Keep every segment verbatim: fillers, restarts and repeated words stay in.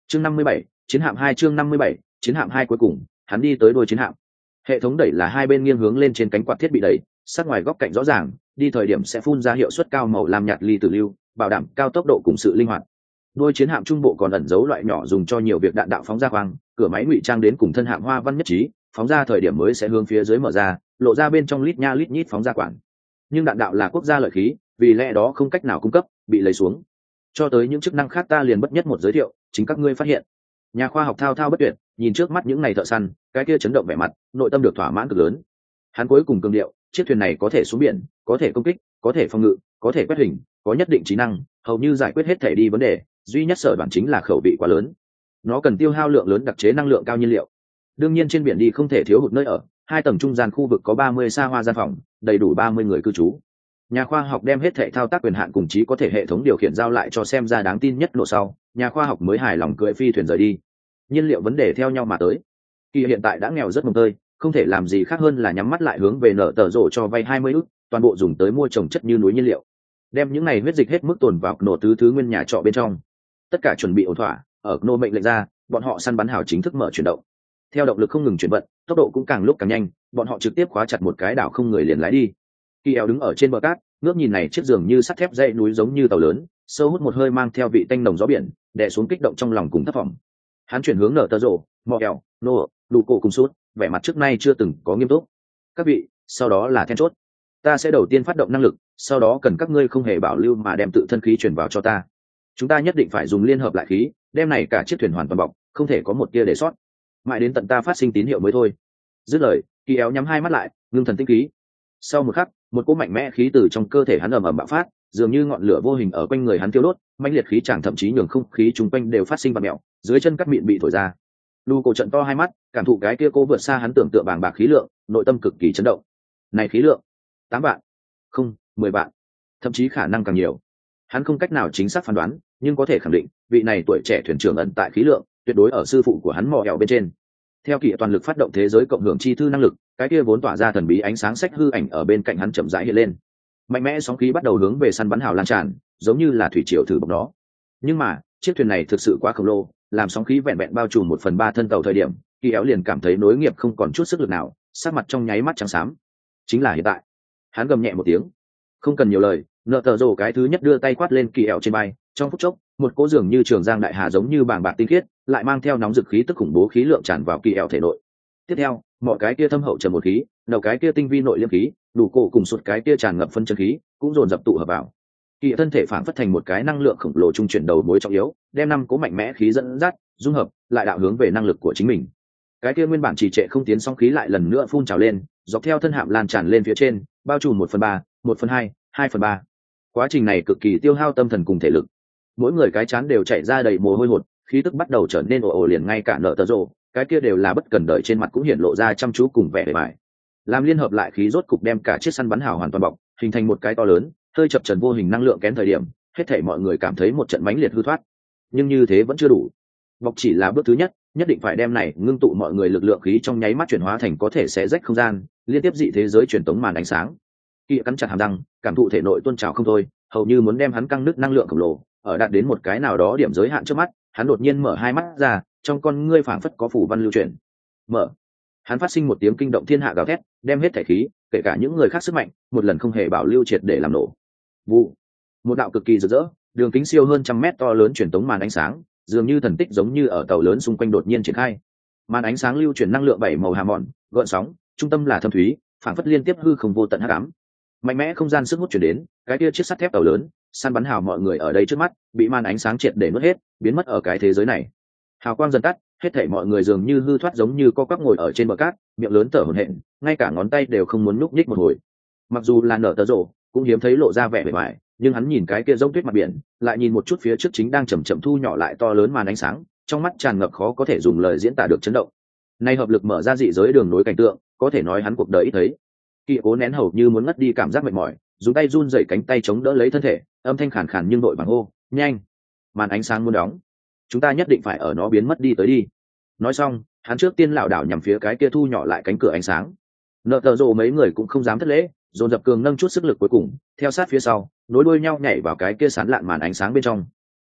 chương năm mươi bảy, chiến hạm hai chương năm mươi bảy, chiến hạm hai cuối cùng hắn đi tới đuôi chiến hạm. Hệ thống đẩy là hai bên nghiêng hướng lên trên cánh quạt thiết bị đẩy, sát ngoài góc cạnh rõ ràng, đi thời điểm sẽ phun ra hiệu suất cao màu lam nhạt ly tử lưu, bảo đảm cao tốc độ cùng sự linh hoạt. Đuôi chiến hạm trung bộ còn ẩn giấu loại nhỏ dùng cho nhiều việc đạn đạo phóng ra khoang, cửa máy ngụy trang đến cùng thân hạm hoa văn nhất trí, phóng ra thời điểm mới sẽ hướng phía dưới mở ra, lộ ra bên trong lít nha lít nhít phóng ra quản. Nhưng đạn đạo là quốc gia lợi khí, vì lẽ đó không cách nào cung cấp, bị lấy xuống. Cho tới những chức năng khác ta liền bất nhất một giới thiệu, chính các ngươi phát hiện. Nhà khoa học thao thao bất tuyệt, nhìn trước mắt những này thợ săn, cái kia chấn động vẻ mặt, nội tâm được thỏa mãn cực lớn. Hắn cuối cùng cường điệu, chiếc thuyền này có thể xuống biển, có thể công kích, có thể phòng ngự, có thể quét hình, có nhất định trí năng, hầu như giải quyết hết thể đi vấn đề, duy nhất sở đoạn chính là khẩu vị quá lớn. Nó cần tiêu hao lượng lớn đặc chế năng lượng cao nhiên liệu. Đương nhiên trên biển đi không thể thiếu hụt nơi ở, hai tầng trung gian khu vực có ba mươi xa hoa gian phòng, đầy đủ ba mươi người cư trú. Nhà khoa học đem hết thể thao tác quyền hạn cùng chí có thể hệ thống điều khiển giao lại cho xem ra đáng tin nhất lộ sau, nhà khoa học mới hài lòng cưỡi phi thuyền rời đi. Nhiên liệu vấn đề theo nhau mà tới. Kỳ hiện tại đã nghèo rất mồng tơi, không thể làm gì khác hơn là nhắm mắt lại hướng về nợ tờ rổ cho vay hai mươi ức, toàn bộ dùng tới mua trồng chất như núi nhiên liệu. Đem những này huyết dịch hết mức tồn vào nổ tứ thứ nguyên nhà trọ bên trong. Tất cả chuẩn bị ổn thỏa, ở nô mệnh lệnh ra, bọn họ săn bắn hào chính thức mở chuyển động. Theo động lực không ngừng chuyển vận, tốc độ cũng càng lúc càng nhanh, bọn họ trực tiếp khóa chặt một cái đảo không người liền lái đi. Kỳ eo đứng ở trên bờ cát, ngước nhìn này chiếc giường như sắt thép dãy núi giống như tàu lớn, sâu hút một hơi mang theo vị tanh nồng gió biển, đè xuống kích động trong lòng cùng thất vọng. Hắn chuyển hướng nở tờ rộ, mò eo, nô, đủ cổ cùng suốt, vẻ mặt trước nay chưa từng có nghiêm túc. Các vị, sau đó là then chốt. Ta sẽ đầu tiên phát động năng lực, sau đó cần các ngươi không hề bảo lưu mà đem tự thân khí chuyển vào cho ta. Chúng ta nhất định phải dùng liên hợp lại khí, đem này cả chiếc thuyền hoàn toàn bọc, không thể có một tia để sót. Mãi đến tận ta phát sinh tín hiệu mới thôi. Dứt lời, Kỳ éo nhắm hai mắt lại, ngưng thần tinh khí. Sau một khắc, một cỗ mạnh mẽ khí từ trong cơ thể hắn ầm ầm bạo phát, dường như ngọn lửa vô hình ở quanh người hắn thiêu đốt, mãnh liệt khí chẳng thậm chí nhường không khí chung quanh đều phát sinh vặn mèo, dưới chân cắt mịn bị thổi ra. Lu cổ trận to hai mắt, cảm thụ cái kia cô vượt xa hắn tưởng tượng bàng bạc khí lượng, nội tâm cực kỳ chấn động. Này khí lượng, tám vạn, không, mười vạn, thậm chí khả năng càng nhiều. Hắn không cách nào chính xác phán đoán, nhưng có thể khẳng định, vị này tuổi trẻ thuyền trưởng ẩn tại khí lượng, tuyệt đối ở sư phụ của hắn mò eo bên trên. Theo kỳ toàn lực phát động thế giới cộng hưởng chi thư năng lực, cái kia vốn tỏa ra thần bí ánh sáng sách hư ảnh ở bên cạnh hắn chậm rãi hiện lên. Mạnh mẽ sóng khí bắt đầu hướng về săn bắn hào lan tràn, giống như là thủy triều thử bọc nó. Nhưng mà, chiếc thuyền này thực sự quá khổng lồ, làm sóng khí vẹn vẹn bao trùm một phần ba thân tàu thời điểm, Kỳ éo liền cảm thấy nối nghiệp không còn chút sức lực nào, sắc mặt trong nháy mắt trắng xám. Chính là hiện tại. Hắn gầm nhẹ một tiếng, không cần nhiều lời, nợ tờ rồ cái thứ nhất đưa tay quát lên Kỳ éo trên bay, trong phút chốc, một cỗ dường như trường giang đại hà giống như bàng bạc tinh khiết, lại mang theo nóng dực khí tức khủng bố khí lượng tràn vào Kỳ éo thể nội. Tiếp theo, mọi cái kia thâm hậu trầm một khí, đầu cái kia tinh vi nội liêm khí, đủ cổ cùng sụt cái kia tràn ngập phân chân khí, cũng dồn dập tụ hợp vào. Kỳ thân thể phản phất thành một cái năng lượng khổng lồ trung chuyển đầu mối trọng yếu, đem năm cố mạnh mẽ khí dẫn dắt, dung hợp, lại đạo hướng về năng lực của chính mình. Cái kia nguyên bản trì trệ không tiến song khí lại lần nữa phun trào lên, dọc theo thân hạm lan tràn lên phía trên, bao trùm một phần ba, một phần hai, hai phần ba. Quá trình này cực kỳ tiêu hao tâm thần cùng thể lực. Mỗi người cái chán đều chảy ra đầy mồ hôi hột, khí tức bắt đầu trở nên ồ ồ liền ngay cả nợ tờ rồ, cái kia đều là bất cần đời trên mặt cũng hiện lộ ra chăm chú cùng vẻ bề bài. Làm liên hợp lại khí rốt cục đem cả chiếc săn bắn hào hoàn toàn bọc, hình thành một cái to lớn, hơi chập trần vô hình năng lượng kén thời điểm, hết thảy mọi người cảm thấy một trận mãnh liệt hư thoát. Nhưng như thế vẫn chưa đủ. Bọc chỉ là bước thứ nhất, nhất định phải đem này ngưng tụ mọi người lực lượng khí trong nháy mắt chuyển hóa thành có thể xé rách không gian, liên tiếp dị thế giới truyền tống màn ánh sáng. Kỳ cắn chặt hàm răng, cảm thụ thể nội tuôn trào không thôi, hầu như muốn đem hắn căng nứt năng lượng khổng lồ, ở đạt đến một cái nào đó điểm giới hạn trước mắt, hắn đột nhiên mở hai mắt ra, trong con ngươi phảng phất có phủ văn lưu chuyển. Mở. Hắn phát sinh một tiếng kinh động thiên hạ gào thét, đem hết thể khí, kể cả những người khác sức mạnh, một lần không hề bảo lưu triệt để làm nổ. Vụ. Một đạo cực kỳ rực rỡ, đường kính siêu hơn trăm mét to lớn truyền tống màn ánh sáng, dường như thần tích giống như ở tàu lớn xung quanh đột nhiên triển khai. Màn ánh sáng lưu chuyển năng lượng bảy màu hàm mòn, gợn sóng, trung tâm là thâm thúy, phảng phất liên tiếp hư không vô tận hắc ám. Mạnh mẽ không gian sức hút chuyển đến, cái kia chiếc sắt thép tàu lớn, săn bắn hào mọi người ở đây trước mắt, bị màn ánh sáng triệt để nuốt hết, biến mất ở cái thế giới này. Hào quang dần tắt, hết thảy mọi người dường như hư thoát giống như co quắp ngồi ở trên bờ cát, miệng lớn thở hổn hển, ngay cả ngón tay đều không muốn nhúc nhích một hồi. Mặc dù là nở tờ rồ, cũng hiếm thấy lộ ra vẻ bề ngoài, nhưng hắn nhìn cái kia rông tuyết mặt biển, lại nhìn một chút phía trước chính đang chậm chậm thu nhỏ lại to lớn màn ánh sáng, trong mắt tràn ngập khó có thể dùng lời diễn tả được chấn động. Nay hợp lực mở ra dị giới đường nối cảnh tượng, có thể nói hắn cuộc đời ít thấy. Kỳ cố nén hầu như muốn ngất đi cảm giác mệt mỏi, dùng tay run rẩy cánh tay chống đỡ lấy thân thể, âm thanh khàn khàn nhưng đội vàng hô, nhanh, màn ánh sáng muốn đóng, chúng ta nhất định phải ở nó biến mất đi tới đi. Nói xong, hắn trước tiên lảo đảo nhằm phía cái kia thu nhỏ lại cánh cửa ánh sáng. Nợ tờ rồ mấy người cũng không dám thất lễ, dồn dập cường nâng chút sức lực cuối cùng, theo sát phía sau, nối đuôi nhau nhảy vào cái kia sán lạn màn ánh sáng bên trong.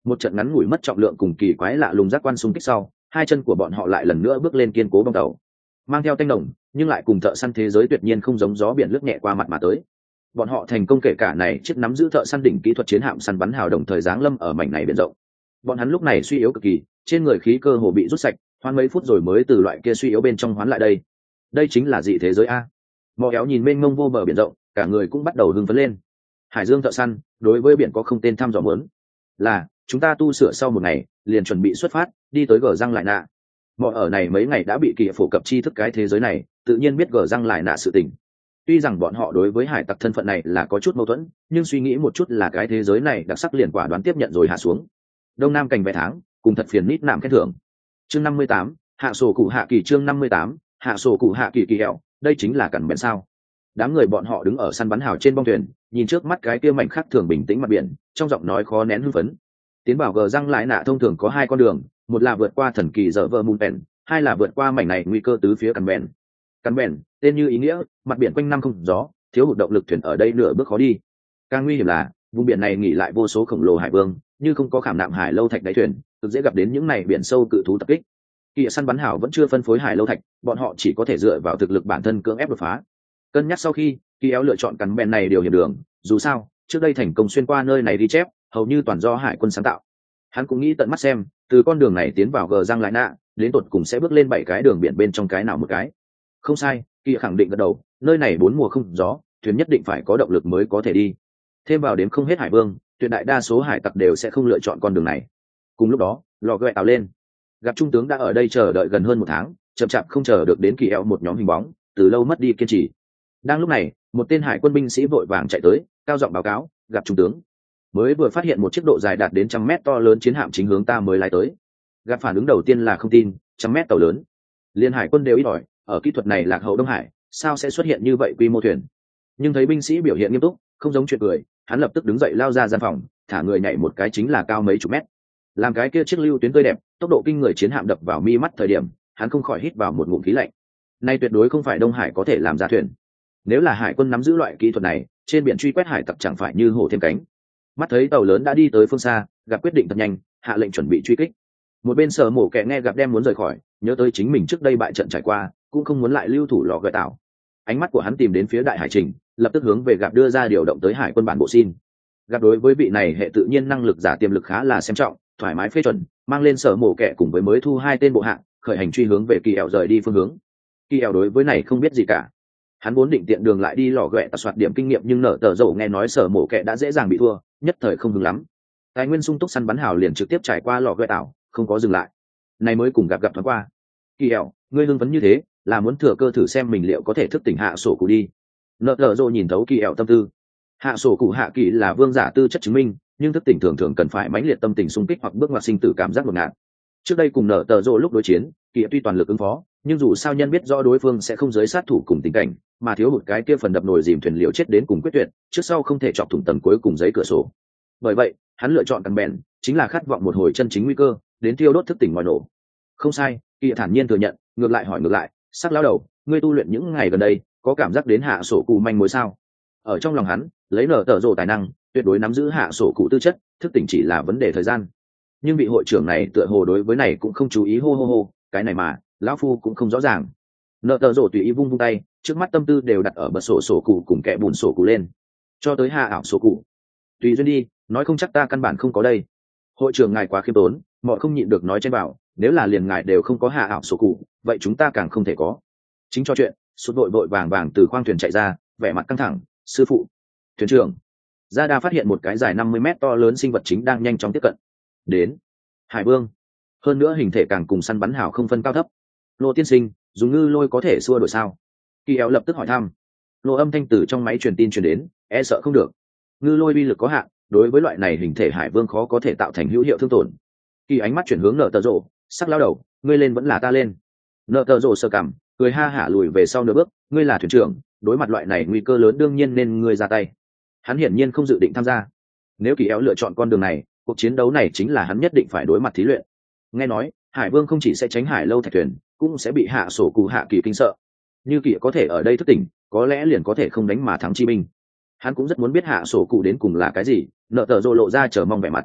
Một trận ngắn ngủi mất trọng lượng cùng kỳ quái lạ lùng giác quan xung kích sau, hai chân của bọn họ lại lần nữa bước lên kiên cố bong tàu, mang theo tanh đồng nhưng lại cùng thợ săn thế giới tuyệt nhiên không giống gió biển lướt nhẹ qua mặt mà tới. Bọn họ thành công kể cả này chiếc nắm giữ thợ săn đỉnh kỹ thuật chiến hạm săn bắn hào đồng thời giáng lâm ở mảnh này biển rộng. Bọn hắn lúc này suy yếu cực kỳ, trên người khí cơ hồ bị rút sạch, hoan mấy phút rồi mới từ loại kia suy yếu bên trong hoán lại đây. Đây chính là dị thế giới a. Mò kéo nhìn mênh mông vô bờ biển rộng, cả người cũng bắt đầu hưng phấn lên. Hải dương thợ săn, đối với biển có không tên thăm dò muốn. Là, chúng ta tu sửa sau một ngày, liền chuẩn bị xuất phát, đi tới gờ răng lại nạ. Mò ở này mấy ngày đã bị kỳ phổ cập tri thức cái thế giới này, tự nhiên biết gờ răng lại nạ sự tình. Tuy rằng bọn họ đối với hải tặc thân phận này là có chút mâu thuẫn, nhưng suy nghĩ một chút là cái thế giới này đặc sắc liền quả đoán tiếp nhận rồi hạ xuống. Đông Nam cảnh vẽ tháng, cùng thật phiền nít nạm khen thưởng. Chương năm mươi tám, hạ sổ cụ hạ kỳ chương năm mươi tám, hạ sổ cụ hạ kỳ kỳ hẹo, đây chính là cẩn bèn sao? Đám người bọn họ đứng ở săn bắn hào trên bong thuyền, nhìn trước mắt cái kia mảnh khắc thường bình tĩnh mặt biển, trong giọng nói khó nén hưng phấn. Tiến bảo gờ răng lại nạ thông thường có hai con đường, một là vượt qua thần kỳ dở vơ mùn bèn, hai là vượt qua mảnh này nguy cơ tứ phía cẩn bèn. Cẩn bèn, tên như ý nghĩa, mặt biển quanh năm không gió, thiếu hụt động lực thuyền ở đây nửa bước khó đi. Càng nguy hiểm là, vùng biển này nghỉ lại vô số khổng lồ hải vương, như không có khảm nạm hải lâu thạch đáy thuyền, cực dễ gặp đến những này biển sâu cự thú tập kích. Kỳ săn bắn hảo vẫn chưa phân phối hải lâu thạch, bọn họ chỉ có thể dựa vào thực lực bản thân cưỡng ép đột phá. Cân nhắc sau khi, Kỳ éo lựa chọn cắn bèn này điều hiểm đường, dù sao, trước đây thành công xuyên qua nơi này đi chép, hầu như toàn do hải quân sáng tạo. Hắn cũng nghĩ tận mắt xem, từ con đường này tiến vào gờ răng lại nạ, đến tột cùng sẽ bước lên bảy cái đường biển bên trong cái nào một cái. Không sai, Kỳ khẳng định gật đầu, nơi này bốn mùa không gió, thuyền nhất định phải có động lực mới có thể đi. Thêm vào đếm không hết hải vương, tuyệt đại đa số hải tặc đều sẽ không lựa chọn con đường này. Cùng lúc đó, lò gợi tạo lên, gặp trung tướng đã ở đây chờ đợi gần hơn một tháng, chậm chạp không chờ được đến Kỳ éo một nhóm hình bóng, từ lâu mất đi kiên trì. Đang lúc này, một tên hải quân binh sĩ vội vàng chạy tới, cao giọng báo cáo, gặp trung tướng. Mới vừa phát hiện một chiếc độ dài đạt đến trăm mét to lớn chiến hạm chính hướng ta mới lái tới. Gặp phản ứng đầu tiên là không tin, trăm mét tàu lớn. Liên hải quân đều ít ỏi, ở kỹ thuật này lạc hậu Đông Hải, sao sẽ xuất hiện như vậy quy mô thuyền? Nhưng thấy binh sĩ biểu hiện nghiêm túc, không giống chuyện cười, hắn lập tức đứng dậy lao ra gian phòng, thả người nhảy một cái chính là cao mấy chục mét. Làm cái kia chiếc lưu tuyến tươi đẹp, tốc độ kinh người chiến hạm đập vào mi mắt thời điểm, hắn không khỏi hít vào một ngụm khí lạnh. Nay tuyệt đối không phải Đông Hải có thể làm ra thuyền. Nếu là hải quân nắm giữ loại kỹ thuật này, trên biển truy quét hải tặc chẳng phải như hổ thêm cánh. Mắt thấy tàu lớn đã đi tới phương xa, gặp quyết định thật nhanh, hạ lệnh chuẩn bị truy kích. Một bên sở mổ kẻ nghe gặp đem muốn rời khỏi, nhớ tới chính mình trước đây bại trận trải qua, cũng không muốn lại lưu thủ lò gợi tạo. Ánh mắt của hắn tìm đến phía đại hải trình, lập tức hướng về gặp đưa ra điều động tới hải quân bản bộ xin. Gặp đối với vị này hệ tự nhiên năng lực giả tiềm lực khá là xem trọng, thoải mái phê chuẩn, mang lên sở mổ kẻ cùng với mới thu hai tên bộ hạng, khởi hành truy hướng về Kỳ ẻo rời đi phương hướng. Kỳ ẻo đối với này không biết gì cả. Hắn vốn định tiện đường lại đi lò ghẹ tạo soạt điểm kinh nghiệm, nhưng nở tờ dầu nghe nói sở mổ kẻ đã dễ dàng bị thua, nhất thời không hứng lắm. Tài nguyên sung túc săn bắn hào liền trực tiếp trải qua lò ghẹ tạo, không có dừng lại. Này mới cùng gặp gặp thoáng qua. Kỳ ẻo, ngươi hưng phấn như thế, là muốn thừa cơ thử xem mình liệu có thể thức tỉnh hạ sổ cụ đi. Nợ tờ dầu nhìn thấu Kỳ ẻo tâm tư. Hạ sổ cụ hạ kỳ là vương giả tư chất chứng minh, nhưng thức tỉnh thường thường cần phải mãnh liệt tâm tình xung kích hoặc bước ngoặt sinh tử cảm giác ngột ngạt. Trước đây cùng nở tờ dầu lúc đối chiến, Kỳ tuy toàn lực ứng phó, nhưng dù sao nhân biết rõ đối phương sẽ không giới sát thủ cùng tình cảnh, mà thiếu một cái kia phần đập nồi dìm thuyền liều chết đến cùng quyết tuyệt, trước sau không thể chọc thủng tầng cuối cùng giấy cửa sổ. Bởi vậy, hắn lựa chọn căn bèn, chính là khát vọng một hồi chân chính nguy cơ, đến tiêu đốt thức tỉnh ngoài nổ. Không sai, Kỳ thản nhiên thừa nhận, ngược lại hỏi ngược lại, sắc lão đầu, ngươi tu luyện những ngày gần đây, có cảm giác đến hạ sổ cụ manh mối sao? Ở trong lòng hắn, lấy nở tờ rồ tài năng, tuyệt đối nắm giữ hạ sổ cụ tư chất, thức tỉnh chỉ là vấn đề thời gian. Nhưng vị hội trưởng này tựa hồ đối với này cũng không chú ý, hô hô hô, cái này mà lão phu cũng không rõ ràng. Nợ tờ rồ tùy ý vung vung tay, trước mắt tâm tư đều đặt ở bật sổ sổ cụ cùng kẻ bùn sổ cụ lên, cho tới hạ ảo sổ cụ. Tùy duyên đi, nói không chắc ta căn bản không có đây. Hội trưởng ngài quá khiêm tốn, mọi không nhịn được nói trên bảo, nếu là liền ngài đều không có hạ ảo sổ cụ, vậy chúng ta càng không thể có. Chính cho chuyện, sút vội vội vàng vàng từ khoang thuyền chạy ra, vẻ mặt căng thẳng, sư phụ, thuyền trưởng. Gia Đa phát hiện một cái dài năm mươi mét to lớn sinh vật chính đang nhanh chóng tiếp cận. Đến, hải vương. Hơn nữa hình thể càng cùng săn bắn hào không phân cao thấp. Lô tiên sinh, dùng ngư lôi có thể xua đổi sao? Kỳ éo lập tức hỏi thăm. Lô âm thanh từ trong máy truyền tin truyền đến, e sợ không được. Ngư lôi uy lực có hạn, đối với loại này hình thể hải vương khó có thể tạo thành hữu hiệu thương tổn. Kỳ ánh mắt chuyển hướng nợ tờ rộ, sắc lao đầu, ngươi lên vẫn là ta lên. Nợ tờ rộ sơ cảm, cười ha hả lùi về sau nửa bước, ngươi là thuyền trưởng, đối mặt loại này nguy cơ lớn đương nhiên nên ngươi ra tay. Hắn hiển nhiên không dự định tham gia. Nếu Kỳ éo lựa chọn con đường này, cuộc chiến đấu này chính là hắn nhất định phải đối mặt thí luyện. Nghe nói, hải vương không chỉ sẽ tránh hải lâu thạch thuyền, cũng sẽ bị hạ sổ cụ hạ kỳ kinh sợ. Như Kỳ có thể ở đây thức tỉnh, có lẽ liền có thể không đánh mà thắng chi binh. Hắn cũng rất muốn biết hạ sổ cụ đến cùng là cái gì. Nợ tờ rồ lộ ra chờ mong vẻ mặt.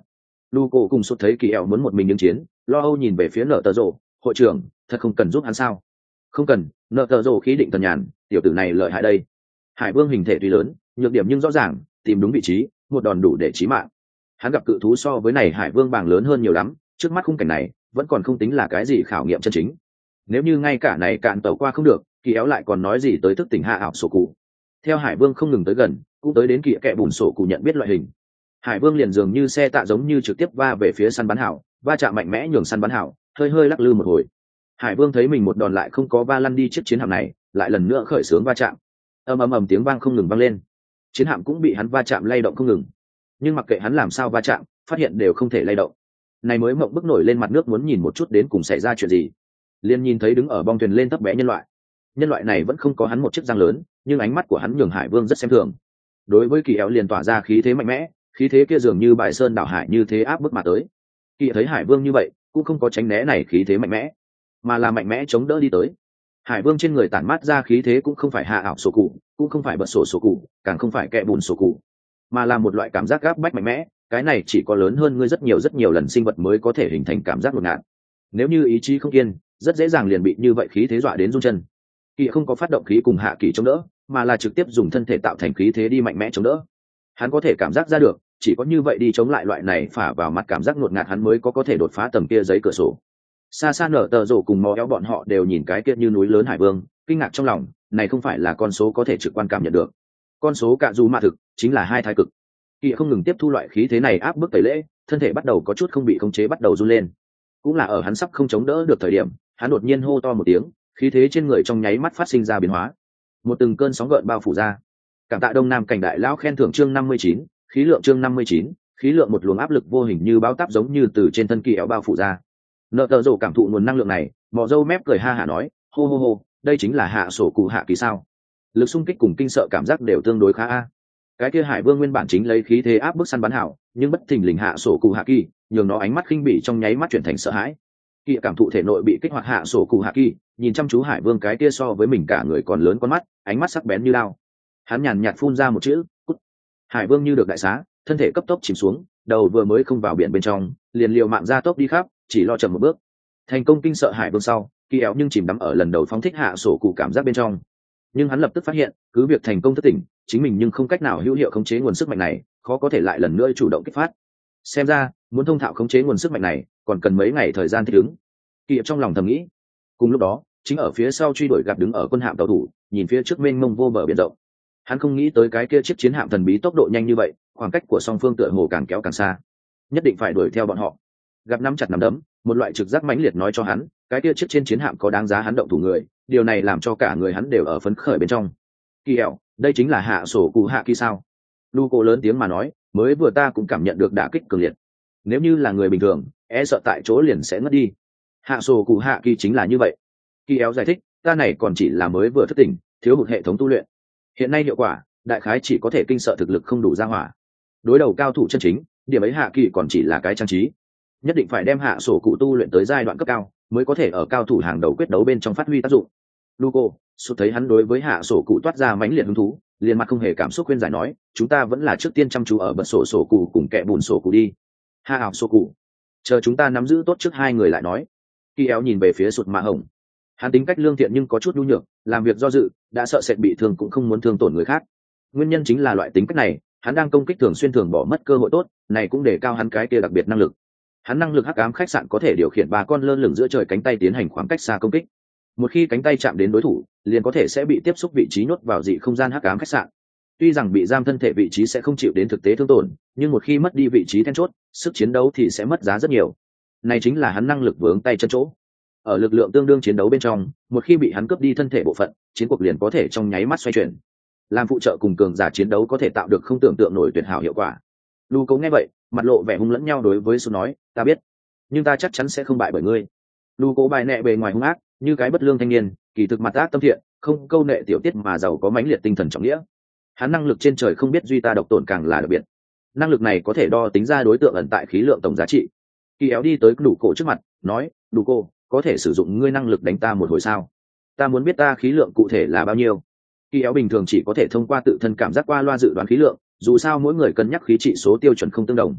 Lu cổ cùng sụt thấy kỳ ẻo muốn một mình ứng chiến, lo âu nhìn về phía nợ tờ rồ. Hội trưởng, thật không cần giúp hắn sao? Không cần, nợ tờ rồ khí định tần nhàn, tiểu tử này lợi hại đây. Hải vương hình thể tuy lớn, nhược điểm nhưng rõ ràng, tìm đúng vị trí, một đòn đủ để chí mạng. Hắn gặp cự thú so với này hải vương bảng lớn hơn nhiều lắm, trước mắt khung cảnh này vẫn còn không tính là cái gì khảo nghiệm chân chính. Nếu như ngay cả này cạn tàu qua không được, kỳ éo lại còn nói gì tới thức tỉnh hạ ảo sổ cụ. Theo hải vương không ngừng tới gần, cũng tới đến kỳ kẹ bùn sổ cụ nhận biết loại hình. Hải vương liền dường như xe tạ giống như trực tiếp va về phía săn bắn hảo, va chạm mạnh mẽ nhường săn bắn hảo hơi hơi lắc lư một hồi. Hải vương thấy mình một đòn lại không có va lăn đi chiếc chiến hạm này, lại lần nữa khởi xướng va chạm. Ầm ầm ầm tiếng vang không ngừng vang lên, chiến hạm cũng bị hắn va chạm lay động không ngừng. Nhưng mặc kệ hắn làm sao va chạm, phát hiện đều không thể lay động. Này mới mộng bức nổi lên mặt nước muốn nhìn một chút đến cùng xảy ra chuyện gì. Liên nhìn thấy đứng ở bong thuyền lên thấp bé nhân loại. Nhân loại này vẫn không có hắn một chiếc răng lớn, nhưng ánh mắt của hắn nhường Hải Vương rất xem thường. Đối với Kỳ Éo liền tỏa ra khí thế mạnh mẽ, khí thế kia dường như bài sơn đảo hải như thế áp bức mà tới. Kỳ thấy Hải Vương như vậy, cũng không có tránh né này khí thế mạnh mẽ, mà là mạnh mẽ chống đỡ đi tới. Hải Vương trên người tản mát ra khí thế cũng không phải hạ ảo sổ cụ, cũng không phải bật sổ sổ cụ, càng không phải kẹ bùn sổ cụ, mà là một loại cảm giác gáp bách mạnh mẽ. Cái này chỉ có lớn hơn ngươi rất nhiều rất nhiều lần sinh vật mới có thể hình thành cảm giác ngột ngạt. Nếu như ý chí không kiên, rất dễ dàng liền bị như vậy khí thế dọa đến run chân. Kỳ không có phát động khí cùng hạ kỳ chống đỡ, mà là trực tiếp dùng thân thể tạo thành khí thế đi mạnh mẽ chống đỡ. Hắn có thể cảm giác ra được, chỉ có như vậy đi chống lại loại này phả vào mặt cảm giác ngột ngạt hắn mới có có thể đột phá tầm kia giấy cửa sổ. Xa xa nở tờ rổ cùng mò éo bọn họ đều nhìn cái kia như núi lớn Hải Vương, kinh ngạc trong lòng, này không phải là con số có thể trực quan cảm nhận được. Con số cạ dù mà thực chính là hai thái cực. Kỳ không ngừng tiếp thu loại khí thế này áp bức tẩy lễ, thân thể bắt đầu có chút không bị khống chế bắt đầu run lên. Cũng là ở hắn sắp không chống đỡ được thời điểm, hắn đột nhiên hô to một tiếng, khí thế trên người trong nháy mắt phát sinh ra biến hóa. Một từng cơn sóng gợn bao phủ ra. Cảm tạ Đông Nam cảnh đại lão khen thưởng chương năm mươi chín, khí lượng chương năm mươi chín, khí lượng một luồng áp lực vô hình như bão táp giống như từ trên thân Kỳ Éo bao phủ ra. Nợ tờ rổ cảm thụ nguồn năng lượng này, mọ râu mép cười ha hả nói, hô hô hô, đây chính là hạ sổ cụ hạ kỳ sao? Lực xung kích cùng kinh sợ cảm giác đều tương đối khá a. Cái kia Hải Vương nguyên bản chính lấy khí thế áp bức săn bắn hảo, nhưng bất thình lình hạ sổ cụ hạ kỳ, nhường nó ánh mắt khinh bỉ trong nháy mắt chuyển thành sợ hãi. Kỳ cảm thụ thể nội bị kích hoạt hạ sổ cụ hạ kỳ, nhìn chăm chú Hải Vương cái kia so với mình cả người còn lớn con mắt, ánh mắt sắc bén như lao. Hắn nhàn nhạt phun ra một chữ, cút. Hải Vương như được đại xá, thân thể cấp tốc chìm xuống, đầu vừa mới không vào biển bên trong, liền liều mạng ra tốc đi khắp, chỉ lo chậm một bước. Thành công kinh sợ Hải Vương sau, Kỳ Éo nhưng chìm đắm ở lần đầu phóng thích hạ sổ cụ cảm giác bên trong. Nhưng hắn lập tức phát hiện, cứ việc thành công thất tỉnh, chính mình nhưng không cách nào hữu hiệu khống chế nguồn sức mạnh này, khó có thể lại lần nữa chủ động kích phát. Xem ra, muốn thông thạo khống chế nguồn sức mạnh này, còn cần mấy ngày thời gian thích ứng. Kỳ Éo trong lòng thầm nghĩ. Cùng lúc đó, chính ở phía sau truy đuổi gặp đứng ở quân hạm tàu thủ, nhìn phía trước mênh mông vô bờ biển rộng. Hắn không nghĩ tới cái kia chiếc chiến hạm thần bí tốc độ nhanh như vậy, khoảng cách của song phương tựa hồ càng kéo càng xa. Nhất định phải đuổi theo bọn họ. Gặp nắm chặt nắm đấm, một loại trực giác mãnh liệt nói cho hắn, cái kia chiếc trên chiến hạm có đáng giá hắn động thủ người, điều này làm cho cả người hắn đều ở phấn khởi bên trong. Kỳ Éo, đây chính là hạ sổ cụ hạ kỳ sao? Lu cô lớn tiếng mà nói, mới vừa ta cũng cảm nhận được đả kích cường liệt. Nếu như là người bình thường, e sợ tại chỗ liền sẽ ngất đi. Hạ sổ cụ hạ kỳ chính là như vậy. Kỳ Éo giải thích, ta này còn chỉ là mới vừa thức tỉnh, thiếu hụt hệ thống tu luyện. Hiện nay hiệu quả, đại khái chỉ có thể kinh sợ thực lực không đủ ra hỏa. Đối đầu cao thủ chân chính, điểm ấy hạ kỳ còn chỉ là cái trang trí. Nhất định phải đem hạ sổ cụ tu luyện tới giai đoạn cấp cao, mới có thể ở cao thủ hàng đầu quyết đấu bên trong phát huy tác dụng. Luco, sụt thấy hắn đối với hạ sổ cụ toát ra mãnh liệt hứng thú, liền mặt không hề cảm xúc khuyên giải nói, chúng ta vẫn là trước tiên chăm chú ở bật sổ sổ cụ cùng kẻ bùn sổ cụ đi. Hạ ảo sổ cụ, chờ chúng ta nắm giữ tốt trước hai người lại nói. Kỳ Éo nhìn về phía sụt mạ hồng, hắn tính cách lương thiện nhưng có chút nhu nhược, làm việc do dự, đã sợ sệt bị thương cũng không muốn thương tổn người khác. Nguyên nhân chính là loại tính cách này, hắn đang công kích thường xuyên thường bỏ mất cơ hội tốt, này cũng để cao hắn cái kia đặc biệt năng lực. Hắn năng lực hắc ám khách sạn có thể điều khiển ba con lơ lửng giữa trời cánh tay tiến hành khoảng cách xa công kích. Một khi cánh tay chạm đến đối thủ, liền có thể sẽ bị tiếp xúc vị trí nhốt vào dị không gian hắc ám khách sạn. Tuy rằng bị giam thân thể vị trí sẽ không chịu đến thực tế thương tổn, nhưng một khi mất đi vị trí then chốt, sức chiến đấu thì sẽ mất giá rất nhiều. Này chính là hắn năng lực vướng tay chân chỗ. Ở lực lượng tương đương chiến đấu bên trong, một khi bị hắn cướp đi thân thể bộ phận, chiến cuộc liền có thể trong nháy mắt xoay chuyển. Làm phụ trợ cùng cường giả chiến đấu có thể tạo được không tưởng tượng nổi tuyệt hảo hiệu quả. Lu Cấu nghe vậy, mặt lộ vẻ hung lẫn nhau đối với Su nói, ta biết, nhưng ta chắc chắn sẽ không bại bởi ngươi. Lu Cấu bài nệ bề ngoài hung ác, như cái bất lương thanh niên, kỳ thực mặt ác tâm thiện, không câu nệ tiểu tiết mà giàu có mãnh liệt tinh thần trọng nghĩa. Hắn năng lực trên trời không biết duy ta độc tổn càng là đặc biệt. Năng lực này có thể đo tính ra đối tượng ẩn tại khí lượng tổng giá trị. Kỳ Éo đi tới Đủ Cổ trước mặt, nói, Đủ Cổ, có thể sử dụng ngươi năng lực đánh ta một hồi sao? Ta muốn biết ta khí lượng cụ thể là bao nhiêu. Kỳ Éo bình thường chỉ có thể thông qua tự thân cảm giác qua loa dự đoán khí lượng, dù sao mỗi người cân nhắc khí trị số tiêu chuẩn không tương đồng.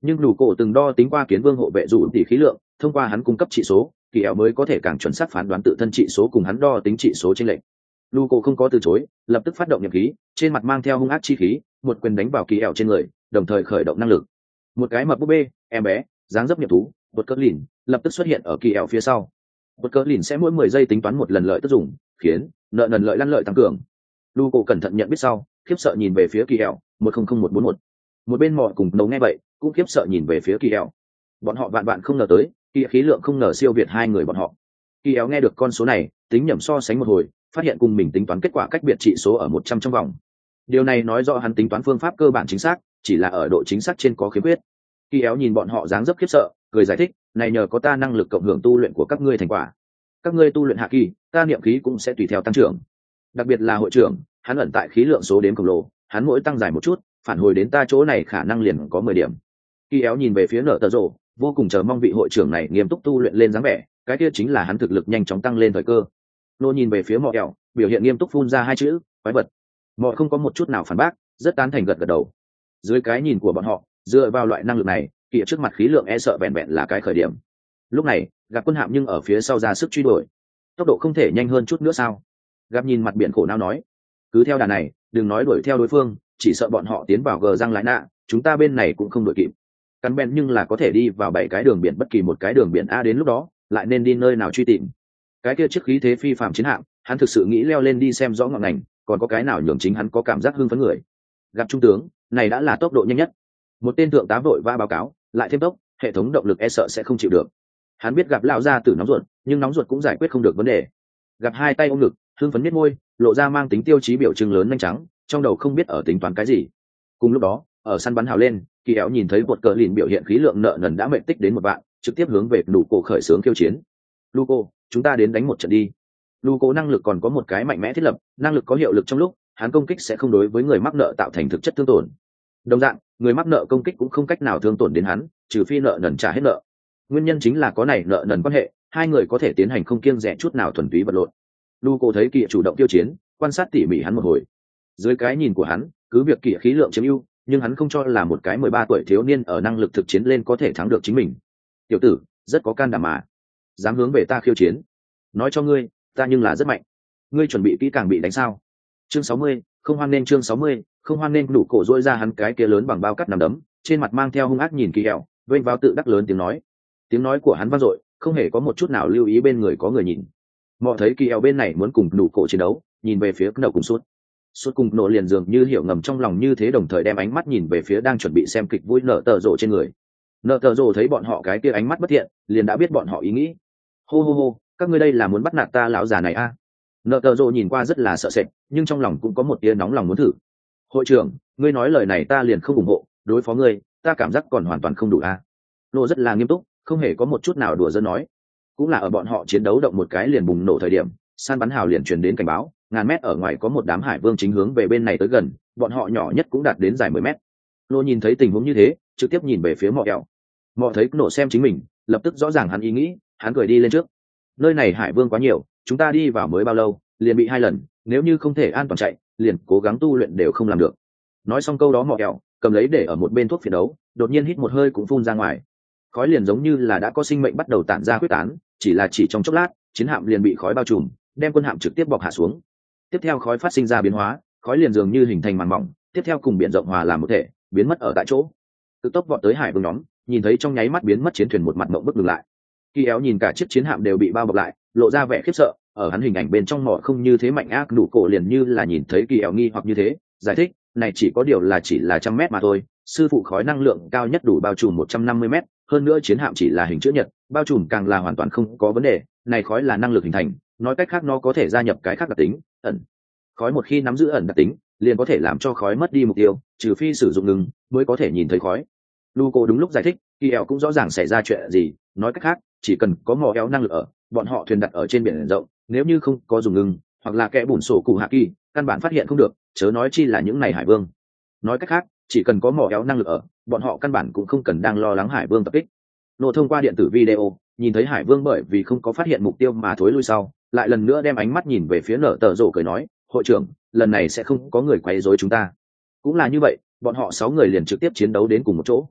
nhưng đủ cổ từng đo tính qua kiến vương hộ vệ dù tỷ khí lượng, thông qua hắn cung cấp trị số, kỳ ẻo mới có thể càng chuẩn xác phán đoán tự thân trị số cùng hắn đo tính trị số trên lệnh. Đủ cổ không có từ chối, lập tức phát động nhập khí, trên mặt mang theo hung ác chi khí, một quyền đánh vào kỳ ẻo trên người, đồng thời khởi động năng lực. Một cái mập búp bê, em bé, dáng dấp nhập thú, bột cỡ lìn, lập tức xuất hiện ở kỳ ẻo phía sau. Bột cỡ lìn sẽ mỗi mười giây tính toán một lần lợi tức dùng, khiến nợ nần lợi lăn lợi tăng cường. Đủ cổ cẩn thận nhận biết sau, khiếp sợ nhìn về phía kỳ ẻo, một không không một bốn một. Một bên mọ cùng nấu nghe vậy, cũng khiếp sợ nhìn về phía kỳ ẻo. Bọn họ vạn vạn không ngờ tới, kỳ khí lượng không ngờ siêu việt hai người bọn họ. Kỳ ẻo nghe được con số này, tính nhẩm so sánh một hồi, phát hiện cùng mình tính toán kết quả cách biệt trị số ở một trăm trong vòng. Điều này nói rõ hắn tính toán phương pháp cơ bản chính xác, chỉ là ở độ chính xác trên có khiếm khuyết. Kỳ éo nhìn bọn họ dáng dấp khiếp sợ, cười giải thích, này nhờ có ta năng lực cộng hưởng tu luyện của các ngươi thành quả. Các ngươi tu luyện hạ kỳ, ta niệm khí cũng sẽ tùy theo tăng trưởng. Đặc biệt là hội trưởng, hắn ẩn tại khí lượng số đếm khổng lồ, hắn mỗi tăng dài một chút, phản hồi đến ta chỗ này khả năng liền có mười điểm. Kỳ éo nhìn về phía nở tờ rồ, vô cùng chờ mong vị hội trưởng này nghiêm túc tu luyện lên dáng vẻ, cái kia chính là hắn thực lực nhanh chóng tăng lên thời cơ. Nô nhìn về phía mọ éo, biểu hiện nghiêm túc phun ra hai chữ, quái vật. Mọ không có một chút nào phản bác, rất tán thành gật gật đầu. Dưới cái nhìn của bọn họ, dựa vào loại năng lực này, kỳ trước mặt khí lượng e sợ vẹn vẹn là cái khởi điểm. Lúc này, gặp quân hạm nhưng ở phía sau ra sức truy đuổi, tốc độ không thể nhanh hơn chút nữa sao? Gặp nhìn mặt biển khổ não nói, cứ theo đà này, đừng nói đuổi theo đối phương, chỉ sợ bọn họ tiến vào gờ răng lái nạ, chúng ta bên này cũng không đuổi kịp. Cắn bèn nhưng là có thể đi vào bảy cái đường biển bất kỳ một cái đường biển a, đến lúc đó lại nên đi nơi nào truy tìm? Cái kia chiếc khí thế phi phạm chiến hạm, hắn thực sự nghĩ leo lên đi xem rõ ngọn ngành, còn có cái nào nhường chính hắn có cảm giác hưng phấn người? Gặp trung tướng, này đã là tốc độ nhanh nhất. Một tên thượng tá vội va báo cáo, lại thêm tốc, hệ thống động lực e sợ sẽ không chịu được. Hắn biết gặp lão gia tử nóng ruột, nhưng nóng ruột cũng giải quyết không được vấn đề. Gặp hai tay ôm ngực, hưng phấn biết môi, lộ ra mang tính tiêu chí biểu trưng lớn nhanh trắng, trong đầu không biết ở tính toán cái gì. Cùng lúc đó, ở săn bắn hào lên, kỳ éo nhìn thấy bột cờ lìn biểu hiện khí lượng nợ nần đã mệnh tích đến một vạn, trực tiếp hướng về đủ cổ khởi xướng khiêu chiến. Luco, chúng ta đến đánh một trận đi. Luco năng lực còn có một cái mạnh mẽ thiết lập, năng lực có hiệu lực trong lúc hắn công kích sẽ không đối với người mắc nợ tạo thành thực chất thương tổn. Đồng dạng, người mắc nợ công kích cũng không cách nào thương tổn đến hắn, trừ phi nợ nần trả hết nợ. Nguyên nhân chính là có này nợ nần quan hệ, hai người có thể tiến hành không kiêng dè chút nào thuần túy vật lộn. Luco thấy kỳ chủ động tiêu chiến, quan sát tỉ mỉ hắn một hồi. Dưới cái nhìn của hắn, cứ việc kỳ khí lượng chiếm ưu, nhưng hắn không cho là một cái mười ba tuổi thiếu niên ở năng lực thực chiến lên có thể thắng được chính mình. Tiểu tử, rất có can đảm mà, dám hướng về ta khiêu chiến. Nói cho ngươi, ta nhưng là rất mạnh. Ngươi chuẩn bị kỹ càng bị đánh sao? Chương sáu mươi, không hoan nên chương sáu mươi, không hoan nên đủ cổ dỗi ra hắn cái kia lớn bằng bao cắt nằm đấm, trên mặt mang theo hung ác nhìn kỳ hẹo, vênh vào tự đắc lớn tiếng nói. Tiếng nói của hắn vang dội, không hề có một chút nào lưu ý bên người có người nhìn. Mọi thấy kỳ hẹo bên này muốn cùng đủ cổ chiến đấu, nhìn về phía đầu cùng suốt. Suốt cùng nổ liền dường như hiểu ngầm trong lòng như thế, đồng thời đem ánh mắt nhìn về phía đang chuẩn bị xem kịch vui nở tờ rộ trên người. Nở tờ rộ thấy bọn họ cái kia ánh mắt bất thiện, liền đã biết bọn họ ý nghĩ. Hô hô hô, các ngươi đây là muốn bắt nạt ta lão già này a? À? Nợ tờ rộ nhìn qua rất là sợ sệt, nhưng trong lòng cũng có một tia nóng lòng muốn thử. Hội trưởng, ngươi nói lời này ta liền không ủng hộ, đối phó ngươi, ta cảm giác còn hoàn toàn không đủ a. À? Nô rất là nghiêm túc, không hề có một chút nào đùa giỡn nói. Cũng là ở bọn họ chiến đấu động một cái liền bùng nổ thời điểm, san bắn hào liền truyền đến cảnh báo, ngàn mét ở ngoài có một đám hải vương chính hướng về bên này tới gần, bọn họ nhỏ nhất cũng đạt đến dài mười mét. Nô nhìn thấy tình huống như thế, trực tiếp nhìn về phía mọ kẹo. Mọ thấy nổ xem chính mình, lập tức rõ ràng hắn ý nghĩ, hắn cười đi lên trước. Nơi này hải vương quá nhiều, chúng ta đi vào mới bao lâu liền bị hai lần, nếu như không thể an toàn chạy liền cố gắng tu luyện đều không làm được. Nói xong câu đó mọ kẹo cầm lấy để ở một bên thuốc phiện đấu, đột nhiên hít một hơi cũng phun ra ngoài, khói liền giống như là đã có sinh mệnh bắt đầu tản ra quyết tán, chỉ là chỉ trong chốc lát chiến hạm liền bị khói bao trùm, đem quân hạm trực tiếp bọc hạ xuống. Tiếp theo khói phát sinh ra biến hóa, khói liền dường như hình thành màn mỏng, tiếp theo cùng biển rộng hòa làm một thể, biến mất ở tại chỗ. Cực tốc vọt tới hải vương nhóm, nhìn thấy trong nháy mắt biến mất chiến thuyền một mặt mộng bức ngừng lại. Kỳ éo nhìn cả chiếc chiến hạm đều bị bao bọc lại, lộ ra vẻ khiếp sợ, ở hắn hình ảnh bên trong mỏ không như thế mạnh ác đủ cổ liền như là nhìn thấy kỳ éo nghi hoặc như thế, giải thích, này chỉ có điều là chỉ là trăm mét mà thôi, sư phụ khói năng lượng cao nhất đủ bao trùm một trăm năm mươi mét, hơn nữa chiến hạm chỉ là hình chữ nhật, bao trùm càng là hoàn toàn không có vấn đề, này khói là năng lực hình thành, nói cách khác nó có thể gia nhập cái khác đặc tính, ẩn. Khói một khi nắm giữ ẩn đặc tính, liền có thể làm cho khói mất đi mục tiêu, trừ phi sử dụng ngừng mới có thể nhìn thấy khói. Luco đúng lúc giải thích, kỳ éo cũng rõ ràng xảy ra chuyện gì, nói cách khác, chỉ cần có mò éo năng lực ở, bọn họ thuyền đặt ở trên biển rộng, nếu như không có dùng ngừng hoặc là kẽ bùn sổ cụ hạ kỳ, căn bản phát hiện không được, chớ nói chi là những này hải vương. Nói cách khác, chỉ cần có mò éo năng lực ở, bọn họ căn bản cũng không cần đang lo lắng hải vương tập kích. Nô thông qua điện tử video, nhìn thấy hải vương bởi vì không có phát hiện mục tiêu mà thối lui sau, lại lần nữa đem ánh mắt nhìn về phía nở tờ rổ cười nói, hội trưởng, lần này sẽ không có người quấy rối chúng ta. Cũng là như vậy, bọn họ sáu người liền trực tiếp chiến đấu đến cùng một chỗ.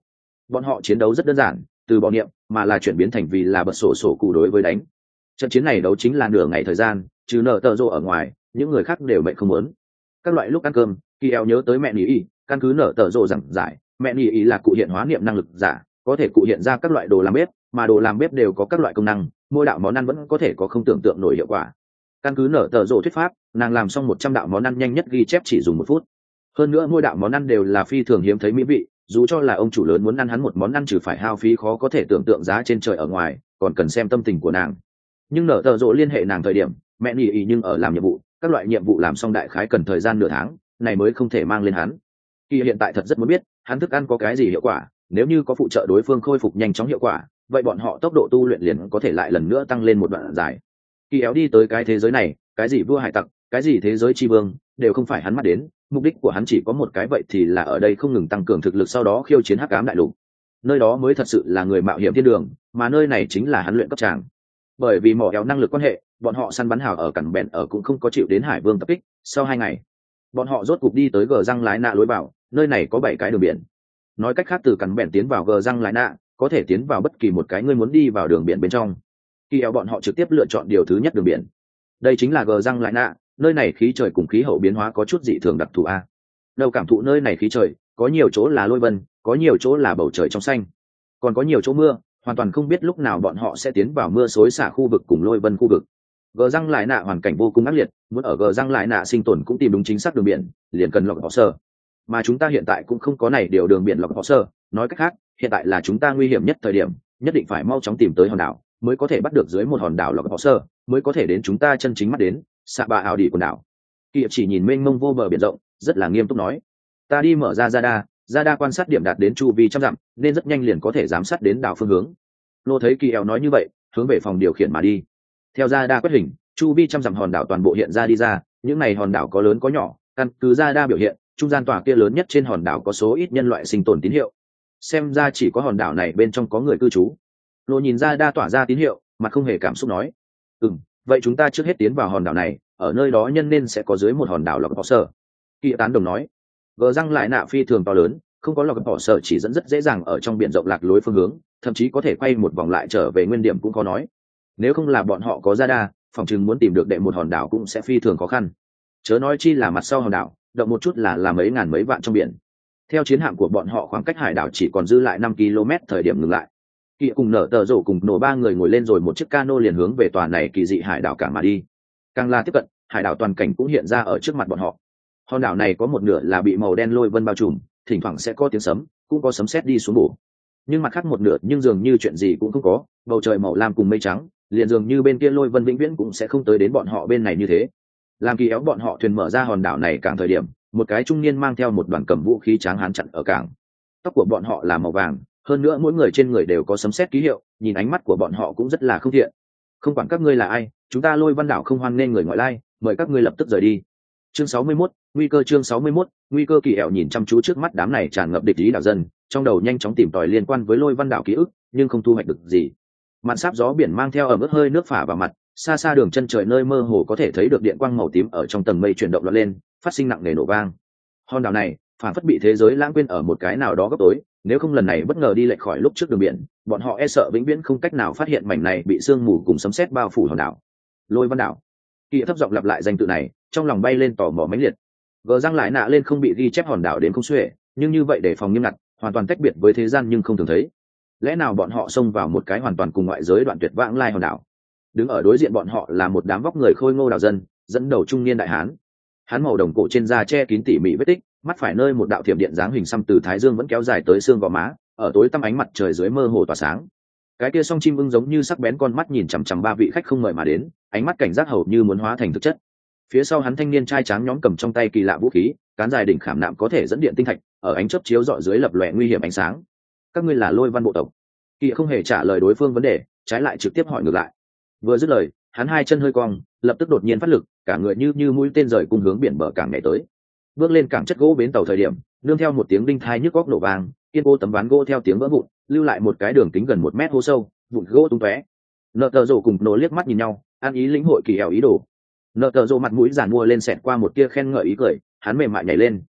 Bọn họ chiến đấu rất đơn giản, từ bỏ niệm mà là chuyển biến thành vì là bật sổ sổ cụ đối với đánh. Trận chiến này đấu chính là nửa ngày thời gian, trừ nở tờ rộ ở ngoài, những người khác đều mệnh không muốn. Các loại lúc ăn cơm, kỳ eo nhớ tới mẹ nỉ y, căn cứ nở tờ rộ giảng giải, mẹ nỉ y là cụ hiện hóa niệm năng lực giả, có thể cụ hiện ra các loại đồ làm bếp, mà đồ làm bếp đều có các loại công năng, mỗi đạo món ăn vẫn có thể có không tưởng tượng nổi hiệu quả. Căn cứ nở tờ rộ thuyết pháp, nàng làm xong một trăm đạo món ăn nhanh nhất ghi chép chỉ dùng một phút. Hơn nữa mỗi đạo món ăn đều là phi thường hiếm thấy mỹ vị, dù cho là ông chủ lớn muốn ăn hắn một món ăn trừ phải hao phí khó có thể tưởng tượng giá trên trời ở ngoài, còn cần xem tâm tình của nàng. Nhưng nở tờ rộ liên hệ nàng thời điểm, mẹ nỉ ý nhưng ở làm nhiệm vụ, các loại nhiệm vụ làm xong đại khái cần thời gian nửa tháng, này mới không thể mang lên hắn. Kỳ hiện tại thật rất muốn biết, hắn thức ăn có cái gì hiệu quả, nếu như có phụ trợ đối phương khôi phục nhanh chóng hiệu quả, vậy bọn họ tốc độ tu luyện liền có thể lại lần nữa tăng lên một đoạn dài. Kỳ éo đi tới cái thế giới này, cái gì vua hải tặc, cái gì thế giới tri vương, đều không phải hắn mắt đến, mục đích của hắn chỉ có một cái, vậy thì là ở đây không ngừng tăng cường thực lực, sau đó khiêu chiến hắc ám đại lục. Nơi đó mới thật sự là người mạo hiểm thiên đường, mà nơi này chính là hắn luyện cấp tràng. Bởi vì mỏ éo năng lực quan hệ, bọn họ săn bắn hào ở cẩn bèn ở cũng không có chịu đến hải vương tập kích. Sau hai ngày, bọn họ rốt cục đi tới gờ răng lái nạ lối vào, nơi này có bảy cái đường biển. Nói cách khác, từ cẩn bèn tiến vào gờ răng lái nạ, có thể tiến vào bất kỳ một cái ngươi muốn đi vào đường biển bên trong. Khi éo bọn họ trực tiếp lựa chọn điều thứ nhất đường biển. Đây chính là gờ răng lái nạ, nơi này khí trời cùng khí hậu biến hóa có chút dị thường đặc thù a. Đâu cảm thụ nơi này khí trời, có nhiều chỗ là lôi vân, có nhiều chỗ là bầu trời trong xanh, còn có nhiều chỗ mưa, hoàn toàn không biết lúc nào bọn họ sẽ tiến vào mưa xối xả khu vực cùng lôi vân khu vực. Gờ răng lại nạ hoàn cảnh vô cùng ác liệt, muốn ở gờ răng lại nạ sinh tồn cũng tìm đúng chính xác đường biển, liền cần lọc họ sơ. Mà chúng ta hiện tại cũng không có này điều đường biển lọc họ sơ, nói cách khác, hiện tại là chúng ta nguy hiểm nhất thời điểm, nhất định phải mau chóng tìm tới hòn đảo, mới có thể bắt được dưới một hòn đảo lọc họ sơ, mới có thể đến chúng ta chân chính mắt đến, xạ bạ ảo đi quần đảo. Kỳ chỉ nhìn mênh mông vô bờ biển rộng, rất là nghiêm túc nói: ta đi mở ra radar, radar quan sát điểm đạt đến chu vi trăm dặm, nên rất nhanh liền có thể giám sát đến đảo phương hướng. Lô thấy Kỳ eo nói như vậy, hướng về phòng điều khiển mà đi. Theo radar quét hình, chu vi trăm dặm hòn đảo toàn bộ hiện ra đi ra, những này hòn đảo có lớn có nhỏ, căn cứ radar biểu hiện, trung gian tòa kia lớn nhất trên hòn đảo có số ít nhân loại sinh tồn tín hiệu. Xem ra chỉ có hòn đảo này bên trong có người cư trú. Lô nhìn radar tỏa ra tín hiệu, mặt không hề cảm xúc nói: ừm, vậy chúng ta trước hết tiến vào hòn đảo này, ở nơi đó nhân nên sẽ có dưới một hòn đảo lọc họ sở. Kỳ tán đồng nói: gờ răng lại nạ phi thường to lớn, không có lọc họ sở chỉ dẫn rất dễ dàng ở trong biển rộng lạc lối phương hướng, thậm chí có thể quay một vòng lại trở về nguyên điểm cũng có nói. Nếu không là bọn họ có radar, phòng chừng muốn tìm được đệ một hòn đảo cũng sẽ phi thường khó khăn. Chớ nói chi là mặt sau hòn đảo, động một chút là là mấy ngàn mấy vạn trong biển. Theo chiến hạm của bọn họ khoảng cách hải đảo chỉ còn dư lại năm ki lô mét thời điểm ngừng lại. Kỳ cùng nở tờ rổ cùng nổ ba người ngồi lên rồi một chiếc cano liền hướng về tòa này kỳ dị hải đảo cả mà đi. Càng là tiếp cận, hải đảo toàn cảnh cũng hiện ra ở trước mặt bọn họ. Hòn đảo này có một nửa là bị màu đen lôi vân bao trùm, thỉnh thoảng sẽ có tiếng sấm, cũng có sấm sét đi xuống bổ. Nhưng mặt khác một nửa nhưng dường như chuyện gì cũng không có, bầu trời màu lam cùng mây trắng, liền dường như bên kia lôi vân vĩnh viễn cũng sẽ không tới đến bọn họ bên này như thế. Làm Kỳ éo bọn họ thuyền mở ra hòn đảo này càng thời điểm, một cái trung niên mang theo một đoàn cầm vũ khí tráng hán chặn ở cảng. Tóc của bọn họ là màu vàng, hơn nữa mỗi người trên người đều có sấm sét ký hiệu, nhìn ánh mắt của bọn họ cũng rất là không thiện. Không quản các ngươi là ai, chúng ta Lôi Văn đảo không hoan nên người ngoại lai, mời các ngươi lập tức rời đi. Chương sáu mươi mốt, nguy cơ. Chương sáu mươi mốt, nguy cơ. Kỳ ẻo nhìn chăm chú trước mắt đám này tràn ngập địch ý đảo dân, trong đầu nhanh chóng tìm tòi liên quan với Lôi Văn đảo ký ức, nhưng không thu hoạch được gì. Màn sáp gió biển mang theo ẩm ướt hơi nước phả vào mặt, xa xa đường chân trời nơi mơ hồ có thể thấy được điện quang màu tím ở trong tầng mây chuyển động lọt lên, phát sinh nặng nề nổ vang. Hòn đảo này phản phất bị thế giới lãng quên ở một cái nào đó góc tối, nếu không lần này bất ngờ đi lệch khỏi lúc trước đường biển, bọn họ e sợ vĩnh viễn không cách nào phát hiện mảnh này bị sương mù cùng sấm sét bao phủ hòn đảo. Lôi Văn đảo. Kỳ thấp giọng lặp lại danh tự này, trong lòng bay lên tò mò mãnh liệt. Gờ răng lại nạ lên không bị ghi chép hòn đảo đến không xuể, nhưng như vậy để phòng nghiêm ngặt, hoàn toàn tách biệt với thế gian nhưng không thường thấy. Lẽ nào bọn họ xông vào một cái hoàn toàn cùng ngoại giới đoạn tuyệt vãng lai hòn đảo? Đứng ở đối diện bọn họ là một đám vóc người khôi ngô đảo dân, dẫn đầu trung niên đại hán. Hắn màu đồng cổ trên da che kín tỉ mỉ vết tích, mắt phải nơi một đạo thiểm điện dáng hình xăm từ thái dương vẫn kéo dài tới xương gò má, ở tối tăm ánh mặt trời dưới mơ hồ tỏa sáng. Cái kia song chim ưng giống như sắc bén con mắt nhìn chằm chằm ba vị khách không mời mà đến, ánh mắt cảnh giác hầu như muốn hóa thành thực chất. Phía sau hắn thanh niên trai tráng nhóm cầm trong tay kỳ lạ vũ khí, cán dài đỉnh khảm nạm có thể dẫn điện tinh thạch, ở ánh chớp chiếu rọi dưới lập lòe nguy hiểm ánh sáng. Các ngươi là Lôi Văn bộ tộc? Kỳ không hề trả lời đối phương vấn đề, trái lại trực tiếp hỏi ngược lại. Vừa dứt lời, hắn hai chân hơi cong, lập tức đột nhiên phát lực, cả người như như mũi tên rời cùng hướng biển bờ cảng nhảy tới. Bước lên cảng chất gỗ bến tàu thời điểm, nương theo một tiếng đinh thai nhức góc nổ vang, kiên cố tấm ván gỗ theo tiếng vỡ vụn, lưu lại một cái đường kính gần một mét hố sâu, vụn gỗ tung tóe. Nợ tờ rồ cùng nổ liếc mắt nhìn nhau, ăn ý lĩnh hội Kỳ ẻo ý đồ. Nợ tờ rồ mặt mũi giàn mua lên xẹt qua một tia khen ngợi ý cười, hắn mềm mại nhảy lên,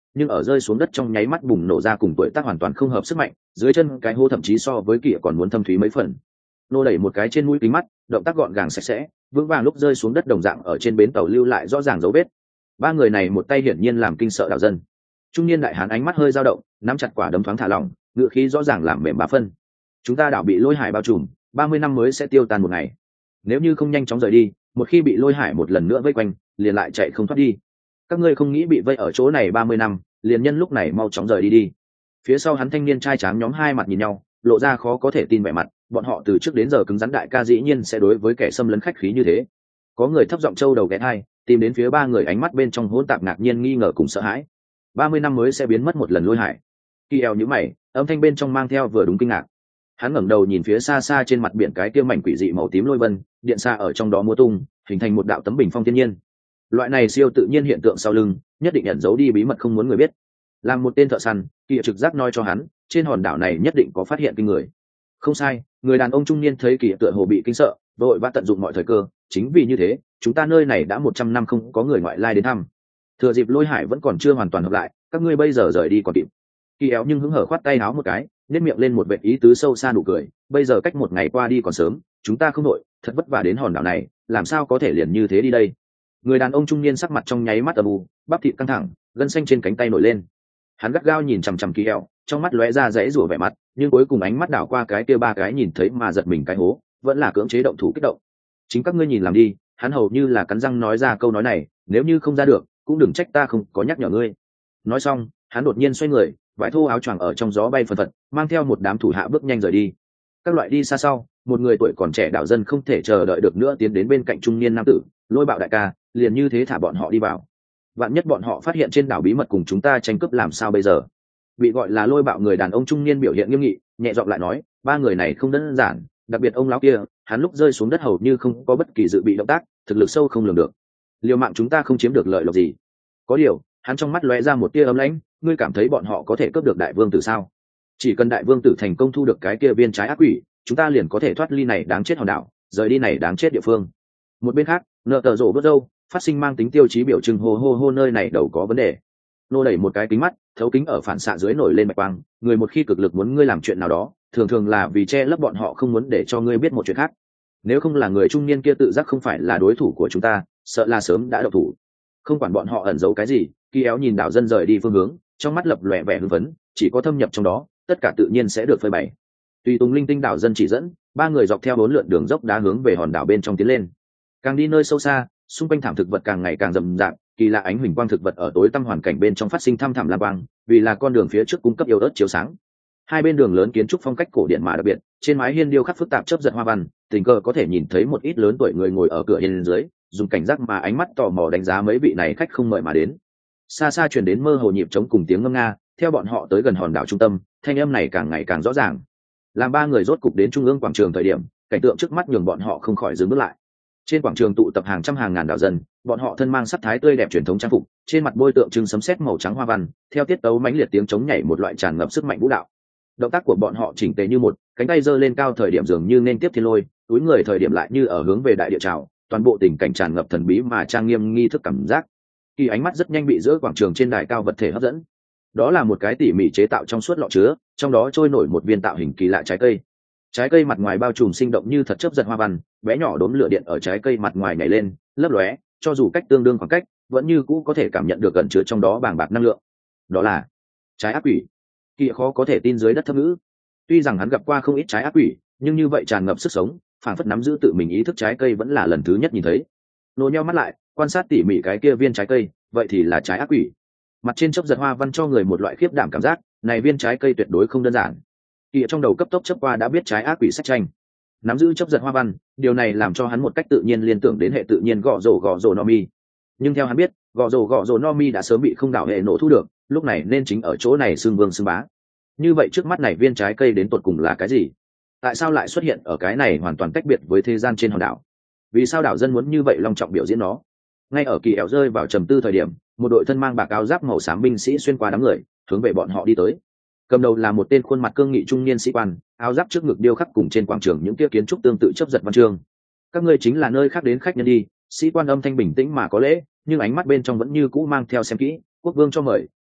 nhưng ở rơi xuống đất trong nháy mắt bùng nổ ra cùng tuổi tác hoàn toàn không hợp sức mạnh, dưới chân cái hô thậm chí so với kỵ còn muốn thâm thúy mấy phần. Nô đẩy một cái trên mũi kính mắt, động tác gọn gàng sạch sẽ, vững vàng lúc rơi xuống đất đồng dạng ở trên bến tàu lưu lại rõ ràng dấu vết. Ba người này một tay hiển nhiên làm kinh sợ đảo dân. Trung niên đại hán ánh mắt hơi dao động, nắm chặt quả đấm thoáng thả lỏng, ngựa khí rõ ràng làm mềm bá phân. Chúng ta đảo bị lôi hải bao trùm, ba mươi năm mới sẽ tiêu tan một ngày. Nếu như không nhanh chóng rời đi, một khi bị lôi hải một lần nữa vây quanh, liền lại chạy không thoát đi. Các ngươi không nghĩ bị vây ở chỗ này ba mươi năm, liền nhân lúc này mau chóng rời đi đi. Phía sau hắn thanh niên trai tráng nhóm hai mặt nhìn nhau, lộ ra khó có thể tin vẻ mặt, bọn họ từ trước đến giờ cứng rắn đại ca dĩ nhiên sẽ đối với kẻ xâm lấn khách khí như thế. Có người thấp giọng trâu đầu ghé hai, tìm đến phía ba người ánh mắt bên trong hỗn tạp ngạc nhiên nghi ngờ cùng sợ hãi. Ba mươi năm mới sẽ biến mất một lần lôi hải. Kỳ eo nhíu mày, âm thanh bên trong mang theo vừa đúng kinh ngạc. Hắn ngẩng đầu nhìn phía xa xa trên mặt biển cái kia mảnh quỷ dị màu tím lôi vân, điện xa ở trong đó múa tung, hình thành một đạo tấm bình phong thiên nhiên. Loại này siêu tự nhiên hiện tượng sau lưng, nhất định ẩn giấu đi bí mật không muốn người biết. Làm một tên thợ săn, Kỳ trực giác nói cho hắn, trên hòn đảo này nhất định có phát hiện kinh người. Không sai, người đàn ông trung niên thấy Kỳ tựa hồ bị kinh sợ, vội vã tận dụng mọi thời cơ, chính vì như thế, chúng ta nơi này đã một trăm năm không có người ngoại lai đến thăm. Thừa dịp lôi hải vẫn còn chưa hoàn toàn hợp lại, các ngươi bây giờ rời đi còn kịp. Kỳ éo nhưng hứng hở khoát tay áo một cái, nếp miệng lên một vệt ý tứ sâu xa nụ cười, bây giờ cách một ngày qua đi còn sớm, chúng ta không đội, thật vất vả đến hòn đảo này, làm sao có thể liền như thế đi đây. Người đàn ông trung niên sắc mặt trong nháy mắt âm u, bắp thịt căng thẳng, gân xanh trên cánh tay nổi lên. Hắn gắt gao nhìn chằm chằm Kỳ éo, trong mắt lóe ra rẽ rủa vẻ mặt, nhưng cuối cùng ánh mắt đảo qua cái kia ba cái nhìn thấy mà giật mình cái hố, vẫn là cưỡng chế động thủ kích động. Chính các ngươi nhìn làm đi. Hắn hầu như là cắn răng nói ra câu nói này, nếu như không ra được, cũng đừng trách ta không có nhắc nhở ngươi. Nói xong, hắn đột nhiên xoay người, vải thô áo choàng ở trong gió bay phần phật, mang theo một đám thủ hạ bước nhanh rời đi. Các loại đi xa sau, một người tuổi còn trẻ đảo dân không thể chờ đợi được nữa tiến đến bên cạnh trung niên nam tử, lôi bạo đại ca, liền như thế thả bọn họ đi vào. Vạn nhất bọn họ phát hiện trên đảo bí mật cùng chúng ta tranh cướp làm sao bây giờ? Bị gọi là lôi bạo người đàn ông trung niên biểu hiện nghiêm nghị, nhẹ giọng lại nói, ba người này không đơn giản, đặc biệt ông lão kia, hắn lúc rơi xuống đất hầu như không có bất kỳ dự bị động tác, thực lực sâu không lường được. Liều mạng chúng ta không chiếm được lợi lộc gì. Có điều, hắn trong mắt lóe ra một tia ấm lãnh, ngươi cảm thấy bọn họ có thể cướp được đại vương tử sao? Chỉ cần đại vương tử thành công thu được cái kia viên trái ác quỷ, chúng ta liền có thể thoát ly này đáng chết hòn đảo, rời đi này đáng chết địa phương. Một bên khác, nợ tờ rổ vớt râu, phát sinh mang tính tiêu chí biểu trưng hô hô hô nơi này đầu có vấn đề. Nô đẩy một cái kính mắt, thấu kính ở phản xạ dưới nổi lên bạch quang, người một khi cực lực muốn ngươi làm chuyện nào đó, thường thường là vì che lấp bọn họ không muốn để cho ngươi biết một chuyện khác. Nếu không là người trung niên kia tự giác không phải là đối thủ của chúng ta, sợ là sớm đã độc thủ. Không quản bọn họ ẩn giấu cái gì, Kỳ éo nhìn đảo dân rời đi phương hướng, trong mắt lập lòe vẻ hưng phấn, chỉ có thâm nhập trong đó, tất cả tự nhiên sẽ được phơi bày. Tùy tùng linh tinh đảo dân chỉ dẫn, ba người dọc theo bốn lượn đường dốc đá hướng về hòn đảo bên trong tiến lên. Càng đi nơi sâu xa, xung quanh thảm thực vật càng ngày càng rậm rạp, kỳ lạ ánh huỳnh quang thực vật ở tối tăm hoàn cảnh bên trong phát sinh thăm thẳm lam quang, vì là con đường phía trước cung cấp yếu ớt chiếu sáng. Hai bên đường lớn kiến trúc phong cách cổ điển mà đặc biệt, trên mái hiên điêu khắc phức tạp chớp giật hoa văn, tình cờ có thể nhìn thấy một ít lớn tuổi người ngồi ở cửa hiên dưới, dùng cảnh giác mà ánh mắt tò mò đánh giá mấy vị này khách không mời mà đến. Xa xa truyền đến mơ hồ nhịp trống cùng tiếng ngâm nga, theo bọn họ tới gần hòn đảo trung tâm, thanh âm này càng ngày càng rõ ràng. Làm ba người rốt cục đến trung ương quảng trường thời điểm, cảnh tượng trước mắt nhường bọn họ không khỏi dừng bước lại. Trên quảng trường tụ tập hàng trăm hàng ngàn đảo dân, bọn họ thân mang sắc thái tươi đẹp truyền thống trang phục, trên mặt bôi tượng trưng sấm sét màu trắng hoa văn, theo tiết tấu mãnh liệt tiếng trống nhảy một loại tràn ngập sức mạnh vũ đạo. Động tác của bọn họ chỉnh tề như một, cánh tay giơ lên cao thời điểm dường như nên tiếp thiên lôi, túi người thời điểm lại như ở hướng về đại địa trào, toàn bộ tình cảnh tràn ngập thần bí mà trang nghiêm nghi thức cảm giác. Kỳ ánh mắt rất nhanh bị giữa quảng trường trên đài cao vật thể hấp dẫn. Đó là một cái tỉ mỉ chế tạo trong suốt lọ chứa, trong đó trôi nổi một viên tạo hình kỳ lạ trái cây. Trái cây mặt ngoài bao trùm sinh động như thật chớp giật hoa văn, bé nhỏ đốm lửa điện ở trái cây mặt ngoài nhảy lên, lấp lóe, cho dù cách tương đương khoảng cách, vẫn như cũ có thể cảm nhận được gần chứa trong đó bàng bạc năng lượng. Đó là trái ác quỷ. Kỳ khó có thể tin dưới đất thâm ngữ. Tuy rằng hắn gặp qua không ít trái ác quỷ, nhưng như vậy tràn ngập sức sống, phảng phất nắm giữ tự mình ý thức trái cây vẫn là lần thứ nhất nhìn thấy. Nô nheo mắt lại, quan sát tỉ mỉ cái kia viên trái cây, vậy thì là trái ác quỷ. Mặt trên chớp giật hoa văn cho người một loại khiếp đảm cảm giác, này viên trái cây tuyệt đối không đơn giản. Kỳ trong đầu cấp tốc chớp qua đã biết trái ác quỷ sách tranh, nắm giữ chớp giật hoa văn, điều này làm cho hắn một cách tự nhiên liên tưởng đến hệ tự nhiên gõ rổ gõ rổ Nomi. Nhưng theo hắn biết, gõ rổ gõ rổ Nomi đã sớm bị không đảo hệ nổ thu được, lúc này nên chính ở chỗ này xương vương xương bá. Như vậy trước mắt này viên trái cây đến tột cùng là cái gì? Tại sao lại xuất hiện ở cái này hoàn toàn tách biệt với thế gian trên hòn đảo? Vì sao đảo dân muốn như vậy long trọng biểu diễn nó? Ngay ở Kỳ ẻo rơi vào trầm tư thời điểm, một đội thân mang bạc áo giáp màu xám binh sĩ xuyên qua đám người, hướng về bọn họ đi tới. Cầm đầu là một tên khuôn mặt cương nghị trung niên sĩ quan, áo giáp trước ngực điêu khắc cùng trên quảng trường những kia kiến trúc tương tự chớp giật văn chương. Các ngươi chính là nơi khác đến khách nhân đi. Sĩ quan âm thanh bình tĩnh mà có lễ, nhưng ánh mắt bên trong vẫn như cũ mang theo xem kỹ. Quốc vương cho mời,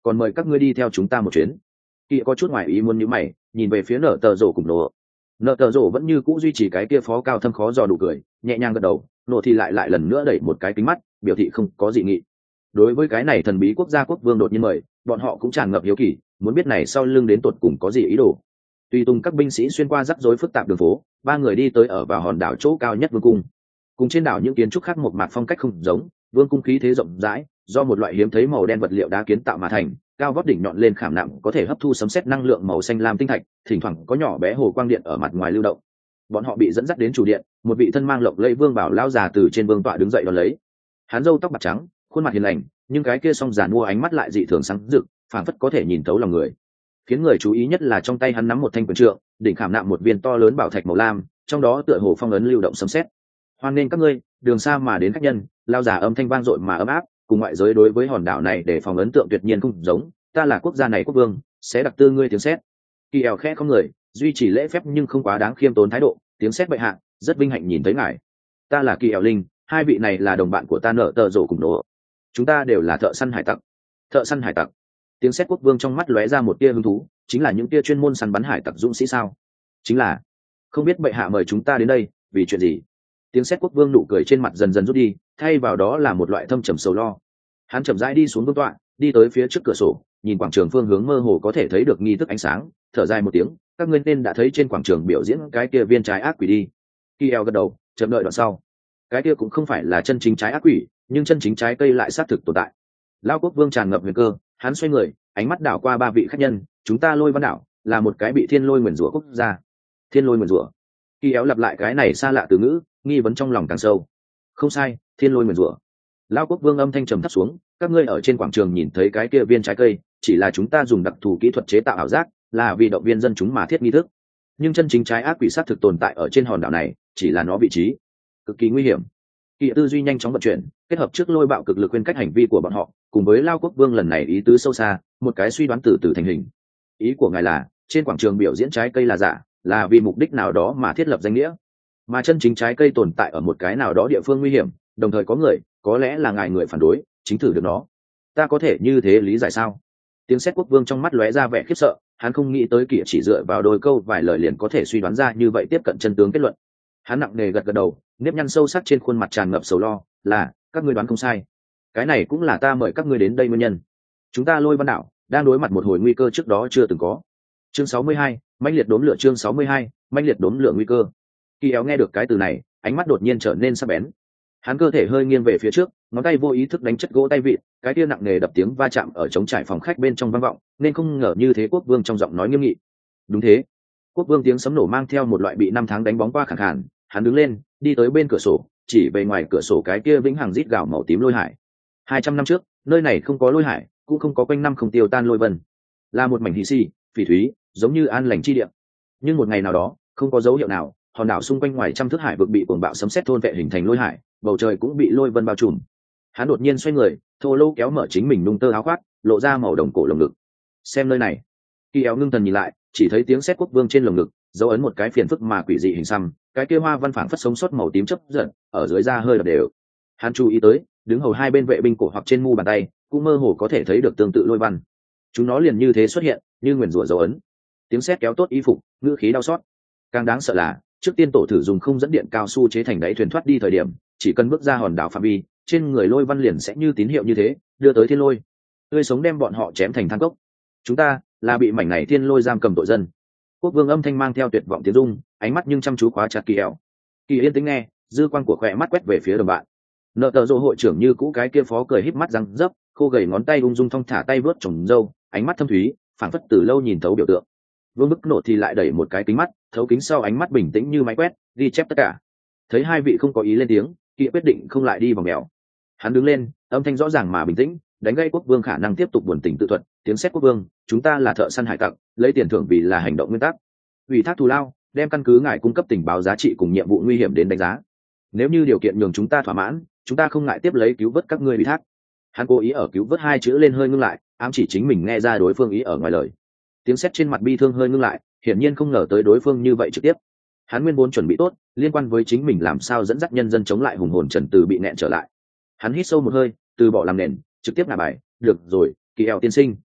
còn mời các ngươi đi theo chúng ta một chuyến. Kỳ có chút ngoài ý muốn nhíu mày, nhìn về phía nợ tờ rổ cùng nổ. Nợ tờ rổ vẫn như cũ duy trì cái kia phó cao thâm khó dò đủ cười, nhẹ nhàng gật đầu. Nổ thì lại lại lần nữa đẩy một cái kính mắt, biểu thị không có dị nghị. Đối với cái này thần bí quốc gia quốc vương đột nhiên mời, bọn họ cũng tràn ngập hiếu kỳ, muốn biết này sau lưng đến tột cùng có gì ý đồ. Tùy tùng các binh sĩ xuyên qua rắc rối phức tạp đường phố, ba người đi tới ở vào hòn đảo chỗ cao nhất vương cung. Cùng trên đảo những kiến trúc khác một mạc phong cách không giống, vương cung khí thế rộng rãi, do một loại hiếm thấy màu đen vật liệu đá kiến tạo mà thành, cao vóc đỉnh nhọn lên khảm nặng có thể hấp thu sấm sét năng lượng màu xanh lam tinh thạch, thỉnh thoảng có nhỏ bé hồ quang điện ở mặt ngoài lưu động. Bọn họ bị dẫn dắt đến chủ điện, một vị thân mang lộng lẫy vương bảo lão già từ trên vương tọa đứng dậy đón lấy. Hắn râu tóc bạc trắng, khuôn mặt hiền lành, nhưng cái kia song giàn mua ánh mắt lại dị thường sáng rực, phảng phất có thể nhìn thấu lòng người. Khiến người chú ý nhất là trong tay hắn nắm một thanh quyền trượng, đỉnh khảm nạm một viên to lớn bảo thạch màu lam, trong đó tựa hồ phong ấn lưu động sấm sét. Hoan nên các ngươi, đường xa mà đến khách nhân, lao giả âm thanh vang dội mà ấm áp, cùng ngoại giới đối với hòn đảo này để phòng ấn tượng tuyệt nhiên không giống. Ta là quốc gia này quốc vương, sẽ đặc tư ngươi tiếng sét. Kỳ eo khẽ không người, duy trì lễ phép nhưng không quá đáng khiêm tốn thái độ, tiếng sét bệ hạ, rất vinh hạnh nhìn thấy ngài. Ta là Kỳ eo linh, hai vị này là đồng bạn của ta nợ tờ rổ cùng nổ. Chúng ta đều là thợ săn hải tặc. Thợ săn hải tặc. Tiếng sét quốc vương trong mắt lóe ra một tia hứng thú, chính là những tia chuyên môn săn bắn hải tặc dũng sĩ sao? Chính là. Không biết bệ hạ mời chúng ta đến đây vì chuyện gì? Tiếng sét quốc vương nụ cười trên mặt dần dần rút đi, thay vào đó là một loại thâm trầm sầu lo. Hắn chậm rãi đi xuống vương tọa, đi tới phía trước cửa sổ, nhìn quảng trường phương hướng mơ hồ có thể thấy được nghi thức ánh sáng, thở dài một tiếng, các ngươi nên đã thấy trên quảng trường biểu diễn cái kia viên trái ác quỷ đi. Kiel gật đầu, chậm đợi đoạn sau. Cái kia cũng không phải là chân chính trái ác quỷ, nhưng chân chính trái cây lại xác thực tồn tại. Lão quốc vương tràn ngập huyền cơ, hắn xoay người, ánh mắt đảo qua ba vị khách nhân, chúng ta Lôi Văn đảo là một cái bị thiên lôi nguyền rủa quốc gia. Thiên lôi nguyền rủa. Kiel lặp lại cái này xa lạ từ ngữ, nghi vấn trong lòng càng sâu. Không sai, thiên lôi nguyền rủa. Lão quốc vương âm thanh trầm thấp xuống, các ngươi ở trên quảng trường nhìn thấy cái kia viên trái cây, chỉ là chúng ta dùng đặc thù kỹ thuật chế tạo ảo giác, là vì động viên dân chúng mà thiết nghi thức. Nhưng chân chính trái ác quỷ sát thực tồn tại ở trên hòn đảo này, chỉ là nó vị trí cực kỳ nguy hiểm. Kỳ tư duy nhanh chóng vận chuyển, kết hợp trước lôi bạo cực lực khuyên cách hành vi của bọn họ, cùng với Lao quốc vương lần này ý tứ sâu xa, một cái suy đoán từ từ thành hình. Ý của ngài là, trên quảng trường biểu diễn trái cây là giả, là vì mục đích nào đó mà thiết lập danh nghĩa, mà chân chính trái cây tồn tại ở một cái nào đó địa phương nguy hiểm, đồng thời có người, có lẽ là ngài người phản đối, chính thử được nó. Ta có thể như thế lý giải sao? Tiếng sét quốc vương trong mắt lóe ra vẻ khiếp sợ, hắn không nghĩ tới Kỳ chỉ dựa vào đôi câu vài lời liền có thể suy đoán ra như vậy tiếp cận chân tướng kết luận. Hắn nặng nề gật gật đầu, nếp nhăn sâu sắc trên khuôn mặt tràn ngập sầu lo, là các ngươi đoán không sai, cái này cũng là ta mời các ngươi đến đây nguyên nhân. Chúng ta Lôi Văn đảo đang đối mặt một hồi nguy cơ trước đó chưa từng có. Chương sáu mươi hai, mãnh liệt đốm lửa. Chương sáu mươi hai, mãnh liệt đốm lửa nguy cơ. Kỳ éo nghe được cái từ này, ánh mắt đột nhiên trở nên sắc bén. Hắn cơ thể hơi nghiêng về phía trước, ngón tay vô ý thức đánh chất gỗ tay vịn, cái kia nặng nề đập tiếng va chạm ở trống trải phòng khách bên trong vang vọng, nên không ngờ như thế quốc vương trong giọng nói nghiêm nghị. Đúng thế. Quốc vương tiếng sấm nổ mang theo một loại bị năm tháng đánh bóng qua khàn khàn, hắn đứng lên, đi tới bên cửa sổ, chỉ về ngoài cửa sổ cái kia vĩnh hằng rít gào màu tím lôi hải. Hai trăm năm trước, nơi này không có lôi hải, cũng không có quanh năm không tiêu tan lôi vân, là một mảnh hì xì, phỉ thúy, giống như an lành chi địa. Nhưng một ngày nào đó, không có dấu hiệu nào, hòn đảo xung quanh ngoài trăm thước hải vực bị cuồng bạo sấm sét thôn vệ hình thành lôi hải, bầu trời cũng bị lôi vân bao trùm. Hắn đột nhiên xoay người, thô lô kéo mở chính mình nung tơ áo khoác, lộ ra màu đồng cổ lồng ngực. Xem nơi này. Khi éo ngưng thần nhìn lại, chỉ thấy tiếng sét quốc vương trên lồng ngực, dấu ấn một cái phiền phức mà quỷ dị hình xăm, cái kia hoa văn phảng phất sống sót màu tím chớp giật, ở dưới da hơi đập đều. Hắn chú ý tới, đứng hầu hai bên vệ binh cổ hoặc trên mu bàn tay, cũng mơ hồ có thể thấy được tương tự lôi văn. Chúng nó liền như thế xuất hiện, như nguyền rủa dấu ấn. Tiếng sét kéo tốt y phục, ngữ khí đau xót. Càng đáng sợ là, trước tiên tổ thử dùng không dẫn điện cao su chế thành đáy thuyền thoát đi thời điểm, chỉ cần bước ra hòn đảo phạm vi, trên người lôi văn liền sẽ như tín hiệu như thế, đưa tới thiên lôi, tươi sống đem bọn họ chém thành than cốc. Chúng ta là bị mảnh này thiên lôi giam cầm tội dân. Quốc vương âm thanh mang theo tuyệt vọng tiếng rung, ánh mắt nhưng chăm chú khóa chặt Kỳ éo. Kỳ yên tĩnh nghe, dư quan của khỏe mắt quét về phía đồng bạn. Nợ tờ rộ hội trưởng như cũ cái kia phó cười híp mắt răng dấp, khô gầy ngón tay ung dung thong thả tay vớt trồng râu, ánh mắt thâm thúy, phảng phất từ lâu nhìn thấu biểu tượng. Vương bức nộ thì lại đẩy một cái kính mắt, thấu kính sau ánh mắt bình tĩnh như máy quét, ghi chép tất cả. Thấy hai vị không có ý lên tiếng, Kỳ quyết định không lại đi vòng mèo. Hắn đứng lên, âm thanh rõ ràng mà bình tĩnh, đánh gây quốc vương khả năng tiếp tục buồn tỉnh tự thuật. Tiếng sét quốc vương, chúng ta là thợ săn hải tặc, lấy tiền thưởng vì là hành động nguyên tắc. Ủy thác thù lao, đem căn cứ ngài cung cấp tình báo giá trị cùng nhiệm vụ nguy hiểm đến đánh giá. Nếu như điều kiện nhường chúng ta thỏa mãn, chúng ta không ngại tiếp lấy cứu vớt các ngươi ủy thác. Hắn cố ý ở cứu vớt hai chữ lên hơi ngưng lại, ám chỉ chính mình nghe ra đối phương ý ở ngoài lời. Tiếng sét trên mặt bi thương hơi ngưng lại, hiển nhiên không ngờ tới đối phương như vậy trực tiếp. Hắn nguyên vốn chuẩn bị tốt, liên quan với chính mình làm sao dẫn dắt nhân dân chống lại hùng hồn trần từ bị nẹn trở lại. Hắn hít sâu một hơi, từ bỏ làm nền, trực tiếp ngả bài, được rồi, Kỳ éo tiên sinh,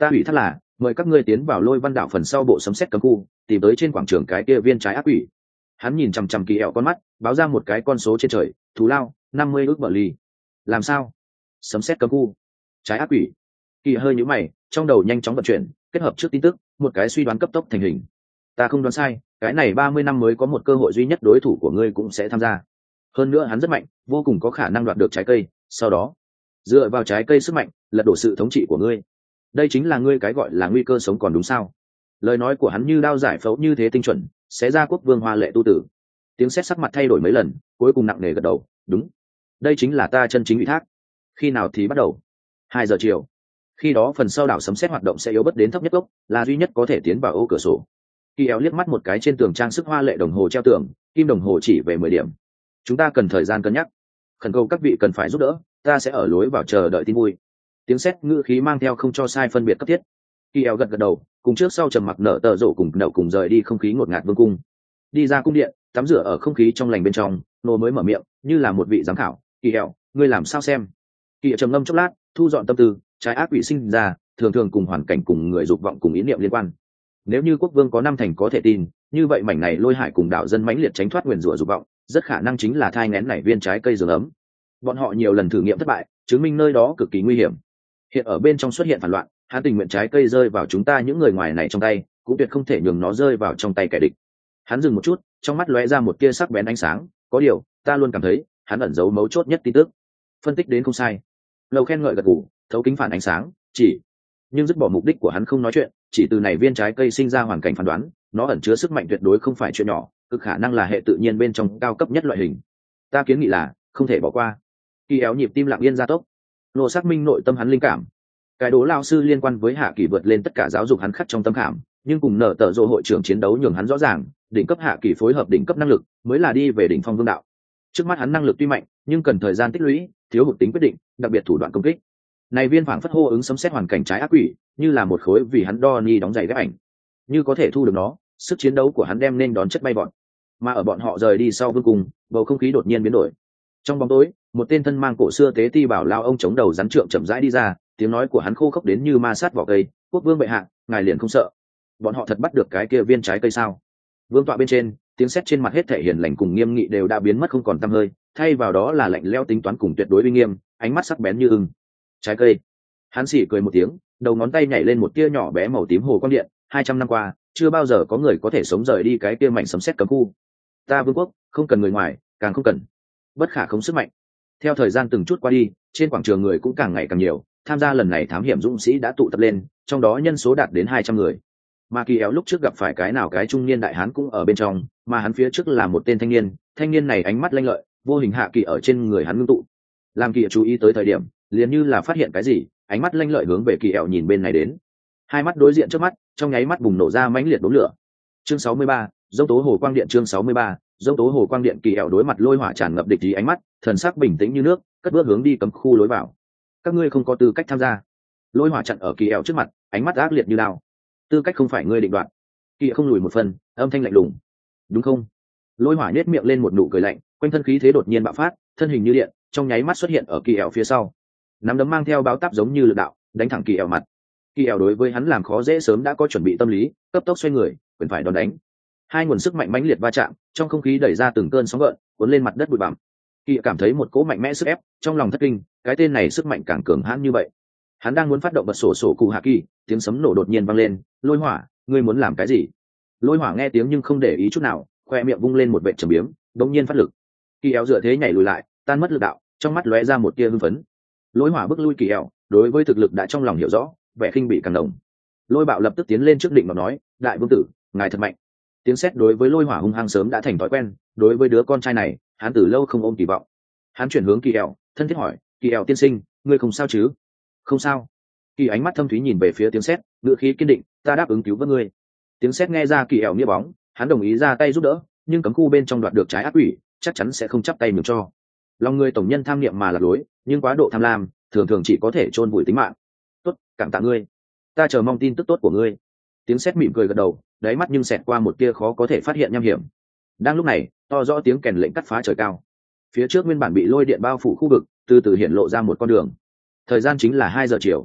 ta ủy thác là mời các ngươi tiến vào lôi văn đảo phần sau bộ sấm sét cấm khu, tìm tới trên quảng trường cái kia viên trái ác quỷ. Hắn nhìn chằm chằm Kỳ ẻo con mắt, báo ra một cái con số trên trời, thù lao năm mươi ước bờ ly. Làm sao? Sấm sét cấm khu, trái ác quỷ. Kỳ hơi nhíu mày, trong đầu nhanh chóng vận chuyển, kết hợp trước tin tức, một cái suy đoán cấp tốc thành hình. Ta không đoán sai, cái này ba mươi năm mới có một cơ hội duy nhất đối thủ của ngươi cũng sẽ tham gia. Hơn nữa hắn rất mạnh, vô cùng có khả năng đoạt được trái cây, sau đó dựa vào trái cây sức mạnh, lật đổ sự thống trị của ngươi. Đây chính là ngươi cái gọi là nguy cơ sống còn đúng sao? Lời nói của hắn như đao giải phẫu như thế tinh chuẩn, xé ra quốc vương hoa lệ tu tử. Tiếng sét sắc mặt thay đổi mấy lần, cuối cùng nặng nề gật đầu, đúng. Đây chính là ta chân chính ủy thác. Khi nào thì bắt đầu? Hai giờ chiều. Khi đó phần sau đảo sấm sét hoạt động sẽ yếu bớt đến thấp nhất gốc, là duy nhất có thể tiến vào ô cửa sổ. Kỳ éo liếc mắt một cái trên tường trang sức hoa lệ đồng hồ treo tường, kim đồng hồ chỉ về mười điểm. Chúng ta cần thời gian cân nhắc. Khẩn cầu các vị cần phải giúp đỡ, ta sẽ ở lối vào chờ đợi tin vui. Tiếng sét ngữ khí mang theo không cho sai phân biệt cấp thiết. Kỳ éo gật gật đầu, cùng trước sau trầm mặc nở tờ rộ cùng nậu cùng rời đi không khí ngột ngạt vương cung. Đi ra cung điện, tắm rửa ở không khí trong lành bên trong, nô mới mở miệng, như là một vị giám khảo. Kỳ éo, ngươi làm sao xem? Kỳ trầm ngâm chốc lát, thu dọn tâm tư, trái ác quỷ sinh ra, thường thường cùng hoàn cảnh cùng người dục vọng cùng ý niệm liên quan. Nếu như quốc vương có năm thành có thể tin, như vậy mảnh này lôi hải cùng đạo dân mãnh liệt tránh thoát nguyền rủa dục vọng, rất khả năng chính là thai nghén nảy viên trái cây giường ấm. Bọn họ nhiều lần thử nghiệm thất bại, chứng minh nơi đó cực kỳ nguy hiểm. Hiện ở bên trong xuất hiện phản loạn, hắn tình nguyện trái cây rơi vào chúng ta những người ngoài này trong tay, cũng tuyệt không thể nhường nó rơi vào trong tay kẻ địch. Hắn dừng một chút, trong mắt lóe ra một tia sắc bén ánh sáng, có điều, ta luôn cảm thấy, hắn ẩn giấu mấu chốt nhất tin tức. Phân tích đến không sai. Lâu khen ngợi gật gù, thấu kính phản ánh sáng, chỉ nhưng dứt bỏ mục đích của hắn không nói chuyện, chỉ từ này viên trái cây sinh ra hoàn cảnh phán đoán, nó ẩn chứa sức mạnh tuyệt đối không phải chuyện nhỏ, cực khả năng là hệ tự nhiên bên trong cao cấp nhất loại hình. Ta kiến nghị là không thể bỏ qua. Kỳ éo nhịp tim lặng yên gia tốc, nô xác minh nội tâm hắn linh cảm. Cái đố lao sư liên quan với hạ kỳ vượt lên tất cả giáo dục hắn khắc trong tâm khảm, nhưng cùng nở tờ rộ hội trưởng chiến đấu nhường hắn rõ ràng, đỉnh cấp hạ kỳ phối hợp đỉnh cấp năng lực mới là đi về đỉnh phong vương đạo. Trước mắt hắn năng lực tuy mạnh, nhưng cần thời gian tích lũy, thiếu hụt tính quyết định, đặc biệt thủ đoạn công kích. Này viên phảng phất hô ứng sấm xét hoàn cảnh trái ác quỷ, như là một khối vì hắn đo ni đóng giày ghép ảnh. Như có thể thu được nó, sức chiến đấu của hắn đem nên đón chất bay bọn. Mà ở bọn họ rời đi sau vương cùng, bầu không khí đột nhiên biến đổi. Trong bóng tối, một tên thân mang cổ xưa tế ti bảo lao ông chống đầu rắn trượng chậm rãi đi ra, tiếng nói của hắn khô khốc đến như ma sát vỏ cây, quốc vương bệ hạ, ngài liền không sợ. Bọn họ thật bắt được cái kia viên trái cây sao? Vương tọa bên trên, tiếng sét trên mặt hết thể hiền lành cùng nghiêm nghị đều đã biến mất không còn tăm hơi, thay vào đó là lạnh lẽo tính toán cùng tuyệt đối uy nghiêm, ánh mắt sắc bén như ưng. Trái cây. Hắn xỉ cười một tiếng, đầu ngón tay nhảy lên một tia nhỏ bé màu tím hồ quang điện. Hai trăm năm qua, chưa bao giờ có người có thể sống rời đi cái kia mảnh sấm sét cấm khu. Ta vương quốc không cần người ngoài, càng không cần bất khả khống sức mạnh. Theo thời gian từng chút qua đi, trên quảng trường người cũng càng ngày càng nhiều, tham gia lần này thám hiểm dũng sĩ đã tụ tập lên, trong đó nhân số đạt đến hai trăm người. Mà Kỳ éo lúc trước gặp phải cái nào cái trung niên đại hán cũng ở bên trong, mà hắn phía trước là một tên thanh niên, thanh niên này ánh mắt lanh lợi, vô hình hạ kỳ ở trên người hắn ngưng tụ. Làm Kỳ chú ý tới thời điểm, liền như là phát hiện cái gì, ánh mắt lanh lợi hướng về Kỳ éo nhìn bên này đến. Hai mắt đối diện trước mắt, trong nháy mắt bùng nổ ra mãnh liệt đốm lửa. Chương sáu mươi ba, dông tố hồ quang điện. Chương sáu mươi ba, dông tố hồ quang điện. Kỳ éo đối mặt lôi hỏa tràn ngập địch ý ánh mắt, thần sắc bình tĩnh như nước, cất bước hướng đi cấm khu lối vào. Các ngươi không có tư cách tham gia. Lôi hỏa chặn ở Kỳ éo trước mặt, ánh mắt ác liệt như đao. Tư cách không phải ngươi định đoạt. Kỳ không lùi một phần, âm thanh lạnh lùng. Đúng không? Lôi hỏa nhếch miệng lên một nụ cười lạnh, quanh thân khí thế đột nhiên bạo phát, thân hình như điện, trong nháy mắt xuất hiện ở Kỳ éo phía sau. Nắm đấm mang theo báo táp giống như lực đạo, đánh thẳng Kỳ éo mặt. Kỳ éo đối với hắn làm khó dễ sớm đã có chuẩn bị tâm lý, cấp tốc xoay người, quyền phải đón đánh. Hai nguồn sức mạnh mãnh liệt va chạm, trong không khí đẩy ra từng cơn sóng gợn, cuốn lên mặt đất bụi bặm. Kỳ cảm thấy một cỗ mạnh mẽ sức ép, trong lòng thất kinh, cái tên này sức mạnh càng cường hãn như vậy. Hắn đang muốn phát động bật sổ sổ cụ hạ kỳ, tiếng sấm nổ đột nhiên vang lên. Lôi hỏa, ngươi muốn làm cái gì? Lôi hỏa nghe tiếng nhưng không để ý chút nào, khoe miệng vung lên một vệt trầm biếm, đống nhiên phát lực. Kỳ éo dựa thế nhảy lùi lại, tan mất lực đạo, trong mắt lóe ra một tia hưng phấn. Lôi hỏa bước lui Kỳ éo, đối với thực lực đã trong lòng hiểu rõ, vẻ khinh bị càng đồng. Lôi bạo lập tức tiến lên trước định mà nói, đại vương tử, ngài thật mạnh. Tiếng sét đối với lôi hỏa hung hăng sớm đã thành thói quen, đối với đứa con trai này, hắn từ lâu không ôm kỳ vọng. Hắn chuyển hướng Kỳ éo, thân thiết hỏi, Kỳ éo tiên sinh, ngươi không sao chứ? Không sao. Kỳ ánh mắt thâm thúy nhìn về phía tiếng sét, ngữ khí kiên định, ta đáp ứng cứu vớt ngươi. Tiếng sét nghe ra Kỳ éo nghĩa bóng, hắn đồng ý ra tay giúp đỡ, nhưng cấm khu bên trong đoạt được trái ác quỷ, chắc chắn sẽ không chắp tay nhường cho. Lòng người tổng nhân tham niệm mà lạc lối, nhưng quá độ tham lam, thường thường chỉ có thể chôn vùi tính mạng. Tốt, cảm tạ ngươi. Ta chờ mong tin tức tốt của ngươi. Tiếng sét mỉm cười gật đầu, đáy mắt nhưng xẹt qua một tia khó có thể phát hiện nham hiểm. Đang lúc này, to rõ tiếng kèn lệnh cắt phá trời cao. Phía trước nguyên bản bị lôi điện bao phủ khu vực, từ từ hiện lộ ra một con đường. Thời gian chính là hai giờ chiều.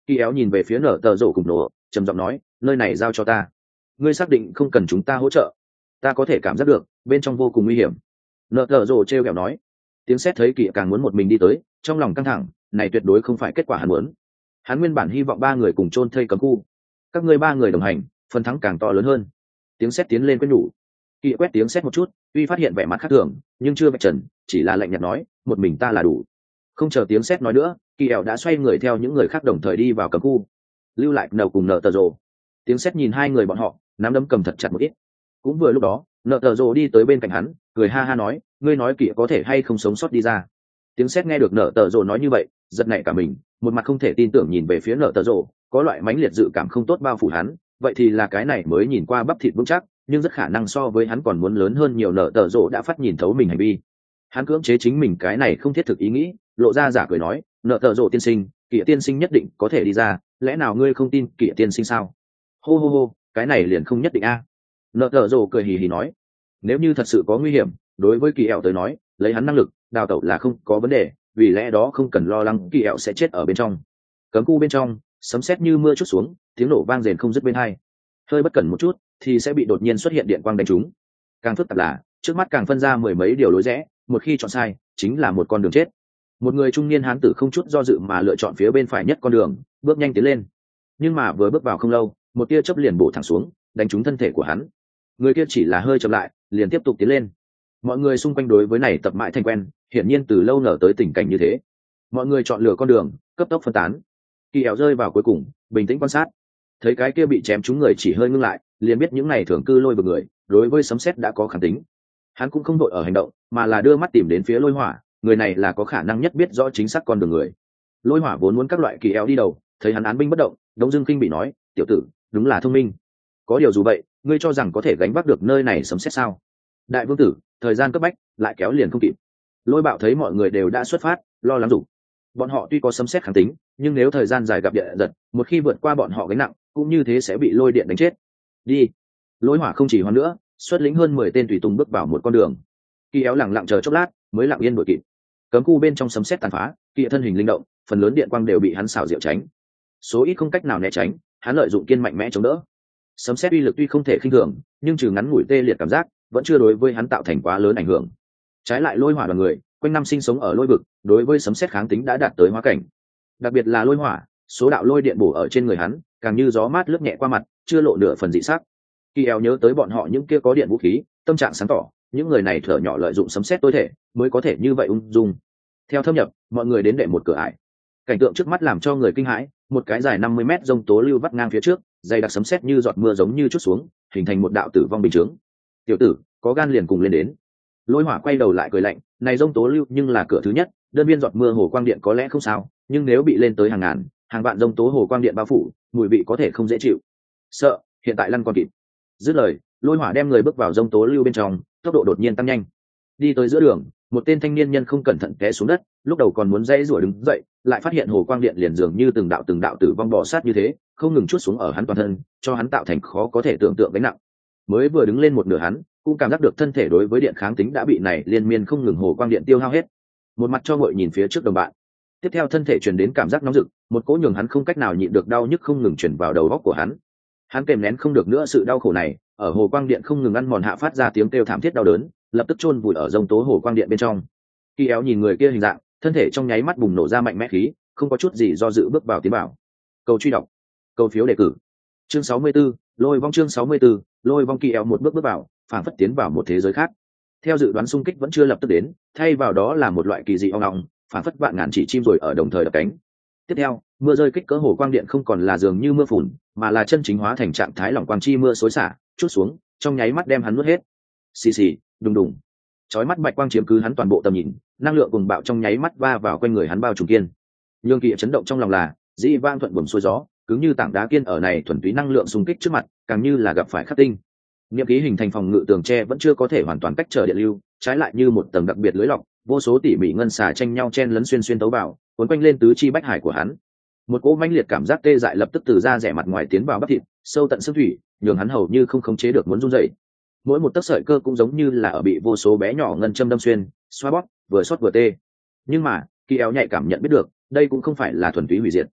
Kỳ éo nhìn về phía nở tờ rổ cùng nổ, trầm giọng nói, nơi này giao cho ta. Ngươi xác định không cần chúng ta hỗ trợ? Ta có thể cảm giác được bên trong vô cùng nguy hiểm. Nở tờ rổ trêu ghẹo nói. Tiếng sét thấy Kỳ càng muốn một mình đi tới, trong lòng căng thẳng, này tuyệt đối không phải kết quả hắn muốn. Hắn nguyên bản hy vọng ba người cùng chôn thây cấm khu, các ngươi ba người đồng hành, phần thắng càng to lớn hơn. Tiếng sét tiến lên quét nhủ. Kỳ quét tiếng sét một chút, tuy phát hiện vẻ mặt khác thường, nhưng chưa vạch trần, chỉ là lạnh nhạt nói, một mình ta là đủ. Không chờ tiếng sét nói nữa, Kỳ ẻo đã xoay người theo những người khác đồng thời đi vào cấm khu, lưu lại nầu cùng nợ tờ rồ. Tiếng sét nhìn hai người bọn họ, nắm đấm cầm thật chặt một ít. Cũng vừa lúc đó, nợ tờ rồ đi tới bên cạnh hắn, cười ha ha nói, ngươi nói Kỳ có thể hay không sống sót đi ra. Tiếng sét nghe được nợ tờ rồ nói như vậy, giật nảy cả mình, một mặt không thể tin tưởng nhìn về phía nợ tờ rồ, có loại mãnh liệt dự cảm không tốt bao phủ hắn, vậy thì là cái này mới nhìn qua bắp thịt vững chắc, nhưng rất khả năng so với hắn còn muốn lớn hơn nhiều. Nợ tờ rồ đã phát nhìn thấu mình hành vi, hắn cưỡng chế chính mình cái này không thiết thực ý nghĩ, lộ ra giả cười nói, nợ tờ rồ tiên sinh, Kỷ tiên sinh nhất định có thể đi ra, lẽ nào ngươi không tin Kỷ tiên sinh sao? Hô hô hô, cái này liền không nhất định a. À. Nợ tờ rồ cười hì hì nói, nếu như thật sự có nguy hiểm, đối với Kỳ ẻo tới nói, lấy hắn năng lực đào tẩu là không có vấn đề, vì lẽ đó không cần lo lắng Kỳ ẻo sẽ chết ở bên trong. Cấm khu bên trong, sấm sét như mưa chút xuống, tiếng nổ vang rền không dứt bên hai. Hơi bất cẩn một chút thì sẽ bị đột nhiên xuất hiện điện quang đánh trúng. Càng phức tạp là trước mắt càng phân ra mười mấy điều lối rẽ, một khi chọn sai chính là một con đường chết. Một người trung niên hán tử không chút do dự mà lựa chọn phía bên phải nhất con đường, bước nhanh tiến lên. Nhưng mà vừa bước vào không lâu, một tia chớp liền bổ thẳng xuống, đánh trúng thân thể của hắn. Người kia chỉ là hơi chậm lại, liền tiếp tục tiến lên. Mọi người xung quanh đối với này tập mãi thành quen, hiển nhiên từ lâu nở tới tình cảnh như thế. Mọi người chọn lựa con đường, cấp tốc phân tán. Kỳ ẻo rơi vào cuối cùng, bình tĩnh quan sát. Thấy cái kia bị chém trúng người chỉ hơi ngưng lại, liền biết những này thường cư lôi vực người, đối với sấm sét đã có kháng tính. Hắn cũng không đội ở hành động, mà là đưa mắt tìm đến phía lôi hỏa, người này là có khả năng nhất biết rõ chính xác con đường người. Lôi hỏa vốn muốn các loại Kỳ éo đi đầu, thấy hắn án binh bất động, Đông Dương Kinh bị nói, tiểu tử, đúng là thông minh. Có điều dù vậy, ngươi cho rằng có thể gánh vác được nơi này sấm sét sao? Đại vương tử, thời gian cấp bách, lại kéo liền không kịp. Lôi bạo thấy mọi người đều đã xuất phát, lo lắng rủ. Bọn họ tuy có sấm sét kháng tính, nhưng nếu thời gian dài gặp điện giật, một khi vượt qua bọn họ gánh nặng, cũng như thế sẽ bị lôi điện đánh chết. Đi. Lôi hỏa không chỉ hoan nữa, xuất lĩnh hơn mười tên tùy tùng bước vào một con đường. Kỳ éo lẳng lặng chờ chốc lát, mới lặng yên đuổi kịp. Cấm khu bên trong sấm sét tàn phá, Kỳ thân hình linh động, phần lớn điện quang đều bị hắn xảo diệu tránh. Số ít không cách nào né tránh, hắn lợi dụng kiên mạnh mẽ chống đỡ. Sấm sét uy lực tuy không thể khinh thường, nhưng trừ ngắn ngủi tê liệt cảm giác, vẫn chưa đối với hắn tạo thành quá lớn ảnh hưởng. Trái lại lôi hỏa đoàn người, quanh năm sinh sống ở lôi vực, đối với sấm sét kháng tính đã đạt tới hóa cảnh. Đặc biệt là lôi hỏa, số đạo lôi điện bổ ở trên người hắn, càng như gió mát lướt nhẹ qua mặt, chưa lộ nửa phần dị sắc. Kỳ éo nhớ tới bọn họ những kia có điện vũ khí, tâm trạng sáng tỏ, những người này thở nhỏ lợi dụng sấm sét tối thể, mới có thể như vậy ung dung. Theo thâm nhập, mọi người đến đệ một cửa ải. Cảnh tượng trước mắt làm cho người kinh hãi, một cái dài năm mươi mét rông tố lưu vắt ngang phía trước, dày đặc sấm sét như giọt mưa giống như chút xuống, hình thành một đạo tử vong bình chướng. Tiểu tử, có gan liền cùng lên đến. Lôi hỏa quay đầu lại cười lạnh, này rông tố lưu nhưng là cửa thứ nhất, đơn viên giọt mưa hồ quang điện có lẽ không sao, nhưng nếu bị lên tới hàng ngàn, hàng vạn rông tố hồ quang điện bao phủ, mùi vị có thể không dễ chịu. Sợ, hiện tại lăn còn kịp. Dứt lời, lôi hỏa đem người bước vào rông tố lưu bên trong, tốc độ đột nhiên tăng nhanh. Đi tới giữa đường, một tên thanh niên nhân không cẩn thận té xuống đất, lúc đầu còn muốn dãy rủa đứng dậy, lại phát hiện hồ quang điện liền dường như từng đạo từng đạo tử vong bò sát như thế, không ngừng chuốt xuống ở hắn toàn thân, cho hắn tạo thành khó có thể tưởng tượng gánh nặng. Mới vừa đứng lên một nửa hắn, cũng cảm giác được thân thể đối với điện kháng tính đã bị này liên miên không ngừng hồ quang điện tiêu hao hết. Một mặt cho ngội nhìn phía trước đồng bạn. Tiếp theo thân thể truyền đến cảm giác nóng rực, một cỗ nhường hắn không cách nào nhịn được đau nhức không ngừng truyền vào đầu óc của hắn. Hắn kèm nén không được nữa sự đau khổ này, ở hồ quang điện không ngừng ăn mòn hạ phát ra tiếng kêu thảm thiết đau đớn, lập tức chôn vùi ở rông tố hồ quang điện bên trong. Kỳ éo nhìn người kia hình dạng, thân thể trong nháy mắt bùng nổ ra mạnh mẽ khí, không có chút gì do dự bước vào tiến bảo. Cầu truy đọc, cầu phiếu đề cử. Chương sáu mươi 64, lôi vong chương sáu mươi 64, lôi vong. Kỳ éo một bước bước vào, phảng phất tiến vào một thế giới khác. Theo dự đoán xung kích vẫn chưa lập tức đến, thay vào đó là một loại kỳ dị ong ong, phảng phất vạn ngàn chỉ chim rồi ở đồng thời đập cánh. Tiếp theo, mưa rơi kích cỡ hồ quang điện không còn là dường như mưa phùn, mà là chân chính hóa thành trạng thái lỏng quang chi mưa xối xả, chút xuống, trong nháy mắt đem hắn nuốt hết. Xì xì, đùng đùng. Chói mắt bạch quang chiếm cứ hắn toàn bộ tầm nhìn, năng lượng cùng bạo trong nháy mắt va vào quanh người hắn bao trùm kiên. Nhương Kỳ chấn động trong lòng là, dĩ vang thuận buồm xuôi gió, cứng như tảng đá kiên ở này thuần túy năng lượng xung kích trước mặt, càng như là gặp phải khắc tinh. Niệm khí hình thành phòng ngự tường tre vẫn chưa có thể hoàn toàn cách trở điện lưu, trái lại như một tầng đặc biệt lưới lọc, vô số tỉ mỉ ngân xà tranh nhau chen lấn xuyên xuyên tấu vào, cuốn quanh lên tứ chi bách hải của hắn. Một cỗ mãnh liệt cảm giác tê dại lập tức từ da rẻ mặt ngoài tiến vào bắp thịt, sâu tận xương thủy, nhường hắn hầu như không khống chế được muốn run rẩy. Mỗi một tấc sợi cơ cũng giống như là ở bị vô số bé nhỏ ngân châm đâm xuyên, xoa bóp, vừa xót vừa tê. Nhưng mà, Kỳ éo nhạy cảm nhận biết được, đây cũng không phải là thuần túy hủy diệt.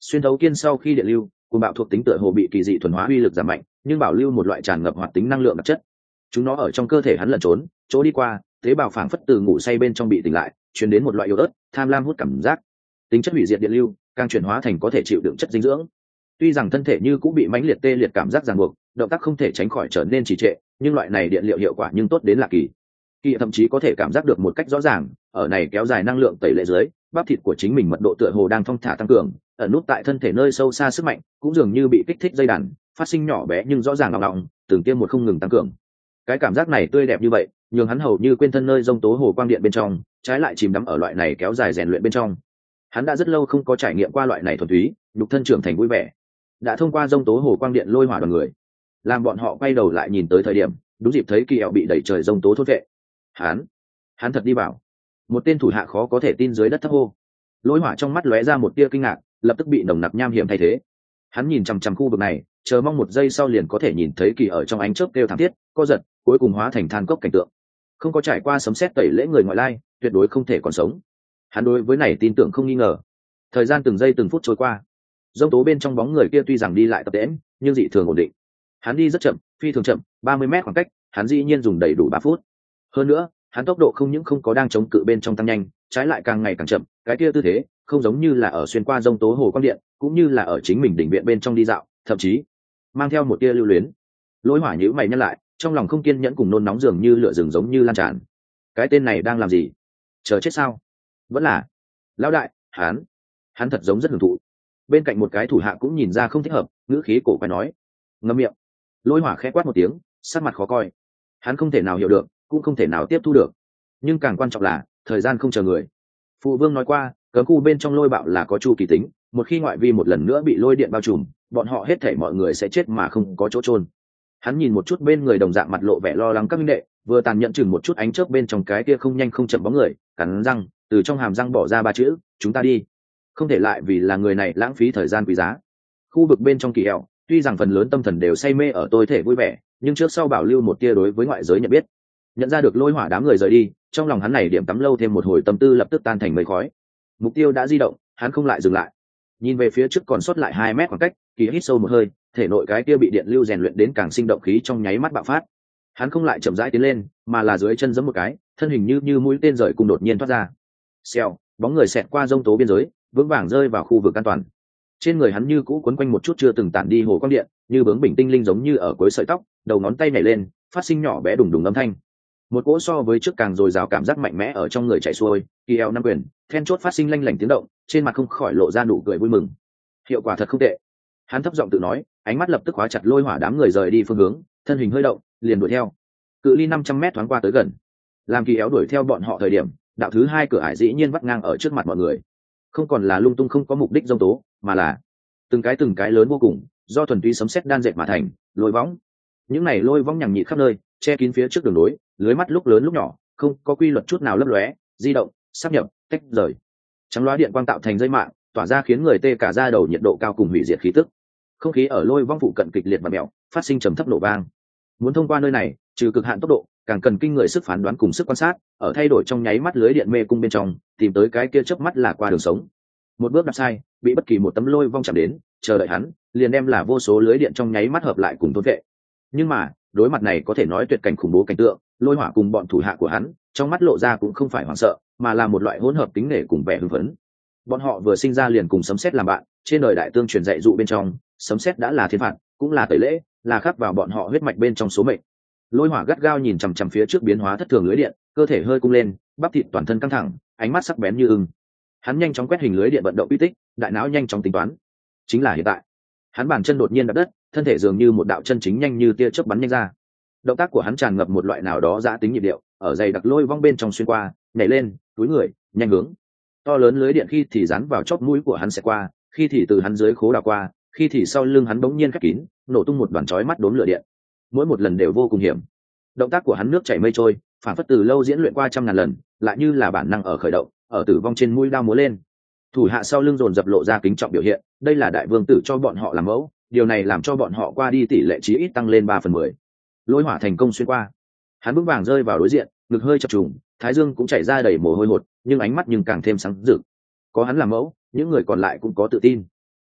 xuyên thấu kiên sau khi điện lưu cùng bạo thuộc tính tựa hồ bị kỳ dị thuần hóa uy lực giảm mạnh, nhưng bảo lưu một loại tràn ngập hoạt tính năng lượng đặc chất. Chúng nó ở trong cơ thể hắn lẩn trốn, chỗ đi qua tế bào phảng phất từ ngủ say bên trong bị tỉnh lại, truyền đến một loại yếu ớt tham lam hút cảm giác. Tính chất hủy diệt điện lưu càng chuyển hóa thành có thể chịu đựng chất dinh dưỡng. Tuy rằng thân thể như cũng bị mãnh liệt tê liệt cảm giác ràng buộc, động tác không thể tránh khỏi trở nên trì trệ, nhưng loại này điện liệu hiệu quả nhưng tốt đến lạ kỳ. Kỳ thậm chí có thể cảm giác được một cách rõ ràng, ở này kéo dài năng lượng tẩy lệ dưới, bắp thịt của chính mình mật độ tựa hồ đang thong thả tăng cường, ẩn nút tại thân thể nơi sâu xa sức mạnh cũng dường như bị kích thích dây đàn, phát sinh nhỏ bé nhưng rõ ràng lòng lòng, từng tiêm một không ngừng tăng cường. Cái cảm giác này tươi đẹp như vậy, nhường hắn hầu như quên thân nơi rông tố hồ quang điện bên trong, trái lại chìm đắm ở loại này kéo dài rèn luyện bên trong. Hắn đã rất lâu không có trải nghiệm qua loại này thuần túy, nhục thân trưởng thành vui vẻ. Đã thông qua rông tố hồ quang điện lôi hỏa đoàn người, làm bọn họ quay đầu lại nhìn tới thời điểm, đúng dịp thấy Kỳ ẻo bị đẩy trời rông tố thôn vệ. Hắn, hắn thật đi vào. Một tên thủ hạ khó có thể tin dưới đất thấp hô. Lôi hỏa trong mắt lóe ra một tia kinh ngạc, lập tức bị nồng nặc nham hiểm thay thế. Hắn nhìn chằm chằm khu vực này, chờ mong một giây sau liền có thể nhìn thấy Kỳ ở trong ánh chớp kêu thảm thiết, co giật, cuối cùng hóa thành than cốc cảnh tượng. Không có trải qua sấm sét tẩy lễ người ngoại lai, tuyệt đối không thể còn sống. Hắn đối với này tin tưởng không nghi ngờ. Thời gian từng giây từng phút trôi qua, dông tố bên trong bóng người kia tuy rằng đi lại tập tễnh, nhưng dị thường ổn định. Hắn đi rất chậm, phi thường chậm, ba mươi mét khoảng cách, hắn dĩ nhiên dùng đầy đủ ba phút. Hơn nữa, hắn tốc độ không những không có đang chống cự bên trong tăng nhanh, trái lại càng ngày càng chậm, cái kia tư thế không giống như là ở xuyên qua dông tố hồ quang điện, cũng như là ở chính mình đỉnh viện bên trong đi dạo, thậm chí mang theo một tia lưu luyến. Lôi hỏa nhíu mày nhăn lại, trong lòng không kiên nhẫn cùng nôn nóng dường như lửa rừng giống như lan tràn. Cái tên này đang làm gì? Chờ chết sao? Vẫn là lão đại, hắn, hắn thật giống rất hưởng thụ. Bên cạnh một cái thủ hạ cũng nhìn ra không thích hợp, ngữ khí cổ quái nói: ngậm miệng. Lôi hỏa khẽ quát một tiếng, sắc mặt khó coi. Hắn không thể nào hiểu được, cũng không thể nào tiếp thu được. Nhưng càng quan trọng là thời gian không chờ người. Phụ vương nói qua, cấm khu bên trong lôi bạo là có chu kỳ tính, một khi ngoại vi một lần nữa bị lôi điện bao trùm, bọn họ hết thảy mọi người sẽ chết mà không có chỗ chôn. Hắn nhìn một chút bên người đồng dạng mặt lộ vẻ lo lắng các minh đệ, vừa tàn nhẫn chừng một chút ánh chớp bên trong cái kia không nhanh không chậm bóng người, cắn răng, từ trong hàm răng bỏ ra ba chữ: chúng ta đi. Không thể lại vì là người này lãng phí thời gian quý giá. Khu vực bên trong Kỳ ẻo, tuy rằng phần lớn tâm thần đều say mê ở tôi thể vui vẻ, nhưng trước sau bảo lưu một tia đối với ngoại giới nhận biết. Nhận ra được lôi hỏa đám người rời đi, trong lòng hắn này điểm tắm lâu thêm một hồi tâm tư lập tức tan thành mây khói. Mục tiêu đã di động, hắn không lại dừng lại. Nhìn về phía trước còn sót lại hai mét khoảng cách, Kỳ hít sâu một hơi, thể nội cái kia bị điện lưu rèn luyện đến càng sinh động khí trong nháy mắt bạo phát. Hắn không lại chậm rãi tiến lên, mà là dưới chân giẫm một cái, thân hình như như mũi tên rời cùng đột nhiên thoát ra. Xèo, bóng người xẹt qua rông tố biên giới, vững vàng rơi vào khu vực an toàn. Trên người hắn như cũ quấn quanh một chút chưa từng tản đi hồ quang điện, như bướng bình tinh linh giống như ở cuối sợi tóc, đầu ngón tay nhảy lên, phát sinh nhỏ bé đùng đùng âm thanh. Một cỗ so với trước càng dồi dào cảm giác mạnh mẽ ở trong người chạy xuôi, Kỳ eo năm quyền, then chốt phát sinh lanh lảnh tiếng động, trên mặt không khỏi lộ ra nụ cười vui mừng. Hiệu quả thật không tệ. Hắn thấp giọng tự nói, ánh mắt lập tức khóa chặt lôi hỏa đám người rời đi phương hướng, thân hình hơi động, liền đuổi theo. Cự ly năm trăm mét thoáng qua tới gần. Làm Kỳ eo đuổi theo bọn họ thời điểm, đạo thứ hai cửa ải dĩ nhiên vắt ngang ở trước mặt mọi người. Không còn là lung tung không có mục đích dông tố, mà là từng cái từng cái lớn vô cùng, do thuần túy sấm sét đan dệt mà thành, lôi võng. Những này lôi võng nhằng nhịt khắp nơi, che kín phía trước đường lối, lưới mắt lúc lớn lúc nhỏ, không có quy luật chút nào lấp lóe, di động, sáp nhập, tách rời. Trắng loá điện quang tạo thành dây mạng, tỏa ra khiến người tê cả da đầu, nhiệt độ cao cùng hủy diệt khí tức. Không khí ở lôi vong phụ cận kịch liệt và mèo, phát sinh trầm thấp nổ vang. Muốn thông qua nơi này, trừ cực hạn tốc độ, càng cần kinh người sức phán đoán cùng sức quan sát, ở thay đổi trong nháy mắt lưới điện mê cung bên trong, tìm tới cái kia chớp mắt là qua đường sống. Một bước đạp sai, bị bất kỳ một tấm lôi vong chạm đến, chờ đợi hắn, liền đem là vô số lưới điện trong nháy mắt hợp lại cùng thôn vệ. Nhưng mà, đối mặt này có thể nói tuyệt cảnh khủng bố cảnh tượng, lôi hỏa cùng bọn thủ hạ của hắn, trong mắt lộ ra cũng không phải hoảng sợ, mà là một loại hỗn hợp tính nể cùng vẻ hưng phấn. Bọn họ vừa sinh ra liền cùng sấm sét làm bạn, trên đời đại tương truyền dạy dụ bên trong, sấm sét đã là thiên phạt, cũng là tẩy lễ, là khắc vào bọn họ huyết mạch bên trong số mệnh. Lôi hỏa gắt gao nhìn chằm chằm phía trước biến hóa thất thường lưới điện, cơ thể hơi cung lên, bắp thịt toàn thân căng thẳng, ánh mắt sắc bén như ưng. Hắn nhanh chóng quét hình lưới điện vận động uy tích, đại não nhanh chóng tính toán. Chính là hiện tại. Hắn bàn chân đột nhiên đạp đất, thân thể dường như một đạo chân chính nhanh như tia chớp bắn nhanh ra. Động tác của hắn tràn ngập một loại nào đó giã tính nhịp điệu, ở dày đặc lôi vong bên trong xuyên qua, nhảy lên, túi người, nhanh hướng. To lớn lưới điện khi thì dán vào chóp mũi của hắn sẽ qua, khi thì từ hắn dưới khố đào qua, khi thì sau lưng hắn bỗng nhiên khép kín, nổ tung một đoàn chói mắt đốm lửa điện. Mỗi một lần đều vô cùng hiểm. Động tác của hắn nước chảy mây trôi, phản phất từ lâu diễn luyện qua trăm ngàn lần, lại như là bản năng ở khởi động, ở tử vong trên mũi đao múa lên. Thủ hạ sau lưng dồn dập lộ ra kính trọng biểu hiện, đây là đại vương tử cho bọn họ làm mẫu, điều này làm cho bọn họ qua đi tỷ lệ chí ít tăng lên ba phần mười. Lôi hỏa thành công xuyên qua, hắn vững vàng rơi vào đối diện, ngực hơi chập trùng, thái dương cũng chảy ra đầy mồ hôi hột, nhưng ánh mắt nhưng càng thêm sáng rực. Có hắn làm mẫu, những người còn lại cũng có tự tin.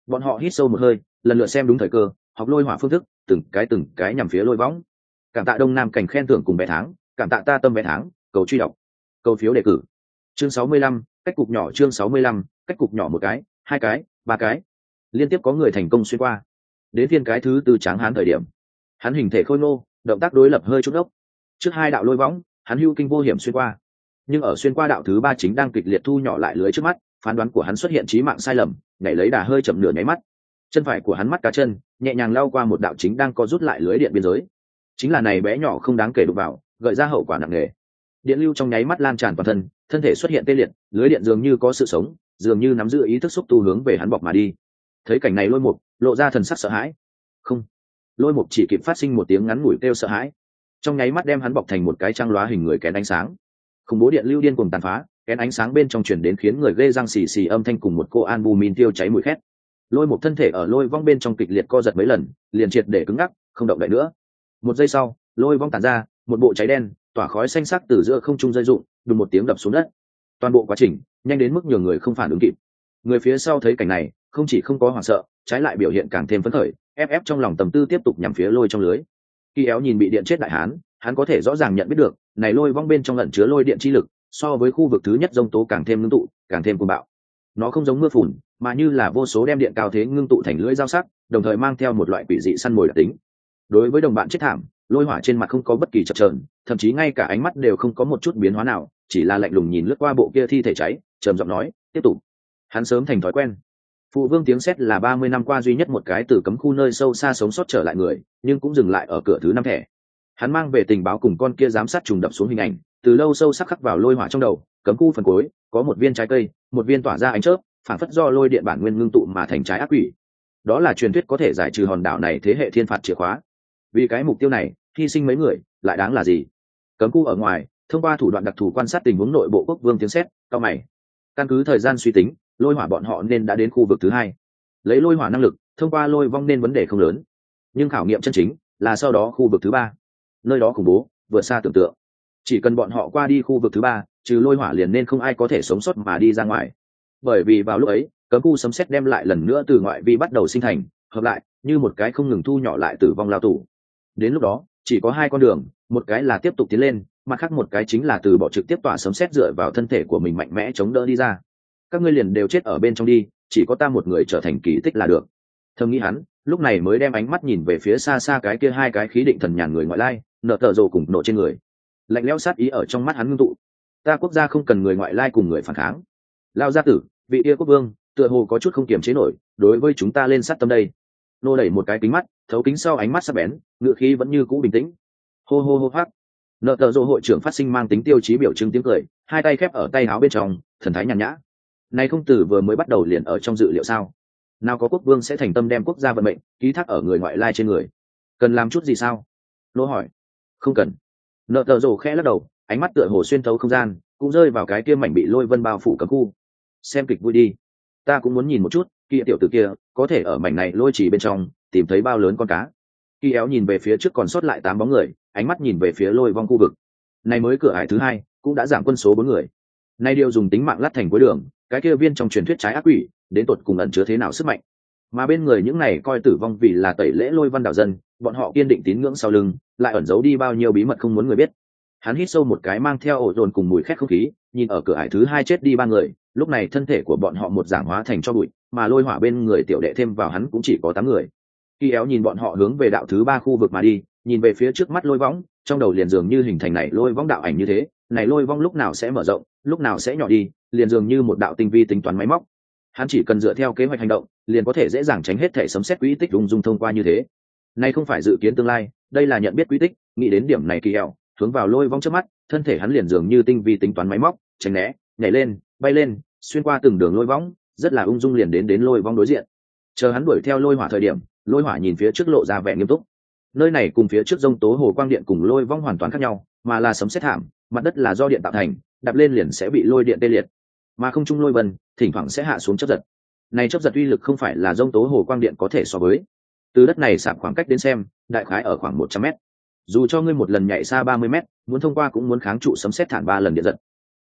Bọn họ hít sâu một hơi, lần lượt xem đúng thời cơ, học lôi hỏa phương thức, từng cái từng cái nhằm phía lôi võng. Cảm tạ Đông Nam Cảnh khen thưởng cùng vé tháng, cảm tạ ta tâm vé tháng, cầu truy đọc, cầu phiếu đề cử. Chương sáu mươi lăm, cách cục nhỏ. Chương sáu mươi lăm, cách cục nhỏ. Một cái, hai cái, ba cái, liên tiếp có người thành công xuyên qua. Đến phiên cái thứ tư Tráng Hán thời điểm, hắn hình thể khôi ngô, động tác đối lập hơi chút ốc. Trước hai đạo lôi võng, hắn hưu kinh vô hiểm xuyên qua. Nhưng ở xuyên qua đạo thứ ba chính đang kịch liệt thu nhỏ lại lưới trước mắt, phán đoán của hắn xuất hiện chí mạng sai lầm, nhảy lấy đà hơi chậm nửa nháy mắt. Chân phải của hắn mắt cá chân nhẹ nhàng lao qua một đạo chính đang có rút lại lưới điện biên giới. Chính là này bé nhỏ không đáng kể đụng vào, gợi ra hậu quả nặng nề. Điện lưu trong nháy mắt lan tràn toàn thân, thân thể xuất hiện tê liệt, lưới điện dường như có sự sống, dường như nắm giữ ý thức xúc tu hướng về hắn bọc mà đi. Thấy cảnh này Lôi Mục lộ ra thần sắc sợ hãi. Không, Lôi Mục chỉ kịp phát sinh một tiếng ngắn ngủi kêu sợ hãi, trong nháy mắt đem hắn bọc thành một cái trăng lóa hình người kén ánh sáng. Khủng bố điện lưu điên cuồng tàn phá, kén ánh sáng bên trong truyền đến khiến người ghê răng xì xì âm thanh cùng một cô albumin tiêu cháy mùi khét. Lôi Mục thân thể ở lôi vong bên trong kịch liệt co giật mấy lần, liền triệt để cứng ngắc, không động đậy nữa. Một giây sau, lôi vong tàn ra, một bộ cháy đen, tỏa khói xanh sắc từ giữa không trung rơi rụng, đùng một tiếng đập xuống đất. Toàn bộ quá trình nhanh đến mức nhiều người không phản ứng kịp. Người phía sau thấy cảnh này, không chỉ không có hoảng sợ, trái lại biểu hiện càng thêm phấn khởi, ép ép trong lòng tầm tư tiếp tục nhằm phía lôi trong lưới. Khi éo nhìn bị điện chết đại hán, hắn có thể rõ ràng nhận biết được, này lôi vong bên trong ẩn chứa lôi điện chi lực, so với khu vực thứ nhất dông tố càng thêm ngưng tụ, càng thêm cuồng bạo. Nó không giống mưa phùn, mà như là vô số đem điện cao thế ngưng tụ thành lưỡi dao sắc, đồng thời mang theo một loại quỷ dị săn mồi đặc tính. Đối với đồng bạn chết thảm, lôi hỏa trên mặt không có bất kỳ chập chờn, thậm chí ngay cả ánh mắt đều không có một chút biến hóa nào, chỉ là lạnh lùng nhìn lướt qua bộ kia thi thể cháy, trầm giọng nói, tiếp tục. Hắn sớm thành thói quen. Phụ vương tiếng sét là ba mươi năm qua duy nhất một cái từ cấm khu nơi sâu xa sống sót trở lại người, nhưng cũng dừng lại ở cửa thứ năm thẻ. Hắn mang về tình báo cùng con kia giám sát trùng đập xuống hình ảnh, từ lâu sâu sắc khắc vào lôi hỏa trong đầu. Cấm khu phần cuối có một viên trái cây, một viên tỏa ra ánh chớp, phản phất do lôi điện bản nguyên ngưng tụ mà thành trái ác quỷ. Đó là truyền thuyết có thể giải trừ hòn đảo này thế hệ thiên phạt chìa khóa. Vì cái mục tiêu này, hy sinh mấy người lại đáng là gì? Cấm khu ở ngoài, thông qua thủ đoạn đặc thù quan sát tình huống nội bộ quốc vương tiếng sét, cao mày. Căn cứ thời gian suy tính, lôi hỏa bọn họ nên đã đến khu vực thứ hai. Lấy lôi hỏa năng lực, thông qua lôi vong nên vấn đề không lớn. Nhưng khảo nghiệm chân chính là sau đó khu vực thứ ba. Nơi đó khủng bố, vượt xa tưởng tượng. Chỉ cần bọn họ qua đi khu vực thứ ba, trừ lôi hỏa liền nên không ai có thể sống sót mà đi ra ngoài. Bởi vì vào lúc ấy, cấm khu sấm sét đem lại lần nữa từ ngoại vi bắt đầu sinh thành, hợp lại như một cái không ngừng thu nhỏ lại tử vong lao tù. Đến lúc đó, chỉ có hai con đường, một cái là tiếp tục tiến lên, mặt khác một cái chính là từ bỏ trực tiếp tỏa sấm sét dựa vào thân thể của mình mạnh mẽ chống đỡ đi ra. Các ngươi liền đều chết ở bên trong đi, chỉ có ta một người trở thành kỳ tích là được. Thầm nghĩ hắn, lúc này mới đem ánh mắt nhìn về phía xa xa cái kia hai cái khí định thần nhàn người ngoại lai, nợ tờ rồ cùng nộ trên người. Lạnh lẽo sát ý ở trong mắt hắn ngưng tụ. Ta quốc gia không cần người ngoại lai cùng người phản kháng. Lao gia tử, vị yêu quốc vương, tựa hồ có chút không kiềm chế nổi, đối với chúng ta lên sát tâm đây. Nô đẩy một cái kính mắt, thấu kính sau ánh mắt sắc bén, ngựa khí vẫn như cũ bình tĩnh. Hô hô hô hoắc. Nợ tờ rồ hội trưởng phát sinh mang tính tiêu chí biểu trưng tiếng cười, hai tay khép ở tay áo bên trong, thần thái nhàn nhã. Này không tử vừa mới bắt đầu liền ở trong dự liệu sao? Nào có quốc vương sẽ thành tâm đem quốc gia vận mệnh ký thác ở người ngoại lai trên người? Cần làm chút gì sao? Nô hỏi. Không cần. Nợ tờ rồ khẽ lắc đầu, ánh mắt tựa hồ xuyên thấu không gian, cũng rơi vào cái kia mảnh bị lôi vân bao phủ cấm khu. Xem kịch vui đi. Ta cũng muốn nhìn một chút, kia tiểu tử kia có thể ở mảnh này lôi chỉ bên trong tìm thấy bao lớn con cá. Khi éo nhìn về phía trước còn sót lại tám bóng người, ánh mắt nhìn về phía lôi vong khu vực. Này mới cửa ải thứ hai, cũng đã giảm quân số bốn người. Nay điều dùng tính mạng lát thành cuối đường, cái kia viên trong truyền thuyết trái ác quỷ, đến tột cùng ẩn chứa thế nào sức mạnh. Mà bên người những này coi tử vong vì là tẩy lễ lôi văn đạo dân, bọn họ kiên định tín ngưỡng sau lưng, lại ẩn giấu đi bao nhiêu bí mật không muốn người biết. Hắn hít sâu một cái mang theo ổ dồn cùng mùi khét không khí, nhìn ở cửa ải thứ hai chết đi ba người, lúc này thân thể của bọn họ một giảng hóa thành cho bụi, mà lôi hỏa bên người tiểu đệ thêm vào hắn cũng chỉ có tám người. Khi éo nhìn bọn họ hướng về đạo thứ ba khu vực mà đi, nhìn về phía trước mắt lôi võng, trong đầu liền dường như hình thành này lôi võng đạo ảnh như thế, này lôi vong lúc nào sẽ mở rộng, lúc nào sẽ nhỏ đi, liền dường như một đạo tinh vi tính toán máy móc. Hắn chỉ cần dựa theo kế hoạch hành động, liền có thể dễ dàng tránh hết thể sấm xét quỹ tích ung dung thông qua như thế. Này không phải dự kiến tương lai, đây là nhận biết quỹ tích, nghĩ đến điểm này kỳ eo, hướng vào lôi vong trước mắt, thân thể hắn liền dường như tinh vi tính toán máy móc, tránh né, nhảy lên, bay lên, xuyên qua từng đường lôi võng, rất là ung dung liền đến đến lôi vong đối diện. Chờ hắn đuổi theo lôi hỏa thời điểm, lôi hỏa nhìn phía trước lộ ra vẻ nghiêm túc. Nơi này cùng phía trước dông tố hồ quang điện cùng lôi vong hoàn toàn khác nhau, mà là sấm sét thảm, mặt đất là do điện tạo thành, đạp lên liền sẽ bị lôi điện tê liệt, mà không trung lôi vân thỉnh thoảng sẽ hạ xuống chớp giật. Này chớp giật uy lực không phải là dông tố hồ quang điện có thể so với. Từ đất này sạp khoảng cách đến xem, đại khái ở khoảng một trăm mét. Dù cho ngươi một lần nhảy xa ba mươi mét, muốn thông qua cũng muốn kháng trụ sấm sét thản ba lần điện giật.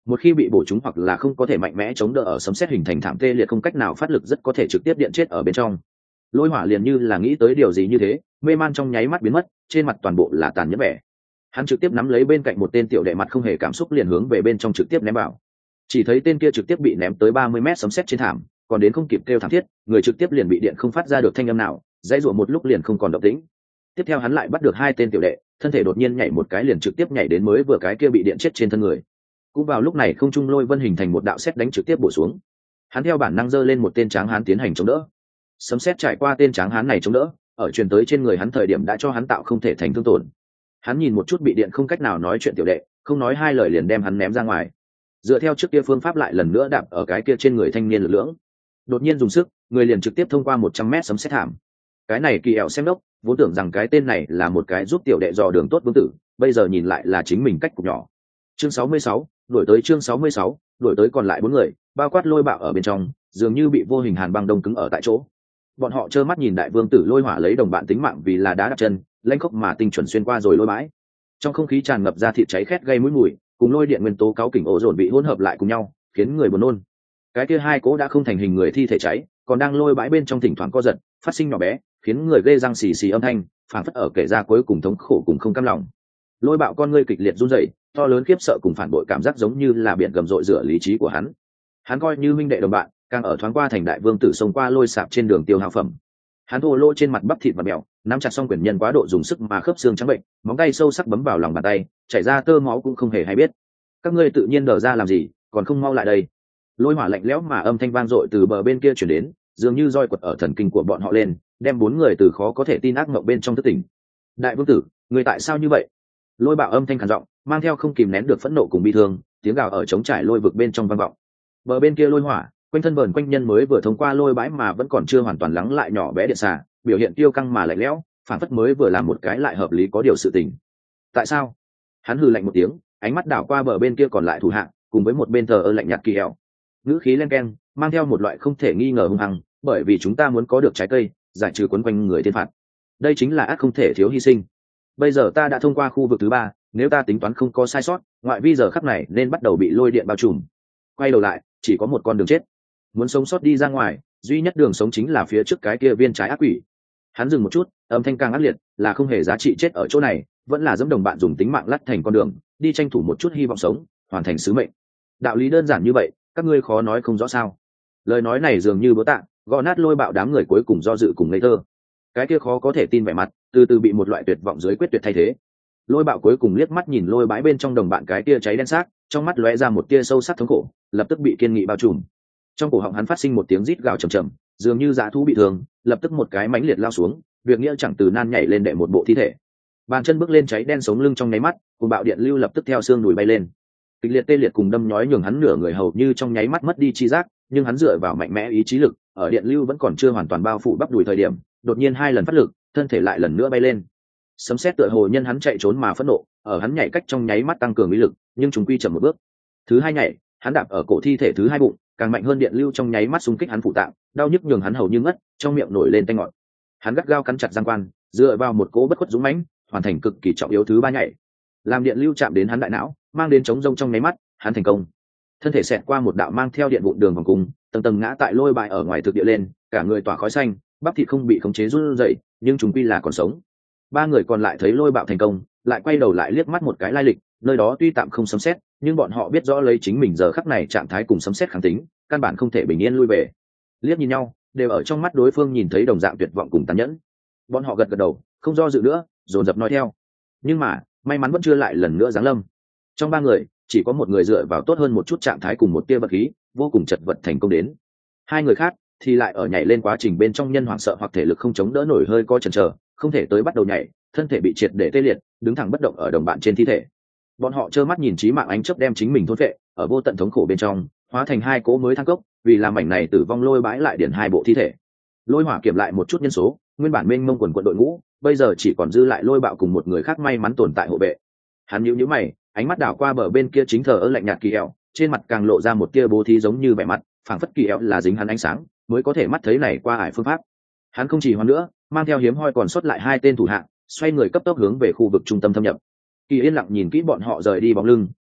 một khi bị bổ trúng hoặc là không có thể mạnh mẽ chống đỡ ở sấm sét hình thành thảm tê liệt không cách nào phát lực, rất có thể trực tiếp điện chết ở bên trong. Lôi hỏa liền như là nghĩ tới điều gì như thế, mê man trong nháy mắt biến mất, trên mặt toàn bộ là tàn nhẫn vẻ. Hắn trực tiếp nắm lấy bên cạnh một tên tiểu đệ, mặt không hề cảm xúc liền hướng về bên trong trực tiếp ném vào. Chỉ thấy tên kia trực tiếp bị ném tới ba mươi mét sấm sét trên thảm, còn đến không kịp kêu thảm thiết, người trực tiếp liền bị điện không phát ra được thanh âm nào, dãy rủa một lúc liền không còn động tĩnh. Tiếp theo hắn lại bắt được hai tên tiểu đệ, thân thể đột nhiên nhảy một cái liền trực tiếp nhảy đến mới vừa cái kia bị điện chết trên thân người. Cũng vào lúc này không trung lôi vân hình thành một đạo sét đánh trực tiếp bổ xuống. Hắn theo bản năng giơ lên một tên tráng hán tiến hành chống đỡ. Sấm sét trải qua tên tráng hán này chống đỡ, ở truyền tới trên người hắn thời điểm đã cho hắn tạo không thể thành thương tổn. Hắn nhìn một chút bị điện không cách nào nói chuyện tiểu đệ, không nói hai lời liền đem hắn ném ra ngoài. Dựa theo trước kia phương pháp lại lần nữa đạp ở cái kia trên người thanh niên lực lưỡng. Đột nhiên dùng sức, người liền trực tiếp thông qua một trăm mét sấm sét thảm. Cái này kỳ ẻo xem đốc, vốn tưởng rằng cái tên này là một cái giúp tiểu đệ dò đường tốt vương tử, bây giờ nhìn lại là chính mình cách cục nhỏ. Chương sáu mươi sáu, đổi tới chương sáu mươi sáu, đổi tới còn lại bốn người, bao quát Lôi Bạo ở bên trong, dường như bị vô hình hàn băng đông cứng ở tại chỗ. Bọn họ trơ mắt nhìn đại vương tử Lôi Hỏa lấy đồng bạn tính mạng vì là đá đặt chân, lênh khốc mà tinh chuẩn xuyên qua rồi lôi bãi. Trong không khí tràn ngập ra thịt cháy khét gây mũi mùi, cùng lôi điện nguyên tố cáu kỉnh ổ dồn bị hỗn hợp lại cùng nhau, khiến người buồn nôn. Cái kia hai cố đã không thành hình người thi thể cháy, còn đang lôi bãi bên trong thỉnh thoảng co giật, phát sinh nhỏ bé, khiến người ghê răng xì xì âm thanh, phảng phất ở kể ra cuối cùng thống khổ cùng không cam lòng. Lôi Bạo con ngươi kịch liệt run rẩy, to lớn khiếp sợ cùng phản bội cảm giác giống như là biển gầm dội rửa lý trí của hắn. Hắn coi như huynh đệ đồng bạn, càng ở thoáng qua thành đại vương tử xông qua lôi sạp trên đường tiêu hao phẩm. Hắn thô lỗ trên mặt bắp thịt và mèo, nắm chặt song quyền nhân quá độ dùng sức mà khớp xương trắng bệnh, móng tay sâu sắc bấm vào lòng bàn tay, chảy ra tơ máu cũng không hề hay biết. Các ngươi tự nhiên đờ ra làm gì, còn không mau lại đây. Lôi Hỏa lạnh lẽo mà âm thanh vang dội từ bờ bên kia truyền đến, dường như roi quật ở thần kinh của bọn họ lên, đem bốn người từ khó có thể tin ác mộng bên trong thức tỉnh. Đại vương tử, người tại sao như vậy? Lôi Bạo âm thanh khàn giọng, mang theo không kìm nén được phẫn nộ cùng bi thương, tiếng gào ở trống trải lôi vực bên trong vang vọng. Bờ bên kia Lôi Hỏa, quanh thân vờn quanh nhân mới vừa thông qua lôi bãi mà vẫn còn chưa hoàn toàn lắng lại nhỏ bé điện xà, biểu hiện tiêu căng mà lạnh lẽo, phản phất mới vừa làm một cái lại hợp lý có điều sự tình. Tại sao? Hắn hừ lạnh một tiếng, ánh mắt đảo qua bờ bên kia còn lại thủ hạ, cùng với một bên thờ ơ lạnh nhạt kỳ hẹo. Ngữ khí len keng, mang theo một loại không thể nghi ngờ hung hăng, bởi vì chúng ta muốn có được trái cây, giải trừ quấn quanh người thiên phạt. Đây chính là ác không thể thiếu hy sinh. Bây giờ ta đã thông qua khu vực thứ ba, nếu ta tính toán không có sai sót, ngoại vi giờ khắc này nên bắt đầu bị lôi điện bao trùm. Quay đầu lại, chỉ có một con đường chết. Muốn sống sót đi ra ngoài, duy nhất đường sống chính là phía trước cái kia viên trái ác quỷ. Hắn dừng một chút, âm thanh càng ác liệt, là không hề giá trị chết ở chỗ này, vẫn là dẫm đồng bạn dùng tính mạng lắt thành con đường, đi tranh thủ một chút hy vọng sống, hoàn thành sứ mệnh. Đạo lý đơn giản như vậy, các ngươi khó nói không rõ sao? Lời nói này dường như búa tạ, gõ nát Lôi Bạo đám người cuối cùng do dự cùng ngây thơ. Cái kia khó có thể tin vẻ mặt, từ từ bị một loại tuyệt vọng dưới quyết tuyệt thay thế. Lôi Bạo cuối cùng liếc mắt nhìn lôi bãi bên trong đồng bạn cái tia cháy đen xác, trong mắt lóe ra một tia sâu sắc thống khổ, lập tức bị kiên nghị bao trùm. Trong cổ họng hắn phát sinh một tiếng rít gào trầm trầm, dường như dã thú bị thương, lập tức một cái mãnh liệt lao xuống, việc nghĩa chẳng từ nan nhảy lên đệ một bộ thi thể. Bàn chân bước lên cháy đen sống lưng trong nháy mắt, cùng bạo điện lưu lập tức theo xương đùi bay lên. Kịch liệt tê liệt cùng đâm nhói nhường hắn nửa người hầu như trong nháy mắt mất đi chi giác, nhưng hắn dựa vào mạnh mẽ ý chí lực, ở điện lưu vẫn còn chưa hoàn toàn bao phủ bắp đùi thời điểm, đột nhiên hai lần phát lực, thân thể lại lần nữa bay lên. Sấm sét tựa hồ nhân hắn chạy trốn mà phẫn nộ, ở hắn nhảy cách trong nháy mắt tăng cường uy lực, nhưng chúng quy chậm một bước. Thứ hai nhảy, hắn đạp ở cổ thi thể thứ hai bụng, càng mạnh hơn điện lưu trong nháy mắt xung kích hắn phụ tạng, đau nhức nhường hắn hầu như ngất, trong miệng nổi lên tanh ngọt. Hắn gắt gao cắn chặt răng quan, dựa vào một cỗ bất khuất dũng mãnh, hoàn thành cực kỳ trọng yếu thứ ba nhảy. Làm điện lưu chạm đến hắn đại não, mang đến chống rông trong nháy mắt, hắn thành công. Thân thể xẹt qua một đạo mang theo điện vụn đường vòng cung, tầng tầng ngã tại lôi bại ở ngoài thực địa lên, cả người tỏa khói xanh, bắp thịt không bị khống chế run rẩy, nhưng chúng quy là còn sống. Ba người còn lại thấy Lôi Bạo thành công, lại quay đầu lại liếc mắt một cái lai lịch, nơi đó tuy tạm không sấm sét, nhưng bọn họ biết rõ lấy chính mình giờ khắc này trạng thái cùng sấm sét kháng tính, căn bản không thể bình yên lui về. Liếc nhìn nhau, đều ở trong mắt đối phương nhìn thấy đồng dạng tuyệt vọng cùng tàn nhẫn. Bọn họ gật gật đầu, không do dự nữa, dồn dập nói theo. Nhưng mà, may mắn vẫn chưa lại lần nữa giáng lâm. Trong ba người, chỉ có một người dựa vào tốt hơn một chút trạng thái cùng một tia vật khí, vô cùng chật vật thành công đến. Hai người khác thì lại ở nhảy lên quá trình bên trong nhân hoảng sợ hoặc thể lực không chống đỡ nổi hơi co chần chờ, không thể tới bắt đầu nhảy, thân thể bị triệt để tê liệt, đứng thẳng bất động ở đồng bạn trên thi thể. Bọn họ trơ mắt nhìn chí mạng ánh chớp đem chính mình thôn phệ, ở vô tận thống khổ bên trong, hóa thành hai cỗ mới thăng cốc, vì làm mảnh này tử vong lôi bãi lại điển hai bộ thi thể. Lôi Hỏa kiểm lại một chút nhân số, nguyên bản mênh mông quần quận đội ngũ, bây giờ chỉ còn dư lại Lôi Bạo cùng một người khác may mắn tồn tại hộ vệ. Hắn nhíu nhíu mày, ánh mắt đảo qua bờ bên kia chính thờ ơ lạnh nhạt Kỳ Eo, trên mặt càng lộ ra một tia bố thí giống như vẻ mặt, phảng phất Kỳ Eo là dính hắn ánh sáng, mới có thể mắt thấy này qua ải phương pháp. Hắn không chỉ hoan nữa, mang theo hiếm hoi còn sót lại hai tên thủ hạ, xoay người cấp tốc hướng về khu vực trung tâm thâm nhập. Kỳ yên lặng nhìn kỹ bọn họ rời đi bóng lưng,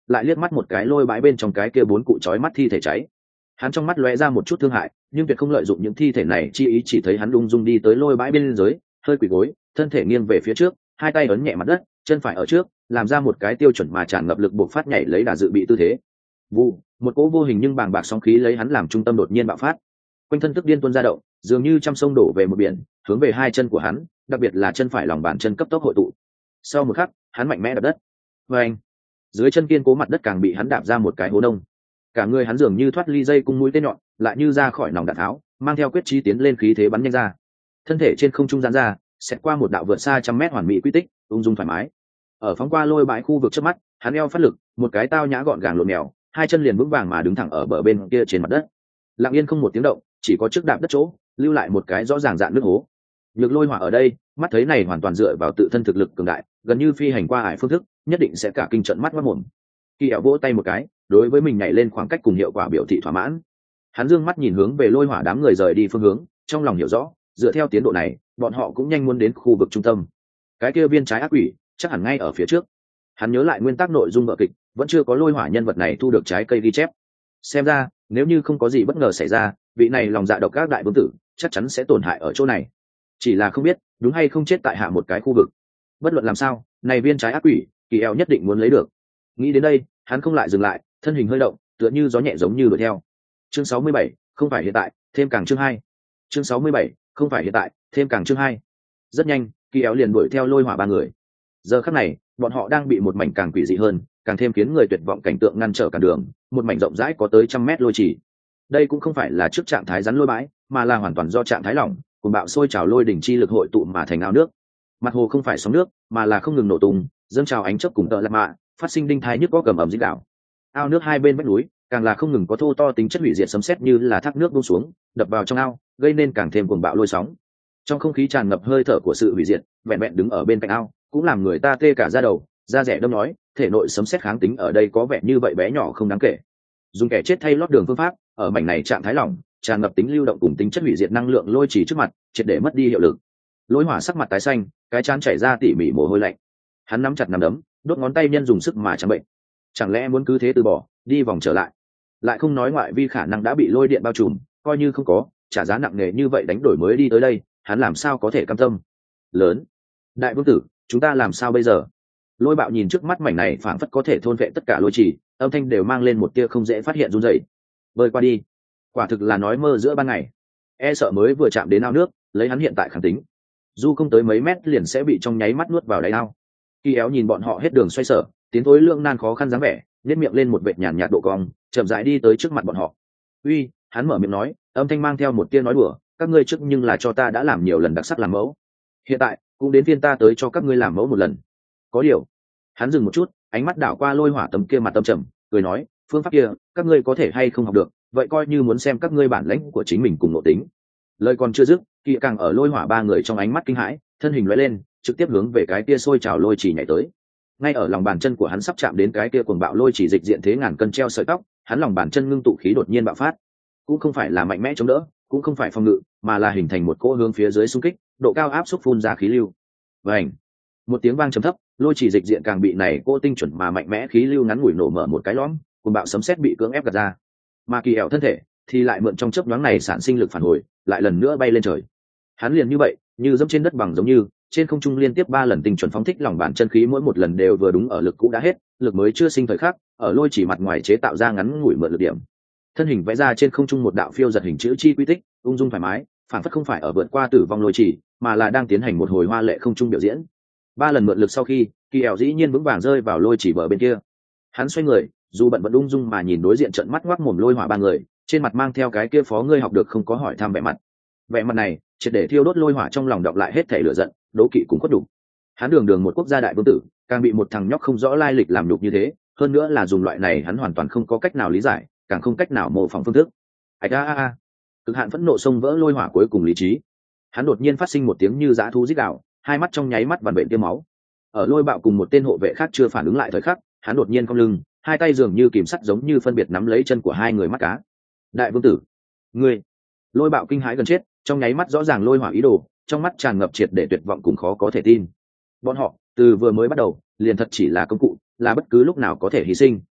lại liếc mắt một cái lôi bãi bên trong cái kia bốn cụ chói mắt thi thể cháy. Hắn trong mắt lóe ra một chút thương hại, nhưng tuyệt không lợi dụng những thi thể này chi ý, chỉ thấy hắn lung dung đi tới lôi bãi bên dưới, hơi quỳ gối, thân thể nghiêng về phía trước, hai tay ấn nhẹ mặt đất, chân phải ở trước, làm ra một cái tiêu chuẩn mà tràn ngập lực buộc phát nhảy lấy đà dự bị tư thế. Vụ, một cỗ vô hình nhưng bàng bạc sóng khí lấy hắn làm trung tâm đột nhiên bạo phát. Quanh thân tức điên tuôn ra động, dường như trăm sông đổ về một biển, hướng về hai chân của hắn, đặc biệt là chân phải lòng bàn chân cấp tốc hội tụ. Sau một khắc, hắn mạnh mẽ đạp đất. Và anh, dưới chân kiên cố mặt đất càng bị hắn đạp ra một cái hố nông. Cả người hắn dường như thoát ly dây cung mũi tên nhọn, lại như ra khỏi nòng đạn tháo, mang theo quyết chí tiến lên khí thế bắn nhanh ra. Thân thể trên không trung giãn ra, xẹt qua một đạo vượt xa trăm mét hoàn mỹ quy tích, ung dung thoải mái. Ở phóng qua lôi bãi khu vực trước mắt, hắn eo phát lực, một cái tao nhã gọn gàng lộn mèo, hai chân liền vững vàng mà đứng thẳng ở bờ bên kia trên mặt đất. Lặng yên không một tiếng động, chỉ có trước đạp đất chỗ, lưu lại một cái rõ ràng dạn nước hố. Nhược Lôi Hỏa ở đây, mắt thấy này hoàn toàn dựa vào tự thân thực lực cường đại, gần như phi hành qua ải phương thức, nhất định sẽ cả kinh trận mắt mắt mồm. Kỳ ẻo vỗ tay một cái, đối với mình nhảy lên khoảng cách cùng hiệu quả biểu thị thỏa mãn. Hắn dương mắt nhìn hướng về Lôi Hỏa đám người rời đi phương hướng, trong lòng hiểu rõ, dựa theo tiến độ này, bọn họ cũng nhanh muốn đến khu vực trung tâm. Cái kia viên trái ác quỷ, chắc hẳn ngay ở phía trước. Hắn nhớ lại nguyên tắc nội dung vở kịch, vẫn chưa có Lôi Hỏa nhân vật này thu được trái cây ghi chép. Xem ra, nếu như không có gì bất ngờ xảy ra, vị này lòng dạ độc các đại vương tử chắc chắn sẽ tổn hại ở chỗ này. Chỉ là không biết đúng hay không chết tại hạ một cái khu vực. Bất luận làm sao, này viên trái ác quỷ, Kỳ eo nhất định muốn lấy được. Nghĩ đến đây, hắn không lại dừng lại, thân hình hơi động, tựa như gió nhẹ giống như đuổi theo. Chương sáu mươi bảy, không phải hiện tại, thêm càng chương hai. Chương sáu mươi bảy, không phải hiện tại, thêm càng chương hai. Rất nhanh, Kỳ eo liền đuổi theo Lôi Hỏa ba người. Giờ khắc này, bọn họ đang bị một mảnh càng quỷ dị hơn, càng thêm khiến người tuyệt vọng cảnh tượng ngăn trở cả đường, một mảnh rộng rãi có tới trăm mét lôi chỉ. Đây cũng không phải là trước trạng thái rắn lôi bãi, mà là hoàn toàn do trạng thái lỏng, cùng bạo sôi trào lôi đỉnh chi lực hội tụ mà thành ao nước. Mặt hồ không phải sóng nước, mà là không ngừng nổ tung, dâng trào ánh chớp cùng tợ lạt mạ, phát sinh đinh thái nhức có cầm ẩm dích đảo. Ao nước hai bên vách núi, càng là không ngừng có thô to tính chất hủy diệt sấm sét như là thác nước buông xuống, đập vào trong ao, gây nên càng thêm cuồng bạo lôi sóng. Trong không khí tràn ngập hơi thở của sự hủy diệt, vẹn vẹn đứng ở bên cạnh ao, cũng làm người ta tê cả da đầu, da rẻ đâm nói, thể nội sấm sét kháng tính ở đây có vẻ như vậy bé nhỏ không đáng kể. Dùng kẻ chết thay lót đường phương pháp, ở mảnh này trạng thái lỏng, tràn ngập tính lưu động cùng tính chất hủy diệt năng lượng lôi chỉ trước mặt, triệt để mất đi hiệu lực. Lôi Hỏa sắc mặt tái xanh, cái trán chảy ra tỉ mỉ mồ hôi lạnh. Hắn nắm chặt nắm đấm, đốt ngón tay nhân dùng sức mà chẳng bệnh. Chẳng lẽ muốn cứ thế từ bỏ, đi vòng trở lại? Lại không nói ngoại vi khả năng đã bị lôi điện bao trùm, coi như không có, trả giá nặng nề như vậy đánh đổi mới đi tới đây, hắn làm sao có thể cam tâm? Lớn, đại vương tử, chúng ta làm sao bây giờ? Lôi Bạo nhìn trước mắt mảnh này phảng phất có thể thôn vệ tất cả lôi chỉ, âm thanh đều mang lên một tia không dễ phát hiện run rẩy. Bơi qua đi. Quả thực là nói mơ giữa ban ngày. E sợ mới vừa chạm đến ao nước, lấy hắn hiện tại khẳng tính, du không tới mấy mét liền sẽ bị trong nháy mắt nuốt vào đáy ao. Kỳ éo nhìn bọn họ hết đường xoay sở, tiến thối lượng nan khó khăn dáng vẻ, nhếch miệng lên một vệt nhàn nhạt độ cong, chậm rãi đi tới trước mặt bọn họ. Uy, hắn mở miệng nói, âm thanh mang theo một tia nói đùa, các ngươi trước nhưng là cho ta đã làm nhiều lần đặc sắc làm mẫu, hiện tại cũng đến phiên ta tới cho các ngươi làm mẫu một lần. Có điều, hắn dừng một chút, ánh mắt đảo qua Lôi Hỏa tấm kia mặt tâm trầm, cười nói, phương pháp kia, các ngươi có thể hay không học được, vậy coi như muốn xem các ngươi bản lĩnh của chính mình cùng nội tính. Lời còn chưa dứt, Kỳ càng ở Lôi Hỏa ba người trong ánh mắt kinh hãi, thân hình lóe lên, trực tiếp hướng về cái kia sôi trào lôi chỉ nhảy tới. Ngay ở lòng bàn chân của hắn sắp chạm đến cái kia cuồng bạo lôi chỉ dịch diện thế ngàn cân treo sợi tóc, hắn lòng bàn chân ngưng tụ khí đột nhiên bạo phát, cũng không phải là mạnh mẽ chống đỡ, cũng không phải phòng ngự, mà là hình thành một cỗ hướng phía dưới xung kích, độ cao áp xúc phun ra khí lưu. Vành, một tiếng vang trầm thấp, lôi chỉ dịch diện càng bị này cỗ tinh chuẩn mà mạnh mẽ khí lưu ngắn ngủi nổ mở một cái lõm, cuồng bạo sấm sét bị cưỡng ép gạt ra. Mà Kỳ ẻo thân thể thì lại mượn trong chớp nhoáng này sản sinh lực phản hồi, lại lần nữa bay lên trời. Hắn liền như vậy, như dẫm trên đất bằng giống như, trên không trung liên tiếp ba lần tinh chuẩn phóng thích lòng bàn chân khí, mỗi một lần đều vừa đúng ở lực cũ đã hết, lực mới chưa sinh thời khắc, ở lôi chỉ mặt ngoài chế tạo ra ngắn ngủi mượn lực điểm. Thân hình vẽ ra trên không trung một đạo phiêu giật hình chữ chi quy tích, ung dung thoải mái, phản phất không phải ở vượt qua tử vong lôi chỉ, mà là đang tiến hành một hồi hoa lệ không trung biểu diễn. Ba lần mượn lực sau khi, Kỳ ẻo dĩ nhiên vững vàng rơi vào lôi chỉ bờ bên kia. Hắn xoay người, dù bận vẫn ung dung mà nhìn đối diện trợn mắt ngoác mồm Lôi Hỏa ba người, trên mặt mang theo cái kia phó ngươi học được không có hỏi thăm vẻ mặt. Vẻ mặt này, triệt để thiêu đốt Lôi Hỏa trong lòng đọng lại hết thể lửa giận, đố kỵ cũng khuất đủ. Hắn đường đường một quốc gia đại vương tử, càng bị một thằng nhóc không rõ lai lịch làm nhục như thế, hơn nữa là dùng loại này hắn hoàn toàn không có cách nào lý giải, càng không cách nào mô phỏng phương thức. Ạch a a a. Cực hạn phẫn nộ xông vỡ Lôi Hỏa cuối cùng lý trí. Hắn đột nhiên phát sinh một tiếng như dã thú rít gào, hai mắt trong nháy mắt vằn vện tiêm máu. Ở Lôi Bạo cùng một tên hộ vệ khác chưa phản ứng lại thời khắc, hắn đột nhiên cong lưng, hai tay dường như kìm sắt giống như phân biệt nắm lấy chân của hai người mắt cá. Đại vương tử, ngươi! Lôi Bạo kinh hãi gần chết, trong nháy mắt rõ ràng Lôi Hỏa ý đồ, trong mắt tràn ngập triệt để tuyệt vọng cùng khó có thể tin. Bọn họ từ vừa mới bắt đầu liền thật chỉ là công cụ, là bất cứ lúc nào có thể hy sinh.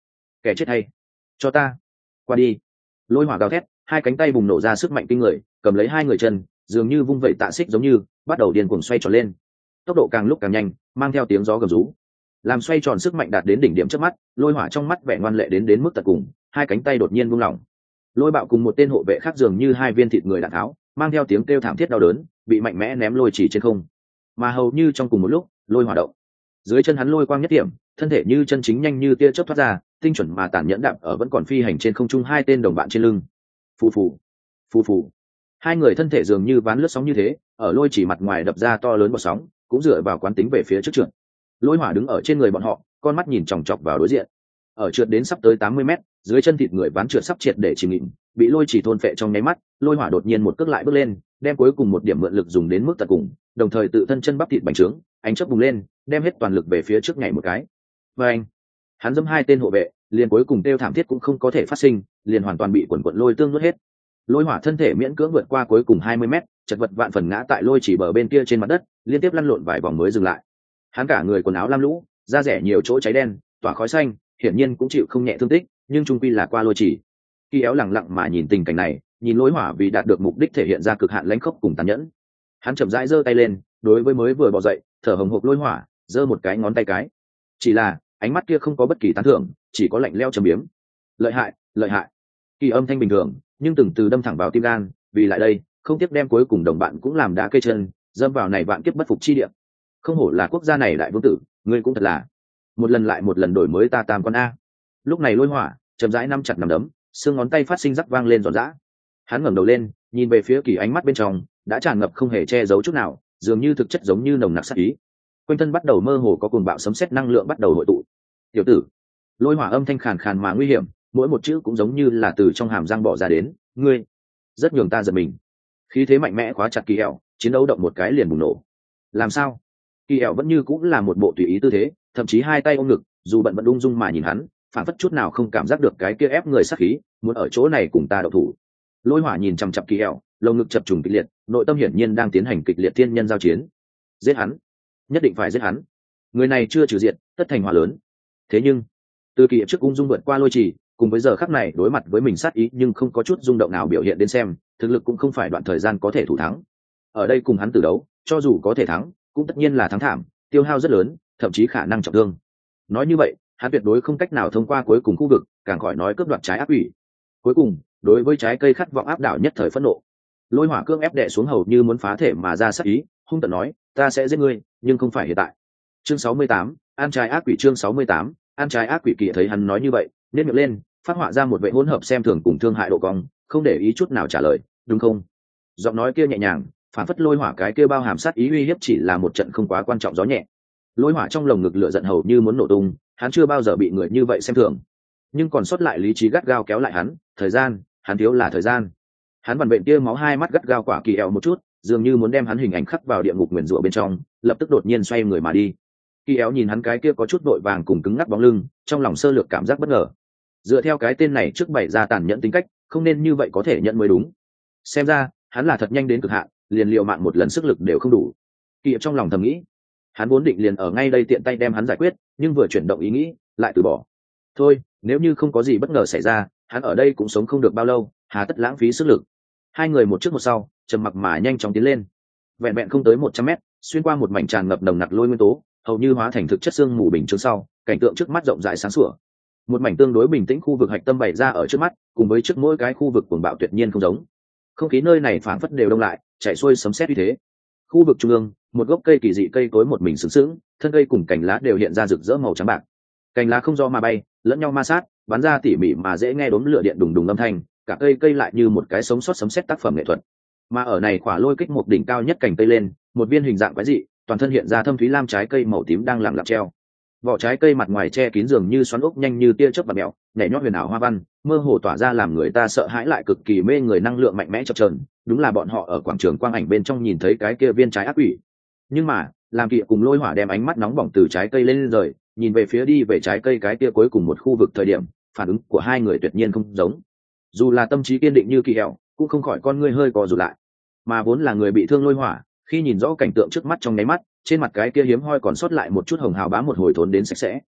kẻ chết hay, cho ta qua đi. Lôi hỏa gào thét, hai cánh tay bùng nổ ra sức mạnh kinh người, cầm lấy hai người chân, dường như vung vẩy tạ xích giống như bắt đầu điên cuồng xoay tròn lên, tốc độ càng lúc càng nhanh, mang theo tiếng gió gầm rú, làm xoay tròn sức mạnh đạt đến đỉnh điểm trước mắt. Lôi hỏa trong mắt vẻ ngoan lệ đến đến mức tận cùng, hai cánh tay đột nhiên buông lỏng. Lôi bạo cùng một tên hộ vệ khác dường như hai viên thịt người đạn tháo, mang theo tiếng kêu thảm thiết đau đớn, bị mạnh mẽ ném lôi chỉ trên không. Mà hầu như trong cùng một lúc, lôi hỏa động, dưới chân hắn lôi quang nhất điểm, thân thể như chân chính nhanh như tia chớp thoát ra, tinh chuẩn mà tàn nhẫn đạp ở vẫn còn phi hành trên không trung hai tên đồng bạn trên lưng. Phù phù, phù phù, hai người thân thể dường như ván lướt sóng như thế, ở lôi chỉ mặt ngoài đập ra to lớn bọt sóng, cũng dựa vào quán tính về phía trước trượt. Lôi hỏa đứng ở trên người bọn họ, con mắt nhìn chòng chọc vào đối diện. Ở trượt đến sắp tới tám mươi mét, dưới chân thịt người ván trượt sắp triệt để chìm nghỉm, bị lôi chỉ thôn phệ trong nháy mắt. Lôi hỏa đột nhiên một cước lại bước lên, đem cuối cùng một điểm mượn lực dùng đến mức tận cùng, đồng thời tự thân chân bắp thịt bành trướng, ánh chớp bùng lên, đem hết toàn lực về phía trước nhảy một cái. Và anh, hắn giẫm hai tên hộ vệ, liền cuối cùng tiêu thảm thiết cũng không có thể phát sinh, liền hoàn toàn bị quần quần lôi tương nuốt hết. Lôi hỏa thân thể miễn cưỡng vượt qua cuối cùng hai mươi mét, chật vật vạn phần ngã tại lôi chỉ bờ bên kia trên mặt đất, liên tiếp lăn lộn vài vòng mới dừng lại. Hắn cả người quần áo lam lũ, da rẻ nhiều chỗ cháy đen, tỏa khói xanh, hiển nhiên cũng chịu không nhẹ thương tích, nhưng trung quy là qua lôi chỉ. Kỳ éo lẳng lặng mà nhìn tình cảnh này, nhìn lôi hỏa vì đạt được mục đích thể hiện ra cực hạn lãnh khốc cùng tàn nhẫn. Hắn chậm rãi giơ tay lên, đối với mới vừa bò dậy, thở hồng hộc lôi hỏa, giơ một cái ngón tay cái. Chỉ là ánh mắt kia không có bất kỳ tán thưởng, chỉ có lạnh lẽo trầm biếm. Lợi hại, lợi hại. Kỳ âm thanh bình thường, nhưng từng từ đâm thẳng vào tim gan, vì lại đây, không tiếc đem cuối cùng đồng bạn cũng làm đá cây chân, dâm vào này vạn kiếp bất phục chi địa. Không hổ là quốc gia này đại vương tử, ngươi cũng thật là một lần lại một lần đổi mới ta tam con a. Lúc này lôi hỏa chậm rãi nắm chặt nắm đấm, xương ngón tay phát sinh rắc vang lên giòn giã. Hắn ngẩng đầu lên, nhìn về phía Kỳ, ánh mắt bên trong đã tràn ngập không hề che giấu chút nào, dường như thực chất giống như nồng nặc sát ý. Quanh thân bắt đầu mơ hồ có cuồng bạo sấm sét năng lượng bắt đầu hội tụ. Tiểu tử, lôi hỏa âm thanh khàn khàn mà nguy hiểm, mỗi một chữ cũng giống như là từ trong hàm răng bỏ ra đến. Ngươi rất nhường ta giật mình. Khí thế mạnh mẽ khóa chặt Kỳ ẻo, chiến đấu động một cái liền bùng nổ. Làm sao? Kỳ ẻo vẫn như cũng là một bộ tùy ý tư thế, thậm chí hai tay ôm ngực, dù bận vẫn ung dung mà nhìn hắn, phản phất chút nào không cảm giác được cái kia ép người sát khí, muốn ở chỗ này cùng ta đậu thủ. Lôi hỏa nhìn chằm chằm Kỳ ẻo, lồng ngực chập trùng kịch liệt, nội tâm hiển nhiên đang tiến hành kịch liệt thiên nhân giao chiến. Giết hắn, nhất định phải giết hắn. Người này chưa trừ diệt, tất thành hỏa lớn. Thế nhưng, từ Kỳ trước ung dung vượt qua lôi trì, cùng với giờ khắc này đối mặt với mình sát ý nhưng không có chút rung động nào biểu hiện đến xem, thực lực cũng không phải đoạn thời gian có thể thủ thắng. Ở đây cùng hắn tử đấu, cho dù có thể thắng, cũng tất nhiên là thắng thảm, tiêu hao rất lớn, thậm chí khả năng trọng thương. Nói như vậy, hắn tuyệt đối không cách nào thông qua cuối cùng khu vực, càng khỏi nói cướp đoạt trái ác quỷ. Cuối cùng, đối với trái cây khát vọng áp đảo nhất thời phẫn nộ, lôi hỏa cương ép đè xuống hầu như muốn phá thể mà ra sát ý, hung tợn nói, ta sẽ giết ngươi, nhưng không phải hiện tại. Chương sáu mươi tám, ăn trái ác quỷ. Chương sáu mươi tám, ăn trái ác quỷ. Kỳ thấy hắn nói như vậy, nhếch miệng lên, phát họa ra một vệ hỗn hợp xem thường cùng thương hại độ cong, không để ý chút nào trả lời, đúng không? Giọng nói kia nhẹ nhàng, phản phất lôi hỏa cái kia bao hàm sát ý uy hiếp chỉ là một trận không quá quan trọng gió nhẹ. Lôi hỏa trong lồng ngực lửa giận hầu như muốn nổ tung, hắn chưa bao giờ bị người như vậy xem thường, nhưng còn sót lại lý trí gắt gao kéo lại hắn. Thời gian, hắn thiếu là thời gian. Hắn vằn vện kia máu hai mắt gắt gao quả Kỳ ẻo một chút, dường như muốn đem hắn hình ảnh khắc vào địa ngục nguyền rủa bên trong, lập tức đột nhiên xoay người mà đi. Kỳ ẻo nhìn hắn cái kia có chút vội vàng cùng cứng ngắc bóng lưng, trong lòng sơ lược cảm giác bất ngờ. Dựa theo cái tên này trước bày ra tàn nhẫn tính cách, không nên như vậy có thể nhận mới đúng. Xem ra hắn là thật nhanh đến cực hạn, liền liều mạng một lần sức lực đều không đủ. Kỳ ẻo trong lòng thầm nghĩ, hắn vốn định liền ở ngay đây tiện tay đem hắn giải quyết, nhưng vừa chuyển động ý nghĩ lại từ bỏ. Thôi, nếu như không có gì bất ngờ xảy ra, hắn ở đây cũng sống không được bao lâu, hà tất lãng phí sức lực. Hai người một trước một sau, trầm mặc mà nhanh chóng tiến lên. Vẹn vẹn không tới một trăm mét, xuyên qua một mảnh tràn ngập nồng nặc lôi nguyên tố, hầu như hóa thành thực chất xương mù bình trước sau, cảnh tượng trước mắt rộng rãi sáng sủa. Một mảnh tương đối bình tĩnh khu vực hạch tâm bày ra ở trước mắt, cùng với trước mỗi cái khu vực cuồng bạo tuyệt nhiên không giống. Không khí nơi này phảng phất đều đông lại, chạy xuôi sấm sét như thế. Khu vực trung ương, một gốc cây kỳ dị cây cối một mình sừng sững, thân cây cùng cành lá đều hiện ra rực rỡ màu trắng bạc. Cành lá không do mà bay, lẫn nhau ma sát, bắn ra tỉ mỉ mà dễ nghe đốm lửa điện đùng đùng âm thanh, cả cây cây lại như một cái sống sót sấm sét tác phẩm nghệ thuật. Mà ở này khỏa lôi kích một đỉnh cao nhất cành cây lên, một viên hình dạng quái dị, toàn thân hiện ra thâm thúy lam trái cây màu tím đang lặng lặng treo. Vỏ trái cây mặt ngoài che kín dường như xoắn ốc nhanh như tia chớp và mèo, nhảy nhót huyền ảo hoa văn, mơ hồ tỏa ra làm người ta sợ hãi lại cực kỳ mê người năng lượng mạnh mẽ chập chờn. Đúng là bọn họ ở quảng trường quang ảnh bên trong nhìn thấy cái kia viên trái ác quỷ. Nhưng mà, làm Kỵ cùng lôi hỏa đem ánh mắt nóng bỏng từ trái cây lên rời, nhìn về phía đi về trái cây cái kia cuối cùng một khu vực thời điểm, phản ứng của hai người tuyệt nhiên không giống. Dù là tâm trí kiên định như Kỵ hẹo, cũng không khỏi con ngươi hơi co rụt lại. Mà vốn là người bị thương lôi hỏa, khi nhìn rõ cảnh tượng trước mắt trong nháy mắt, trên mặt cái kia hiếm hoi còn sót lại một chút hồng hào bám một hồi thốn đến sạch sẽ.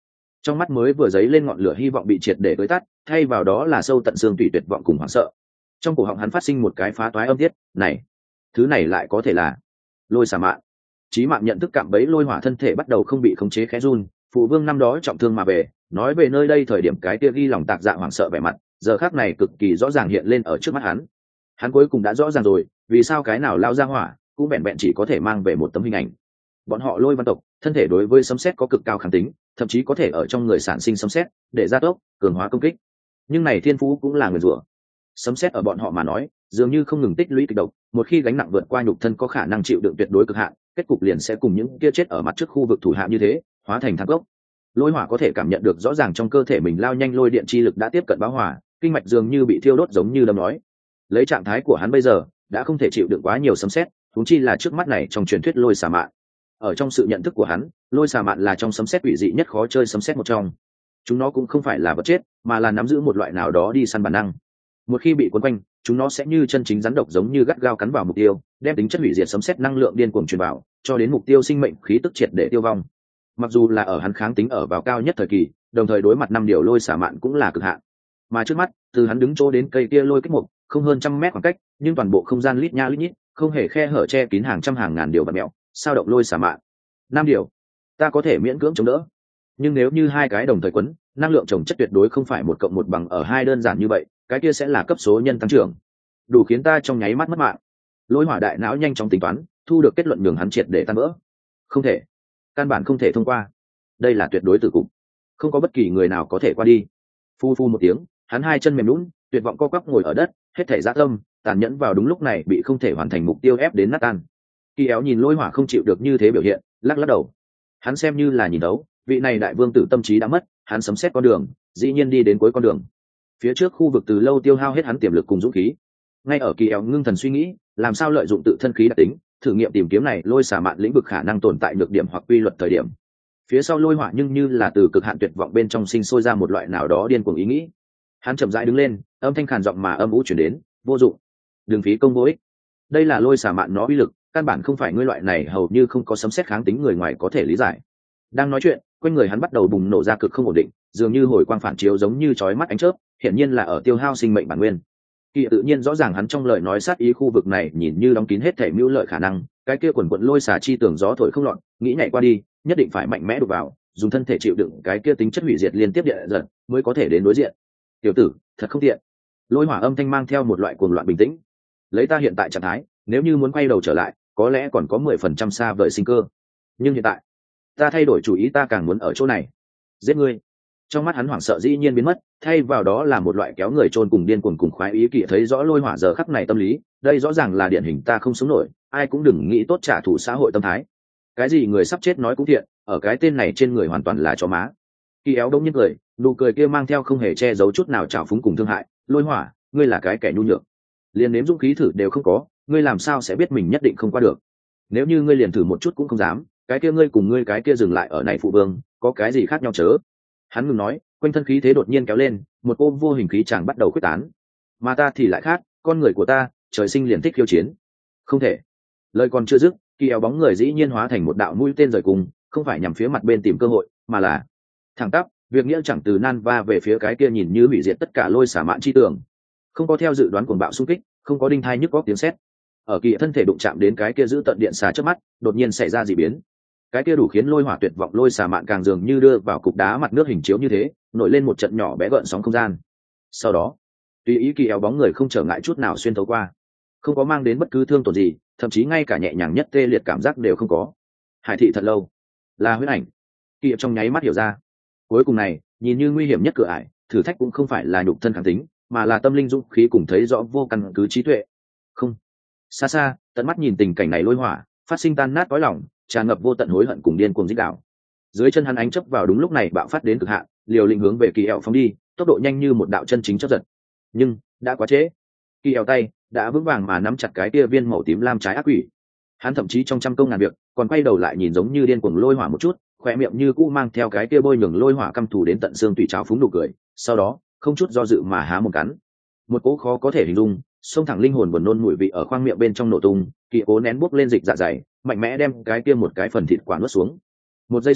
Trong mắt mới vừa dấy lên ngọn lửa hy vọng bị triệt để tới tắt, thay vào đó là sâu tận xương tủy tuyệt vọng cùng hoảng sợ. Trong cổ họng hắn phát sinh một cái phá toái âm tiết, này, thứ này lại có thể là lôi xà mạn. Chí mạng nhận thức cạm bẫy lôi hỏa thân thể bắt đầu không bị khống chế khẽ run, phụ vương năm đó trọng thương mà về, nói về nơi đây thời điểm cái kia ghi lòng tạc dạ hoảng sợ vẻ mặt, giờ khắc này cực kỳ rõ ràng hiện lên ở trước mắt hắn. Hắn cuối cùng đã rõ ràng rồi, vì sao cái nào lao ra hỏa cũng vẹn vẹn chỉ có thể mang về một tấm hình ảnh. Bọn họ lôi văn tộc thân thể đối với sấm sét có cực cao kháng tính, thậm chí có thể ở trong người sản sinh sấm sét để gia tốc cường hóa công kích. Nhưng này thiên phú cũng là người rủa. Sấm sét ở bọn họ mà nói dường như không ngừng tích lũy kịch độc, một khi gánh nặng vượt qua nhục thân có khả năng chịu đựng tuyệt đối cực hạn, kết cục liền sẽ cùng những kia chết ở mặt trước khu vực thủ hạ như thế hóa thành thang gốc. Lôi hỏa có thể cảm nhận được rõ ràng trong cơ thể mình lao nhanh lôi điện chi lực đã tiếp cận báo hỏa, kinh mạch dường như bị thiêu đốt giống như đâm nói. Lấy trạng thái của hắn bây giờ đã không thể chịu đựng quá nhiều sấm sét, huống chi là trước mắt này trong truyền thuyết lôi xà mạn. Ở trong sự nhận thức của hắn, lôi xà mạn là trong sấm sét quỷ dị nhất khó chơi sấm sét một trong. Chúng nó cũng không phải là vật chết, mà là nắm giữ một loại nào đó đi săn bản năng. Một khi bị cuốn quanh, chúng nó sẽ như chân chính rắn độc giống như gắt gao cắn vào mục tiêu, đem tính chất hủy diệt sấm sét năng lượng điên cuồng truyền vào, cho đến mục tiêu sinh mệnh khí tức triệt để tiêu vong. Mặc dù là ở hắn kháng tính ở vào cao nhất thời kỳ, đồng thời đối mặt năm điều lôi xà mạn cũng là cực hạn. Mà trước mắt, từ hắn đứng chỗ đến cây kia lôi kích mục, không hơn trăm mét khoảng cách, nhưng toàn bộ không gian lít nha lít nhít, không hề khe hở che kín hàng trăm hàng ngàn điều bạt mèo, sao động lôi xà mạn. Năm điều, ta có thể miễn cưỡng chống đỡ. Nhưng nếu như hai cái đồng thời quấn, năng lượng chồng chất tuyệt đối không phải một cộng một bằng ở hai đơn giản như vậy, cái kia sẽ là cấp số nhân tăng trưởng, đủ khiến ta trong nháy mắt mất mạng. Lôi hỏa đại não nhanh chóng tính toán, thu được kết luận nhường hắn triệt để tan vỡ. Không thể, căn bản không thể thông qua. Đây là tuyệt đối tử cục, không có bất kỳ người nào có thể qua đi. Phu phu một tiếng, hắn hai chân mềm lún, tuyệt vọng co quắp ngồi ở đất, hết thể dã tâm, tàn nhẫn vào đúng lúc này bị không thể hoàn thành mục tiêu ép đến nát tan. Kỳ Éo nhìn lôi hỏa không chịu được như thế biểu hiện, lắc lắc đầu. Hắn xem như là nhìn đấu, vị này đại vương tử tâm trí đã mất, hắn sấm xét con đường, dĩ nhiên đi đến cuối con đường. Phía trước khu vực từ lâu tiêu hao hết hắn tiềm lực cùng dũng khí. Ngay ở Kỳ Éo ngưng thần suy nghĩ, làm sao lợi dụng tự thân khí đặc tính, thử nghiệm tìm kiếm này lôi xà mạn lĩnh vực khả năng tồn tại nhược điểm hoặc quy luật thời điểm. Phía sau lôi hỏa nhưng như là từ cực hạn tuyệt vọng bên trong sinh sôi ra một loại nào đó điên cuồng ý nghĩ. Hắn chậm rãi đứng lên, âm thanh khàn giọng mà âm u truyền đến, vô dụng, đừng phí công vô ích. Đây là lôi xà mạn nó uy lực, căn bản không phải ngươi loại này hầu như không có sấm sét kháng tính người ngoài có thể lý giải. Đang nói chuyện, quanh người hắn bắt đầu bùng nổ ra cực không ổn định, dường như hồi quang phản chiếu giống như chói mắt ánh chớp, hiển nhiên là ở tiêu hao sinh mệnh bản nguyên. Kỳ tự nhiên rõ ràng hắn trong lời nói sát ý khu vực này nhìn như đóng kín hết thể mưu lợi khả năng, cái kia quần quần lôi xà chi tưởng gió thổi không loạn, nghĩ nhảy qua đi, nhất định phải mạnh mẽ đục vào, dùng thân thể chịu đựng cái kia tính chất hủy diệt liên tiếp địa giật, mới có thể đến đối diện. Tiểu tử, thật không tiện. Lôi hỏa âm thanh mang theo một loại cuồng loạn bình tĩnh. Lấy ta hiện tại trạng thái, nếu như muốn quay đầu trở lại, có lẽ còn có mười phần trăm xa vời sinh cơ. Nhưng hiện tại, ta thay đổi chủ ý, ta càng muốn ở chỗ này. Giết ngươi. Trong mắt hắn hoảng sợ dĩ nhiên biến mất, thay vào đó là một loại kéo người chôn cùng điên cuồng cùng khoái ý. Kỳ thấy rõ lôi hỏa giờ khắc này tâm lý, đây rõ ràng là điển hình ta không sống nổi, ai cũng đừng nghĩ tốt trả thù xã hội tâm thái. Cái gì người sắp chết nói cũng thiện, ở cái tên này trên người hoàn toàn là chó má. Kỳ Éo đông nhiên cười, nụ cười kia mang theo không hề che giấu chút nào trào phúng cùng thương hại. Lôi hỏa, ngươi là cái kẻ nhu nhược, liền nếm dũng khí thử đều không có, ngươi làm sao sẽ biết mình nhất định không qua được? Nếu như ngươi liền thử một chút cũng không dám, cái kia ngươi cùng ngươi cái kia dừng lại ở này phụ vương, có cái gì khác nhau chớ? Hắn ngừng nói, quanh thân khí thế đột nhiên kéo lên, một ôm vô hình khí chàng bắt đầu khuếch tán. Mà ta thì lại khác, con người của ta, trời sinh liền thích khiêu chiến. Không thể. Lời còn chưa dứt, Kỳ Éo bóng người dĩ nhiên hóa thành một đạo mũi tên rời cùng, không phải nhằm phía mặt bên tìm cơ hội, mà là thẳng tắp, việc nghĩa chẳng từ nan va về phía cái kia nhìn như hủy diệt tất cả lôi xả mạn chi tường. Không có theo dự đoán cuồng bạo xung kích, không có đinh thai nhức góc tiếng sét. Ở Kỳ thân thể đụng chạm đến cái kia giữ tận điện xà trước mắt, đột nhiên xảy ra dị biến. Cái kia đủ khiến lôi hỏa tuyệt vọng lôi xà mạn càng dường như đưa vào cục đá mặt nước hình chiếu như thế, nổi lên một trận nhỏ bé gợn sóng không gian. Sau đó, tùy ý Kỳ Éo bóng người không trở ngại chút nào xuyên thấu qua, không có mang đến bất cứ thương tổn gì, thậm chí ngay cả nhẹ nhàng nhất tê liệt cảm giác đều không có. Hải thị thật lâu, là huyễn ảnh. Kỳ trong nháy mắt hiểu ra, cuối cùng này nhìn như nguy hiểm nhất cửa ải, thử thách cũng không phải là nhục thân kháng tính, mà là tâm linh dũng khí cùng thấy rõ vô căn cứ trí tuệ. Không, xa xa tận mắt nhìn tình cảnh này lôi hỏa phát sinh tan nát cõi lòng, tràn ngập vô tận hối hận cùng điên cuồng dích đảo. Dưới chân hắn ánh chấp vào đúng lúc này bạo phát đến cực hạn, liều lĩnh hướng về Kỳ Éo phóng đi, tốc độ nhanh như một đạo chân chính chớp giật. Nhưng đã quá trễ. Kỳ Éo tay đã vững vàng mà nắm chặt cái kia viên màu tím lam trái ác quỷ. Hắn thậm chí trong trăm công ngàn việc còn quay đầu lại nhìn giống như điên cuồng lôi hỏa một chút, khỏe miệng như cũ mang theo cái kia bôi nhường lôi hỏa căm thù đến tận xương tùy cháo phúng nụ cười, sau đó không chút do dự mà há một cắn. Một cỗ khó có thể hình dung, xông thẳng linh hồn buồn nôn mùi vị ở khoang miệng bên trong nổ tung. Kỳ cố nén bốc lên dịch dạ dày, mạnh mẽ đem cái kia một cái phần thịt quả nuốt xuống. Một giây sau,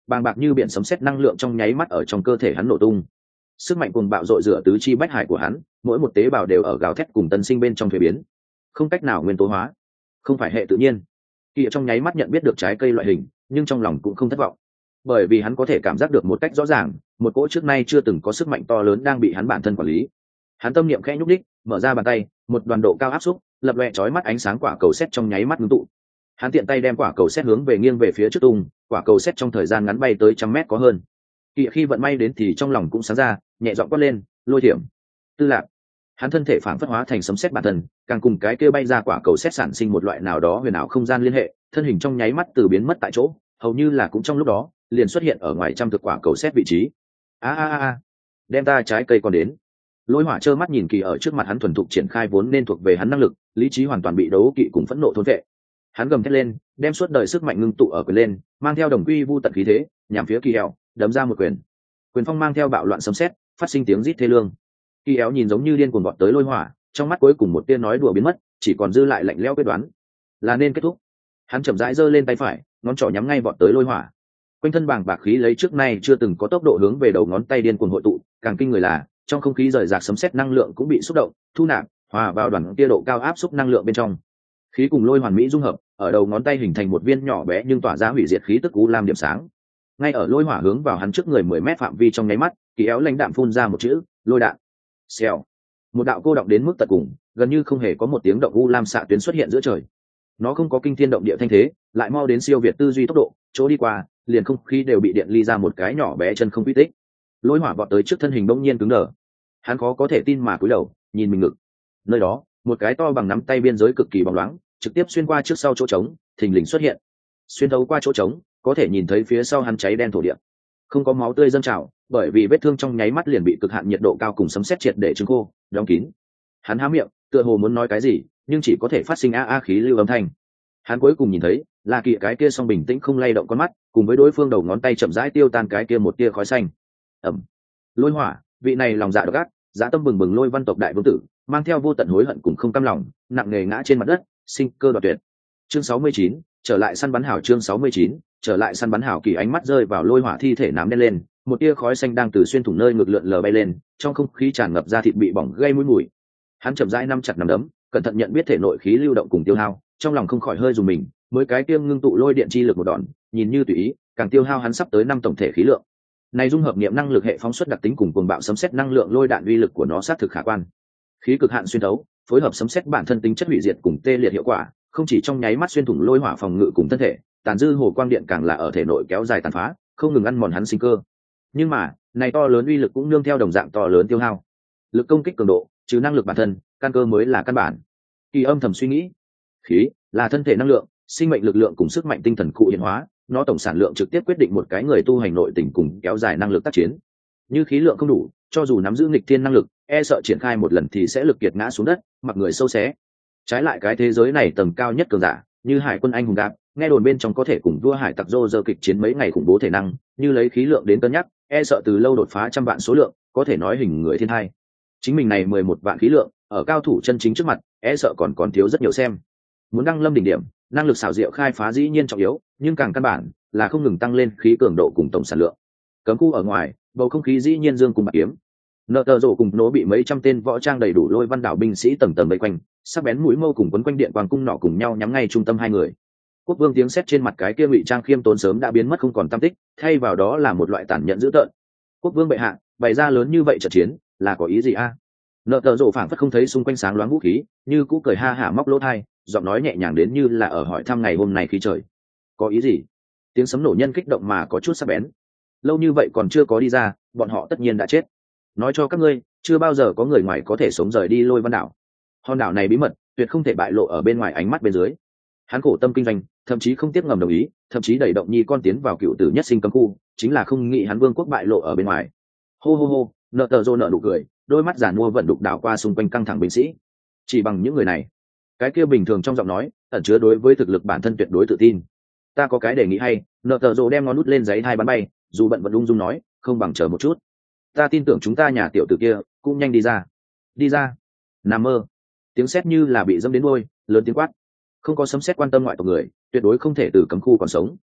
bàng bạc như biển sấm sét năng lượng trong nháy mắt ở trong cơ thể hắn nổ tung. Sức mạnh cuồng bạo dội rửa tứ chi bách hải của hắn, mỗi một tế bào đều ở gào thét cùng tân sinh bên trong thuế biến, không cách nào nguyên tố hóa, không phải hệ tự nhiên. Kỳ trong nháy mắt nhận biết được trái cây loại hình, nhưng trong lòng cũng không thất vọng, bởi vì hắn có thể cảm giác được một cách rõ ràng, một cỗ trước nay chưa từng có sức mạnh to lớn đang bị hắn bản thân quản lý. Hắn tâm niệm khẽ nhúc đích, mở ra bàn tay, một đoàn độ cao áp xúc, lập loè chói mắt ánh sáng quả cầu sét trong nháy mắt ngưng tụ. Hắn tiện tay đem quả cầu sét hướng về nghiêng về phía trước tung, quả cầu sét trong thời gian ngắn bay tới trăm mét có hơn. Kỳ khi vận may đến thì trong lòng cũng sáng ra, nhẹ giọng quát lên, lôi thiểm. Tư lạc. Hắn thân thể phản phất hóa thành sấm sét bản thân, càng cùng cái kia bay ra quả cầu sét sản sinh một loại nào đó huyền ảo không gian liên hệ, thân hình trong nháy mắt từ biến mất tại chỗ, hầu như là cũng trong lúc đó, liền xuất hiện ở ngoài trăm thực quả cầu sét vị trí. A a a, đem ta trái cây còn đến. Lôi hỏa trơ mắt nhìn Kỳ ở trước mặt hắn thuần thục triển khai vốn nên thuộc về hắn năng lực, lý trí hoàn toàn bị đấu kỵ cùng phẫn nộ thôn vệ. Hắn gầm thét lên, đem suốt đời sức mạnh ngưng tụ ở quyền lên, mang theo đồng quy vu tận khí thế, nhằm phía Kỳ Éo, đấm ra một quyền. Quyền phong mang theo bạo loạn sấm sét, phát sinh tiếng rít thê lương. Kỳ Éo nhìn giống như điên cuồng vọt tới lôi hỏa, trong mắt cuối cùng một tia nói đùa biến mất, chỉ còn dư lại lạnh lẽo quyết đoán, là nên kết thúc. Hắn chậm rãi giơ lên tay phải, ngón trỏ nhắm ngay vọt tới lôi hỏa. Quanh thân bàng bạc khí lấy trước nay chưa từng có tốc độ hướng về đầu ngón tay điên cuồng hội tụ, càng kinh người là, trong không khí rời rạc sấm sét năng lượng cũng bị xúc động, thu nạp, hòa vào đoàn tia độ cao áp xúc năng lượng bên trong. Khí cùng lôi hoàn mỹ dung hợp, ở đầu ngón tay hình thành một viên nhỏ bé nhưng tỏa ra hủy diệt khí tức u lam điểm sáng. Ngay ở lôi hỏa hướng vào hắn trước người mười mét phạm vi trong nháy mắt, Kỳ Éo lãnh đạm phun ra một chữ, lôi đạn. Xèo. Một đạo cô động đến mức tận cùng, gần như không hề có một tiếng động u lam xạ tuyến xuất hiện giữa trời. Nó không có kinh thiên động địa thanh thế, lại mau đến siêu việt tư duy tốc độ, chỗ đi qua, liền không khí đều bị điện ly ra một cái nhỏ bé chân không quy tích. Lôi hỏa vọt tới trước thân hình bỗng nhiên cứng đờ. Hắn khó có thể tin mà cúi đầu, nhìn mình ngực. Nơi đó, một cái to bằng nắm tay biên giới cực kỳ bóng loáng, trực tiếp xuyên qua trước sau chỗ trống, thình lình xuất hiện. Xuyên thấu qua chỗ trống, có thể nhìn thấy phía sau hắn cháy đen thổ địa. Không có máu tươi dâng trào, bởi vì vết thương trong nháy mắt liền bị cực hạn nhiệt độ cao cùng sấm sét triệt để trứng khô, đóng kín. Hắn há miệng, tựa hồ muốn nói cái gì, nhưng chỉ có thể phát sinh a a khí lưu âm thanh. Hắn cuối cùng nhìn thấy, là Kỳ cái kia song bình tĩnh không lay động con mắt, cùng với đối phương đầu ngón tay chậm rãi tiêu tan cái kia một tia khói xanh. Ẩm. Lôi hỏa, vị này lòng dạ độc ác, dã tâm bừng bừng lôi văn tộc đại vương tử, mang theo vô tận hối hận cùng không cam lòng, nặng nề ngã trên mặt đất, sinh cơ đoạt tuyệt. Chương sáu mươi chín, trở lại săn bắn hảo. Chương sáu mươi chín, trở lại săn bắn hảo. Kỳ ánh mắt rơi vào lôi hỏa thi thể nám đen lên, một tia khói xanh đang từ xuyên thủng nơi ngực lượn lờ bay lên, trong không khí tràn ngập ra thịt bị bỏng gây mũi mùi. Hắn chậm rãi nắm chặt nắm đấm, cẩn thận nhận biết thể nội khí lưu động cùng tiêu hao, trong lòng không khỏi hơi dùng mình, mới cái tiêm ngưng tụ lôi điện chi lực một đòn, nhìn như tùy ý, càng tiêu hao hắn sắp tới năm tổng thể khí lượng. Này dung hợp niệm năng lực hệ phóng xuất đặc tính cùng cuồng bạo sấm sét năng lượng lôi đạn uy lực của nó sát thực khả quan. Khí cực hạn xuyên thấu, phối hợp sấm sét bản thân tính chất hủy diệt cùng tê liệt hiệu quả, không chỉ trong nháy mắt xuyên thủng lôi hỏa phòng ngự cùng thân thể, tàn dư hồ quang điện càng là ở thể nội kéo dài tàn phá, không ngừng ăn mòn hắn sinh cơ. Nhưng mà, này to lớn uy lực cũng nương theo đồng dạng to lớn tiêu hao. Lực công kích cường độ, trừ năng lực bản thân, căn cơ mới là căn bản. Kỳ âm thầm suy nghĩ, khí là thân thể năng lượng, sinh mệnh lực lượng cùng sức mạnh tinh thần cụ hiện hóa, nó tổng sản lượng trực tiếp quyết định một cái người tu hành nội tình cùng kéo dài năng lực tác chiến. Như khí lượng không đủ, cho dù nắm giữ nghịch thiên năng lực, e sợ triển khai một lần thì sẽ lực kiệt ngã xuống đất, mặc người sâu xé. Trái lại cái thế giới này tầng cao nhất cường giả, như hải quân anh hùng gạp, nghe đồn bên trong có thể cùng vua hải tặc Rô Rơ kịch chiến mấy ngày khủng bố thể năng, như lấy khí lượng đến cân nhắc, e sợ từ lâu đột phá trăm vạn số lượng, có thể nói hình người thiên hai. Chính mình này mười một vạn khí lượng, ở cao thủ chân chính trước mặt, e sợ còn còn thiếu rất nhiều xem. Muốn đăng lâm đỉnh điểm, năng lực xảo diệu khai phá dĩ nhiên trọng yếu, nhưng càng căn bản là không ngừng tăng lên khí cường độ cùng tổng sản lượng. Cấm khu ở ngoài, bầu không khí dĩ nhiên dương cùng bạc kiếm. Nợ tờ rổ cùng nổ bị mấy trăm tên võ trang đầy đủ lôi văn đảo binh sĩ tầng tầng vây quanh, sắc bén mũi mâu cùng quấn quanh điện quang cung nỏ cùng nhau nhắm ngay trung tâm hai người. Quốc vương tiếng sét trên mặt cái kia ngụy trang khiêm tốn sớm đã biến mất không còn tăm tích, thay vào đó là một loại tàn nhẫn dữ tợn. Quốc vương bệ hạ, bày ra lớn như vậy trận chiến, là có ý gì a? À? Nợ tờ rổ phảng phất không thấy xung quanh sáng loáng vũ khí, như cũ cười ha hả móc lỗ tai, giọng nói nhẹ nhàng đến như là ở hỏi thăm ngày hôm nay khí trời. Có ý gì? Tiếng sấm nổ nhân kích động mà có chút sắc bén. Lâu như vậy còn chưa có đi ra, bọn họ tất nhiên đã chết. Nói cho các ngươi, chưa bao giờ có người ngoài có thể sống rời đi lôi văn đảo. Hòn đảo này bí mật, tuyệt không thể bại lộ ở bên ngoài ánh mắt bên dưới. Hắn khổ tâm kinh doanh, thậm chí không tiếc ngầm đồng ý, thậm chí đẩy động nhi con tiến vào cựu tử nhất sinh cấm khu, chính là không nghĩ hắn vương quốc bại lộ ở bên ngoài. Hô hô hô, nợ tờ rô nợ nụ cười, đôi mắt giản mua vận đục đảo qua xung quanh căng thẳng binh sĩ. Chỉ bằng những người này, cái kia bình thường trong giọng nói ẩn chứa đối với thực lực bản thân tuyệt đối tự tin. Ta có cái đề nghị hay. Nợ tờ rô đem ngón nút lên giấy hai bắn bay, dù bận vẫn ung dung nói, không bằng chờ một chút. Ta tin tưởng chúng ta nhà tiểu tử kia cũng nhanh đi ra. Đi ra? Nằm mơ. Tiếng sét như là bị dẫm đến đuôi, lớn tiếng quát. Không có sấm sét quan tâm ngoại tộc người, tuyệt đối không thể từ cấm khu còn sống.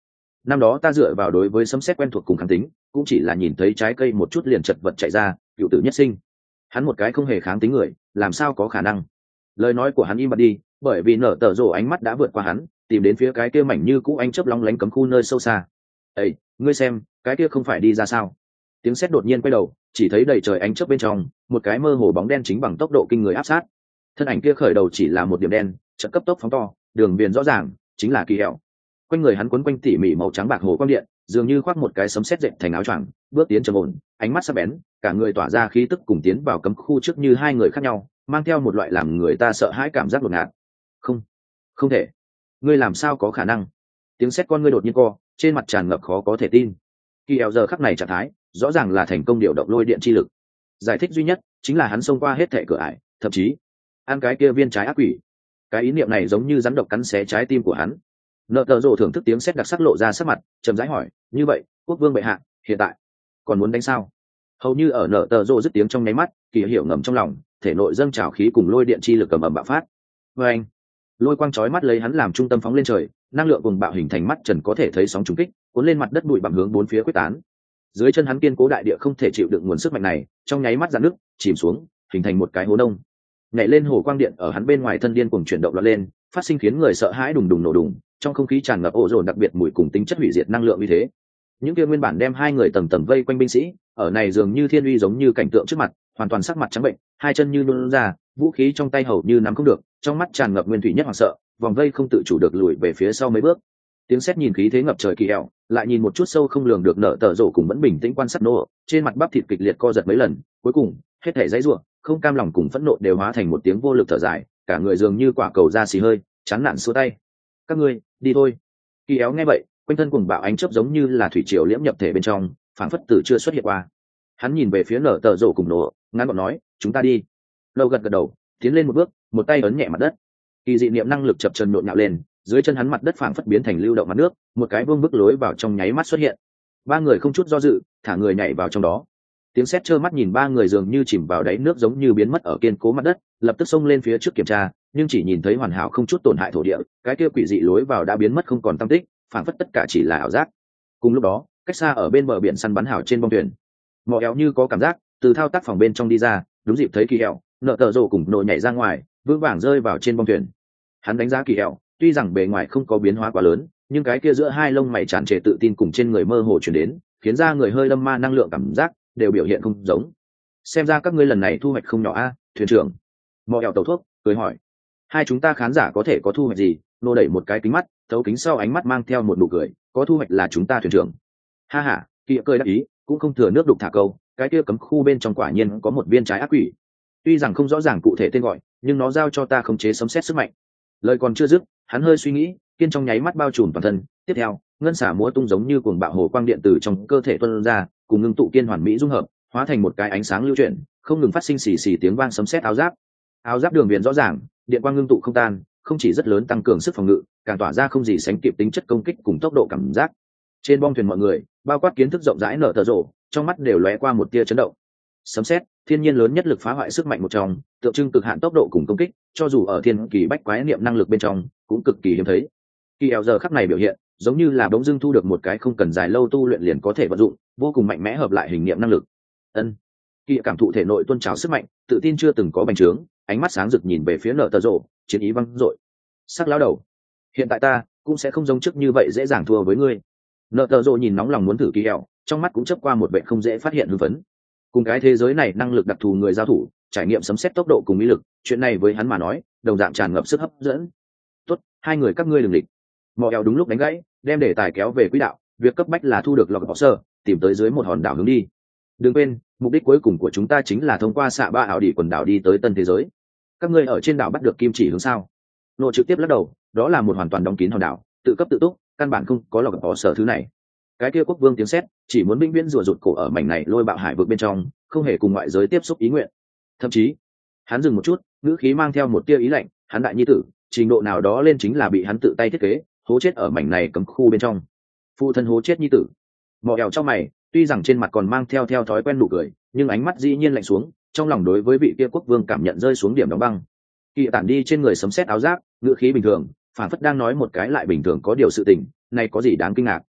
năm đó ta dựa vào đối với sấm sét quen thuộc cùng kháng tính, cũng chỉ là nhìn thấy trái cây một chút liền chật vật chạy ra, cựu tử nhất sinh. Hắn một cái không hề kháng tính người, làm sao có khả năng? Lời nói của hắn im bặt đi, bởi vì nở tờ rồ ánh mắt đã vượt qua hắn, tìm đến phía cái kia mảnh như cũ ánh chớp long lánh cấm khu nơi sâu xa. "Ê, ngươi xem, cái kia không phải đi ra sao?" Tiếng sét đột nhiên quay đầu, chỉ thấy đầy trời ánh chớp bên trong, một cái mơ hồ bóng đen chính bằng tốc độ kinh người áp sát. Thân ảnh kia khởi đầu chỉ là một điểm đen, chợt cấp tốc phóng to, đường viền rõ ràng, chính là Kỳ Hẹo. Quanh người hắn quấn quanh tỉ mỉ màu trắng bạc hồ quang điện, dường như khoác một cái sấm sét dệt thành áo choàng, bước tiến trầm ổn, ánh mắt sắc bén, cả người tỏa ra khí tức cùng tiến vào cấm khu trước như hai người khác nhau, mang theo một loại làm người ta sợ hãi cảm giác đột ngột. "Không, không thể. Ngươi làm sao có khả năng?" Tiếng sét con ngươi đột nhiên co, trên mặt tràn ngập khó có thể tin. Kỳ Hẹo giờ khắc này trạng thái, rõ ràng là thành công điều động lôi điện chi lực. Giải thích duy nhất chính là hắn xông qua hết thệ cửa ải, thậm chí ăn cái kia viên trái ác quỷ. Cái ý niệm này giống như rắn độc cắn xé trái tim của hắn. Nợ tờ rồ thưởng thức tiếng sét đặc sắc lộ ra sắc mặt, chậm rãi hỏi, "Như vậy, quốc vương bệ hạ, hiện tại còn muốn đánh sao?" Hầu như ở nợ tờ rồ dứt tiếng trong nháy mắt, Kỳ Hiểu ngầm trong lòng, thể nội dâng trào khí cùng lôi điện chi lực cầm ầm bạo phát. Và anh, lôi quang chói mắt lấy hắn làm trung tâm phóng lên trời, năng lượng cùng bạo hình thành mắt trần có thể thấy sóng trùng kích, cuốn lên mặt đất bụi bặm hướng bốn phía quyết tán. Dưới chân hắn kiên cố đại địa không thể chịu đựng nguồn sức mạnh này, trong nháy mắt dạn nước, chìm xuống, hình thành một cái hố nông. Nhảy lên hồ quang điện ở hắn bên ngoài thân điên cuồng chuyển động loạn lên, phát sinh khiến người sợ hãi đùng đùng nổ đùng, trong không khí tràn ngập ổ dồn đặc biệt mùi cùng tính chất hủy diệt năng lượng như thế. Những kia nguyên bản đem hai người tầng tầng vây quanh binh sĩ, ở này dường như thiên uy giống như cảnh tượng trước mặt, hoàn toàn sắc mặt trắng bệnh, hai chân như nhũn ra, vũ khí trong tay hầu như nắm không được, trong mắt tràn ngập nguyên thủy nhất hoảng sợ, vòng vây không tự chủ được lùi về phía sau mấy bước. Tiếng sét nhìn khí thế ngập trời Kỳ Hẹo, lại nhìn một chút sâu không lường được nở tờ rổ cùng vẫn bình tĩnh quan sát nô, trên mặt bắp thịt kịch liệt co giật mấy lần, cuối cùng hết thể dãy rủa, không cam lòng cùng phẫn nộ đều hóa thành một tiếng vô lực thở dài, cả người dường như quả cầu ra xì hơi, chán nản xua tay. "Các ngươi, đi thôi." Kỳ Hẹo nghe vậy, quanh thân cùng bạo ánh chớp giống như là thủy triều liễm nhập thể bên trong, phảng phất từ chưa xuất hiện qua. Hắn nhìn về phía nở tờ rổ cùng nổ, ngắn gọn nói, "Chúng ta đi." Lâu gật gật đầu, tiến lên một bước, một tay ấn nhẹ mặt đất. Kỳ dị niệm năng lực chập chờn nhộn nhạo lên, dưới chân hắn mặt đất phảng phất biến thành lưu động mặt nước, một cái vương bức lối vào trong nháy mắt xuất hiện. Ba người không chút do dự, thả người nhảy vào trong đó. Tiếng sét trơ mắt nhìn ba người dường như chìm vào đáy nước giống như biến mất ở kiên cố mặt đất, lập tức xông lên phía trước kiểm tra, nhưng chỉ nhìn thấy hoàn hảo không chút tổn hại thổ địa, cái kia quỷ dị lối vào đã biến mất không còn tăm tích, phảng phất tất cả chỉ là ảo giác. Cùng lúc đó, cách xa ở bên bờ biển săn bắn hảo trên bong thuyền, Mọ Éo như có cảm giác, từ thao tác phòng bên trong đi ra, đúng dịp thấy Kỳ Hẹo, nợ tờ rồ cùng nồi nhảy ra ngoài, vững vàng rơi vào trên bong thuyền. Hắn đánh giá Kỳ Hẹo, tuy rằng bề ngoài không có biến hóa quá lớn, nhưng cái kia giữa hai lông mày tràn trề tự tin cùng trên người mơ hồ chuyển đến, khiến ra người hơi đâm ma năng lượng cảm giác đều biểu hiện không giống. "Xem ra các ngươi lần này thu hoạch không nhỏ a, thuyền trưởng." Mọ Éo tẩu thuốc, cười hỏi, "Hai chúng ta khán giả có thể có thu hoạch gì?" Nô đẩy một cái kính mắt, thấu kính sau ánh mắt mang theo một nụ cười, "Có thu hoạch là chúng ta thuyền trưởng." Ha ha, Kỳ cười đáp ý, cũng không thừa nước đục thả câu, cái kia cấm khu bên trong quả nhiên có một viên trái ác quỷ. Tuy rằng không rõ ràng cụ thể tên gọi, nhưng nó giao cho ta khống chế sấm sét sức mạnh. Lời còn chưa dứt, hắn hơi suy nghĩ, kiên trong nháy mắt bao trùm toàn thân. Tiếp theo, ngân xả múa tung giống như cuồng bạo hồ quang điện từ trong cơ thể tuôn ra, cùng ngưng tụ kiên hoàn mỹ dung hợp, hóa thành một cái ánh sáng lưu chuyển, không ngừng phát sinh xì xì tiếng vang sấm sét áo giáp. Áo giáp đường viền rõ ràng, điện quang ngưng tụ không tan, không chỉ rất lớn tăng cường sức phòng ngự, càng tỏa ra không gì sánh kịp tính chất công kích cùng tốc độ cảm giác. Trên bong thuyền mọi người, bao quát kiến thức rộng rãi nở tờ rộ, trong mắt đều lóe qua một tia chấn động. Sấm sét, thiên nhiên lớn nhất lực phá hoại sức mạnh một trong, tượng trưng cực hạn tốc độ cùng công kích, cho dù ở thiên kỳ bách quái niệm năng lực bên trong, cũng cực kỳ hiếm thấy. Kỳ Hẹo giờ khắc này biểu hiện, giống như là bỗng dưng thu được một cái không cần dài lâu tu luyện liền có thể vận dụng, vô cùng mạnh mẽ hợp lại hình niệm năng lực. Ân. Kỳ cảm thụ thể nội tuôn trào sức mạnh, tự tin chưa từng có bành trướng, ánh mắt sáng rực nhìn về phía nở tờ rộ, chiến ý văng dội. Sắc lão đầu, hiện tại ta cũng sẽ không giống trước như vậy dễ dàng thua với ngươi. Nở tờ rộ nhìn nóng lòng muốn thử Kỳ Hẹo, trong mắt cũng chớp qua một vẻ không dễ phát hiện hưng phấn. Cùng cái thế giới này năng lực đặc thù người giao thủ, trải nghiệm sấm sét tốc độ cùng ý lực, chuyện này với hắn mà nói, đồng dạng tràn ngập sức hấp dẫn. Tốt, hai người các ngươi đừng địch. Mọ Éo đúng lúc đánh gãy, đem đề tài kéo về quỹ đạo, việc cấp bách là thu được lọc bỏ sơ, tìm tới dưới một hòn đảo hướng đi. Đừng quên, mục đích cuối cùng của chúng ta chính là thông qua xạ ba ảo đỉ quần đảo đi tới tân thế giới. Các ngươi ở trên đảo bắt được kim chỉ hướng sao? Nô trực tiếp lắc đầu, đó là một hoàn toàn đóng kín hòn đảo, tự cấp tự túc, căn bản không có lọc bỏ sơ thứ này. Cái kia quốc vương tiếng sét chỉ muốn vĩnh viễn rùa rụt cổ ở mảnh này lôi bạo hải vực bên trong, không hề cùng ngoại giới tiếp xúc ý nguyện. Thậm chí, hắn dừng một chút, ngữ khí mang theo một tia ý lạnh, hắn đại nhi tử, trình độ nào đó lên chính là bị hắn tự tay thiết kế, hố chết ở mảnh này cấm khu bên trong. Phụ thân hố chết nhi tử. Mọ Éo trong mày, tuy rằng trên mặt còn mang theo theo thói quen nụ cười, nhưng ánh mắt dĩ nhiên lạnh xuống, trong lòng đối với vị kia quốc vương cảm nhận rơi xuống điểm đóng băng. Kỳ tản đi trên người sấm sét áo giáp, ngữ khí bình thường, phản phất đang nói một cái lại bình thường có điều sự tình, này có gì đáng kinh ngạc.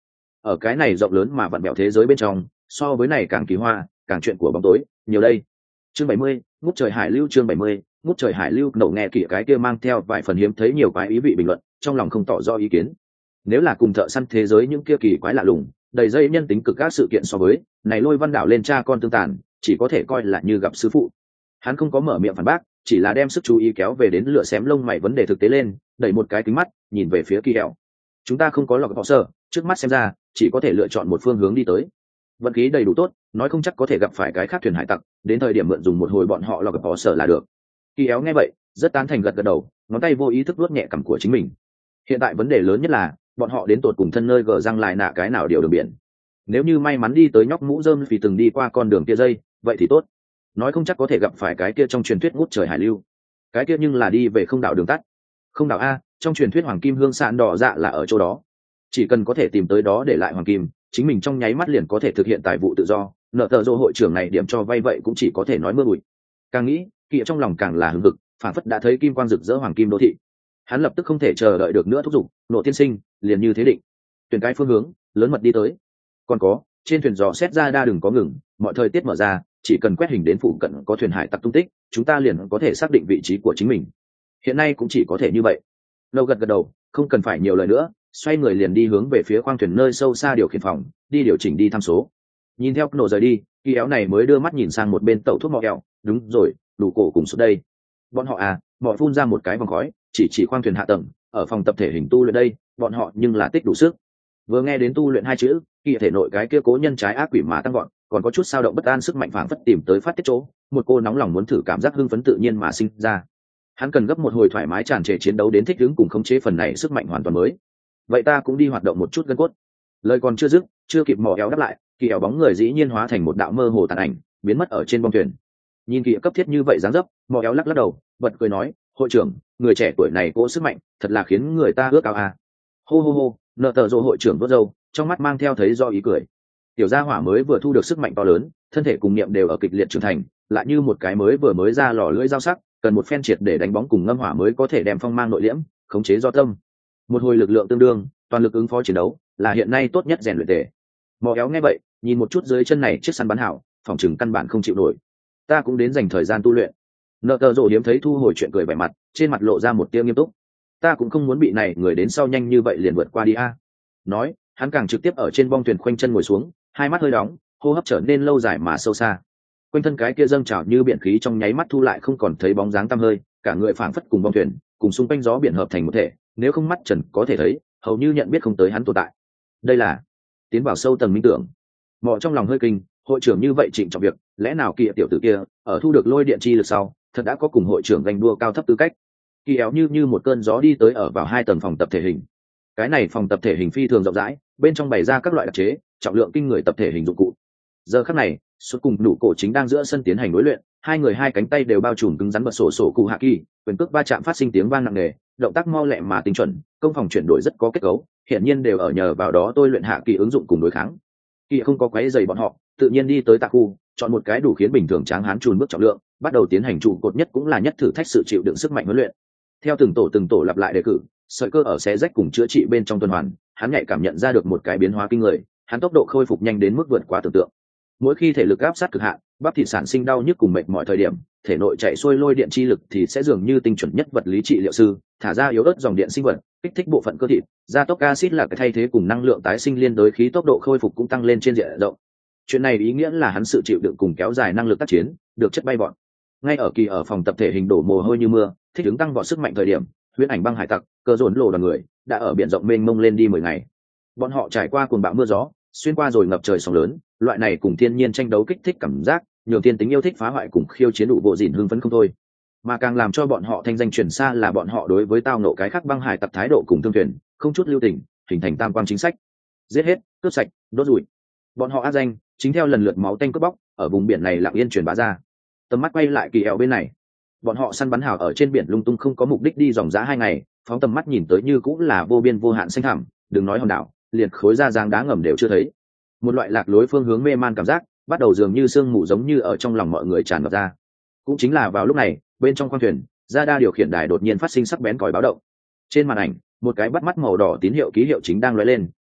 ở cái này rộng lớn mà vặn vẹo thế giới bên trong, so với này càng kỳ hoa, càng chuyện của bóng tối nhiều đây. Chương bảy mươi, ngút trời hải lưu. Chương bảy mươi, ngút trời hải lưu. Nổ nghe kỹ cái kia mang theo vài phần hiếm thấy nhiều quái ý vị bình luận, trong lòng không tỏ rõ ý kiến. Nếu là cùng thợ săn thế giới những kia kỳ quái lạ lùng, đầy dây nhân tính cực các sự kiện so với, này lôi văn đảo lên cha con tương tàn, chỉ có thể coi là như gặp sư phụ. Hắn không có mở miệng phản bác, chỉ là đem sức chú ý kéo về đến lửa xém lông mày vấn đề thực tế lên, đẩy một cái kính mắt, nhìn về phía Kỳ Eo. Chúng ta không có lọc họ sở, trước mắt xem ra, chỉ có thể lựa chọn một phương hướng đi tới. Vận khí đầy đủ tốt, nói không chắc có thể gặp phải cái khác thuyền hải tặc, đến thời điểm mượn dùng một hồi bọn họ lọc họ sở là được. Kỳ Eo nghe vậy, rất tán thành gật gật đầu, ngón tay vô ý thức vuốt nhẹ cằm của chính mình. Hiện tại vấn đề lớn nhất là, bọn họ đến tột cùng thân nơi gờ răng lại nạ cái nào điều đường biển. Nếu như may mắn đi tới nhóc mũ rơm vì từng đi qua con đường kia dây, vậy thì tốt. Nói không chắc có thể gặp phải cái kia trong truyền thuyết ngút trời hải lưu. Cái kia nhưng là đi về không đạo đường tắt. Không đạo a, trong truyền thuyết hoàng kim hương sạn đỏ dạ là ở chỗ đó. Chỉ cần có thể tìm tới đó để lại hoàng kim, chính mình trong nháy mắt liền có thể thực hiện tài vụ tự do. Nợ tờ dô hội trưởng này điểm cho vay vậy cũng chỉ có thể nói mưa bụi. Càng nghĩ, Kỳ trong lòng càng là hưng hực, phản phất đã thấy kim quang rực rỡ hoàng kim đô thị. Hắn lập tức không thể chờ đợi được nữa thúc giục, nộ tiên sinh, liền như thế định. Tuyển cái phương hướng, lớn mật đi tới. Còn có, trên thuyền dò xét ra đa đừng có ngừng, mọi thời tiết mở ra, chỉ cần quét hình đến phụ cận có thuyền hải tặc tung tích, chúng ta liền có thể xác định vị trí của chính mình. Hiện nay cũng chỉ có thể như vậy. Lâu gật gật đầu, không cần phải nhiều lời nữa, xoay người liền đi hướng về phía khoang thuyền nơi sâu xa điều khiển phòng, đi điều chỉnh đi tham số. Nhìn theo nổ rời đi, Kỳ Éo này mới đưa mắt nhìn sang một bên tẩu thuốc mọ kẹo, đúng rồi, đủ cổ cùng xuống đây. Bọn họ à, mọ phun ra một cái vòng khói, chỉ chỉ khoang thuyền hạ tầng, ở phòng tập thể hình tu luyện đây, bọn họ nhưng là tích đủ sức. Vừa nghe đến tu luyện hai chữ, Kỳ thể nội cái kia cố nhân trái ác quỷ mà tăng gọn, còn có chút sao động bất an sức mạnh phảng phất tìm tới phát tiết chỗ, một cô nóng lòng muốn thử cảm giác hưng phấn tự nhiên mà sinh ra. Hắn cần gấp một hồi thoải mái tràn trề chiến đấu đến thích ứng cùng khống chế phần này sức mạnh hoàn toàn mới. Vậy ta cũng đi hoạt động một chút gân cốt. Lời còn chưa dứt, chưa kịp mò éo đáp lại, Kỳ éo bóng người dĩ nhiên hóa thành một đạo mơ hồ tàn ảnh, biến mất ở trên bong thuyền. Nhìn Kỳ cấp thiết như vậy dáng dấp, mò éo lắc lắc đầu, bật cười nói, hội trưởng, người trẻ tuổi này cố sức mạnh, thật là khiến người ta ước ao à. Hô hô hô, nợ tờ rồ hội trưởng vớt râu, trong mắt mang theo thấy do ý cười. Tiểu gia hỏa mới vừa thu được sức mạnh to lớn, thân thể cùng niệm đều ở kịch liệt trưởng thành, lại như một cái mới vừa mới ra lò lưỡi dao sắc, cần một phen triệt để đánh bóng cùng ngâm hỏa mới có thể đem phong mang nội liễm, khống chế do tâm. Một hồi lực lượng tương đương, toàn lực ứng phó chiến đấu, là hiện nay tốt nhất rèn luyện tề. Mò éo nghe vậy, nhìn một chút dưới chân này chiếc săn bắn hảo, phòng chừng căn bản không chịu nổi. Ta cũng đến dành thời gian tu luyện. Nợ tờ rồ hiếm thấy thu hồi chuyện cười vẻ mặt, trên mặt lộ ra một tia nghiêm túc. Ta cũng không muốn bị này người đến sau nhanh như vậy liền vượt qua đi a. Nói, hắn càng trực tiếp ở trên bong thuyền khoanh chân ngồi xuống, hai mắt hơi đóng, hô hấp trở nên lâu dài mà sâu xa. Quanh thân cái kia dâng trào như biển khí trong nháy mắt thu lại không còn thấy bóng dáng tăm hơi, cả người phảng phất cùng bong thuyền, cùng xung quanh gió biển hợp thành một thể, nếu không mắt trần có thể thấy, hầu như nhận biết không tới hắn tồn tại. Đây là tiến vào sâu tầng minh tưởng. Mọ trong lòng hơi kinh, hội trưởng như vậy trịnh trọng việc, lẽ nào Kỳ tiểu tử kia ở thu được lôi điện chi lực sau, thật đã có cùng hội trưởng ganh đua cao thấp tư cách. Kỳ éo như như một cơn gió đi tới ở vào hai tầng phòng tập thể hình. Cái này phòng tập thể hình phi thường rộng rãi, bên trong bày ra các loại đặc chế, trọng lượng kinh người tập thể hình dụng cụ. Giờ khắc này, Xuất cùng Nụ Cổ chính đang giữa sân tiến hành đối luyện, hai người hai cánh tay đều bao trùm cứng rắn bật sổ sổ cụ hạ kỳ, quyền cước va chạm phát sinh tiếng vang nặng nề, động tác mau lẹ mà tinh chuẩn, công phòng chuyển đổi rất có kết cấu, hiện nhiên đều ở nhờ vào đó tôi luyện hạ kỳ ứng dụng cùng đối kháng. Kỳ không có quấy rầy bọn họ, tự nhiên đi tới tạ khu, chọn một cái đủ khiến bình thường tráng hán chùn bước trọng lượng, bắt đầu tiến hành trụ cột nhất cũng là nhất thử thách sự chịu đựng sức mạnh huấn luyện. Theo từng tổ từng tổ lặp lại đề cử, sợi cơ ở xé rách cùng chữa trị bên trong tuần hoàn, hắn nhạy cảm nhận ra được một cái biến hóa kinh người, hắn tốc độ khôi phục nhanh đến mức vượt quá tưởng tượng. Mỗi khi thể lực áp sát cực hạn, bắp thịt sản sinh đau nhức cùng mệt mọi thời điểm, thể nội chạy xuôi lôi điện chi lực thì sẽ dường như tinh chuẩn nhất vật lý trị liệu sư, thả ra yếu ớt dòng điện sinh vật, kích thích bộ phận cơ thịt, gia tốc acid là cái thay thế cùng năng lượng tái sinh liên đối khí tốc độ khôi phục cũng tăng lên trên diện rộng. Chuyện này ý nghĩa là hắn sự chịu đựng cùng kéo dài năng lực tác chiến, được chất bay vọt. Ngay ở Kỳ ở phòng tập thể hình đổ mồ hôi như mưa, thích ứng tăng vọt sức mạnh thời điểm, huyễn ảnh băng hải tặc, cơ dồn lộ đoàn người đã ở biển rộng mênh mông lên đi mười ngày. Bọn họ trải qua cuồng bão mưa gió, xuyên qua rồi ngập trời sóng lớn, loại này cùng thiên nhiên tranh đấu kích thích cảm giác, nhường thiên tính yêu thích phá hoại cùng khiêu chiến đủ bộ dịn hưng phấn không thôi. Mà càng làm cho bọn họ thanh danh truyền xa là bọn họ đối với tao nộ cái khác băng hải tặc thái độ cùng thương thuyền, không chút lưu tình, hình thành tam quang chính sách. Giết hết, cướp sạch, đốt rủi. Bọn họ ác danh, chính theo lần lượt máu tanh cướp bóc, ở vùng biển này lặng yên truyền bá ra. Tầm mắt quay lại Kỳ eo bên này. Bọn họ săn bắn hào ở trên biển lung tung không có mục đích đi dòng giá hai ngày, phóng tầm mắt nhìn tới như cũng là vô biên vô hạn xanh thẳm, đừng nói hòn đảo, liền khối ra giang đá ngầm đều chưa thấy. Một loại lạc lối phương hướng mê man cảm giác, bắt đầu dường như sương mù giống như ở trong lòng mọi người tràn ngập ra. Cũng chính là vào lúc này, bên trong khoang thuyền, ra đa điều khiển đài đột nhiên phát sinh sắc bén còi báo động. Trên màn ảnh, một cái bắt mắt màu đỏ tín hiệu ký hiệu chính đang lóe lên,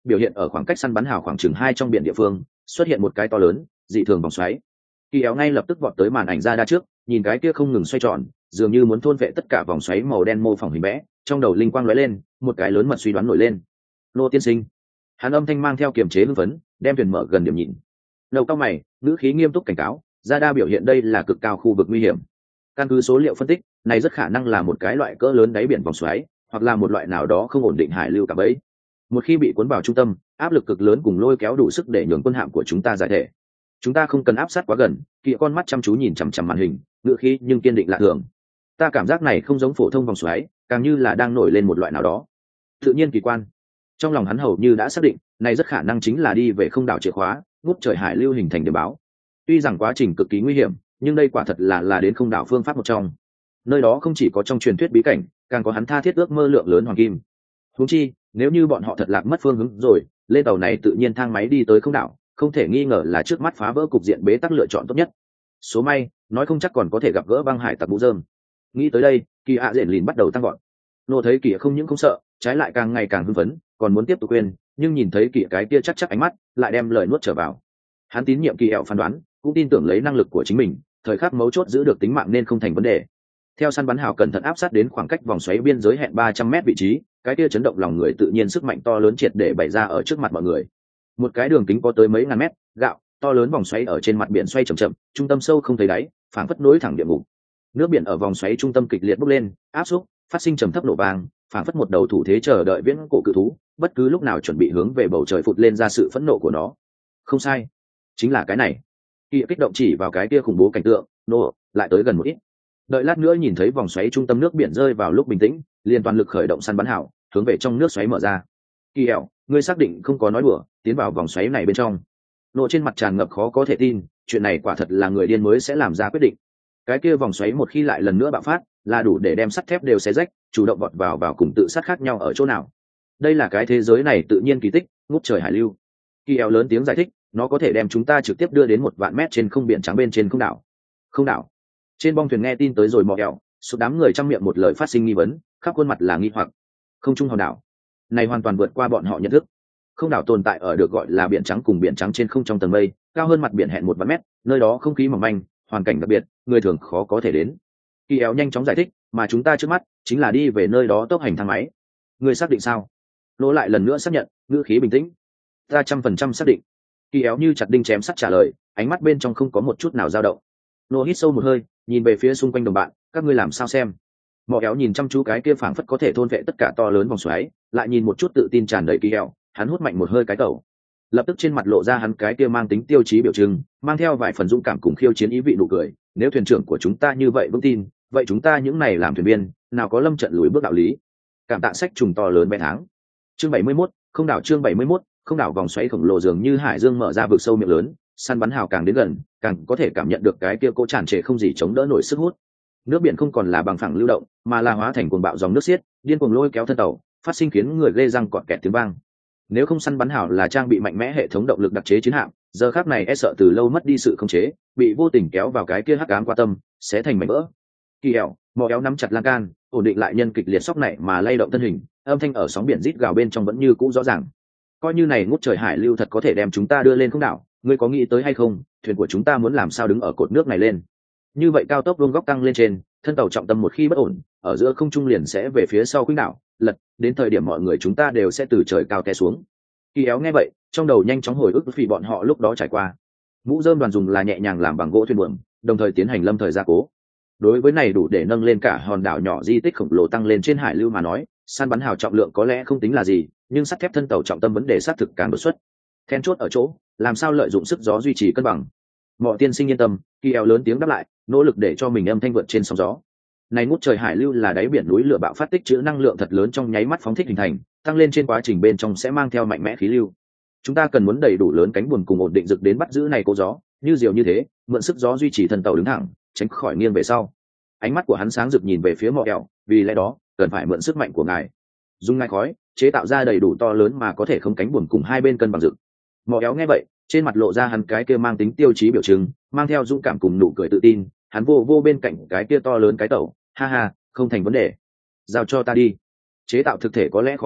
biểu hiện ở khoảng cách săn bắn hào khoảng chừng hai trong biển địa phương xuất hiện một cái to lớn dị thường vòng xoáy. Kỳ éo ngay lập tức vọt tới màn ảnh ra đa trước, nhìn cái kia không ngừng xoay tròn, dường như muốn thôn vệ tất cả vòng xoáy màu đen mô phỏng hình vẽ, trong đầu linh quang lóe lên, một cái lớn mật suy đoán nổi lên. Nô tiên sinh. Hắn âm thanh mang theo kiềm chế hưng phấn, đem thuyền mở gần điểm nhìn. Đầu cao mày, ngữ khí nghiêm túc cảnh cáo, ra đa biểu hiện đây là cực cao khu vực nguy hiểm. Căn cứ số liệu phân tích, này rất khả năng là một cái loại cỡ lớn đáy biển vòng xoáy, hoặc là một loại nào đó không ổn định hải lưu cả bấy. Một khi bị cuốn vào trung tâm, áp lực cực lớn cùng lôi kéo đủ sức để nhường quân hạm của chúng ta giải thể. Chúng ta không cần áp sát quá gần. Kỳ con mắt chăm chú nhìn chằm chằm màn hình, ngữ khí nhưng kiên định lạ thường. Ta cảm giác này không giống phổ thông vòng xoáy, càng như là đang nổi lên một loại nào đó tự nhiên kỳ quan. Trong lòng hắn hầu như đã xác định, này rất khả năng chính là đi về không đảo chìa khóa, ngút trời hải lưu hình thành điểm báo. Tuy rằng quá trình cực kỳ nguy hiểm, nhưng đây quả thật là là đến không đảo phương pháp một trong. Nơi đó không chỉ có trong truyền thuyết bí cảnh, càng có hắn tha thiết ước mơ lượng lớn hoàng kim. Huống chi, nếu như bọn họ thật lạc mất phương hướng rồi, lên tàu này tự nhiên thang máy đi tới không đảo, không thể nghi ngờ là trước mắt phá vỡ cục diện bế tắc lựa chọn tốt nhất. Số may, nói không chắc còn có thể gặp gỡ băng hải tặc mũ rơm. Nghĩ tới đây, Kỳ ạ Dện lìn bắt đầu tăng gọn. Nô thấy Kỳ không những không sợ, trái lại càng ngày càng hưng phấn, còn muốn tiếp tục quên, nhưng nhìn thấy Kỳ cái kia chắc chắc ánh mắt, lại đem lời nuốt trở vào. Hắn tín nhiệm Kỳ ẹo phán đoán, cũng tin tưởng lấy năng lực của chính mình, thời khắc mấu chốt giữ được tính mạng nên không thành vấn đề. Theo săn bắn hào cẩn thận áp sát đến khoảng cách vòng xoáy biên giới hẹn ba trăm mét vị trí, cái kia chấn động lòng người tự nhiên sức mạnh to lớn triệt để bày ra ở trước mặt mọi người. Một cái đường kính có tới mấy ngàn mét, gạo, to lớn vòng xoáy ở trên mặt biển xoay chậm chậm, trung tâm sâu không thấy đáy, phảng phất nối thẳng địa ngục. Nước biển ở vòng xoáy trung tâm kịch liệt bốc lên, áp xúc, phát sinh trầm thấp nổ vang, phảng phất một đầu thủ thế chờ đợi viễn cổ cự thú, bất cứ lúc nào chuẩn bị hướng về bầu trời phụt lên ra sự phẫn nộ của nó. Không sai, chính là cái này. Kỳ kích động chỉ vào cái kia khủng bố cảnh tượng, nổ, lại tới gần một ít. Đợi lát nữa nhìn thấy vòng xoáy trung tâm nước biển rơi vào lúc bình tĩnh, liền toàn lực khởi động săn bắn hảo, hướng về trong nước xoáy mở ra. Kỳ ẹo, ngươi xác định không có nói đùa, tiến vào vòng xoáy này bên trong. Nổ trên mặt tràn ngập khó có thể tin, chuyện này quả thật là người điên mới sẽ làm ra quyết định. Cái kia vòng xoáy một khi lại lần nữa bạo phát, là đủ để đem sắt thép đều xé rách, chủ động vọt vào vào cùng tự sát khác nhau ở chỗ nào. Đây là cái thế giới này tự nhiên kỳ tích, ngút trời hải lưu. Kỳ ẹo lớn tiếng giải thích, nó có thể đem chúng ta trực tiếp đưa đến một vạn mét trên không biển trắng bên trên không đảo. Không đảo. Trên bong thuyền nghe tin tới rồi mò ẹo, số đám người trong miệng một lời phát sinh nghi vấn, khắp khuôn mặt là nghi hoặc. Không trung hòn đảo, này hoàn toàn vượt qua bọn họ nhận thức. Không đảo tồn tại ở được gọi là biển trắng cùng biển trắng trên không trong tầng mây, cao hơn mặt biển hẹn một vạn mét, nơi đó không khí mỏng manh, hoàn cảnh đặc biệt, người thường khó có thể đến. Kỳ éo nhanh chóng giải thích, mà chúng ta trước mắt chính là đi về nơi đó tốc hành thang máy. Người xác định sao? Lỗ lại lần nữa xác nhận, ngữ khí bình tĩnh. Ta trăm phần trăm xác định. Kỳ éo như chặt đinh chém sắt trả lời, ánh mắt bên trong không có một chút nào dao động. Lỗ hít sâu một hơi, nhìn về phía xung quanh đồng bạn, các ngươi làm sao xem? Mọ éo nhìn chăm chú cái kia phảng phất có thể thôn vệ tất cả to lớn vòng xoáy, lại nhìn một chút tự tin tràn đầy Kỳ éo, hắn hút mạnh một hơi cái tẩu. Lập tức trên mặt lộ ra hắn cái kia mang tính tiêu chí biểu trưng, mang theo vài phần dũng cảm cùng khiêu chiến ý vị nụ cười. Nếu thuyền trưởng của chúng ta như vậy vững tin, vậy chúng ta những này làm thuyền viên, nào có lâm trận lùi bước đạo lý. Cảm tạ sách trùng to lớn bé tháng. Chương bảy mươi mốt, không đảo chương bảy mươi mốt, không đảo vòng xoáy khổng lồ dường như hải dương mở ra vực sâu miệng lớn, săn bắn hào càng đến gần, càng có thể cảm nhận được cái kia cỗ tràn trề không gì chống đỡ nổi sức hút. Nước biển không còn là bằng phẳng lưu động, mà là hóa thành cuồng bạo dòng nước xiết, điên cuồng lôi kéo thân tàu, phát sinh khiến người ghê răng cọt kẹt tiếng vang. Nếu không săn bắn hảo là trang bị mạnh mẽ hệ thống động lực đặc chế chiến hạm, giờ khắc này e sợ từ lâu mất đi sự khống chế, bị vô tình kéo vào cái kia hắc ám qua tâm, sẽ thành mảnh vỡ. Kỳ ẹo, mò éo nắm chặt lan can, ổn định lại nhân kịch liệt sóc này mà lay động thân hình, âm thanh ở sóng biển rít gào bên trong vẫn như cũ rõ ràng. Coi như này ngút trời hải lưu thật có thể đem chúng ta đưa lên không đảo, ngươi có nghĩ tới hay không, thuyền của chúng ta muốn làm sao đứng ở cột nước này lên? Như vậy cao tốc vuông góc tăng lên trên, thân tàu trọng tâm một khi bất ổn, ở giữa không trung liền sẽ về phía sau khuynh đảo, lật, đến thời điểm mọi người chúng ta đều sẽ từ trời cao té xuống. Kỳ éo nghe vậy, trong đầu nhanh chóng hồi ức vì bọn họ lúc đó trải qua. Mũ rơm đoàn dùng là nhẹ nhàng làm bằng gỗ thuyền buồm, đồng thời tiến hành lâm thời gia cố. Đối với này đủ để nâng lên cả hòn đảo nhỏ di tích khổng lồ tăng lên trên hải lưu mà nói, săn bắn hào trọng lượng có lẽ không tính là gì, nhưng sắt thép thân tàu trọng tâm vấn đề xác thực càng đột xuất. Then chốt ở chỗ, làm sao lợi dụng sức gió duy trì cân bằng. Mọi tiên sinh yên tâm, Kỳ éo lớn tiếng đáp lại, nỗ lực để cho mình âm thanh vượt trên sóng gió. Này ngút trời hải lưu là đáy biển núi lửa bạo phát tích trữ năng lượng thật lớn trong nháy mắt phóng thích hình thành, tăng lên trên quá trình bên trong sẽ mang theo mạnh mẽ khí lưu. Chúng ta cần muốn đầy đủ lớn cánh buồm cùng ổn định dựng đến bắt giữ này cố gió, như diều như thế, mượn sức gió duy trì thân tàu đứng thẳng, tránh khỏi nghiêng về sau. Ánh mắt của hắn sáng rực nhìn về phía Mọ Ẹo, vì lẽ đó, cần phải mượn sức mạnh của ngài. Dùng ngai khói, chế tạo ra đầy đủ to lớn mà có thể không cánh buồm cùng hai bên cân bằng dựng. Mọ Ẹo nghe vậy, trên mặt lộ ra hắn cái kia mang tính tiêu chí biểu trưng, mang theo dũng cảm cùng nụ cười tự tin, hắn vô vô bên cạnh cái kia to lớn cái tàu, ha ha, không thành vấn đề, giao cho ta đi. Chế tạo thực thể có lẽ khó khăn,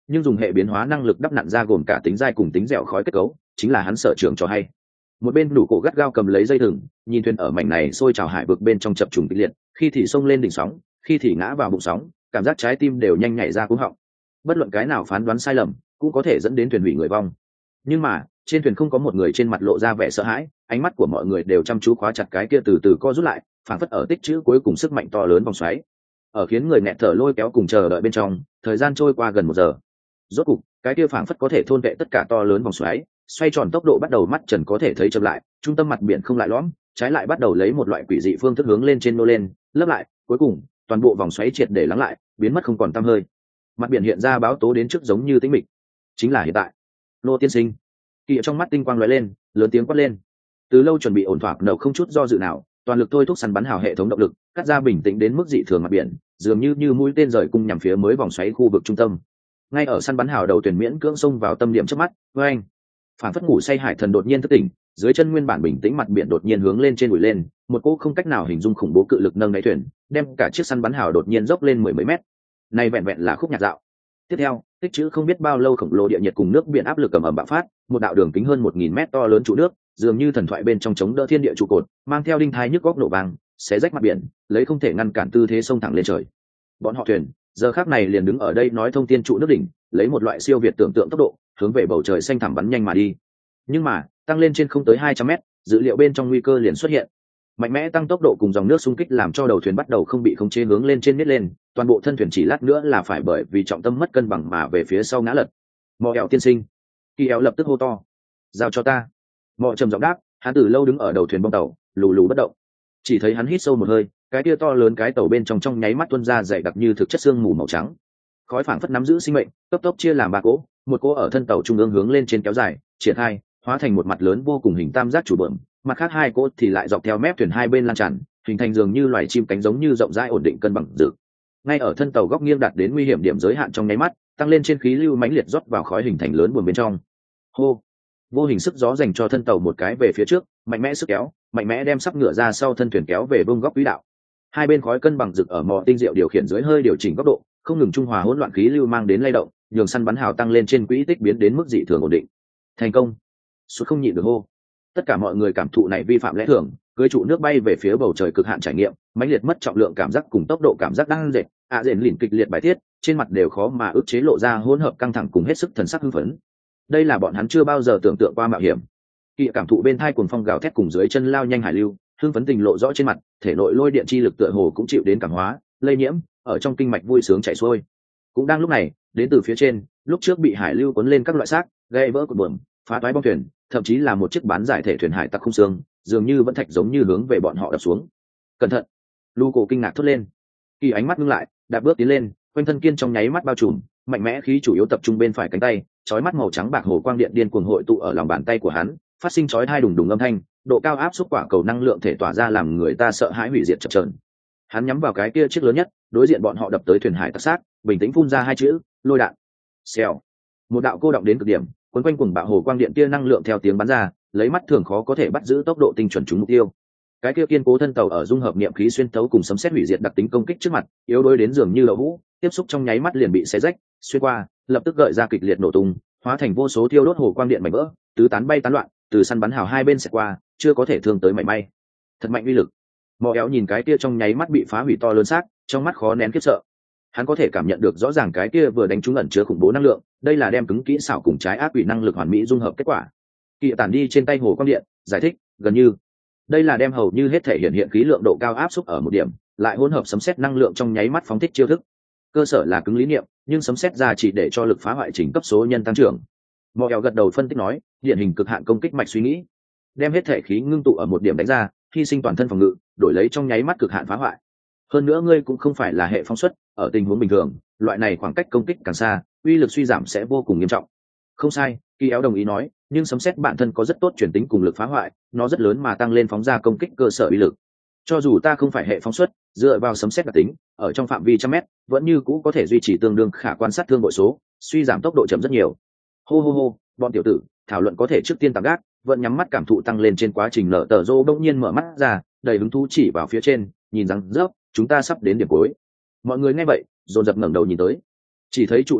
nhưng dùng hệ biến hóa năng lực đắp nặn ra gồm cả tính dai cùng tính dẻo khói kết cấu chính là hắn sở trường cho hay. Một bên đủ cổ gắt gao cầm lấy dây thừng, nhìn thuyền ở mảnh này sôi trào hải vực bên trong chập trùng kịch liệt, khi thì xông lên đỉnh sóng, khi thì ngã vào bụng sóng, cảm giác trái tim đều nhanh nhảy ra cuống họng. Bất luận cái nào phán đoán sai lầm cũng có thể dẫn đến thuyền hủy người vong. Nhưng mà trên thuyền không có một người trên mặt lộ ra vẻ sợ hãi, ánh mắt của mọi người đều chăm chú khóa chặt cái kia từ từ co rút lại, phảng phất ở tích trữ cuối cùng sức mạnh to lớn vòng xoáy. Ở khiến người nghẹt thở lôi kéo cùng chờ đợi bên trong, thời gian trôi qua gần một giờ. Rốt cục, cái kia phảng phất có thể thôn vệ tất cả to lớn vòng xoáy, xoay tròn tốc độ bắt đầu mắt trần có thể thấy chậm lại, trung tâm mặt biển không lại lõm, trái lại bắt đầu lấy một loại quỷ dị phương thức hướng lên trên nô lên, lấp lại, cuối cùng, toàn bộ vòng xoáy triệt để lắng lại, biến mất không còn tăm hơi. Mặt biển hiện ra báo tố đến trước giống như tĩnh mịch. Chính là hiện tại. Lô tiên sinh. Kỳ trong mắt tinh quang lóe lên, lớn tiếng quát lên. Từ lâu chuẩn bị ổn thỏa nậu không chút do dự nào, toàn lực thôi thúc săn bắn hào hệ thống động lực, cắt ra bình tĩnh đến mức dị thường mặt biển, dường như như mũi tên rời cung nhằm phía mới vòng xoáy khu vực trung tâm. Ngay ở săn bắn hào đầu tuyển miễn cưỡng xông vào tâm điểm trước mắt, với anh, phản phất ngủ say hải thần đột nhiên thức tỉnh, dưới chân nguyên bản bình tĩnh mặt biển đột nhiên hướng lên trên bụi lên, một cỗ không cách nào hình dung khủng bố cự lực nâng đáy thuyền, đem cả chiếc săn bắn hào đột nhiên dốc lên mười mấy mét. Này vẹn vẹn là khúc nhạc dạo. Tiếp theo, tích trữ không biết bao lâu khổng lồ địa nhiệt cùng nước biển áp lực cầm ẩm bạo phát, một đạo đường kính hơn một nghìn mét to lớn trụ nước, dường như thần thoại bên trong chống đỡ thiên địa trụ cột, mang theo đinh thai nhức góc nổ vang, xé rách mặt biển, lấy không thể ngăn cản tư thế xông thẳng lên trời. Bọn họ thuyền, giờ khắc này liền đứng ở đây nói thông thiên trụ nước đỉnh, lấy một loại siêu việt tưởng tượng tốc độ, hướng về bầu trời xanh thẳm bắn nhanh mà đi. Nhưng mà, tăng lên trên không tới hai trăm mét, dữ liệu bên trong nguy cơ liền xuất hiện. Mạnh mẽ tăng tốc độ cùng dòng nước xung kích làm cho đầu thuyền bắt đầu không bị khống chế hướng lên trên nít lên, toàn bộ thân thuyền chỉ lát nữa là phải bởi vì trọng tâm mất cân bằng mà về phía sau ngã lật. Mọ eo tiên sinh. Kỳ eo lập tức hô to. Giao cho ta. Mọ trầm giọng đáp, hắn từ lâu đứng ở đầu thuyền bong tàu, lù lù bất động. Chỉ thấy hắn hít sâu một hơi, cái tia to lớn cái tàu bên trong trong nháy mắt tuôn ra dày đặc như thực chất xương mù màu trắng. Khói phảng phất nắm giữ sinh mệnh, cấp tốc chia làm ba cỗ, một cỗ ở thân tàu trung ương hướng lên trên kéo dài, triển khai, hóa thành một mặt lớn vô cùng hình tam giác chủ bờm, mặt khác hai cỗ thì lại dọc theo mép thuyền hai bên lan tràn, hình thành dường như loài chim cánh giống như rộng rãi ổn định cân bằng dự. Ngay ở thân tàu góc nghiêng đạt đến nguy hiểm điểm giới hạn trong nháy mắt, tăng lên trên khí lưu mãnh liệt rót vào khói hình thành lớn buồn bên trong. Hô! Vô hình sức gió dành cho thân tàu một cái về phía trước, mạnh mẽ sức kéo, mạnh mẽ đem sắp ngựa ra sau thân thuyền kéo về bông góc quỹ đạo. Hai bên khói cân bằng rực ở mò tinh diệu điều khiển dưới hơi điều chỉnh góc độ, không ngừng trung hòa hỗn loạn khí lưu mang đến lay động, nhường săn bắn hào tăng lên trên quỹ tích biến đến mức dị thường ổn định. Thành công! Suốt không nhịn được hô. Tất cả mọi người cảm thụ này vi phạm lẽ thường, cưới trụ nước bay về phía bầu trời cực hạn trải nghiệm, mãnh liệt mất trọng lượng cảm giác cùng tốc độ cảm giác đang dệt, ạ rền lìn kịch liệt bài tiết, trên mặt đều khó mà ức chế lộ ra hỗn hợp căng thẳng cùng hết sức thần sắc hưng phấn. Đây là bọn hắn chưa bao giờ tưởng tượng qua mạo hiểm. Kỵ cảm thụ bên thai cuồng phong gào thét cùng dưới chân lao nhanh hải lưu, hưng phấn tình lộ rõ trên mặt, thể nội lôi điện chi lực tựa hồ cũng chịu đến cảm hóa, lây nhiễm, ở trong kinh mạch vui sướng chảy xuôi. Cũng đang lúc này, đến từ phía trên, lúc trước bị hải lưu cuốn lên các loại xác, gây vỡ cột buồm, phá toái bong thuyền, thậm chí là một chiếc bán giải thể thuyền hải tặc không xương, dường như vẫn thạch giống như hướng về bọn họ đập xuống. Cẩn thận! Lu cổ kinh ngạc thốt lên. Kỳ ánh mắt ngưng lại, đạp bước tiến lên, quanh thân kiên trong nháy mắt bao trùm, mạnh mẽ khí chủ yếu tập trung bên phải cánh tay, chói mắt màu trắng bạc hồ quang điện điên cuồng hội tụ ở lòng bàn tay của hắn, phát sinh chói hai đùng đùng âm thanh, độ cao áp xúc quả cầu năng lượng thể tỏa ra làm người ta sợ hãi hủy diệt chập chờn. Hắn nhắm vào cái kia chiếc lớn nhất, đối diện bọn họ đập tới thuyền hải tặc sát, bình tĩnh phun ra hai chữ, lôi đạn. Xèo. Một đạo cô động đến cực điểm, quấn quanh cuồng bạo hồ quang điện kia năng lượng theo tiếng bắn ra, lấy mắt thường khó có thể bắt giữ tốc độ tinh chuẩn trúng mục tiêu. Cái kia kiên cố thân tàu ở dung hợp niệm khí xuyên tấu cùng sấm sét hủy diệt đặc tính công kích trước mặt, yếu đuối đến dường như lỗ hũ, tiếp xúc trong nháy mắt liền bị xé rách, xuyên qua, lập tức gợi ra kịch liệt nổ tung, hóa thành vô số thiêu đốt hồ quang điện mảnh vỡ, tứ tán bay tán loạn, từ săn bắn hào hai bên xẹt qua, chưa có thể thương tới mảy may. Thật mạnh uy lực. Mọ éo nhìn cái kia trong nháy mắt bị phá hủy to lớn xác, trong mắt khó nén khiếp sợ. Hắn có thể cảm nhận được rõ ràng cái kia vừa đánh trúng ẩn chứa khủng bố năng lượng, đây là đem cứng kỹ xảo cùng trái ác quỷ năng lực hoàn mỹ dung hợp kết quả. Kỵ tản đi trên tay hồ quang điện, giải thích, gần như đây là đem hầu như hết thể hiện hiện khí lượng độ cao áp xúc ở một điểm, lại hỗn hợp sấm sét năng lượng trong nháy mắt phóng thích chiêu thức. Cơ sở là cứng lý niệm, nhưng sấm sét ra chỉ để cho lực phá hoại chỉnh cấp số nhân tăng trưởng. Mọ éo gật đầu phân tích nói, điển hình cực hạn công kích mạch suy nghĩ, đem hết thể khí ngưng tụ ở một điểm đánh ra, hy sinh toàn thân phòng ngự, đổi lấy trong nháy mắt cực hạn phá hoại. Hơn nữa ngươi cũng không phải là hệ phóng xuất, ở tình huống bình thường, loại này khoảng cách công kích càng xa, uy lực suy giảm sẽ vô cùng nghiêm trọng. Không sai, Kỳ éo đồng ý nói, nhưng sấm sét bản thân có rất tốt chuyển tính cùng lực phá hoại, nó rất lớn mà tăng lên phóng ra công kích cơ sở uy lực. Cho dù ta không phải hệ phóng xuất, dựa vào sấm sét đặc tính, ở trong phạm vi trăm mét, vẫn như cũ có thể duy trì tương đương khả quan sát thương bội số, suy giảm tốc độ chậm rất nhiều. Hô hô hô, bọn tiểu tử, thảo luận có thể trước tiên tạm gác, vẫn nhắm mắt cảm thụ tăng lên trên quá trình nở tờ rô đông nhiên mở mắt ra, đầy hứng thú chỉ vào phía trên, nhìn rằng rớp, chúng ta sắp đến điểm cuối. Mọi người nghe vậy, dồn dập ngẩng đầu nhìn tới, chỉ thấy trụ nước đỉnh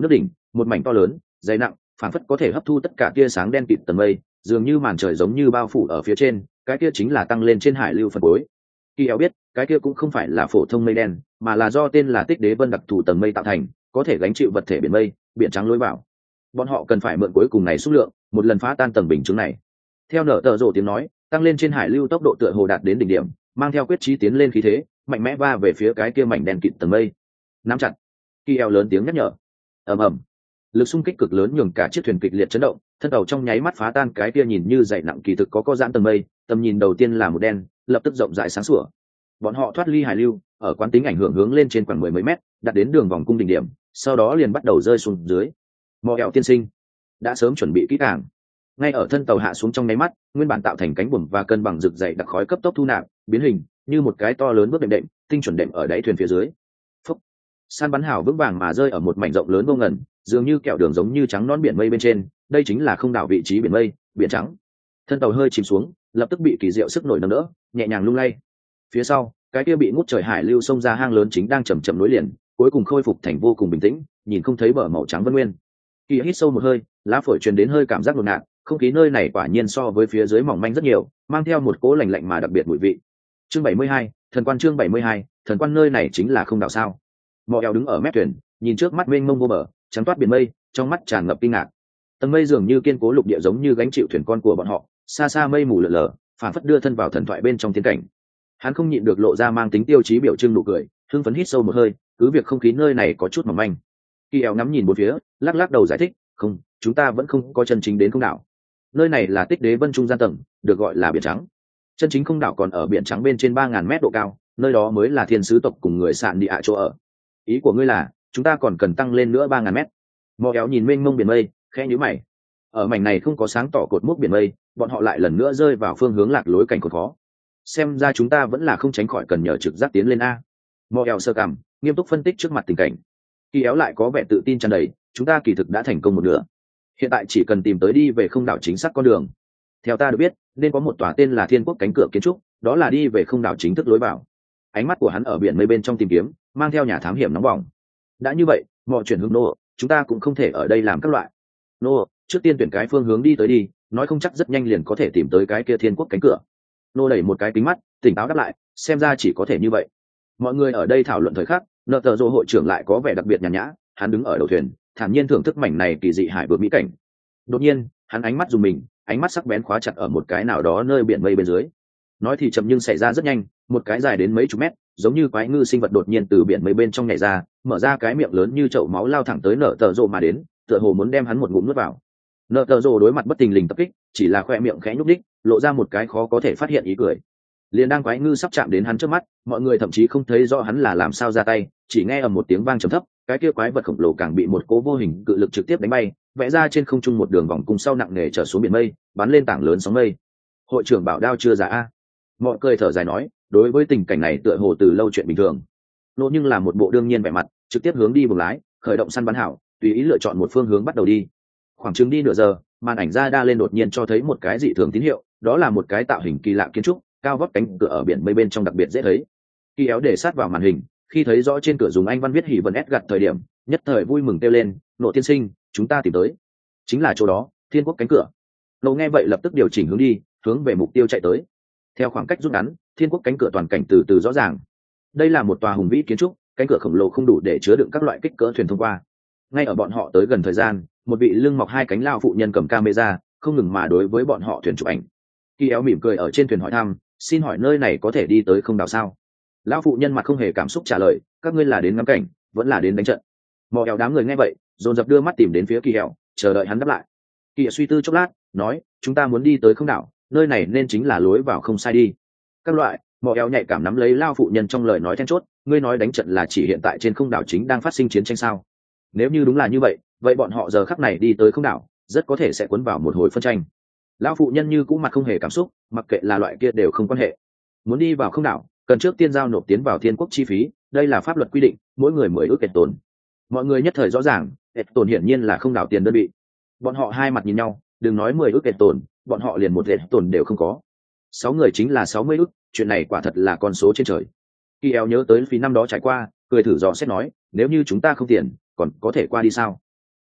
một mảnh to lớn dày nặng, phảng phất có thể hấp thu tất cả tia sáng đen kịt tầng mây, dường như màn trời giống như bao phủ ở phía trên, cái kia chính là tăng lên trên hải lưu phần cuối. Kỳ eo biết cái kia cũng không phải là phổ thông mây đen, mà là do tên là Tích Đế Vân đặc thù tầng mây tạo thành, có thể gánh chịu vật thể biển mây, biển trắng lối vào. Bọn họ cần phải mượn cuối cùng này số lượng, một lần phá tan tầng bình chứng này. Theo nở tờ rồ tiếng nói, tăng lên trên hải lưu tốc độ tựa hồ đạt đến đỉnh điểm, mang theo quyết chí tiến lên khí thế, mạnh mẽ va về phía cái kia mảnh đen kịt tầng mây. Nắm chặt. Kỳ eo lớn tiếng nhắc nhở. Ầm ầm. Lực xung kích cực lớn nhường cả chiếc thuyền kịch liệt chấn động, thân tàu trong nháy mắt phá tan cái kia nhìn như dày nặng kỳ thực có có giãn tầng mây, tầm nhìn đầu tiên là một đen, lập tức rộng rãi sáng sủa. Bọn họ thoát ly hải lưu, ở quán tính ảnh hưởng hướng lên trên khoảng mười mấy mét, đạt đến đường vòng cung đỉnh điểm, sau đó liền bắt đầu rơi xuống dưới. Mò eo tiên sinh đã sớm chuẩn bị kỹ càng. Ngay ở thân tàu hạ xuống trong nháy mắt, nguyên bản tạo thành cánh buồm và cân bằng rực dày đặc khói cấp tốc thu nạp, biến hình như một cái to lớn bước đệm đệm, tinh chuẩn đệm ở đáy thuyền phía dưới. Phúc. San bắn hào vững vàng mà rơi ở một mảnh rộng lớn vô ngần, dường như kẹo đường giống như trắng non biển mây bên trên, đây chính là không đảo vị trí biển mây, biển trắng. Thân tàu hơi chìm xuống, lập tức bị kỳ diệu sức nổi nâng đỡ, nhẹ nhàng lung lay. Phía sau, cái kia bị ngút trời hải lưu sông ra hang lớn chính đang chậm chậm nối liền, cuối cùng khôi phục thành vô cùng bình tĩnh, nhìn không thấy bờ màu trắng vân nguyên. Kỳ hít sâu một hơi, lá phổi truyền đến hơi cảm giác ngột ngạt, không khí nơi này quả nhiên so với phía dưới mỏng manh rất nhiều, mang theo một cỗ lạnh lạnh mà đặc biệt mùi vị. Chương bảy mươi hai, thần quan chương bảy mươi hai, thần quan nơi này chính là không đảo sao? Mọ eo đứng ở mép thuyền, nhìn trước mắt mênh mông vô bờ, trắng toát biển mây, trong mắt tràn ngập kinh ngạc. Tầng mây dường như kiên cố lục địa giống như gánh chịu thuyền con của bọn họ, xa xa mây mù lờ lờ, phản phất đưa thân vào thần thoại bên trong thiên cảnh. Hắn không nhịn được lộ ra mang tính tiêu chí biểu trưng nụ cười, hưng phấn hít sâu một hơi, cứ việc không khí nơi này có chút mỏng manh. Kỳ eo ngắm nhìn bốn phía, lắc lắc đầu giải thích, không, chúng ta vẫn không có chân chính đến không đảo. Nơi này là Tích Đế Vân trung gian tầng, được gọi là biển trắng. Chân chính không đảo còn ở biển trắng bên trên ba ngàn mét độ cao, nơi đó mới là thiên sứ tộc cùng người sạn địa ạ chỗ ở. Ý của ngươi là chúng ta còn cần tăng lên nữa ba ngàn mét? Mò kéo nhìn mênh mông biển mây, khẽ nhíu mày. Ở mảnh này không có sáng tỏ cột mốc biển mây, bọn họ lại lần nữa rơi vào phương hướng lạc lối cảnh cột khó. Xem ra chúng ta vẫn là không tránh khỏi cần nhờ trực giác tiến lên a. Mò kéo sơ cằm, nghiêm túc phân tích trước mặt tình cảnh. Kỳ éo lại có vẻ tự tin tràn đầy, chúng ta kỳ thực đã thành công một nửa. Hiện tại chỉ cần tìm tới đi về không đảo chính xác con đường. Theo ta được biết, nên có một tòa tên là Thiên Quốc cánh cửa kiến trúc, đó là đi về không đảo chính thức lối vào. Ánh mắt của hắn ở biển mây bên trong tìm kiếm, mang theo nhà thám hiểm nóng bỏng. Đã như vậy, mọi chuyện hướng nô, chúng ta cũng không thể ở đây làm các loại. Nô, trước tiên tuyển cái phương hướng đi tới đi, nói không chắc rất nhanh liền có thể tìm tới cái kia Thiên Quốc cánh cửa. Nô đẩy một cái kính mắt, tỉnh táo đáp lại, xem ra chỉ có thể như vậy. Mọi người ở đây thảo luận thời khắc, nợ tờ rô hội trưởng lại có vẻ đặc biệt nhàn nhã, hắn đứng ở đầu thuyền, thản nhiên thưởng thức mảnh này kỳ dị hải vượt mỹ cảnh. Đột nhiên, hắn ánh mắt dùng mình, ánh mắt sắc bén khóa chặt ở một cái nào đó nơi biển mây bên dưới. Nói thì chậm nhưng xảy ra rất nhanh, một cái dài đến mấy chục mét, giống như quái ngư sinh vật đột nhiên từ biển mây bên trong nhảy ra, mở ra cái miệng lớn như chậu máu lao thẳng tới nợ tờ rô mà đến, tựa hồ muốn đem hắn một ngụm nuốt vào. Nợ tờ rô đối mặt bất tình lình tập kích, chỉ là khoe miệng khẽ nhúc đích, lộ ra một cái khó có thể phát hiện ý cười. Liền đang quái ngư sắp chạm đến hắn trước mắt, mọi người thậm chí không thấy rõ hắn là làm sao ra tay, chỉ nghe ầm một tiếng vang trầm thấp, cái kia quái vật khổng lồ càng bị một cố vô hình cự lực trực tiếp đánh bay, vẽ ra trên không trung một đường vòng cung sau nặng nề trở xuống biển mây, bắn lên tảng lớn sóng mây. Hội trưởng bảo đao chưa giả a. Mọi cười thở dài nói, đối với tình cảnh này tựa hồ từ lâu chuyện bình thường. Nô nhưng là một bộ đương nhiên vẻ mặt, trực tiếp hướng đi buồng lái, khởi động săn bắn hảo, tùy ý lựa chọn một phương hướng bắt đầu đi. Khoảng chừng đi nửa giờ, màn ảnh ra đa lên đột nhiên cho thấy một cái dị thường tín hiệu, đó là một cái tạo hình kỳ lạ kiến trúc, cao vóc cánh cửa ở biển mây bên trong đặc biệt dễ thấy. Kỳ éo để sát vào màn hình, khi thấy rõ trên cửa dùng anh văn viết hỉ vân s gặt thời điểm, nhất thời vui mừng kêu lên, nộ tiên sinh, chúng ta tìm tới, chính là chỗ đó, Thiên Quốc cánh cửa. Nộ nghe vậy lập tức điều chỉnh hướng đi, hướng về mục tiêu chạy tới. Theo khoảng cách rút ngắn, Thiên Quốc cánh cửa toàn cảnh từ từ rõ ràng. Đây là một tòa hùng vĩ kiến trúc, cánh cửa khổng lồ không đủ để chứa đựng các loại kích cỡ thuyền thông qua. Ngay ở bọn họ tới gần thời gian, một vị lưng mọc hai cánh lao phụ nhân cầm camera, không ngừng mà đối với bọn họ thuyền chụp ảnh. Kỳ éo mỉm cười ở trên thuyền hỏi thăm, xin hỏi nơi này có thể đi tới không đảo sao? Lão phụ nhân mặt không hề cảm xúc trả lời, các ngươi là đến ngắm cảnh, vẫn là đến đánh trận. Mò éo đám người nghe vậy, dồn dập đưa mắt tìm đến phía Kỳ éo, chờ đợi hắn đáp lại. Kỳ éo suy tư chốc lát, nói, chúng ta muốn đi tới không đảo, nơi này nên chính là lối vào không sai đi. Các loại, mò éo nhạy cảm nắm lấy lao phụ nhân trong lời nói then chốt, ngươi nói đánh trận là chỉ hiện tại trên không đảo chính đang phát sinh chiến tranh sao? Nếu như đúng là như vậy, vậy bọn họ giờ khắc này đi tới không đảo, rất có thể sẽ cuốn vào một hồi phân tranh. Lão phụ nhân như cũng mặt không hề cảm xúc, mặc kệ là loại kia đều không quan hệ. Muốn đi vào không đảo, cần trước tiên giao nộp tiến vào Thiên Quốc chi phí, đây là pháp luật quy định, mỗi người mười ước kẹt tồn. Mọi người nhất thời rõ ràng, kẹt tồn hiển nhiên là không đảo tiền đơn vị. Bọn họ hai mặt nhìn nhau, đừng nói mười ước kẹt tồn, bọn họ liền một kẹt tồn đều không có. Sáu người chính là sáu mươi ước, chuyện này quả thật là con số trên trời. Khi eo nhớ tới phí năm đó trải qua, cười thử dò xét nói, nếu như chúng ta không tiền, còn có thể qua đi sao?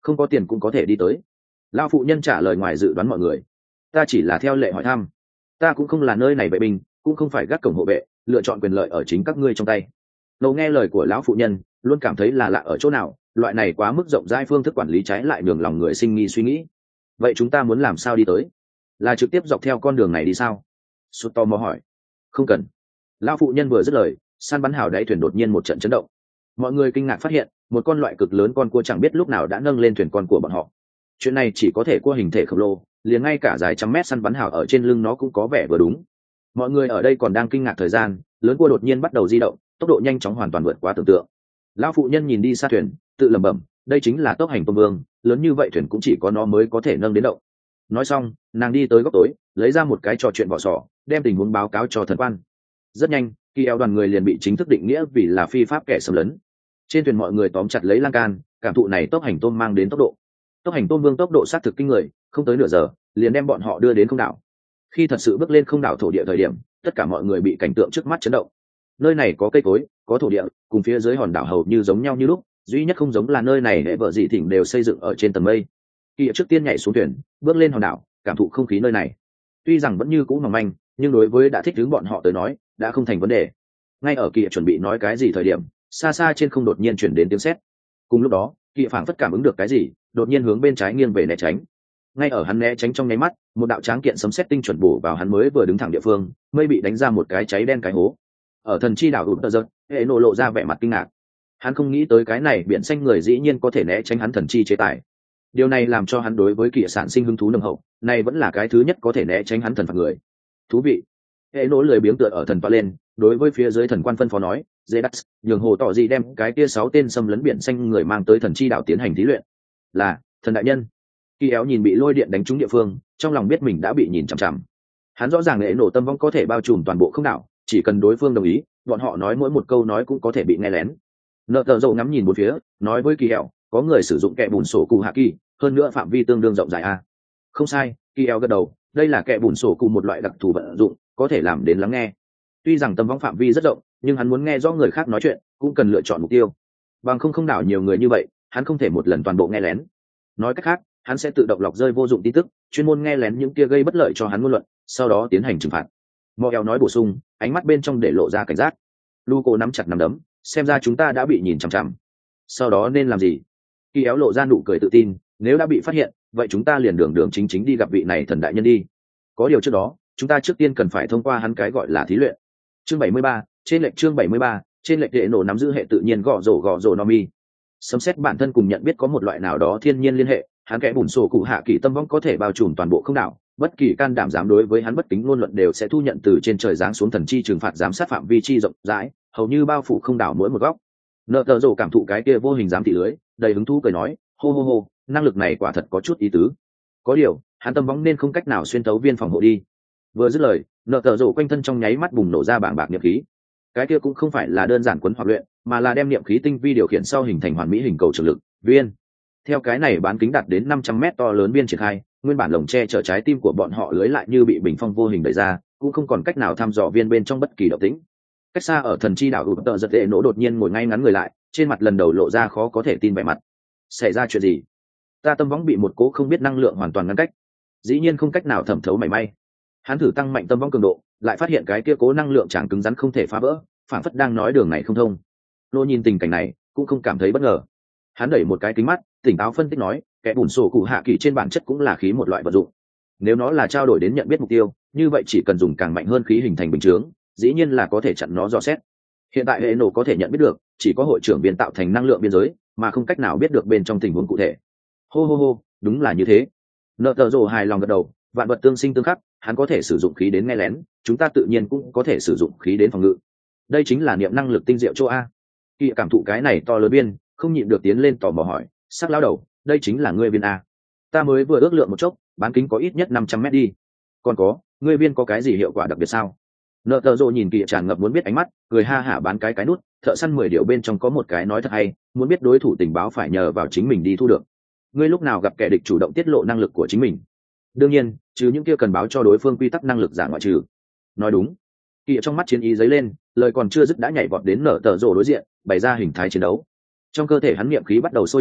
không có tiền cũng có thể đi tới. Lão phụ nhân trả lời ngoài dự đoán mọi người. Ta chỉ là theo lệ hỏi thăm, ta cũng không là nơi này vệ binh, cũng không phải gác cổng hộ vệ, lựa chọn quyền lợi ở chính các ngươi trong tay. Nô nghe lời của lão phụ nhân, luôn cảm thấy là lạ ở chỗ nào, loại này quá mức rộng rãi phương thức quản lý trái lại đường lòng người sinh nghi suy nghĩ. Vậy chúng ta muốn làm sao đi tới? Là trực tiếp dọc theo con đường này đi sao? Sút tò mò hỏi. Không cần. Lão phụ nhân vừa dứt lời, săn bắn hào đáy thuyền đột nhiên một trận chấn động. Mọi người kinh ngạc phát hiện, một con loại cực lớn con cua chẳng biết lúc nào đã nâng lên thuyền con của bọn họ. Chuyện này chỉ có thể cua hình thể khổng lồ, liền ngay cả dài trăm mét săn bắn hào ở trên lưng nó cũng có vẻ vừa đúng. Mọi người ở đây còn đang kinh ngạc thời gian, lớn cua đột nhiên bắt đầu di động, tốc độ nhanh chóng hoàn toàn vượt qua tưởng tượng. Lão phụ nhân nhìn đi xa thuyền, tự lẩm bẩm, đây chính là tốc hành tôm vương, lớn như vậy thuyền cũng chỉ có nó mới có thể nâng đến động. Nói xong, nàng đi tới góc tối, lấy ra một cái trò chuyện vỏ sò, đem tình huống báo cáo cho thần quan. Rất nhanh, khi eo đoàn người liền bị chính thức định nghĩa vì là phi pháp kẻ xâm lấn. Trên thuyền mọi người tóm chặt lấy lan can, cảm thụ này tốc hành tôm mang đến tốc độ. Tốc hành tôm vương tốc độ sát thực kinh người, không tới nửa giờ, liền đem bọn họ đưa đến không đảo. Khi thật sự bước lên không đảo thổ địa thời điểm, tất cả mọi người bị cảnh tượng trước mắt chấn động. Nơi này có cây cối, có thổ địa, cùng phía dưới hòn đảo hầu như giống nhau như lúc, duy nhất không giống là nơi này hệ vợ dị thỉnh đều xây dựng ở trên tầng mây. Kỳ trước tiên nhảy xuống thuyền, bước lên hòn đảo, cảm thụ không khí nơi này. Tuy rằng vẫn như cũ mỏng manh, nhưng đối với đã thích ứng bọn họ tới nói, đã không thành vấn đề. Ngay ở Kỳ chuẩn bị nói cái gì thời điểm, xa xa trên không đột nhiên chuyển đến tiếng sét. Cùng lúc đó, Kỳ phảng phất cảm ứng được cái gì, đột nhiên hướng bên trái nghiêng về né tránh. Ngay ở hắn né tránh trong nháy mắt, một đạo tráng kiện sấm sét tinh chuẩn bổ vào hắn mới vừa đứng thẳng địa phương, mây bị đánh ra một cái cháy đen cái hố. Ở thần chi đảo ụt tơ giật, hệ nổ lộ ra vẻ mặt kinh ngạc. Hắn không nghĩ tới cái này biển xanh người dĩ nhiên có thể né tránh hắn thần chi chế tài. Điều này làm cho hắn đối với Kỳ sản sinh hứng thú nồng hậu, này vẫn là cái thứ nhất có thể né tránh hắn thần phạt người. Thú vị. Hệ nổ lười biếng tựa ở thần phạt lên, đối với phía dưới thần quan phân phó nói, dễ đắt, nhường hồ tỏ gì đem cái kia sáu tên xâm lấn biển xanh người mang tới thần chi đảo tiến hành thí luyện. Là thần đại nhân. Kỳ éo nhìn bị lôi điện đánh trúng địa phương, trong lòng biết mình đã bị nhìn chằm chằm. Hắn rõ ràng hệ nổ tâm vong có thể bao trùm toàn bộ không đảo, chỉ cần đối phương đồng ý, bọn họ nói mỗi một câu nói cũng có thể bị nghe lén. Nợ tờ dầu ngắm nhìn một phía, nói với Kỳ éo, có người sử dụng kẹ bùn sổ cụ hạ kỳ, hơn nữa phạm vi tương đương rộng rãi a. Không sai, Kỳ éo gật đầu, đây là kẹ bùn sổ cụ một loại đặc thù vận dụng, có thể làm đến lắng nghe. Tuy rằng tâm vong phạm vi rất rộng, nhưng hắn muốn nghe rõ người khác nói chuyện, cũng cần lựa chọn mục tiêu. Bằng không không đảo nhiều người như vậy, hắn không thể một lần toàn bộ nghe lén. Nói cách khác, hắn sẽ tự động lọc rơi vô dụng tin tức, chuyên môn nghe lén những kia gây bất lợi cho hắn ngôn luận, sau đó tiến hành trừng phạt. Moel nói bổ sung, ánh mắt bên trong để lộ ra cảnh giác. Luco nắm chặt nắm đấm, xem ra chúng ta đã bị nhìn chằm chằm. Sau đó nên làm gì? Kỳ éo lộ ra nụ cười tự tin, nếu đã bị phát hiện, vậy chúng ta liền đường đường chính chính đi gặp vị này thần đại nhân đi. Có điều trước đó, chúng ta trước tiên cần phải thông qua hắn cái gọi là thí luyện. Chương bảy mươi ba, trên lệnh chương bảy mươi ba, trên lệnh hệ nổ nắm giữ hệ tự nhiên gõ rổ gõ rổ Nomi. Sấm xét bản thân cùng nhận biết có một loại nào đó thiên nhiên liên hệ, hắn kẽ bùn sổ cụ hạ kỳ tâm vong có thể bao trùm toàn bộ không đảo, bất kỳ can đảm dám đối với hắn bất kính ngôn luận đều sẽ thu nhận từ trên trời giáng xuống thần chi trừng phạt giám sát phạm vi chi rộng rãi, hầu như bao phủ không đảo mỗi một góc. Nợ tờ rổ cảm thụ cái kia vô hình giám thị lưới, đầy hứng thú cười nói, hô hô hô, năng lực này quả thật có chút ý tứ. Có điều, hắn tâm vong nên không cách nào xuyên tấu viên phòng hộ đi. Vừa dứt lời, nợ tờ rổ quanh thân trong nháy mắt bùng nổ ra bảng bạc niệm khí. Cái kia cũng không phải là đơn giản quấn hoặc luyện, mà là đem niệm khí tinh vi điều khiển sau hình thành hoàn mỹ hình cầu trường lực viên. Theo cái này bán kính đạt đến năm trăm mét to lớn viên triển khai, nguyên bản lồng che chở trái tim của bọn họ lưới lại như bị bình phong vô hình đẩy ra, cũng không còn cách nào thăm dò viên bên trong bất kỳ động tĩnh. Cách xa ở thần chi đảo ụt tợ giật hệ nổ đột nhiên ngồi ngay ngắn người lại, trên mặt lần đầu lộ ra khó có thể tin vẻ mặt. Xảy ra chuyện gì? Ta tâm võng bị một cố không biết năng lượng hoàn toàn ngăn cách, dĩ nhiên không cách nào thẩm thấu mảy may. Hắn thử tăng mạnh tâm võng cường độ, lại phát hiện cái kia cố năng lượng chẳng cứng rắn không thể phá vỡ, phản phất đang nói đường này không thông. Nô nhìn tình cảnh này, cũng không cảm thấy bất ngờ. Hắn đẩy một cái kính mắt, tỉnh táo phân tích nói, kẻ bùn sổ cụ hạ kỳ trên bản chất cũng là khí một loại vật dụng. Nếu nó là trao đổi đến nhận biết mục tiêu, như vậy chỉ cần dùng càng mạnh hơn khí hình thành bình chướng, dĩ nhiên là có thể chặn nó dò xét. Hiện tại hệ nổ có thể nhận biết được, chỉ có hội trưởng viên tạo thành năng lượng biên giới, mà không cách nào biết được bên trong tình huống cụ thể. Hô hô hô, đúng là như thế. Nợ tờ rồ hài lòng gật đầu, vạn vật tương sinh tương khắc, hắn có thể sử dụng khí đến nghe lén, chúng ta tự nhiên cũng có thể sử dụng khí đến phòng ngự. Đây chính là niệm năng lực tinh diệu chỗ a. Kỳ cảm thụ cái này to lớn biên, không nhịn được tiến lên tò mò hỏi, sắc lão đầu, đây chính là ngươi viên a? Ta mới vừa ước lượng một chốc, bán kính có ít nhất năm trăm mét đi. Còn có, ngươi viên có cái gì hiệu quả đặc biệt sao? Nợ tờ rồ nhìn Kỳ tràn ngập muốn biết ánh mắt, cười ha hả bán cái cái nút, thợ săn mười điều bên trong có một cái nói thật hay, muốn biết đối thủ tình báo phải nhờ vào chính mình đi thu được. Ngươi lúc nào gặp kẻ địch chủ động tiết lộ năng lực của chính mình? Đương nhiên, trừ những kia cần báo cho đối phương quy tắc năng lực giả ngoại trừ. Nói đúng. Kỳ trong mắt chiến ý dấy lên, lời còn chưa dứt đã nhảy vọt đến nở tờ rồ đối diện, bày ra hình thái chiến đấu. Trong cơ thể hắn niệm khí bắt đầu sôi trào,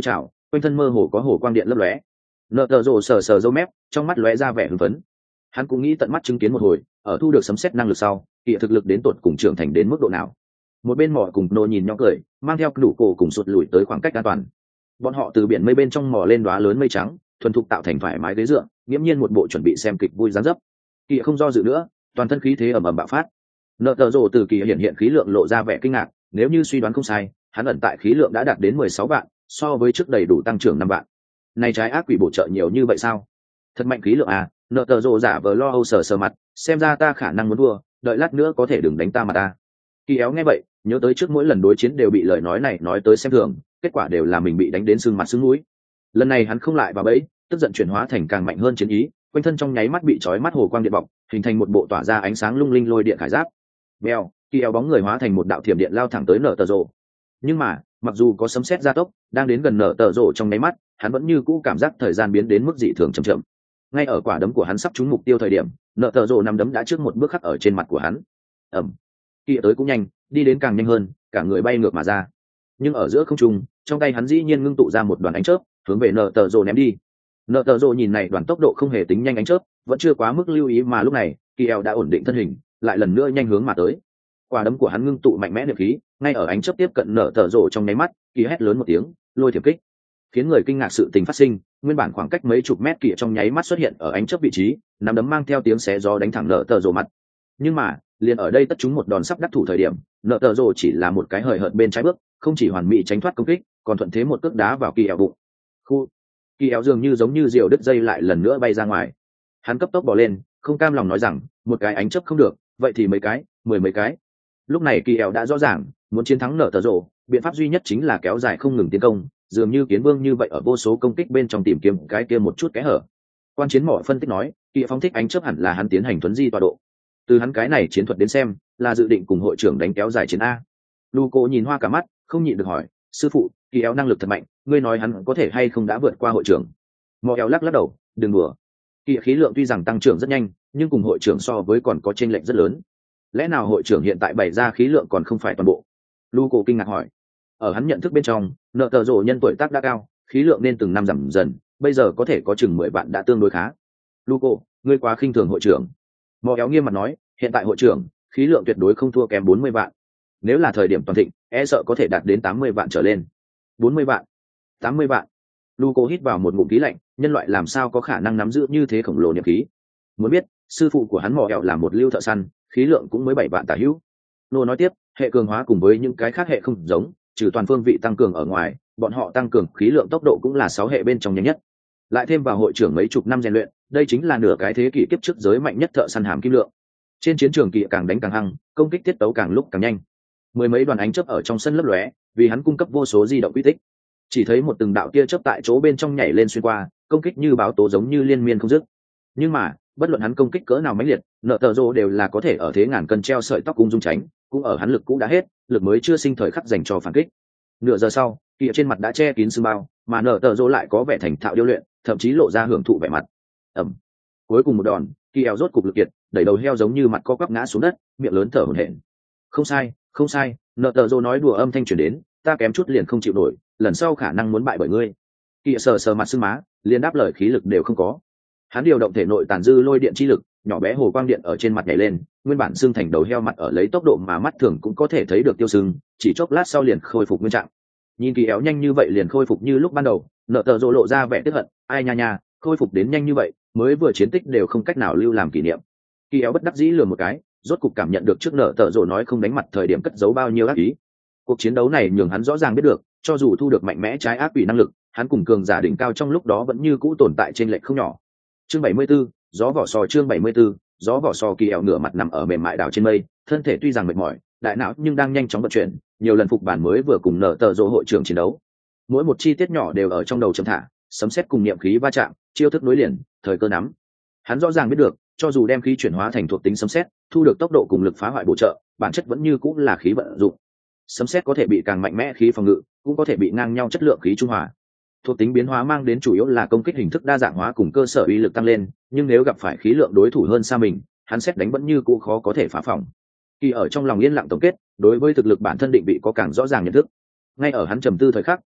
quanh thân mơ hồ có hồ quang điện lấp lóe. Nợ tờ rồ sờ sờ râu mép, trong mắt lóe ra vẻ hưng phấn. Hắn cũng nghĩ tận mắt chứng kiến một hồi, ở thu được sấm sét năng lực sau, kỵ thực lực đến tột cùng trưởng thành đến mức độ nào. Một bên mỏ cùng nô nhìn nhau cười, mang theo đủ cổ cùng sụt lùi tới khoảng cách an toàn. Bọn họ từ biển mây bên trong mò lên đóa lớn mây trắng, thuần thục tạo thành thoải mái ghế dựa, nghiễm nhiên một bộ chuẩn bị xem kịch vui dáng dấp. Kỵ không do dự nữa, toàn thân khí thế ầm ầm bạo phát. Nợ tờ rồ từ kỳ hiện hiện khí lượng lộ ra vẻ kinh ngạc, nếu như suy đoán không sai, hắn ẩn tại khí lượng đã đạt đến mười sáu vạn, so với trước đầy đủ tăng trưởng năm vạn. Này trái ác quỷ bổ trợ nhiều như vậy sao? Thật mạnh khí lượng à? Nợ tờ rồ giả vờ lo âu sờ sờ mặt, xem ra ta khả năng muốn thua, đợi lát nữa có thể đừng đánh ta mà ta. Kỳ éo nghe vậy, nhớ tới trước mỗi lần đối chiến đều bị lời nói này nói tới xem thường, kết quả đều là mình bị đánh đến sưng mặt sưng mũi. Lần này hắn không lại vào bẫy, tức giận chuyển hóa thành càng mạnh hơn chiến ý, quanh thân trong nháy mắt bị chói mắt hồ quang điện bọc, hình thành một bộ tỏa ra ánh sáng lung linh lôi điện khải giáp. Bèo, Kỳ éo bóng người hóa thành một đạo thiểm điện lao thẳng tới nở tờ rồ. Nhưng mà, mặc dù có sấm sét gia tốc, đang đến gần nở tờ rồ trong nháy mắt, hắn vẫn như cũ cảm giác thời gian biến đến mức dị thường chậm chậm. Ngay ở quả đấm của hắn sắp trúng mục tiêu thời điểm, nở tờ rồ nằm đấm đã trước một bước khắc ở trên mặt của hắn. Ầm. Kỳ tới cũng nhanh, đi đến càng nhanh hơn, cả người bay ngược mà ra. Nhưng ở giữa không trung, trong tay hắn dĩ nhiên ngưng tụ ra một đoàn ánh chớp, hướng về nở tờ rồ ném đi. Nở tờ rồ nhìn này đoàn tốc độ không hề tính nhanh ánh chớp, vẫn chưa quá mức lưu ý mà lúc này, Kỳ eo đã ổn định thân hình, lại lần nữa nhanh hướng mà tới. Quả đấm của hắn ngưng tụ mạnh mẽ niệm khí, ngay ở ánh chớp tiếp cận nở tờ rồ trong nháy mắt, Kỳ hét lớn một tiếng, lôi thiểm kích. Khiến người kinh ngạc sự tình phát sinh, nguyên bản khoảng cách mấy chục mét Kỳ trong nháy mắt xuất hiện ở ánh chớp vị trí, nắm đấm mang theo tiếng xé gió đánh thẳng nở tờ rồ mặt. Nhưng mà, liền ở đây tất chúng một đòn sắp đắc thủ thời điểm, nở tờ rồ chỉ là một cái hời hợt bên trái bước, không chỉ hoàn mỹ tránh thoát công kích, còn thuận thế một cước đá vào Kỳ eo bụng. Khu, Kỳ eo dường như giống như diều đứt dây lại lần nữa bay ra ngoài. Hắn cấp tốc bò lên, không cam lòng nói rằng, một cái ánh chớp không được, vậy thì mấy cái, mười mấy cái. Lúc này Kỳ eo đã rõ ràng, muốn chiến thắng nở tờ rồ, biện pháp duy nhất chính là kéo dài không ngừng tiến công, dường như kiến vương như vậy ở vô số công kích bên trong tìm kiếm cái kia một chút kẽ hở. Quan chiến mỏ phân tích nói, Kỳ phóng thích ánh chớp hẳn là hắn tiến hành thuấn di tọa độ. Từ hắn cái này chiến thuật đến xem, là dự định cùng hội trưởng đánh kéo dài chiến a. Luco nhìn hoa cả mắt, không nhịn được hỏi, sư phụ, Kỳ éo năng lực thật mạnh, ngươi nói hắn có thể hay không đã vượt qua hội trưởng? Mỏ éo lắc lắc đầu, đừng đùa. Kỳ khí lượng tuy rằng tăng trưởng rất nhanh, nhưng cùng hội trưởng so với còn có chênh lệch rất lớn. Lẽ nào hội trưởng hiện tại bày ra khí lượng còn không phải toàn bộ? Luco kinh ngạc hỏi. Ở hắn nhận thức bên trong, nợ tờ rồ nhân tuổi tác đã cao, khí lượng nên từng năm giảm dần, bây giờ có thể có chừng mười vạn đã tương đối khá. Luco, ngươi quá khinh thường hội trưởng. Mò éo nghiêm mặt nói, hiện tại hội trưởng khí lượng tuyệt đối không thua kém bốn mươi vạn, nếu là thời điểm toàn thịnh e sợ có thể đạt đến tám mươi vạn trở lên. Bốn mươi vạn, tám mươi vạn. Luco hít vào một ngụm khí lạnh, nhân loại làm sao có khả năng nắm giữ như thế khổng lồ niệm khí? Muốn biết, sư phụ của hắn mò éo là một lưu thợ săn, khí lượng cũng mới bảy vạn tả hữu. Nô nói tiếp, hệ cường hóa cùng với những cái khác hệ không giống, trừ toàn phương vị tăng cường ở ngoài, bọn họ tăng cường khí lượng tốc độ cũng là sáu hệ bên trong nhanh nhất. Lại thêm vào hội trưởng mấy chục năm rèn luyện, đây chính là nửa cái thế kỷ kiếp trước giới mạnh nhất thợ săn hàm kim lượng. Trên chiến trường Kỳ càng đánh càng hăng, công kích tiết tấu càng lúc càng nhanh. Mười mấy đoàn ánh chớp ở trong sân lấp lóe, vì hắn cung cấp vô số di động quy tích. Chỉ thấy một từng đạo tia chớp tại chỗ bên trong nhảy lên xuyên qua, công kích như báo tố giống như liên miên không dứt. Nhưng mà, bất luận hắn công kích cỡ nào mãnh liệt, nợ tờ rồ đều là có thể ở thế ngàn cân treo sợi tóc cung dung tránh, cũng ở hắn lực cũ đã hết, lực mới chưa sinh thời khắc dành cho phản kích. Nửa giờ sau, Kỳ trên mặt đã che kín sương bao, mà nở tờ rồ lại có vẻ thành thạo điêu luyện, thậm chí lộ ra hưởng thụ vẻ mặt. Ẩm. Cuối cùng một đòn, Kỳ eo rốt cục lực kiệt, đẩy đầu heo giống như mặt co quắp ngã xuống đất, miệng lớn thở hổn hển. Không sai, không sai, nở tờ rồ nói đùa âm thanh truyền đến, ta kém chút liền không chịu nổi, lần sau khả năng muốn bại bởi ngươi. Kỳ sờ sờ mặt sưng má, liền đáp lời khí lực đều không có. Hắn điều động thể nội tàn dư lôi điện chi lực, nhỏ bé hồ quang điện ở trên mặt nhảy lên, nguyên bản xương thành đầu heo mặt ở lấy tốc độ mà mắt thường cũng có thể thấy được tiêu sưng, chỉ chốc lát sau liền khôi phục nguyên trạng. Nhìn Kỳ éo nhanh như vậy liền khôi phục như lúc ban đầu, nợ tờ rồ lộ ra vẻ tức hận, ai nha nha, khôi phục đến nhanh như vậy, mới vừa chiến tích đều không cách nào lưu làm kỷ niệm. Kỳ éo bất đắc dĩ lườm một cái, rốt cục cảm nhận được trước nợ tờ rồ nói không đánh mặt thời điểm cất giấu bao nhiêu ác ý. Cuộc chiến đấu này nhường hắn rõ ràng biết được, cho dù thu được mạnh mẽ trái ác quỷ năng lực, hắn cùng cường giả đỉnh cao trong lúc đó vẫn như cũ tồn tại trên lệch không nhỏ. Chương bảy mươi 74, gió vỏ sò chương bảy mươi 74, gió vỏ sò. Kỳ éo ngửa mặt nằm ở mềm mại đảo trên mây, thân thể tuy rằng mệt mỏi, đại não nhưng đang nhanh chóng vận chuyển, nhiều lần phục bản mới vừa cùng nở tờ rồ hội trưởng chiến đấu, mỗi một chi tiết nhỏ đều ở trong đầu chấm thả, sấm sét cùng niệm khí va chạm, chiêu thức nối liền, thời cơ nắm. Hắn rõ ràng biết được, cho dù đem khí chuyển hóa thành thuộc tính sấm sét, thu được tốc độ cùng lực phá hoại bổ trợ, bản chất vẫn như cũng là khí vận dụng. Sấm sét có thể bị càng mạnh mẽ khí phòng ngự, cũng có thể bị ngang nhau chất lượng khí trung hòa. Thuộc tính biến hóa mang đến chủ yếu là công kích hình thức đa dạng hóa cùng cơ sở uy lực tăng lên, nhưng nếu gặp phải khí lượng đối thủ hơn xa mình, hắn xét đánh vẫn như cũ khó có thể phá phòng. Kỳ ở trong lòng yên lặng tổng kết, đối với thực lực bản thân định vị có càng rõ ràng nhận thức. Ngay ở hắn trầm tư thời khắc,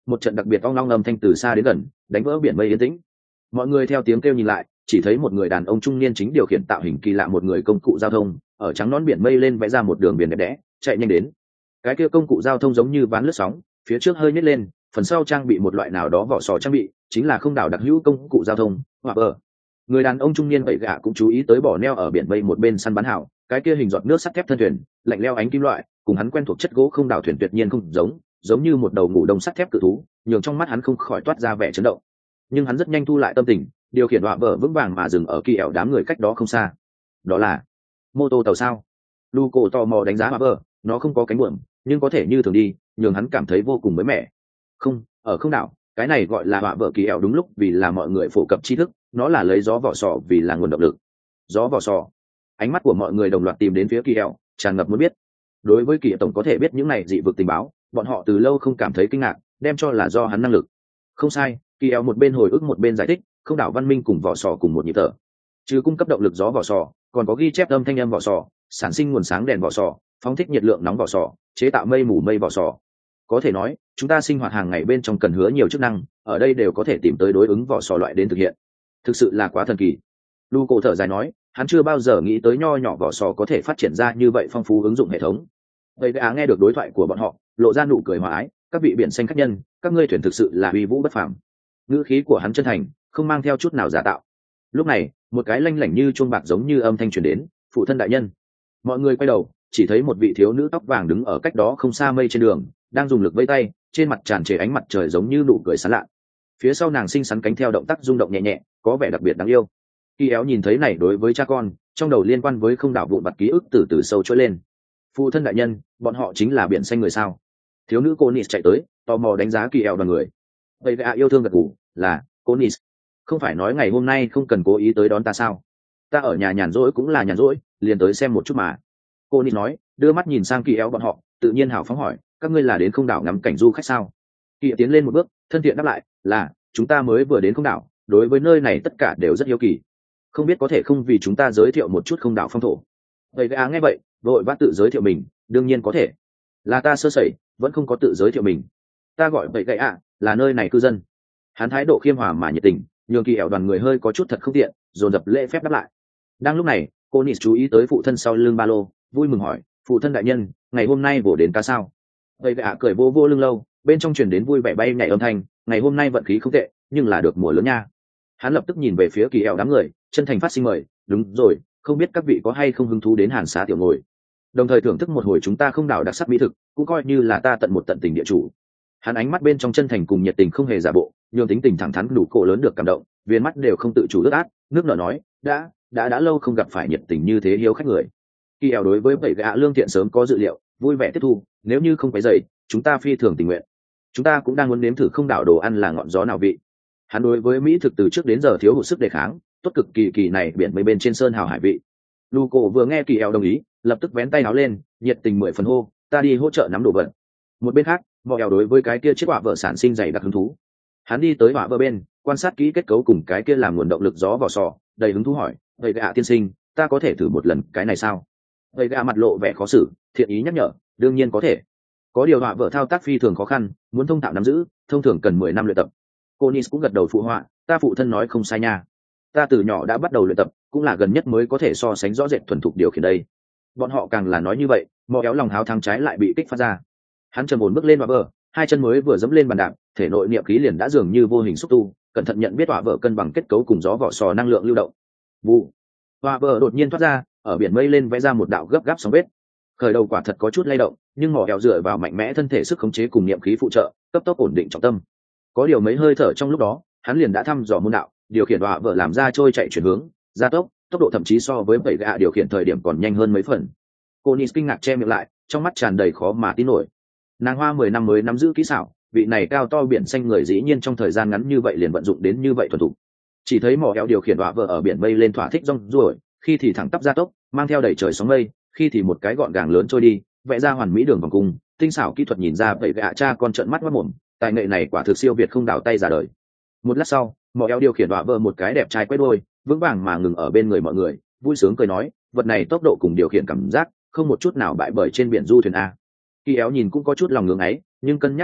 một trận đặc biệt ong long âm thanh từ xa đến gần đánh vỡ biển mây yên tĩnh. Mọi người theo tiếng kêu nhìn lại, chỉ thấy một người đàn ông trung niên chính điều khiển tạo hình kỳ lạ một người công cụ giao thông ở trắng nón biển mây lên vẽ ra một đường biển đẹp đẽ chạy nhanh đến. Cái kia công cụ giao thông giống như ván lướt sóng, phía trước hơi nhếch lên, phần sau trang bị một loại nào đó vỏ sò trang bị, chính là không đảo đặc hữu công cụ giao thông hoặc bờ. Người đàn ông trung niên vậy gạ cũng chú ý tới bỏ neo ở biển mây một bên săn bắn hảo, cái kia hình giọt nước sắt thép thân thuyền lạnh leo ánh kim loại cùng hắn quen thuộc chất gỗ không đảo thuyền tuyệt nhiên không giống, giống như một đầu ngủ đông sắt thép cự thú, nhường trong mắt hắn không khỏi toát ra vẻ chấn động. Nhưng hắn rất nhanh thu lại tâm tình, điều khiển họa vợ vững vàng mà dừng ở kỳ ẻo đám người cách đó không xa. Đó là mô tô tàu sao? Lu cổ tò mò đánh giá họa vợ, nó không có cánh buồm nhưng có thể như thường đi, nhường hắn cảm thấy vô cùng mới mẻ. Không, ở không đảo, cái này gọi là họa vợ kỳ ẻo đúng lúc vì là mọi người phổ cập tri thức, nó là lấy gió vỏ sò vì là nguồn động lực. Gió vỏ sò. Ánh mắt của mọi người đồng loạt tìm đến phía kỳ ẻo, tràn ngập muốn biết. Đối với kỳ tổng có thể biết những này dị vực tình báo, bọn họ từ lâu không cảm thấy kinh ngạc, đem cho là do hắn năng lực. Không sai, kỳ ẻo một bên hồi ức một bên giải thích, không đảo văn minh cùng vỏ sò cùng một nhịp thở. Trừ cung cấp động lực gió vỏ sò, còn có ghi chép âm thanh âm vỏ sò, sản sinh nguồn sáng đèn vỏ sò, phóng thích nhiệt lượng nóng vỏ sò, chế tạo mây mù mây vỏ sò. Có thể nói, chúng ta sinh hoạt hàng ngày bên trong cần hứa nhiều chức năng, ở đây đều có thể tìm tới đối ứng vỏ sò loại đến thực hiện. Thực sự là quá thần kỳ. Lu cổ thở dài nói, hắn chưa bao giờ nghĩ tới nho nhỏ vỏ sò có thể phát triển ra như vậy phong phú ứng dụng hệ thống. Vậy Á nghe được đối thoại của bọn họ, lộ ra nụ cười hòa ái, các vị biển xanh khách nhân, các ngươi thuyền thực sự là uy vũ bất phàm. Ngữ khí của hắn chân thành, không mang theo chút nào giả tạo. Lúc này, một cái lanh lảnh như chuông bạc giống như âm thanh truyền đến, phụ thân đại nhân. Mọi người quay đầu, chỉ thấy một vị thiếu nữ tóc vàng đứng ở cách đó không xa mây trên đường, đang dùng lực vẫy tay, trên mặt tràn trề ánh mặt trời giống như nụ cười sán lạ. Phía sau nàng xinh xắn cánh theo động tác rung động nhẹ nhẹ, có vẻ đặc biệt đáng yêu. Khi éo nhìn thấy này đối với cha con, trong đầu liên quan với không đảo vụn vặt ký ức từ từ sâu trỗi lên. Phụ thân đại nhân, bọn họ chính là biển xanh người sao? Thiếu nữ cô Nis chạy tới, tò mò đánh giá kỳ éo đoàn người. Vậy gã yêu thương gật gù, là cô Nis. Không phải nói ngày hôm nay không cần cố ý tới đón ta sao? Ta ở nhà nhàn rỗi cũng là nhàn rỗi, liền tới xem một chút mà. Cô Nis nói, đưa mắt nhìn sang kỳ éo bọn họ, tự nhiên hào phóng hỏi, các ngươi là đến không đảo ngắm cảnh du khách sao? Kỳ tiến lên một bước, thân thiện đáp lại, là chúng ta mới vừa đến không đảo, đối với nơi này tất cả đều rất hiếu kỳ, không biết có thể không vì chúng ta giới thiệu một chút không đảo phong thổ. Vậy gã nghe vậy, vội vã tự giới thiệu mình, đương nhiên có thể. Là ta sơ sẩy, vẫn không có tự giới thiệu mình. Ta gọi vậy gã ạ, là nơi này cư dân. Hắn thái độ khiêm hòa mà nhiệt tình, nhường kỳ ẻo đoàn người hơi có chút thật không tiện, dồn dập lễ phép đáp lại. Đang lúc này, cô Nis chú ý tới phụ thân sau lưng ba lô, vui mừng hỏi, phụ thân đại nhân, ngày hôm nay vỗ đến ca sao? Vậy gã cười vô vô lưng lâu, bên trong truyền đến vui vẻ bay nhảy âm thanh, ngày hôm nay vận khí không tệ, nhưng là được mùa lớn nha. Hắn lập tức nhìn về phía kỳ ẻo đám người, chân thành phát sinh mời, đúng rồi, không biết các vị có hay không hứng thú đến hàn xá tiểu ngồi, đồng thời thưởng thức một hồi chúng ta không đảo đặc sắc mỹ thực, cũng coi như là ta tận một tận tình địa chủ. Hắn ánh mắt bên trong chân thành cùng nhiệt tình không hề giả bộ, nhường tính tình thẳng thắn đủ cổ lớn được cảm động, viên mắt đều không tự chủ ướt át, nước nở nói, đã đã đã lâu không gặp phải nhiệt tình như thế hiếu khách người. Kỳ ẻo đối với bảy gã lương thiện sớm có dự liệu, vui vẻ tiếp thu, nếu như không phải dậy, chúng ta phi thường tình nguyện. Chúng ta cũng đang muốn nếm thử không đảo đồ ăn là ngọn gió nào vị. Hắn đối với mỹ thực từ trước đến giờ thiếu hụt sức đề kháng, tốt cực kỳ kỳ này biển mây bên trên sơn hào hải vị. Lu cổ vừa nghe kỳ eo đồng ý, lập tức vén tay áo lên, nhiệt tình mười phần hô, ta đi hỗ trợ nắm đồ vật. Một bên khác, vỏ eo đối với cái kia chiếc họa vợ sản sinh dày đặc hứng thú. Hắn đi tới họa vợ bên, quan sát kỹ kết cấu cùng cái kia làm nguồn động lực gió vỏ sò, đầy hứng thú hỏi, vậy gã tiên sinh, ta có thể thử một lần cái này sao? Vậy gã mặt lộ vẻ khó xử, thiện ý nhắc nhở, đương nhiên có thể. Có điều họa vợ thao tác phi thường khó khăn, muốn thông thạo nắm giữ, thông thường cần mười năm luyện tập. Cô Nis cũng gật đầu phụ họa, ta phụ thân nói không sai nha. Ta từ nhỏ đã bắt đầu luyện tập, cũng là gần nhất mới có thể so sánh rõ rệt thuần thục điều khiển đây. Bọn họ càng là nói như vậy, mò kéo lòng háo thắng trái lại bị kích phát ra. Hắn trầm ổn bước lên họa vợ, hai chân mới vừa dẫm lên bàn đạp, thể nội niệm khí liền đã dường như vô hình xúc tu, cẩn thận nhận biết họa vợ cân bằng kết cấu cùng gió vỏ sò năng lượng lưu động. Vụ, họa vợ đột nhiên thoát ra, ở biển mây lên vẽ ra một đạo gấp gáp sóng vết. Khởi đầu quả thật có chút lay động, nhưng mỏ kéo dựa vào mạnh mẽ thân thể sức khống chế cùng niệm khí phụ trợ, cấp tốc ổn định trọng tâm. Có điều mấy hơi thở trong lúc đó, hắn liền đã thăm dò môn đạo, điều khiển họa vợ làm ra trôi chạy chuyển hướng, gia tốc, tốc độ thậm chí so với bảy gã điều khiển thời điểm còn nhanh hơn mấy phần. Cô Nis kinh ngạc che miệng lại, trong mắt tràn đầy khó mà tin nổi. Nàng hoa mười năm mới nắm giữ kỹ xảo, vị này cao to biển xanh người dĩ nhiên trong thời gian ngắn như vậy liền vận dụng đến như vậy thuần thục. Chỉ thấy mỏ kéo điều khiển họa vợ ở biển mây lên thỏa thích rong ruổi, khi thì thẳng tắp gia tốc, mang theo đầy trời sóng mây, khi thì một cái gọn gàng lớn trôi đi, vẽ ra hoàn mỹ đường vòng cung, tinh xảo kỹ thuật nhìn ra bảy gã cha con trợn mắt mắt mồm, tài nghệ này quả thực siêu việt không đảo tay ra đời. Một lát sau, mỏ eo điều khiển họa vợ một cái đẹp trai quét đôi, vững vàng mà ngừng ở bên người mọi người, vui sướng cười nói, vật này tốc độ cùng điều khiển cảm giác không một chút nào bại bởi trên biển du thuyền a. Kỳ éo nhìn cũng có chút lòng ngưỡng ấy, nhưng cân nhắc một chút,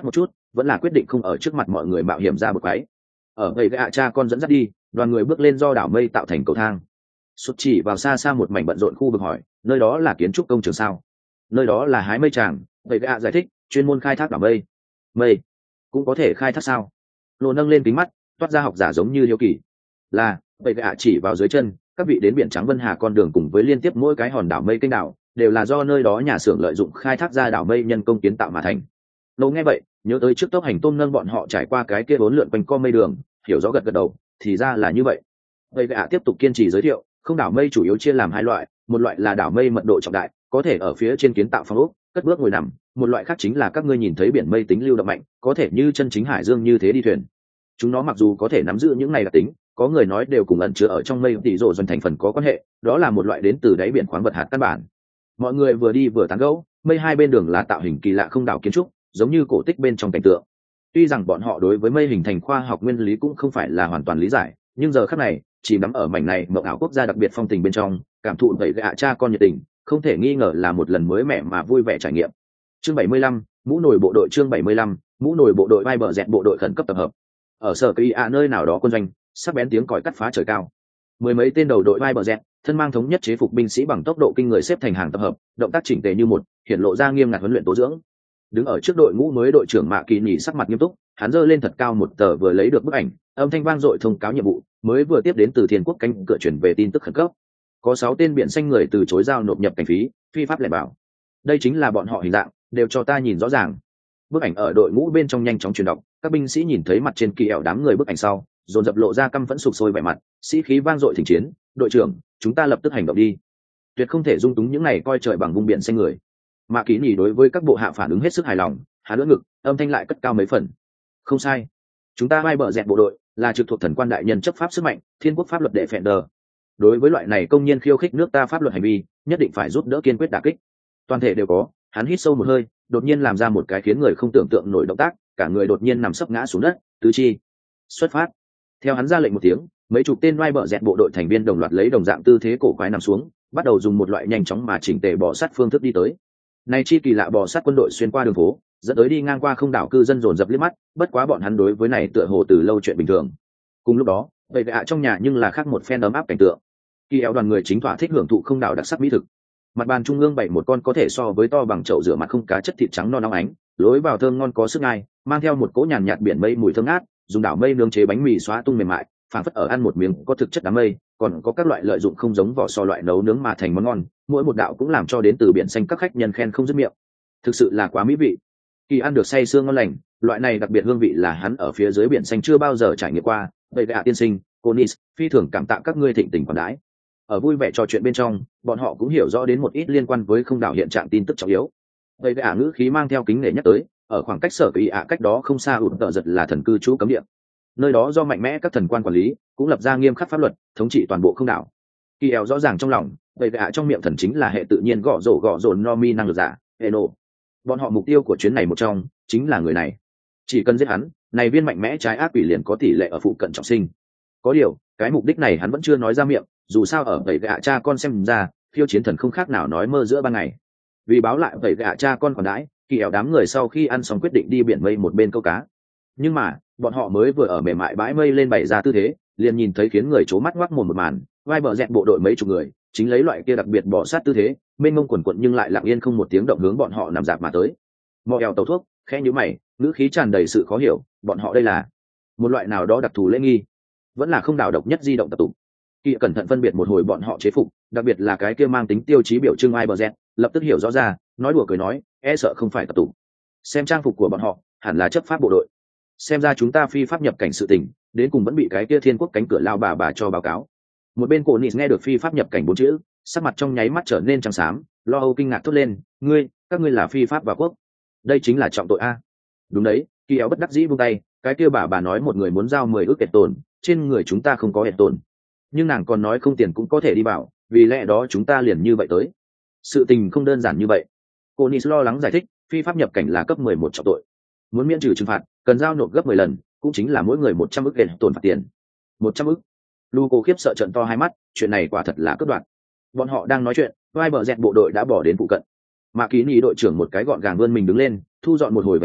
vẫn là quyết định không ở trước mặt mọi người mạo hiểm ra bực váy. Ở gầy gạ cha con dẫn dắt đi, đoàn người bước lên do đảo mây tạo thành cầu thang. Xuất chỉ vào xa xa một mảnh bận rộn khu vực hỏi, nơi đó là kiến trúc công trường sao? Nơi đó là hái mây tràng, gầy gạ giải thích, chuyên môn khai thác đảo mây. Mây cũng có thể khai thác sao? Lô nâng lên kính mắt, toát ra học giả giống như hiếu kỳ. Là, gầy gạ chỉ vào dưới chân, các vị đến biển trắng Vân Hà con đường cùng với liên tiếp mỗi cái hòn đảo mây kênh đảo, đều là do nơi đó nhà xưởng lợi dụng khai thác ra đảo mây nhân công kiến tạo mà thành. Lô nghe vậy, nhớ tới trước tốc hành tôm nâng bọn họ trải qua cái kia bốn lượn quanh co mây đường, hiểu rõ gật gật đầu, thì ra là như vậy. Gầy gạ tiếp tục kiên trì giới thiệu, không đảo mây chủ yếu chia làm hai loại, một loại là đảo mây mật độ trọng đại, có thể ở phía trên kiến tạo phong ốc, cất bước ngồi nằm, một loại khác chính là các ngươi nhìn thấy biển mây tính lưu động mạnh, có thể như chân chính hải dương như thế đi thuyền. Chúng nó mặc dù có thể nắm giữ những này đặc tính, có người nói đều cùng ẩn chứa ở trong mây tỷ rộ dần thành phần có quan hệ, đó là một loại đến từ đáy biển khoáng vật hạt căn bản. Mọi người vừa đi vừa tán gẫu, mây hai bên đường là tạo hình kỳ lạ không đảo kiến trúc, giống như cổ tích bên trong cảnh tượng. Tuy rằng bọn họ đối với mây hình thành khoa học nguyên lý cũng không phải là hoàn toàn lý giải, nhưng giờ khắc này chỉ nắm ở mảnh này mộng ảo quốc gia đặc biệt phong tình bên trong, cảm thụ vậy gạ cha con nhiệt tình, không thể nghi ngờ là một lần mới mẻ mà vui vẻ trải nghiệm. Chương bảy mươi lăm, mũ nổi bộ đội. Chương bảy mươi lăm, mũ nổi bộ đội vai bờ dẹt bộ đội khẩn cấp tập hợp. Ở sở kỳ ạ nơi nào đó quân doanh, sắc bén tiếng còi cắt phá trời cao. Mười mấy tên đầu đội vai bờ dẹt, thân mang thống nhất chế phục binh sĩ bằng tốc độ kinh người xếp thành hàng tập hợp, động tác chỉnh tề như một, hiện lộ ra nghiêm ngặt huấn luyện tố dưỡng. Đứng ở trước đội ngũ mới đội trưởng Mạ Kỳ nhỉ sắc mặt nghiêm túc, hắn giơ lên thật cao một tờ vừa lấy được bức ảnh, âm thanh vang dội thông cáo nhiệm vụ, mới vừa tiếp đến từ Thiên Quốc cánh cửa chuyển về tin tức khẩn cấp. Có sáu tên biển xanh người từ chối giao nộp nhập cảnh phí, phi pháp lẻn vào. Đây chính là bọn họ hình dạng, đều cho ta nhìn rõ ràng. Bức ảnh ở đội ngũ bên trong nhanh chóng truyền động, các binh sĩ nhìn thấy mặt trên kỳ ẻo đám người bức ảnh sau, dồn dập lộ ra căm phẫn sục sôi vẻ mặt, sĩ khí vang dội thỉnh chiến, đội trưởng, chúng ta lập tức hành động đi. Tuyệt không thể dung túng những này coi trời bằng vùng biển xanh người. Mạ Kỳ nhỉ đối với các bộ hạ phản ứng hết sức hài lòng, hắn lưỡng ngực, âm thanh lại cất cao mấy phần. Không sai, chúng ta vai bờ dẹt bộ đội là trực thuộc thần quan đại nhân chấp pháp sức mạnh, Thiên Quốc pháp luật đệ phèn đờ. Đối với loại này công nhân khiêu khích nước ta pháp luật hành vi, nhất định phải giúp đỡ kiên quyết đả kích. Toàn thể đều có, hắn hít sâu một hơi, đột nhiên làm ra một cái khiến người không tưởng tượng nổi động tác, cả người đột nhiên nằm sấp ngã xuống đất, tứ chi xuất phát. Theo hắn ra lệnh một tiếng, mấy chục tên vai bờ dẹt bộ đội thành viên đồng loạt lấy đồng dạng tư thế cổ quái nằm xuống, bắt đầu dùng một loại nhanh chóng mà chỉnh tề bò sát phương thức đi tới. Này chi kỳ lạ bò sát quân đội xuyên qua đường phố, dẫn tới đi ngang qua không đảo cư dân dồn dập liếc mắt, bất quá bọn hắn đối với này tựa hồ từ lâu chuyện bình thường. Cùng lúc đó, vậy ạ trong nhà nhưng là khác một phen ấm áp cảnh tượng. Kỳ éo đoàn người chính thỏa thích hưởng thụ không đảo đặc sắc mỹ thực. Mặt bàn trung ương bày một con có thể so với to bằng chậu rửa mặt không cá chất thịt trắng non nóng ánh, lối vào thơm ngon có sức ngai, mang theo một cỗ nhàn nhạt biển mây mùi thơm ngát, dùng đảo mây nướng chế bánh mì xóa tung mềm mại, phảng phất ở ăn một miếng có thực chất đám mây, còn có các loại lợi dụng không giống vỏ sò loại nấu nướng mà thành món ngon, mỗi một đạo cũng làm cho đến từ biển xanh các khách nhân khen không dứt miệng. Thực sự là quá mỹ vị. Kỳ ăn được say sương ngon lành, loại này đặc biệt hương vị là hắn ở phía dưới biển xanh chưa bao giờ trải nghiệm qua. Vậy gạ tiên sinh, cô Nis, phi thường cảm tạ các ngươi thịnh tình quản đãi. Ở vui vẻ trò chuyện bên trong, bọn họ cũng hiểu rõ đến một ít liên quan với không đảo hiện trạng tin tức trọng yếu. Vậy gạ ngữ khí mang theo kính nể nhắc tới, ở khoảng cách sở kỳ ạ cách đó không xa ụt tợ giật là thần cư trú cấm địa. Nơi đó do mạnh mẽ các thần quan quản lý, cũng lập ra nghiêm khắc pháp luật, thống trị toàn bộ không đảo. Kỳ eo rõ ràng trong lòng, vậy gạ trong miệng thần chính là hệ tự nhiên gõ rổ gõ rổ no mi năng lực giả, Eno. Bọn họ mục tiêu của chuyến này một trong chính là người này. Chỉ cần giết hắn, này viên mạnh mẽ trái ác quỷ liền có tỷ lệ ở phụ cận trọng sinh. Có điều, cái mục đích này hắn vẫn chưa nói ra miệng, dù sao ở vậy gạ cha con xem ra, khiêu chiến thần không khác nào nói mơ giữa ban ngày. Vì báo lại vậy gạ cha con còn đãi, kỳ eo đám người sau khi ăn xong quyết định đi biển mây một bên câu cá. Nhưng mà, bọn họ mới vừa ở mềm mại bãi mây lên bày ra tư thế, liền nhìn thấy khiến người chố mắt ngoác mồm một màn, vai bờ dẹt bộ đội mấy chục người, chính lấy loại kia đặc biệt bỏ sát tư thế, mênh mông quần quận nhưng lại lặng yên không một tiếng động hướng bọn họ nằm dạp mà tới. Mò eo tàu thuốc, khẽ nhíu mày, ngữ khí tràn đầy sự khó hiểu, bọn họ đây là một loại nào đó đặc thù lễ nghi, vẫn là không đảo độc nhất di động tập tục. Kỳ cẩn thận phân biệt một hồi bọn họ chế phục, đặc biệt là cái kia mang tính tiêu chí biểu trưng ai bờ dẹt, lập tức hiểu rõ ra, nói đùa cười nói, e sợ không phải tập tục. Xem trang phục của bọn họ, hẳn là chấp pháp bộ đội. Xem ra chúng ta phi pháp nhập cảnh sự tình, đến cùng vẫn bị cái kia Thiên Quốc cánh cửa lao bà bà cho báo cáo. Một bên cổ nịt nghe được phi pháp nhập cảnh bốn chữ, sắc mặt trong nháy mắt trở nên trắng xám, lo âu kinh ngạc thốt lên, ngươi, các ngươi là phi pháp vào quốc, đây chính là trọng tội a. Đúng đấy, Kỳ éo bất đắc dĩ buông tay, cái kia bà bà nói một người muốn giao mười ước kẹt tồn, trên người chúng ta không có kẹt tồn, nhưng nàng còn nói không tiền cũng có thể đi bảo, vì lẽ đó chúng ta liền như vậy tới. Sự tình không đơn giản như vậy. Cô Nis lo lắng giải thích, phi pháp nhập cảnh là cấp mười một trọng tội, muốn miễn trừ trừng phạt, cần giao nộp gấp mười lần, cũng chính là mỗi người một trăm ức kẹt tồn phạt tiền. Một trăm ức. Luco khiếp sợ trợn to hai mắt, chuyện này quả thật là cướp đoạt. Bọn họ đang nói chuyện, vai bờ dẹt bộ đội đã bỏ đến phụ cận. Mạ Ký Nỉ đội trưởng một cái gọn gàng vươn mình đứng lên, thu dọn một hồi vành nón,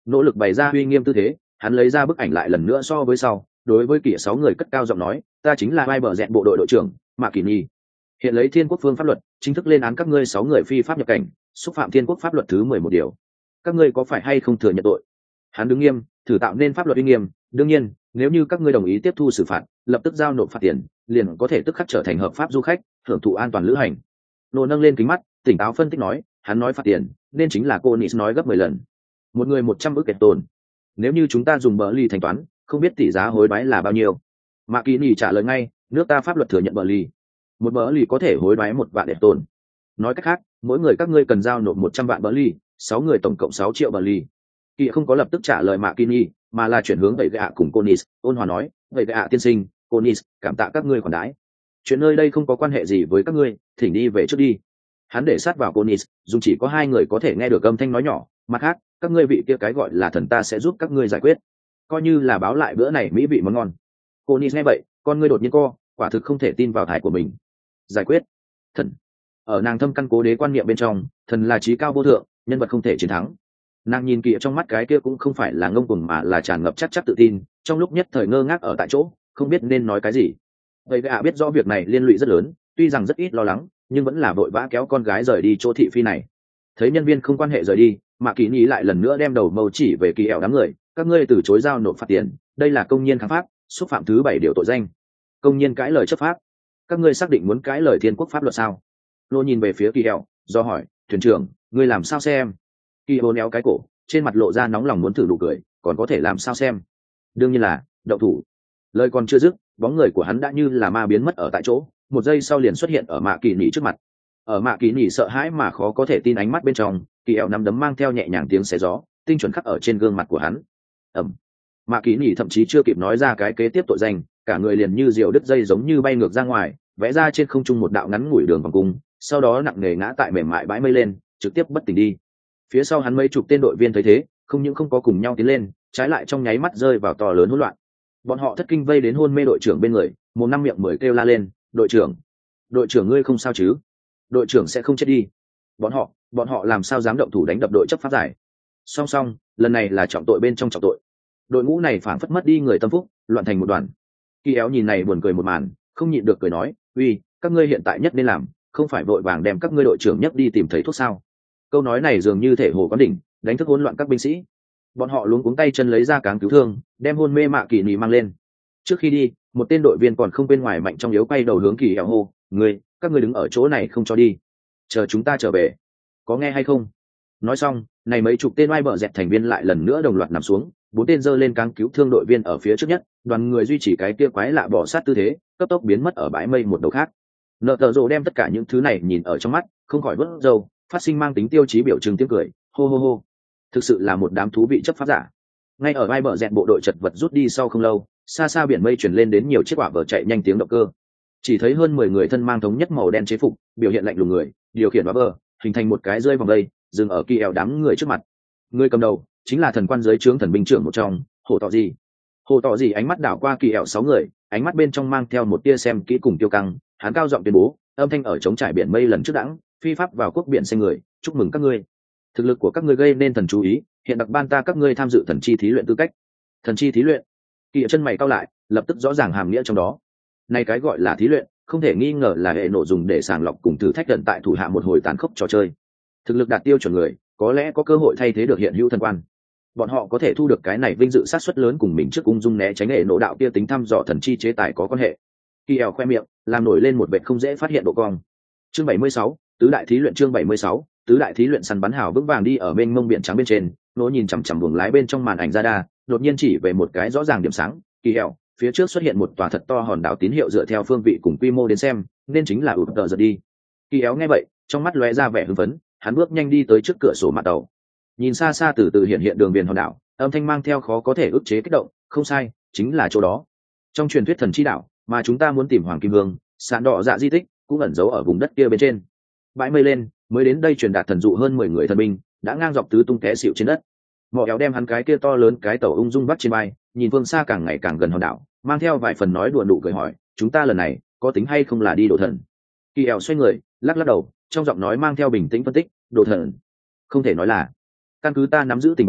nỗ lực bày ra uy nghiêm tư thế. Hắn lấy ra bức ảnh lại lần nữa so với sau, đối với kỷ sáu người cất cao giọng nói, ta chính là vai bờ dẹn bộ đội đội trưởng Mạ Kỳ Nhi, hiện lấy thiên quốc phương pháp luật chính thức lên án các ngươi sáu người phi pháp nhập cảnh, xúc phạm thiên quốc pháp luật thứ mười một điều. Các ngươi có phải hay không thừa nhận tội? Hắn đứng nghiêm, thử tạo nên pháp luật uy nghiêm. Đương nhiên, nếu như các ngươi đồng ý tiếp thu xử phạt, lập tức giao nộp phạt tiền, liền có thể tức khắc trở thành hợp pháp du khách, hưởng thụ an toàn lữ hành. Nô nâng lên kính mắt, tỉnh táo phân tích nói, hắn nói phạt tiền, nên chính là cô Nis nói gấp mười lần. Một người một trăm ức kẹt tồn. Nếu như chúng ta dùng bờ ly thanh toán, không biết tỷ giá hối đoái là bao nhiêu. Mạ Kỳ Nỉ trả lời ngay, nước ta pháp luật thừa nhận bờ ly. Một bờ ly có thể hối đoái một vạn kẹt tồn. Nói cách khác, mỗi người các ngươi cần giao nộp một trăm vạn bờ ly, sáu người tổng cộng sáu triệu bờ ly. Kỳ không có lập tức trả lời Mạ Kỳ Nỉ, mà là chuyển hướng vậy gạ cùng cô Nis, ôn hòa nói, vậy gạ tiên sinh, cô Nis, cảm tạ các ngươi khoản đãi. Chuyện nơi đây không có quan hệ gì với các ngươi, thỉnh đi về trước đi. Hắn để sát vào cô Nis, dùng chỉ có hai người có thể nghe được âm thanh nói nhỏ, mặt khác, các ngươi vị kia cái gọi là thần ta sẽ giúp các ngươi giải quyết, coi như là báo lại bữa này mỹ vị món ngon. Cô Nis nghe vậy, con ngươi đột nhiên co, quả thực không thể tin vào thái của mình. Giải quyết? Thần? Ở nàng thâm căn cố đế quan niệm bên trong, thần là trí cao vô thượng, nhân vật không thể chiến thắng. Nàng nhìn kỹ trong mắt cái kia cũng không phải là ngông cuồng mà là tràn ngập chắc chắc tự tin, trong lúc nhất thời ngơ ngác ở tại chỗ, không biết nên nói cái gì. Vậy gã biết rõ việc này liên lụy rất lớn, tuy rằng rất ít lo lắng, nhưng vẫn là vội vã kéo con gái rời đi chỗ thị phi này. Thấy nhân viên không quan hệ rời đi, Mạ Kỳ Nhi lại lần nữa đem đầu mâu chỉ về Kỳ ẻo đám người, các ngươi từ chối giao nộp phạt tiền, đây là công nhiên kháng pháp, xúc phạm thứ bảy điều tội danh. Công nhiên cãi lời chấp pháp, các ngươi xác định muốn cãi lời thiên quốc pháp luật sao? Lô nhìn về phía Kỳ ẻo, do hỏi, thuyền trưởng, ngươi làm sao xem? Kỳ ẻo néo cái cổ, trên mặt lộ ra nóng lòng muốn thử nụ cười, còn có thể làm sao xem? Đương nhiên là động thủ. Lời còn chưa dứt, bóng người của hắn đã như là ma biến mất ở tại chỗ, một giây sau liền xuất hiện ở Mạ Kỳ Nỉ trước mặt. Ở Mạ Kỳ Nỉ sợ hãi mà khó có thể tin ánh mắt bên trong, Kỳ ẻo nắm đấm mang theo nhẹ nhàng tiếng xé gió, tinh chuẩn khắc ở trên gương mặt của hắn. Ầm. Mạ Kỳ Nỉ thậm chí chưa kịp nói ra cái kế tiếp tội danh, cả người liền như diều đứt dây giống như bay ngược ra ngoài, vẽ ra trên không trung một đạo ngắn ngủi đường vòng cung, sau đó nặng nề ngã tại mềm mại bãi mây lên, trực tiếp bất tỉnh đi. Phía sau hắn mấy chục tên đội viên thấy thế, không những không có cùng nhau tiến lên, trái lại trong nháy mắt rơi vào to lớn hỗn loạn. Bọn họ thất kinh vây đến hôn mê đội trưởng bên người, một năm miệng mười kêu la lên, đội trưởng, đội trưởng ngươi không sao chứ? Đội trưởng sẽ không chết đi. Bọn họ, bọn họ làm sao dám động thủ đánh đập đội chấp pháp giải? Song song, lần này là trọng tội bên trong trọng tội. Đội ngũ này phảng phất mất đi người tâm phúc, loạn thành một đoàn. Kỳ éo nhìn này buồn cười một màn, không nhịn được cười nói, uy, các ngươi hiện tại nhất nên làm, không phải vội vàng đem các ngươi đội trưởng nhất đi tìm thấy thuốc sao? Câu nói này dường như thể hồ quán đỉnh, đánh thức hỗn loạn các binh sĩ. Bọn họ luống cuống tay chân lấy ra cáng cứu thương, đem hôn mê Mạ Kỳ Nỉ mang lên. Trước khi đi, một tên đội viên còn không bên ngoài mạnh trong yếu quay đầu hướng Kỳ éo hô, ngươi, các ngươi đứng ở chỗ này không cho đi, chờ chúng ta trở về, có nghe hay không? Nói xong, này mấy chục tên oai bờ dẹt thành viên lại lần nữa đồng loạt nằm xuống, bốn tên giơ lên cáng cứu thương đội viên ở phía trước nhất, đoàn người duy trì cái kia quái lạ bỏ sát tư thế, cấp tốc biến mất ở bãi mây một đầu khác. Nợ tờ rồ đem tất cả những thứ này nhìn ở trong mắt, không khỏi vớt râu, phát sinh mang tính tiêu chí biểu trưng tiếng cười, hô hô hô. Thực sự là một đám thú vị chấp pháp giả. Ngay ở vai bờ dẹt bộ đội chật vật rút đi sau không lâu, xa xa biển mây chuyển lên đến nhiều chiếc quả vở chạy nhanh tiếng động cơ. Chỉ thấy hơn mười người thân mang thống nhất màu đen chế phục, biểu hiện lạnh lùng người, điều khiển quả vở, hình thành một cái rơi vòng đây, dừng ở Kỳ ẻo đám người trước mặt. Người cầm đầu chính là thần quan dưới trướng thần binh trưởng một trong, Hồ Tọ Gì. Hồ Tọ Gì ánh mắt đảo qua Kỳ ẻo sáu người, ánh mắt bên trong mang theo một tia xem kỹ cùng tiêu căng, hắn cao giọng tuyên bố, âm thanh ở chống trải biển mây lần trước đãng, phi pháp vào quốc biển xanh người, chúc mừng các ngươi. Thực lực của các ngươi gây nên thần chú ý, hiện đặc ban ta các ngươi tham dự thần chi thí luyện tư cách. Thần chi thí luyện? Kỳ chân mày cau lại, lập tức rõ ràng hàm nghĩa trong đó. Này cái gọi là thí luyện, không thể nghi ngờ là hệ nộ dùng để sàng lọc cùng thử thách tận tại thủ hạ một hồi tàn khốc trò chơi. Thực lực đạt tiêu chuẩn người, có lẽ có cơ hội thay thế được hiện hữu thần quan. Bọn họ có thể thu được cái này vinh dự sát suất lớn cùng mình trước ung dung né tránh hệ nộ đạo kia tính thăm dò thần chi chế tài có quan hệ. Kỳ eo khoe miệng, làm nổi lên một vệt không dễ phát hiện độ cong. Chương bảy mươi sáu, tứ đại thí luyện chương bảy mươi sáu, tứ đại thí luyện săn bắn hào vững vàng đi ở bên mông biển trắng bên trên, nó nhìn chằm chằm buồng lái bên trong màn ảnh radar, đột nhiên chỉ về một cái rõ ràng điểm sáng, Kỳ eo, phía trước xuất hiện một tòa thật to hòn đảo tín hiệu dựa theo phương vị cùng quy mô đến xem, nên chính là ụt tờ giật đi. Kỳ eo nghe vậy, trong mắt lóe ra vẻ hưng phấn, hắn bước nhanh đi tới trước cửa sổ mạn tàu, nhìn xa xa từ từ hiện hiện đường viền hòn đảo, âm thanh mang theo khó có thể ức chế kích động, không sai, chính là chỗ đó. Trong truyền thuyết thần chi đảo, mà chúng ta muốn tìm Hoàng Kim Vương, sàn đỏ dạ di tích, cũng ẩn giấu ở vùng đất kia bên trên. Bãi mây lên, mới đến đây truyền đạt thần dụ hơn mười người thần binh, đã ngang dọc tứ tung té xỉu trên đất. Mỏ éo đem hắn cái kia to lớn cái tàu ung dung vắt trên vai, nhìn phương xa càng ngày càng gần hòn đảo, mang theo vài phần nói đùa nụ cười hỏi, chúng ta lần này có tính hay không là đi đồ thần? Kỳ eo xoay người, lắc lắc đầu, trong giọng nói mang theo bình tĩnh phân tích, đồ thần, không thể nói là. Căn cứ ta nắm giữ tình báo,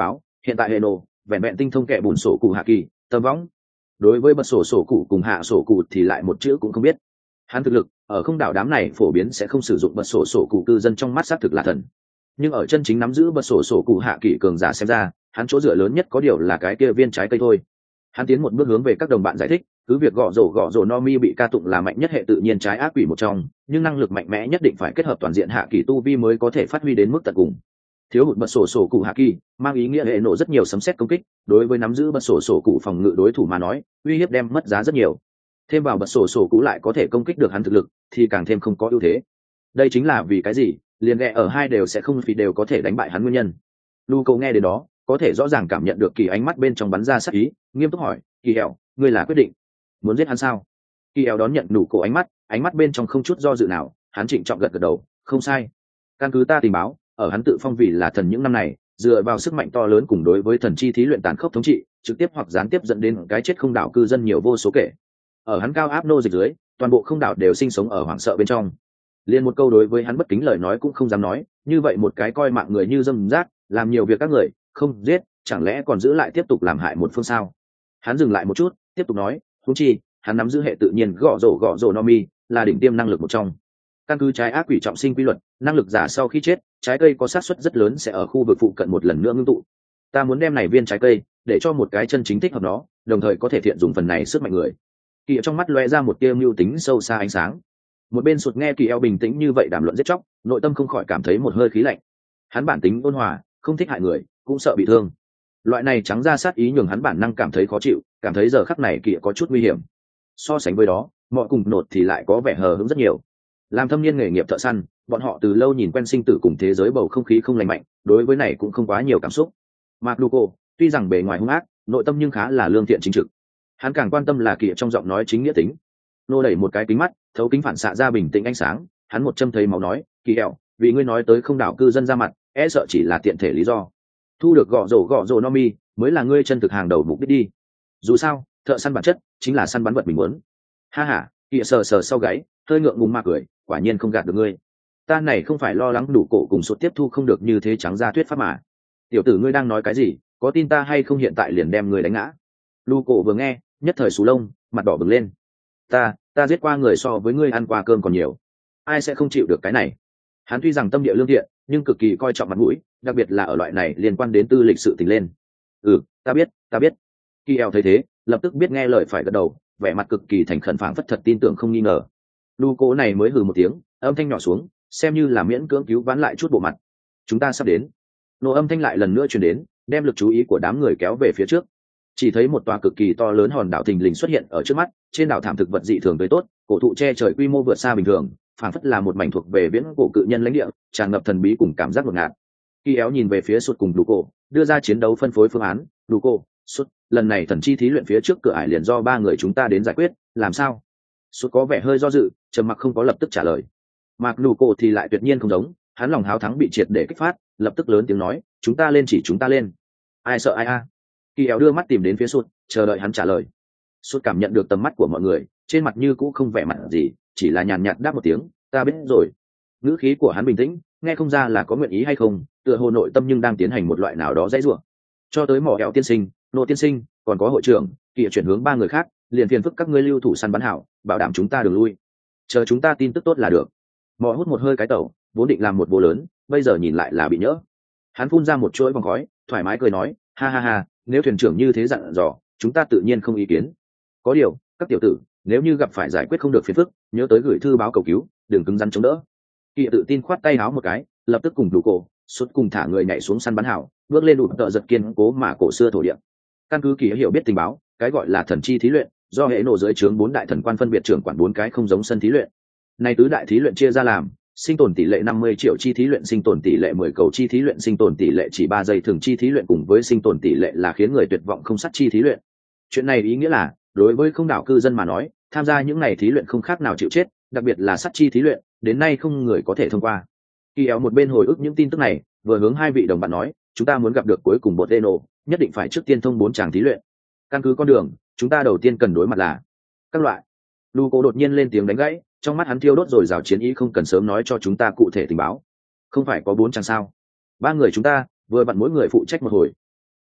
hiện tại hệ nổ vẹn vẹn tinh thông kẻ bùn sổ cụ hạ kỳ tầm võng, đối với bật sổ sổ cụ cùng hạ sổ cụ thì lại một chữ cũng không biết. Hắn thực lực ở không đảo đám này phổ biến sẽ không sử dụng bật sổ sổ cụ cư dân trong mắt xác thực là thần, nhưng ở chân chính nắm giữ bật sổ sổ cụ hạ kỳ cường giả xem ra hắn chỗ dựa lớn nhất có điều là cái kia viên trái cây thôi. Hắn tiến một bước hướng về các đồng bạn giải thích, cứ việc gõ rổ gõ rổ no mi bị ca tụng là mạnh nhất hệ tự nhiên trái ác quỷ một trong, nhưng năng lực mạnh mẽ nhất định phải kết hợp toàn diện hạ kỳ tu vi mới có thể phát huy đến mức tận cùng. Thiếu hụt bật sổ sổ cụ hạ kỳ mang ý nghĩa hệ nổ rất nhiều sấm sét công kích, đối với nắm giữ bật sổ sổ cụ phòng ngự đối thủ mà nói uy hiếp đem mất giá rất nhiều. Thêm vào bật sổ sổ cụ lại có thể công kích được hắn thực lực thì càng thêm không có ưu thế. Đây chính là vì cái gì liền ghẹ ở hai đều sẽ không vì đều có thể đánh bại hắn nguyên nhân. Lu Cầu nghe đến đó có thể rõ ràng cảm nhận được Kỳ ánh mắt bên trong bắn ra sát ý, nghiêm túc hỏi, Kỳ Hẹo, ngươi là quyết định muốn giết hắn sao? Kỳ Hẹo đón nhận nụ cổ ánh mắt, ánh mắt bên trong không chút do dự nào, hắn trịnh trọng gật gật đầu, không sai. Căn cứ ta tình báo, ở hắn tự phong vì là thần những năm này, dựa vào sức mạnh to lớn cùng đối với thần chi thí luyện tàn khốc thống trị, trực tiếp hoặc gián tiếp dẫn đến cái chết không đảo cư dân nhiều vô số kể. Ở hắn cao áp nô dịch dưới, toàn bộ không đảo đều sinh sống ở hoảng sợ bên trong. Liên một câu đối với hắn bất kính lời nói cũng không dám nói, như vậy một cái coi mạng người như dâm rác, làm nhiều việc các người, không giết, chẳng lẽ còn giữ lại tiếp tục làm hại một phương sao? Hắn dừng lại một chút, tiếp tục nói, huống chi, hắn nắm giữ hệ tự nhiên gõ rổ gõ rổ no mi, là đỉnh tiêm năng lực một trong. Căn cứ trái ác quỷ trọng sinh quy luật, năng lực giả sau khi chết, trái cây có xác suất rất lớn sẽ ở khu vực phụ cận một lần nữa ngưng tụ. Ta muốn đem này viên trái cây, để cho một cái chân chính thích hợp nó, đồng thời có thể thiện dùng phần này sức mạnh người. Kỳ trong mắt lóe ra một tia mưu tính sâu xa ánh sáng. Một bên sụt nghe Kỳ eo bình tĩnh như vậy đàm luận giết chóc, nội tâm không khỏi cảm thấy một hơi khí lạnh. Hắn bản tính ôn hòa, không thích hại người, cũng sợ bị thương. Loại này trắng ra sát ý nhường hắn bản năng cảm thấy khó chịu, cảm thấy giờ khắc này Kỳ có chút nguy hiểm. So sánh với đó, mọi cùng nột thì lại có vẻ hờ hững rất nhiều. Làm thâm niên nghề nghiệp thợ săn, bọn họ từ lâu nhìn quen sinh tử cùng thế giới bầu không khí không lành mạnh, đối với này cũng không quá nhiều cảm xúc. Mark Luco, tuy rằng bề ngoài hung ác, nội tâm nhưng khá là lương thiện chính trực. Hắn càng quan tâm là Kỳ trong giọng nói chính nghĩa tính. Nô đẩy một cái kính mắt, thấu kính phản xạ ra bình tĩnh ánh sáng, hắn một châm thấy máu nói, Kỳ eo, vì ngươi nói tới không đảo cư dân ra mặt, e sợ chỉ là tiện thể lý do. Thu được gõ rổ gõ rổ no mi mới là ngươi chân thực hàng đầu mục đích đi. Dù sao, thợ săn bản chất chính là săn bắn vật mình muốn. Ha ha, Kỳ sờ sờ sau gáy, hơi ngượng ngùng mà cười, quả nhiên không gạt được ngươi. Ta này không phải lo lắng đủ cổ cùng sụt tiếp thu không được như thế trắng ra thuyết pháp mà. Tiểu tử ngươi đang nói cái gì, có tin ta hay không hiện tại liền đem ngươi đánh ngã? Lu cổ vừa nghe, nhất thời sù lông, mặt đỏ bừng lên. Ta, ta giết qua người so với ngươi ăn qua cơm còn nhiều. Ai sẽ không chịu được cái này? Hắn tuy rằng tâm địa lương thiện, nhưng cực kỳ coi trọng mặt mũi, đặc biệt là ở loại này liên quan đến tư lịch sự tình lên. Ừ, ta biết, ta biết. Kỳ eo thấy thế, lập tức biết nghe lời phải gật đầu, vẻ mặt cực kỳ thành khẩn phảng phất thật tin tưởng không nghi ngờ. Lu cố này mới hừ một tiếng, âm thanh nhỏ xuống, xem như là miễn cưỡng cứu vãn lại chút bộ mặt. Chúng ta sắp đến. Nổ âm thanh lại lần nữa truyền đến, đem lực chú ý của đám người kéo về phía trước. Chỉ thấy một tòa cực kỳ to lớn hòn đảo thình lình xuất hiện ở trước mắt, trên đảo thảm thực vật dị thường tươi tốt, cổ thụ che trời quy mô vượt xa bình thường, phảng phất là một mảnh thuộc về viễn cổ cự nhân lãnh địa, tràn ngập thần bí cùng cảm giác ngột ngạt. Kỳ éo nhìn về phía sụt cùng đủ cổ, đưa ra chiến đấu phân phối phương án. Đủ cổ, sụt, lần này thần chi thí luyện phía trước cửa ải liền do ba người chúng ta đến giải quyết, làm sao? Sụt có vẻ hơi do dự, trầm mặc không có lập tức trả lời. Mạc đủ cổ thì lại tuyệt nhiên không giống, hắn lòng háo thắng bị triệt để kích phát, lập tức lớn tiếng nói, chúng ta lên chỉ chúng ta lên. Ai sợ ai a? Kỳ éo đưa mắt tìm đến phía sụt, chờ đợi hắn trả lời. Sụt cảm nhận được tầm mắt của mọi người, trên mặt như cũ không vẻ mặt gì, chỉ là nhàn nhạt đáp một tiếng, ta biết rồi. Ngữ khí của hắn bình tĩnh, nghe không ra là có nguyện ý hay không, tựa hồ nội tâm nhưng đang tiến hành một loại nào đó dãy rủa. Cho tới mỏ ẹo tiên sinh, nô tiên sinh, còn có hội trưởng, Kỳ chuyển hướng ba người khác, liền phiền phức các ngươi lưu thủ săn bắn hảo, bảo đảm chúng ta đừng lui. Chờ chúng ta tin tức tốt là được. Mỏ hút một hơi cái tẩu, vốn định làm một vô lớn, bây giờ nhìn lại là bị nhỡ. Hắn phun ra một chuỗi vòng khói, thoải mái cười nói, ha ha ha, nếu thuyền trưởng như thế dặn dò, chúng ta tự nhiên không ý kiến. Có điều, các tiểu tử, nếu như gặp phải giải quyết không được phiền phức, nhớ tới gửi thư báo cầu cứu, đừng cứng rắn chống đỡ. Kỳ tự tin khoát tay áo một cái, lập tức cùng đủ cổ, xuất cùng thả người nhảy xuống săn bắn hảo, bước lên đủ tợ giật kiên cố mà cổ xưa thổ địa. Căn cứ Kỳ hiểu biết tình báo, cái gọi là thần chi thí luyện, do hệ nổ dưới trướng bốn đại thần quan phân biệt trưởng quản bốn cái không giống sân thí luyện. Này tứ đại thí luyện chia ra làm, sinh tồn tỷ lệ năm mươi triệu chi thí luyện, sinh tồn tỷ lệ mười cầu chi thí luyện, sinh tồn tỷ lệ chỉ ba giây thường chi thí luyện cùng với sinh tồn tỷ lệ là khiến người tuyệt vọng không sắt chi thí luyện. Chuyện này ý nghĩa là, đối với không đảo cư dân mà nói, tham gia những này thí luyện không khác nào chịu chết, đặc biệt là sắt chi thí luyện, đến nay không người có thể thông qua. Kỳ éo một bên hồi ức những tin tức này, vừa hướng hai vị đồng bạn nói, chúng ta muốn gặp được cuối cùng bột Eno, nhất định phải trước tiên thông bốn tràng thí luyện. Căn cứ con đường, chúng ta đầu tiên cần đối mặt là các loại. Lu Cố đột nhiên lên tiếng đánh gãy, trong mắt hắn thiêu đốt rồi rào chiến ý, không cần sớm nói cho chúng ta cụ thể tình báo. Không phải có bốn tràng sao? Ba người chúng ta, vừa bận mỗi người phụ trách một hồi.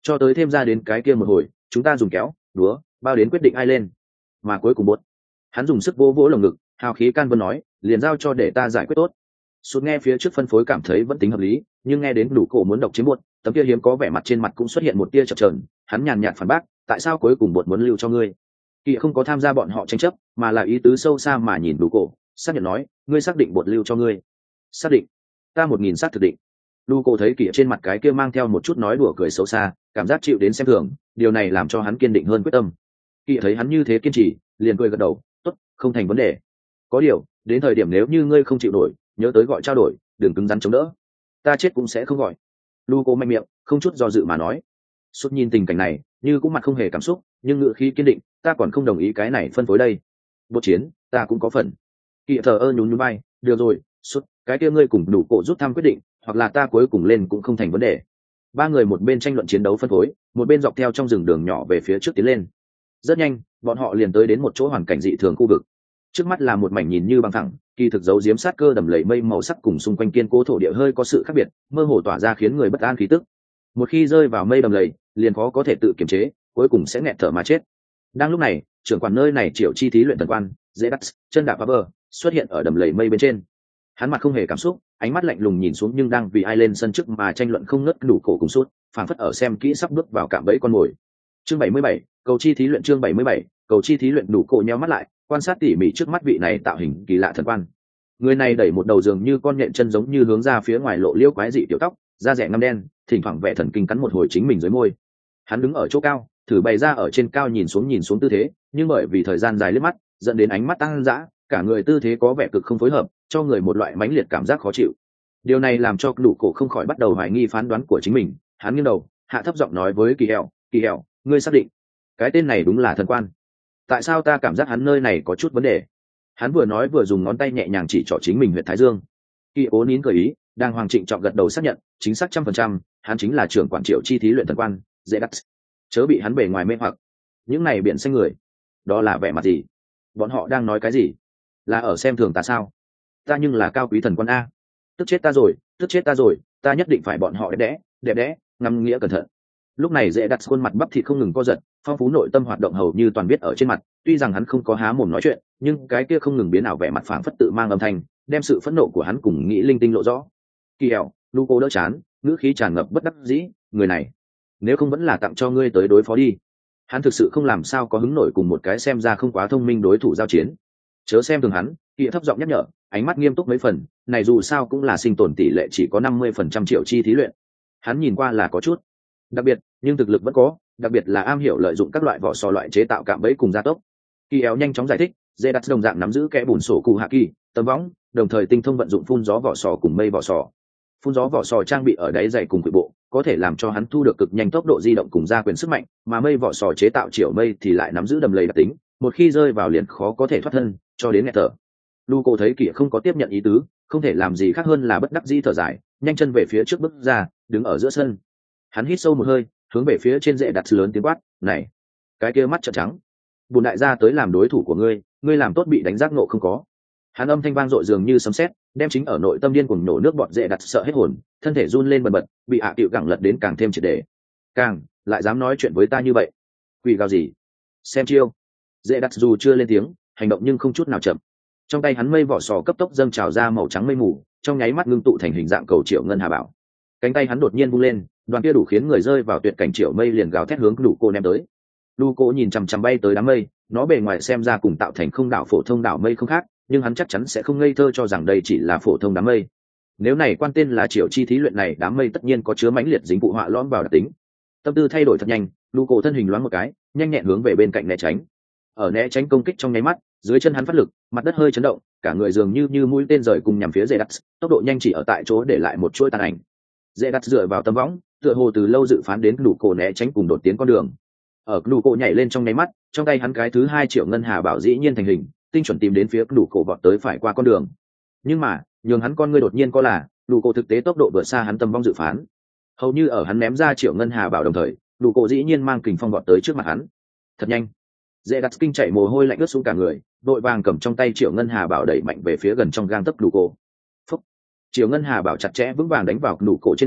cho tới thêm ra đến cái kia một hồi chúng ta dùng kéo đúa bao đến quyết định ai lên, mà cuối cùng bột hắn dùng sức vỗ vỗ lồng ngực hào khí can vân nói liền giao cho để ta giải quyết tốt. Sút nghe phía trước phân phối cảm thấy vẫn tính hợp lý, nhưng nghe đến đủ cổ muốn độc chiếm bột, tấm kia hiếm có vẻ mặt trên mặt cũng xuất hiện một tia chập chờn, hắn nhàn nhạt phản bác tại sao cuối cùng bột muốn lưu cho ngươi. Kỳ không có tham gia bọn họ tranh chấp mà là ý tứ sâu xa mà nhìn đủ cổ xác nhận nói ngươi xác định bột lưu cho ngươi. Xác định. Ta một nghìn xác thực định. Đủ cổ thấy Kỳ trên mặt cái kia mang theo một chút nói đùa cười xấu xa, cảm giác chịu đến xem thường, điều này làm cho hắn kiên định hơn quyết tâm. Kỳ thấy hắn như thế kiên trì liền cười gật đầu tốt, không thành vấn đề. Có điều đến thời điểm nếu như ngươi không chịu nổi nhớ tới gọi trao đổi, đừng cứng rắn chống đỡ. Ta chết cũng sẽ không gọi. Lu cô mạnh miệng không chút do dự mà nói. Suốt nhìn tình cảnh này như cũng mặt không hề cảm xúc nhưng ngựa khí kiên định, ta còn không đồng ý cái này phân phối đây. Bột chiến ta cũng có phần. Kỳ thờ ơ nhún nhún bay, được rồi Suốt, cái kia ngươi cùng đủ cổ rút thăm quyết định hoặc là ta cuối cùng lên cũng không thành vấn đề. Ba người một bên tranh luận chiến đấu phân phối, một bên dọc theo trong rừng đường nhỏ về phía trước tiến lên. Rất nhanh bọn họ liền tới đến một chỗ hoàn cảnh dị thường khu vực. Trước mắt là một mảnh nhìn như bằng thẳng, kỳ thực giấu giếm sát cơ đầm lầy mây màu sắc cùng xung quanh kiên cố thổ địa hơi có sự khác biệt, mơ hồ tỏa ra khiến người bất an khí tức. Một khi rơi vào mây đầm lầy, liền khó có thể tự kiềm chế, cuối cùng sẽ nghẹt thở mà chết. Đang lúc này, trưởng quản nơi này Triệu Chi thí luyện thần quan, dễ đắt, chân đạp bờ xuất hiện ở đầm lầy mây bên trên. Hắn mặt không hề cảm xúc, ánh mắt lạnh lùng nhìn xuống nhưng đang vì ai lên sân trước mà tranh luận không ngớt đủ cổ cùng suốt, phảng phất ở xem kỹ sắp bước vào cạm bẫy con mồi. Chương bảy mươi bảy, cầu chi thí luyện chương bảy mươi bảy, cầu chi thí luyện đủ cổ nheo mắt lại, quan sát tỉ mỉ trước mắt vị này tạo hình kỳ lạ thần quan. Người này đẩy một đầu giường như con nhện chân giống như hướng ra phía ngoài lộ liễu quái dị tiểu tóc, da rẻ ngăm đen, thỉnh thoảng vẻ thần kinh cắn một hồi chính mình dưới môi. Hắn đứng ở chỗ cao, thử bày ra ở trên cao nhìn xuống nhìn xuống tư thế, nhưng bởi vì thời gian dài liếc mắt, dẫn đến ánh mắt tăng dã, cả người tư thế có vẻ cực không phối hợp, cho người một loại mãnh liệt cảm giác khó chịu. Điều này làm cho đủ cổ không khỏi bắt đầu hoài nghi phán đoán của chính mình. Hắn nghiêng đầu, hạ thấp giọng nói với Kỳ Hẹo, Kỳ Hẹo, ngươi xác định cái tên này đúng là thần quan? Tại sao ta cảm giác hắn nơi này có chút vấn đề? Hắn vừa nói vừa dùng ngón tay nhẹ nhàng chỉ trỏ chính mình huyệt thái dương. Kỳ ố nín cười ý, đang hoàng trịnh trọng gật đầu xác nhận, chính xác trăm phần trăm, hắn chính là trưởng quản Triệu Chi thí luyện thần quan, dễ đắt. Chớ bị hắn bề ngoài mê hoặc. Những này biển xanh người, đó là vẻ mặt gì? Bọn họ đang nói cái gì? Là ở xem thường ta sao? Ta nhưng là cao quý thần quan a. Tức chết ta rồi, tức chết ta rồi, ta nhất định phải bọn họ đẹp đẽ, đẹp đẽ, ngắm nghĩa cẩn thận. Lúc này dễ đặt khuôn mặt bắp thịt không ngừng co giật, phong phú nội tâm hoạt động hầu như toàn biết ở trên mặt, tuy rằng hắn không có há mồm nói chuyện nhưng cái kia không ngừng biến ảo vẻ mặt phảng phất tự mang âm thanh, đem sự phẫn nộ của hắn cùng nghĩ linh tinh lộ rõ. Kỳ Hẹo, Lu cô đỡ chán, ngữ khí tràn ngập bất đắc dĩ, người này nếu không vẫn là tặng cho ngươi tới đối phó đi. Hắn thực sự không làm sao có hứng nổi cùng một cái xem ra không quá thông minh đối thủ giao chiến. Chớ xem thường hắn, Kỳ thấp giọng nhắc nhở, ánh mắt nghiêm túc mấy phần, này dù sao cũng là sinh tồn tỷ lệ chỉ có năm mươi phần trăm Triệu Chi thí luyện. Hắn nhìn qua là có chút đặc biệt nhưng thực lực vẫn có, đặc biệt là am hiểu lợi dụng các loại vỏ sò loại chế tạo cạm bẫy cùng gia tốc. Kỳ Éo nhanh chóng giải thích, dễ đặt đồng dạng nắm giữ kẽ bùn sổ cụ hạ kỳ tấm võng, đồng thời tinh thông vận dụng phun gió vỏ sò cùng mây vỏ sò. Phun gió vỏ sò trang bị ở đáy dày cùng quỷ bộ, có thể làm cho hắn thu được cực nhanh tốc độ di động cùng gia quyền sức mạnh, mà mây vỏ sò chế tạo triệu mây thì lại nắm giữ đầm lầy đặc tính, một khi rơi vào liền khó có thể thoát thân, cho đến nghẹt thở. Lu cô thấy Kỳ không có tiếp nhận ý tứ, không thể làm gì khác hơn là bất đắc dĩ thở dài, nhanh chân về phía trước bước ra, đứng ở giữa sân. Hắn hít sâu một hơi, hướng về phía trên dễ đặt lớn tiếng quát, này cái kia mắt trợn trắng, bùn đại gia tới làm đối thủ của ngươi, ngươi làm tốt bị đánh giác nộ không có. Hắn âm thanh vang dội dường như sấm sét, đem chính ở nội tâm điên cuồng nổ nước bọt dễ đặt sợ hết hồn, thân thể run lên bần bật, bị hạ tiệu gẳng lật đến càng thêm triệt để. Càng lại dám nói chuyện với ta như vậy, quỷ gào gì? Xem chiêu. Dễ đặt dù chưa lên tiếng, hành động nhưng không chút nào chậm. Trong tay hắn mây vỏ sò cấp tốc dâng trào ra màu trắng mây mù, trong nháy mắt ngưng tụ thành hình dạng cầu triệu ngân hà bảo. Cánh tay hắn đột nhiên vung lên, đoàn kia đủ khiến người rơi vào tuyệt cảnh triệu mây liền gào thét hướng đủ cô ném tới. Đủ cô nhìn chằm chằm bay tới đám mây, nó bề ngoài xem ra cùng tạo thành không đảo phổ thông đảo mây không khác, nhưng hắn chắc chắn sẽ không ngây thơ cho rằng đây chỉ là phổ thông đám mây. Nếu này quan tên là Triệu Chi thí luyện này, đám mây tất nhiên có chứa mãnh liệt dính phụ họa lõm vào đặc tính. Tâm tư thay đổi thật nhanh, Đủ cô thân hình loáng một cái, nhanh nhẹn hướng về bên cạnh né tránh. Ở né tránh công kích trong nháy mắt, dưới chân hắn phát lực, mặt đất hơi chấn động, cả người dường như như mũi tên rời cùng nhằm phía dễ đặt, tốc độ nhanh chỉ ở tại chỗ để lại một chuỗi tàn ảnh. Dễ đặt dựa vào tấm võng, tựa hồ từ lâu dự phán đến đủ cổ né tránh cùng đột tiến con đường. Ở đủ cổ nhảy lên trong nháy mắt, trong tay hắn cái thứ hai triệu ngân hà bảo dĩ nhiên thành hình, tinh chuẩn tìm đến phía đủ cổ vọt tới phải qua con đường. Nhưng mà nhường hắn con ngươi đột nhiên có là đủ cổ thực tế tốc độ vượt xa hắn tầm vong dự phán. Hầu như ở hắn ném ra triệu ngân hà bảo đồng thời, đủ cổ dĩ nhiên mang kình phong vọt tới trước mặt hắn. Thật nhanh. Dễ đặt kinh chạy mồ hôi lạnh ướt xuống cả người, đội vàng cầm trong tay triệu ngân hà bảo đẩy mạnh về phía gần trong gang tấc đủ cổ. Phúc. Triệu ngân hà bảo chặt chẽ vững vàng đánh vào đủ cổ trên người,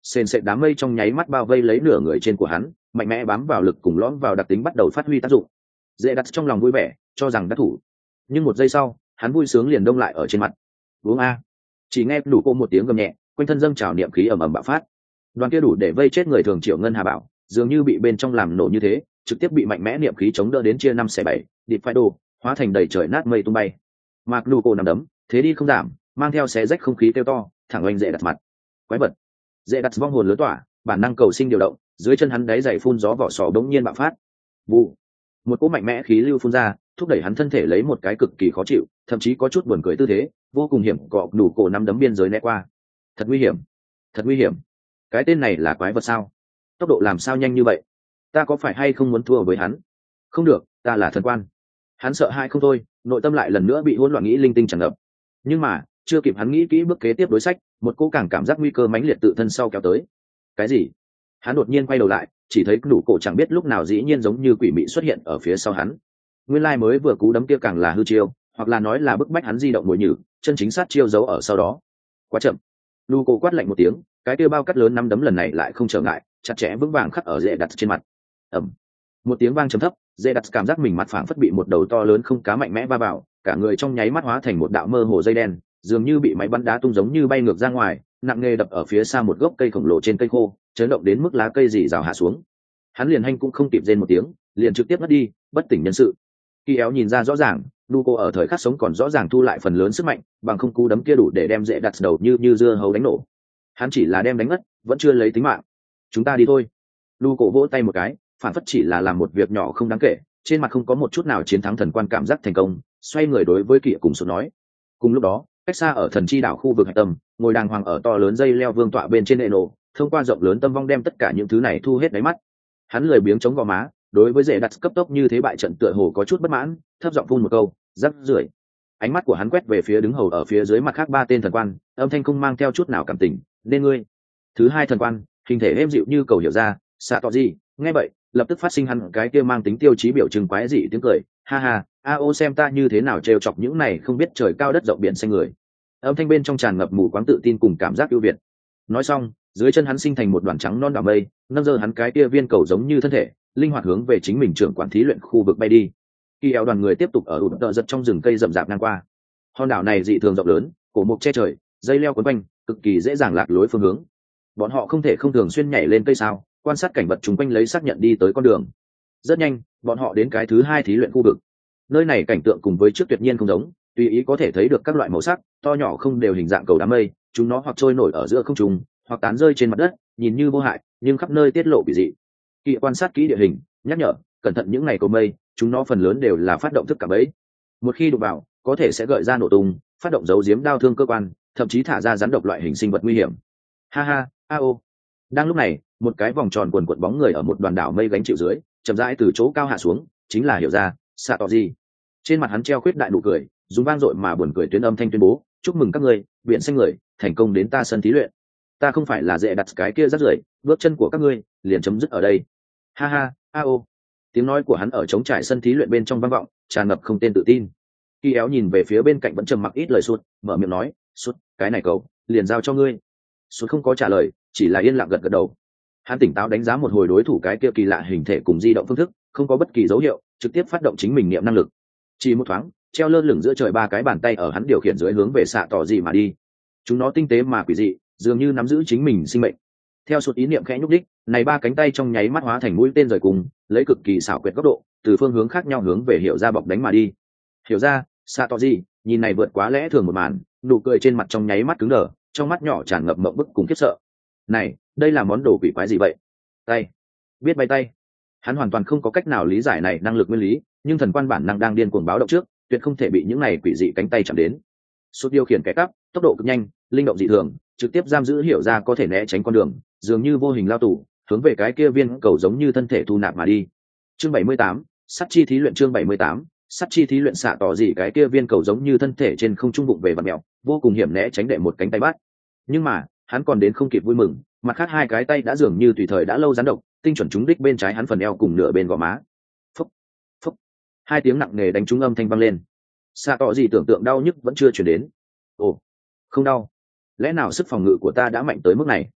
sền sệt đám mây trong nháy mắt bao vây lấy nửa người trên của hắn, mạnh mẽ bám vào lực cùng lõm vào đặc tính bắt đầu phát huy tác dụng. Dễ đặt trong lòng vui vẻ cho rằng đã thủ, nhưng một giây sau hắn vui sướng liền đông lại ở trên mặt. Uống a. Chỉ nghe đủ cô một tiếng gầm nhẹ, quanh thân dâng trào niệm khí ầm ầm bạo phát. Đoàn kia đủ để vây chết người thường triệu ngân hà bảo dường như bị bên trong làm nổ như thế, trực tiếp bị mạnh mẽ niệm khí chống đỡ đến chia năm xẻ bảy, địt phai đồ hóa thành đầy trời nát mây tung bay. Mạc đủ cô nằm đấm thế đi không giảm, mang theo xé rách không khí kêu to thẳng oanh dễ đặt mặt. Quái vật. Dễ đặt vong hồn lớn tỏa, bản năng cầu sinh điều động, dưới chân hắn đáy dày phun gió vỏ sò bỗng nhiên bạo phát. Vụ. Một cỗ mạnh mẽ khí lưu phun ra, thúc đẩy hắn thân thể lấy một cái cực kỳ khó chịu, thậm chí có chút buồn cười tư thế, vô cùng hiểm cọ đủ cổ năm đấm biên giới né qua. Thật nguy hiểm, thật nguy hiểm. Cái tên này là quái vật sao? Tốc độ làm sao nhanh như vậy? Ta có phải hay không muốn thua với hắn? Không được, ta là thần quan. Hắn sợ hai không thôi, nội tâm lại lần nữa bị hỗn loạn nghĩ linh tinh tràn ngập. Nhưng mà chưa kịp hắn nghĩ kỹ bước kế tiếp đối sách, một cô càng cảm giác nguy cơ mãnh liệt tự thân sau kéo tới. Cái gì? Hắn đột nhiên quay đầu lại, chỉ thấy đủ cổ chẳng biết lúc nào dĩ nhiên giống như quỷ mị xuất hiện ở phía sau hắn. Nguyên lai mới vừa cú đấm kia càng là hư chiêu, hoặc là nói là bức bách hắn di động mồi nhử, chân chính sát chiêu giấu ở sau đó. Quá chậm. Đủ cổ quát lạnh một tiếng, cái kia bao cắt lớn năm đấm lần này lại không trở ngại, chặt chẽ vững vàng khắc ở dễ đặt trên mặt. Ầm. Một tiếng vang trầm thấp, dễ đặt cảm giác mình mặt phẳng phất bị một đầu to lớn không cá mạnh mẽ va vào, cả người trong nháy mắt hóa thành một đạo mơ hồ dây đen, dường như bị máy bắn đá tung giống như bay ngược ra ngoài, nặng nề đập ở phía xa một gốc cây khổng lồ trên cây khô, chấn động đến mức lá cây rỉ rào hạ xuống. Hắn liền hành cũng không kịp rên một tiếng, liền trực tiếp ngất đi, bất tỉnh nhân sự. Khi éo nhìn ra rõ ràng, Luco ở thời khắc sống còn rõ ràng thu lại phần lớn sức mạnh, bằng không cú đấm kia đủ để đem dễ đặt đầu như như dưa hấu đánh nổ. Hắn chỉ là đem đánh ngất, vẫn chưa lấy tính mạng. Chúng ta đi thôi. Luco vỗ tay một cái, phản phất chỉ là làm một việc nhỏ không đáng kể, trên mặt không có một chút nào chiến thắng thần quan cảm giác thành công, xoay người đối với Kỵ cùng số nói. Cùng lúc đó, cách xa ở thần chi đảo khu vực hạch tâm, ngồi đàng hoàng ở to lớn dây leo vương tọa bên trên nệ nổ, thông qua rộng lớn tâm vong đem tất cả những thứ này thu hết đáy mắt. Hắn lười biếng chống gò má, đối với dễ đặt cấp tốc như thế bại trận tựa hồ có chút bất mãn, thấp giọng phun một câu, rắc rưởi. Ánh mắt của hắn quét về phía đứng hầu ở phía dưới mặt khác ba tên thần quan, âm thanh không mang theo chút nào cảm tình, nên ngươi. Thứ hai thần quan, hình thể êm dịu như cầu hiểu ra, xạ tỏ gì, nghe vậy, lập tức phát sinh hắn cái kia mang tính tiêu chí biểu trưng quái dị tiếng cười, ha ha, a ô xem ta như thế nào trêu chọc những này không biết trời cao đất rộng biển xanh người. Âm thanh bên trong tràn ngập mù quáng tự tin cùng cảm giác ưu việt. Nói xong, dưới chân hắn sinh thành một đoàn trắng non đảo mây, nâng giơ hắn cái kia viên cầu giống như thân thể, linh hoạt hướng về chính mình trưởng quản thí luyện khu vực bay đi. Khi eo đoàn người tiếp tục ở ụt tợ giật trong rừng cây rậm rạp ngang qua. Hòn đảo này dị thường rộng lớn, cổ mục che trời, dây leo quấn quanh, cực kỳ dễ dàng lạc lối phương hướng. Bọn họ không thể không thường xuyên nhảy lên cây sao, quan sát cảnh vật chung quanh lấy xác nhận đi tới con đường. Rất nhanh, bọn họ đến cái thứ hai thí luyện khu vực. Nơi này cảnh tượng cùng với trước tuyệt nhiên không giống, tùy ý có thể thấy được các loại màu sắc, to nhỏ không đều hình dạng cầu đám mây, chúng nó hoặc trôi nổi ở giữa không trung, hoặc tán rơi trên mặt đất, nhìn như vô hại, nhưng khắp nơi tiết lộ kỳ dị. Kỵ quan sát kỹ địa hình, nhắc nhở, cẩn thận những ngày cầu mây, chúng nó phần lớn đều là phát động thức cả bẫy. Một khi đụng vào, có thể sẽ gợi ra nổ tung, phát động dấu giếm đao thương cơ quan, thậm chí thả ra rắn độc loại hình sinh vật nguy hiểm. Ha ha, a ô. Đang lúc này, một cái vòng tròn quần quật bóng người ở một đoàn đảo mây gánh chịu dưới, chậm rãi từ chỗ cao hạ xuống, chính là hiểu ra, xạ tỏ gì. Trên mặt hắn treo khuyết đại nụ cười, dùng vang dội mà buồn cười tuyến âm thanh tuyên bố, chúc mừng các ngươi, biển xanh người, thành công đến ta sân thí luyện. Ta không phải là dễ đặt cái kia rắc rưởi, bước chân của các ngươi liền chấm dứt ở đây. Ha ha, a ô. Tiếng nói của hắn ở trống trải sân thí luyện bên trong vang vọng, tràn ngập không tên tự tin. Khi éo nhìn về phía bên cạnh vẫn trầm mặc ít lời Sút, mở miệng nói, Sút, cái này cậu, liền giao cho ngươi. Sút không có trả lời, chỉ là yên lặng gật gật đầu. Hắn tỉnh táo đánh giá một hồi đối thủ cái kia kỳ lạ hình thể cùng di động phương thức, không có bất kỳ dấu hiệu, trực tiếp phát động chính mình niệm năng lực. Chỉ một thoáng, treo lơ lửng giữa trời ba cái bàn tay ở hắn điều khiển dưới hướng về xạ tỏ gì mà đi. Chúng nó tinh tế mà quỷ dị, dường như nắm giữ chính mình sinh mệnh. Theo Sút ý niệm khẽ nhúc đích, này ba cánh tay trong nháy mắt hóa thành mũi tên rời cùng, lấy cực kỳ xảo quyệt góc độ, từ phương hướng khác nhau hướng về hiểu ra bọc đánh mà đi. Hiểu ra, xạ tỏ gì, nhìn này vượt quá lẽ thường một màn, nụ cười trên mặt trong nháy mắt cứng đờ, trong mắt nhỏ tràn ngập mộng bức cùng khiếp sợ. Này, đây là món đồ quỷ quái gì vậy? Tay, biết bay tay. Hắn hoàn toàn không có cách nào lý giải này năng lực nguyên lý, nhưng thần quan bản năng đang điên cuồng báo động trước, tuyệt không thể bị những này quỷ dị cánh tay chạm đến. Sút điều khiển cái cắp, tốc độ cực nhanh, linh động dị thường, trực tiếp giam giữ hiểu ra có thể né tránh con đường, dường như vô hình lao tù, hướng về cái kia viên cầu giống như thân thể thu nạp mà đi. Chương bảy mươi tám, sắt chi thí luyện chương bảy mươi tám, sắt chi thí luyện xạ tỏ gì cái kia viên cầu giống như thân thể trên không trung bụng về vặn mèo, vô cùng hiểm né tránh đệ một cánh tay bắt. Nhưng mà, hắn còn đến không kịp vui mừng, mặt khác hai cái tay đã dường như tùy thời đã lâu gián độc, tinh chuẩn trúng đích bên trái hắn phần eo cùng nửa bên gò má. Phốc, phốc. Hai tiếng nặng nề đánh trúng âm thanh vang lên. Xạ tỏ gì tưởng tượng đau nhức vẫn chưa chuyển đến. Ồ, không đau. Lẽ nào sức phòng ngự của ta đã mạnh tới mức này?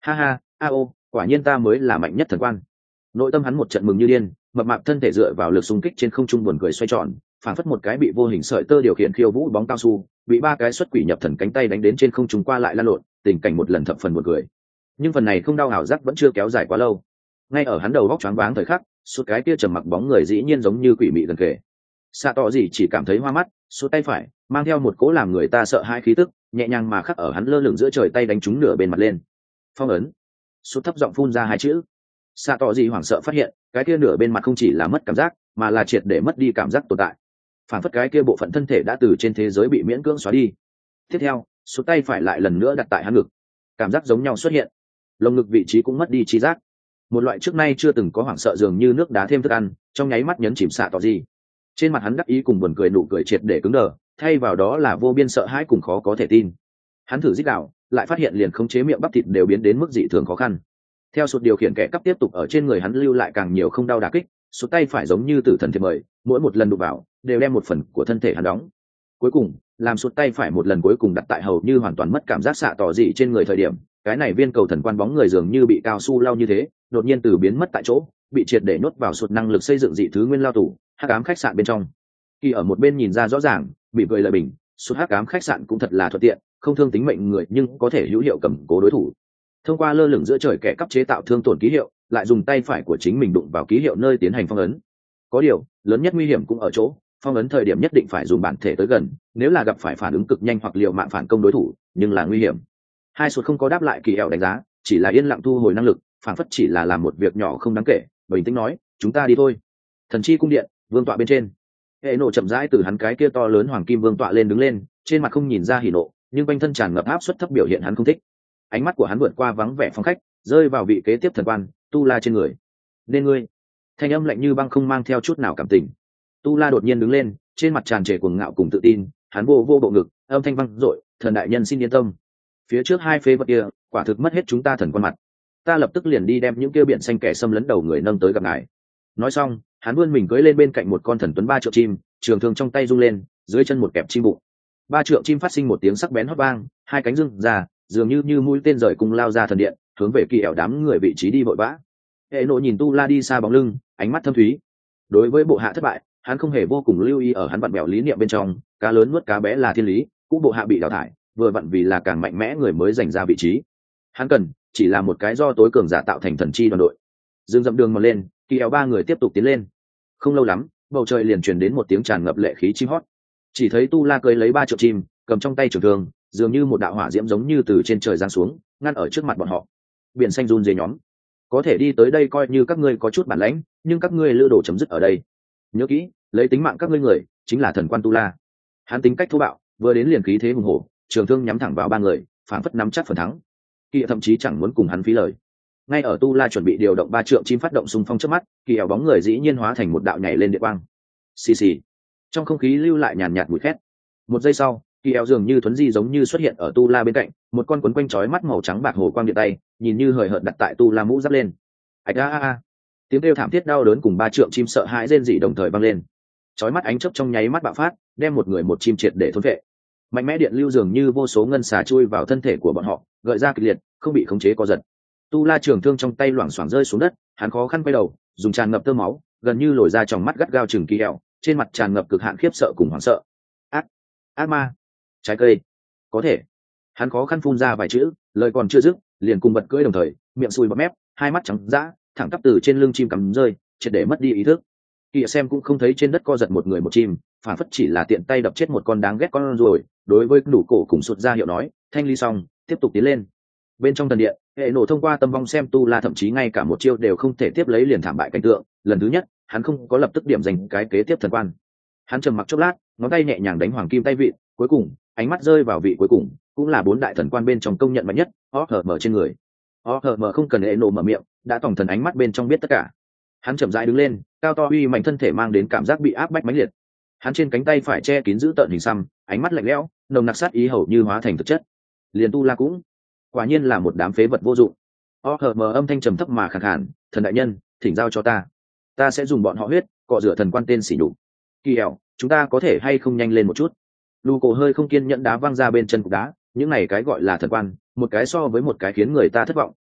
Ha ha, a ô, quả nhiên ta mới là mạnh nhất thần quan. Nội tâm hắn một trận mừng như điên, mập mạp thân thể dựa vào lực xung kích trên không trung buồn cười xoay tròn, phảng phất một cái bị vô hình sợi tơ điều khiển khiêu vũ bóng cao su, bị ba cái xuất quỷ nhập thần cánh tay đánh đến trên không trung qua lại lăn lộn, tình cảnh một lần thập phần buồn cười. Nhưng phần này không đau ảo giác vẫn chưa kéo dài quá lâu. Ngay ở hắn đầu góc choáng váng thời khắc, suốt cái kia trầm mặc bóng người dĩ nhiên giống như quỷ mị gần kề. Xạ tỏ gì chỉ cảm thấy hoa mắt, suốt tay phải mang theo một cỗ làm người ta sợ hãi khí tức, nhẹ nhàng mà khắc ở hắn lơ lửng giữa trời tay đánh trúng nửa bên mặt lên. Phong ấn. Suốt thấp giọng phun ra hai chữ. Xạ tỏ gì hoảng sợ phát hiện, cái kia nửa bên mặt không chỉ là mất cảm giác, mà là triệt để mất đi cảm giác tồn tại. Phản phất cái kia bộ phận thân thể đã từ trên thế giới bị miễn cưỡng xóa đi. Tiếp theo, suốt tay phải lại lần nữa đặt tại hắn ngực. Cảm giác giống nhau xuất hiện. Lồng ngực vị trí cũng mất đi trí giác. Một loại trước nay chưa từng có hoảng sợ dường như nước đá thêm thức ăn, trong nháy mắt nhấn chìm xạ tỏ gì. Trên mặt hắn đắc ý cùng buồn cười nụ cười triệt để cứng đờ, thay vào đó là vô biên sợ hãi cùng khó có thể tin. Hắn thử rít đạo, lại phát hiện liền khống chế miệng bắp thịt đều biến đến mức dị thường khó khăn. Theo sụt điều khiển kẻ cắp tiếp tục ở trên người hắn lưu lại càng nhiều không đau đả kích, sụt tay phải giống như tử thần thiệp mời, mỗi một lần đụng vào đều đem một phần của thân thể hắn đóng. Cuối cùng, làm sụt tay phải một lần cuối cùng đặt tại hầu như hoàn toàn mất cảm giác xạ tỏ dị trên người thời điểm, cái này viên cầu thần quan bóng người dường như bị cao su lau như thế, đột nhiên từ biến mất tại chỗ, bị triệt để nhốt vào sụt năng lực xây dựng dị thứ nguyên lao tủ, hắc ám khách sạn bên trong. Khi ở một bên nhìn ra rõ ràng, bị cười lời bình, sụt hắc ám khách sạn cũng thật là thuận tiện, không thương tính mệnh người nhưng có thể hữu hiệu cầm cố đối thủ. Thông qua lơ lửng giữa trời kẻ cắp chế tạo thương tổn ký hiệu, lại dùng tay phải của chính mình đụng vào ký hiệu nơi tiến hành phong ấn. Có điều, lớn nhất nguy hiểm cũng ở chỗ, phong ấn thời điểm nhất định phải dùng bản thể tới gần, nếu là gặp phải phản ứng cực nhanh hoặc liều mạng phản công đối thủ, nhưng là nguy hiểm. Hai sụt không có đáp lại kỳ ẻo đánh giá, chỉ là yên lặng thu hồi năng lực, phản phất chỉ là làm một việc nhỏ không đáng kể, bình tĩnh nói, chúng ta đi thôi. Thần chi cung điện, vương tọa bên trên. Hệ nộ chậm rãi từ hắn cái kia to lớn hoàng kim vương tọa lên đứng lên, trên mặt không nhìn ra hỉ nộ, nhưng quanh thân tràn ngập áp suất thấp biểu hiện hắn không thích. Ánh mắt của hắn vượt qua vắng vẻ phong khách, rơi vào vị kế tiếp thần quan tu la trên người. Nên ngươi. Thanh âm lạnh như băng không mang theo chút nào cảm tình. Tu la đột nhiên đứng lên, trên mặt tràn trề cuồng ngạo cùng tự tin, hắn vô vô bộ ngực, âm thanh vang dội, thần đại nhân xin yên tâm. Phía trước hai phế vật kia, quả thực mất hết chúng ta thần quan mặt. Ta lập tức liền đi đem những kia biển xanh kẻ xâm lấn đầu người nâng tới gặp ngài. Nói xong, hắn vươn mình cưỡi lên bên cạnh một con thần tuấn ba triệu chim, trường thương trong tay rung lên, dưới chân một kẹp chim bụng. Ba triệu chim phát sinh một tiếng sắc bén hót vang, hai cánh dương ra, dường như như mũi tên rời cùng lao ra thần điện, hướng về kỳ ẻo đám người vị trí đi vội vã. Hệ nộ nhìn tu la đi xa bóng lưng, ánh mắt thâm thúy. Đối với bộ hạ thất bại, hắn không hề vô cùng lưu ý ở hắn vặn bèo lý niệm bên trong, cá lớn nuốt cá bé là thiên lý, cũ bộ hạ bị đào thải, vừa vặn vì là càng mạnh mẽ người mới giành ra vị trí. Hắn cần chỉ là một cái do tối cường giả tạo thành thần chi đoàn đội. Dương dậm đường mà lên, kỳ ẻo ba người tiếp tục tiến lên. Không lâu lắm, bầu trời liền truyền đến một tiếng tràn ngập lệ khí chim hót. Chỉ thấy tu la cưỡi lấy ba triệu chim, cầm trong tay trường thương, dường như một đạo hỏa diễm giống như từ trên trời giáng xuống, ngăn ở trước mặt bọn họ. Biển xanh run rẩy nhóm, có thể đi tới đây coi như các ngươi có chút bản lãnh, nhưng các ngươi lữ đồ chấm dứt ở đây. Nhớ kỹ, lấy tính mạng các ngươi người chính là thần quan tu la. Hắn tính cách thô bạo, vừa đến liền khí thế hùng hổ, trường thương nhắm thẳng vào ba người, phảng phất nắm chắc phần thắng. Kỳ thậm chí chẳng muốn cùng hắn phí lời. Ngay ở tu la chuẩn bị điều động ba trượng chim phát động xung phong trước mắt, kỳ ẻo bóng người dĩ nhiên hóa thành một đạo nhảy lên địa quang. Xì xì, trong không khí lưu lại nhàn nhạt mùi khét. Một giây sau, kỳ ẻo dường như thuấn di giống như xuất hiện ở tu la bên cạnh, một con quấn quanh chói mắt màu trắng bạc hồ quang điện tay, nhìn như hời hợt đặt tại tu la mũ giáp lên. Ạch a a a, tiếng kêu thảm thiết đau đớn cùng ba trượng chim sợ hãi rên rỉ đồng thời vang lên. Chói mắt ánh chớp trong nháy mắt bạo phát, đem một người một chim triệt để thôn vệ. Mạnh mẽ điện lưu dường như vô số ngân xà chui vào thân thể của bọn họ, gợi ra kịch liệt, không bị khống chế co giật. Tu la trường thương trong tay loảng xoảng rơi xuống đất, hắn khó khăn quay đầu, dùng tràn ngập tơ máu, gần như lồi ra tròng mắt gắt gao chừng kỳ ẻo, trên mặt tràn ngập cực hạn khiếp sợ cùng hoảng sợ. Ác, ác ma, trái cây, có thể. Hắn khó khăn phun ra vài chữ, lời còn chưa dứt, liền cùng bật cưỡi đồng thời, miệng sùi bọt mép, hai mắt trắng dã, thẳng tắp từ trên lưng chim cắm rơi, triệt để mất đi ý thức. Kỳ xem cũng không thấy trên đất co giật một người một chim, phản phất chỉ là tiện tay đập chết một con đáng ghét con ruồi. Đối với đủ cổ cùng sụt ra hiệu nói, thanh ly xong, tiếp tục tiến lên. Bên trong thần điện, hệ nổ thông qua tâm vong xem tu la thậm chí ngay cả một chiêu đều không thể tiếp lấy liền thảm bại cảnh tượng. Lần thứ nhất, hắn không có lập tức điểm dành cái kế tiếp thần quan. Hắn trầm mặc chốc lát, ngón tay nhẹ nhàng đánh hoàng kim tay vị, cuối cùng ánh mắt rơi vào vị cuối cùng, cũng là bốn đại thần quan bên trong công nhận mạnh nhất, ó hở mở trên người. Ó hở mở không cần hệ nổ mở miệng, đã tổng thần ánh mắt bên trong biết tất cả. Hắn chậm rãi đứng lên, cao to uy mạnh thân thể mang đến cảm giác bị áp bách mãnh liệt. Hắn trên cánh tay phải che kín giữ tợn hình xăm, ánh mắt lạnh lẽo, nồng nặc sát ý hầu như hóa thành thực chất. Liền tu la cũng, quả nhiên là một đám phế vật vô dụng. O hờ mờ âm thanh trầm thấp mà khàn khàn, thần đại nhân, thỉnh giao cho ta, ta sẽ dùng bọn họ huyết cọ rửa thần quan tên xỉ nhục. Kỳ hẹo, chúng ta có thể hay không nhanh lên một chút? Lu cổ hơi không kiên nhẫn đá văng ra bên chân cục đá, những này cái gọi là thần quan, một cái so với một cái khiến người ta thất vọng,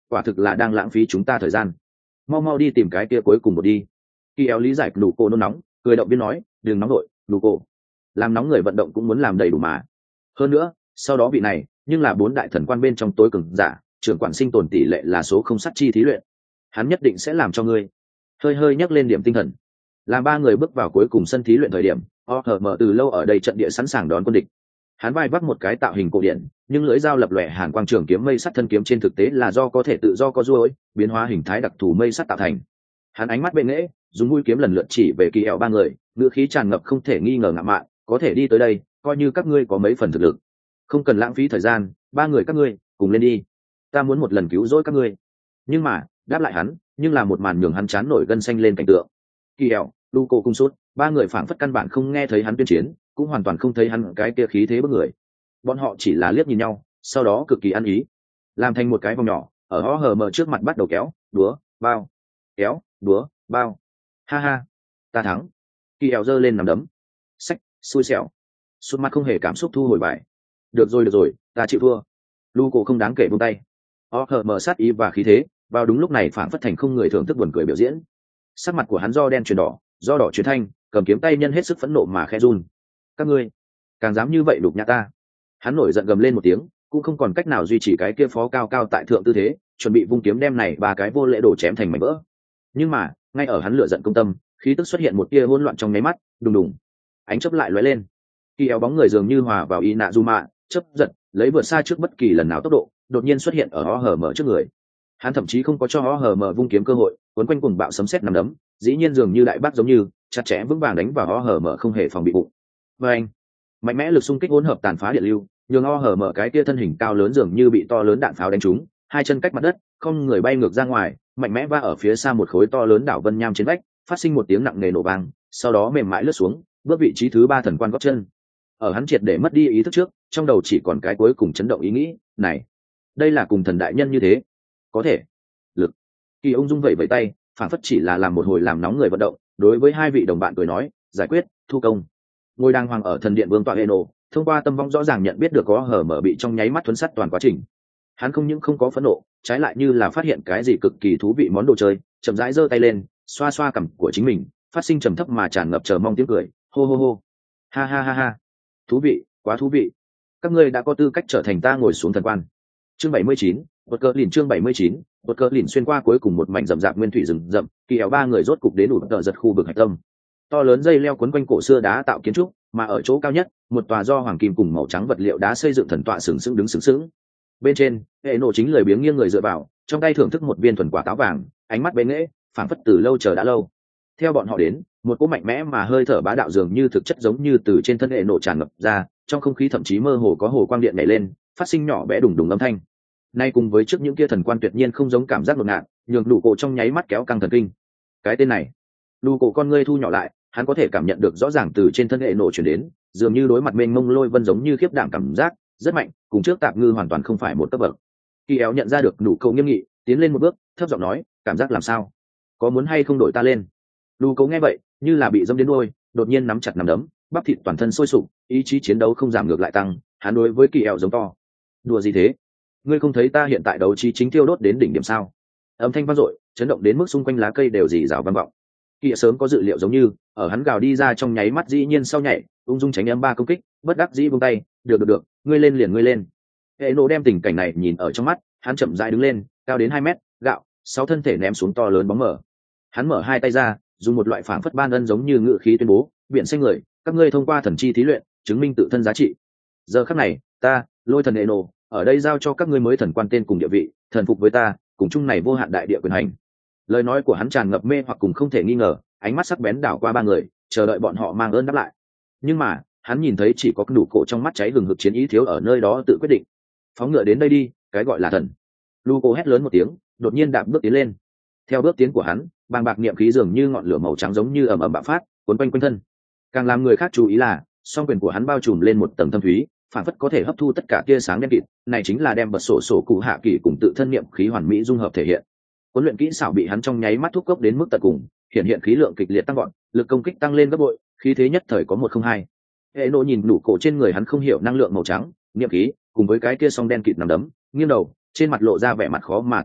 quả thực là đang lãng phí chúng ta thời gian. Mau mau đi tìm cái kia cuối cùng một đi. Kỳ eo lý giải đủ cô nôn nóng, cười động viên nói, đừng nóng đội, đủ cô. Làm nóng người vận động cũng muốn làm đầy đủ mà. Hơn nữa, sau đó vị này, nhưng là bốn đại thần quan bên trong tối cường giả, trưởng quản sinh tồn tỷ lệ là số không sắt chi thí luyện. Hắn nhất định sẽ làm cho ngươi. Hơi hơi nhắc lên điểm tinh thần. Làm ba người bước vào cuối cùng sân thí luyện thời điểm, o hờ mở từ lâu ở đây trận địa sẵn sàng đón quân địch. Hắn vai vác một cái tạo hình cổ điển, nhưng lưỡi dao lập lòe hàn quang trường kiếm mây sắt thân kiếm trên thực tế là do có thể tự do co duỗi, biến hóa hình thái đặc thù mây sắt tạo thành. Hắn ánh mắt bệ nghễ, dùng mũi kiếm lần lượt chỉ về Kỳ ẻo ba người, ngữ khí tràn ngập không thể nghi ngờ ngạo mạn, có thể đi tới đây, coi như các ngươi có mấy phần thực lực. Không cần lãng phí thời gian, ba người các ngươi cùng lên đi. Ta muốn một lần cứu rỗi các ngươi. Nhưng mà, đáp lại hắn, nhưng là một màn nhường hắn chán nổi gân xanh lên cảnh tượng. Kỳ ẻo, Luco cung sút, ba người phảng phất căn bản không nghe thấy hắn tuyên chiến, cũng hoàn toàn không thấy hắn cái kia khí thế bức người. Bọn họ chỉ là liếc nhìn nhau, sau đó cực kỳ ăn ý, làm thành một cái vòng nhỏ, ở ho hờ mờ trước mặt bắt đầu kéo, đúa, bao, kéo, đúa, bao. Ha ha, ta thắng. Kỳ ẻo giơ lên nắm đấm. Sách, xui xẻo. Sút mặt không hề cảm xúc thu hồi bài. Được rồi được rồi, ta chịu thua. Luco không đáng kể buông tay. Ho hờ mờ sát ý và khí thế, vào đúng lúc này phảng phất thành không người thưởng thức buồn cười biểu diễn. Sắc mặt của hắn do đen chuyển đỏ, do đỏ chuyển thanh, cầm kiếm tay nhân hết sức phẫn nộ mà khẽ run. Các ngươi càng dám như vậy đục nhã ta. Hắn nổi giận gầm lên một tiếng, cũng không còn cách nào duy trì cái kia phó cao cao tại thượng tư thế, chuẩn bị vung kiếm đem này ba cái vô lễ đổ chém thành mảnh vỡ. Nhưng mà ngay ở hắn lửa giận công tâm, khí tức xuất hiện một tia hỗn loạn trong nháy mắt, đùng đùng, ánh chớp lại lóe lên. Kỳ eo bóng người dường như hòa vào Inazuma, chớp giật lấy vượt xa trước bất kỳ lần nào tốc độ, đột nhiên xuất hiện ở ho hở mở trước người. Hắn thậm chí không có cho ho hở mở vung kiếm cơ hội, cuốn quanh cuồng bạo sấm sét nằm đấm, dĩ nhiên dường như đại bác giống như chặt chẽ vững vàng đánh vào ho hở mở không hề phòng bị bụng. Và anh, mạnh mẽ lực xung kích hỗn hợp tàn phá điện lưu, nhường ho hở mở cái kia thân hình cao lớn dường như bị to lớn đạn pháo đánh trúng, hai chân cách mặt đất, không người bay ngược ra ngoài, mạnh mẽ va ở phía xa một khối to lớn đảo vân nham trên vách, phát sinh một tiếng nặng nề nổ vang, sau đó mềm mại lướt xuống, bước vị trí thứ ba thần quan gót chân. Ở hắn triệt để mất đi ý thức trước, trong đầu chỉ còn cái cuối cùng chấn động ý nghĩ, này, đây là cùng thần đại nhân như thế, có thể, lực. Kỳ ung dung vẩy vẩy tay, phản phất chỉ là làm một hồi làm nóng người vận động, đối với hai vị đồng bạn cười nói, giải quyết, thu công. Ngôi đàng hoàng ở thần điện vương tọa Eno, thông qua tâm vong rõ ràng nhận biết được có hở mở bị trong nháy mắt thuấn sắt toàn quá trình. Hắn không những không có phẫn nộ, trái lại như là phát hiện cái gì cực kỳ thú vị món đồ chơi, chậm rãi giơ tay lên, xoa xoa cằm của chính mình, phát sinh trầm thấp mà tràn ngập chờ mong tiếng cười, hô hô hô, ha ha ha ha, thú vị, quá thú vị. Các ngươi đã có tư cách trở thành ta ngồi xuống thần quan. Chương bảy mươi chín, bật cờ lìn chương bảy mươi chín, bật cờ lìn xuyên qua cuối cùng một mảnh rậm rạp nguyên thủy rừng rậm, Kỳ ẻo ba người rốt cục đến đủ tờ giật khu vực hạch tâm. To lớn dây leo quấn quanh cổ xưa đá tạo kiến trúc, mà ở chỗ cao nhất, một tòa do hoàng kim cùng màu trắng vật liệu đá xây dựng thần tọa sừng sững đứng sừng sững. Bên trên, hệ nổ chính lười biếng nghiêng người dựa vào, trong tay thưởng thức một viên thuần quả táo vàng, ánh mắt bén nghễ, phảng phất từ lâu chờ đã lâu. Theo bọn họ đến, một cỗ mạnh mẽ mà hơi thở bá đạo dường như thực chất giống như từ trên thân hệ nổ tràn ngập ra, trong không khí thậm chí mơ hồ có hồ quang điện nhảy lên, phát sinh nhỏ bé đùng đùng âm thanh. Nay cùng với trước những kia thần quan tuyệt nhiên không giống cảm giác đột ngạt, nhường đủ cổ trong nháy mắt kéo căng thần kinh. Cái tên này, đủ cổ con ngươi thu nhỏ lại, hắn có thể cảm nhận được rõ ràng từ trên thân hệ nổ chuyển đến, dường như đối mặt mênh mông lôi vân giống như khiếp đảm cảm giác rất mạnh, cùng trước tạp ngư hoàn toàn không phải một cấp bậc. Kỳ éo nhận ra được đủ cổ nghiêm nghị, tiến lên một bước, thấp giọng nói, cảm giác làm sao, có muốn hay không đổi ta lên? Đủ cổ nghe vậy, như là bị dâm đến đuôi, đột nhiên nắm chặt nắm đấm, bắp thịt toàn thân sôi sục, ý chí chiến đấu không giảm ngược lại tăng. Hắn đối với Kỳ éo giống to, đùa gì thế? Ngươi không thấy ta hiện tại đấu trí chính tiêu đốt đến đỉnh điểm sao? Âm thanh vang dội, chấn động đến mức xung quanh lá cây đều rì rào vang vọng. Kỳ sớm có dự liệu giống như, ở hắn gào đi ra trong nháy mắt dĩ nhiên sau nhảy, ung dung tránh em ba công kích, bất đắc dĩ buông tay, được được được, ngươi lên liền ngươi lên. Hệ nổ đem tình cảnh này nhìn ở trong mắt, hắn chậm rãi đứng lên, cao đến hai mét, gạo, sáu thân thể ném xuống to lớn bóng mở. Hắn mở hai tay ra, dùng một loại phảng phất ban ân giống như ngự khí tuyên bố, biển xanh người, các ngươi thông qua thần chi thí luyện, chứng minh tự thân giá trị. Giờ khắc này, ta, lôi thần hệ nổ, ở đây giao cho các ngươi mới thần quan tên cùng địa vị, thần phục với ta, cùng chung này vô hạn đại địa quyền hành. Lời nói của hắn tràn ngập mê hoặc cùng không thể nghi ngờ, ánh mắt sắc bén đảo qua ba người, chờ đợi bọn họ mang ơn đáp lại. Nhưng mà hắn nhìn thấy chỉ có đủ cổ trong mắt cháy hừng hực chiến ý thiếu ở nơi đó tự quyết định. Phóng ngựa đến đây đi, cái gọi là thần. Luco hét lớn một tiếng, đột nhiên đạp bước tiến lên. Theo bước tiến của hắn, bàng bạc niệm khí dường như ngọn lửa màu trắng giống như ầm ầm bạo phát, cuốn quanh quanh thân. Càng làm người khác chú ý là, song quyền của hắn bao trùm lên một tầng thâm thúy, phản phất có thể hấp thu tất cả tia sáng đen kịt. Này chính là đem bật sổ sổ cụ hạ kỳ cùng tự thân niệm khí hoàn mỹ dung hợp thể hiện. Huấn luyện kỹ xảo bị hắn trong nháy mắt thúc cốc đến mức tận cùng, hiện hiện khí lượng kịch liệt tăng gọn, lực công kích tăng lên gấp bội, khí thế nhất thời có một không hai. Hệ nộ nhìn đủ cổ trên người hắn không hiểu năng lượng màu trắng, niệm khí, cùng với cái kia song đen kịt nằm đấm, nghiêng đầu, trên mặt lộ ra vẻ mặt khó mà tin được,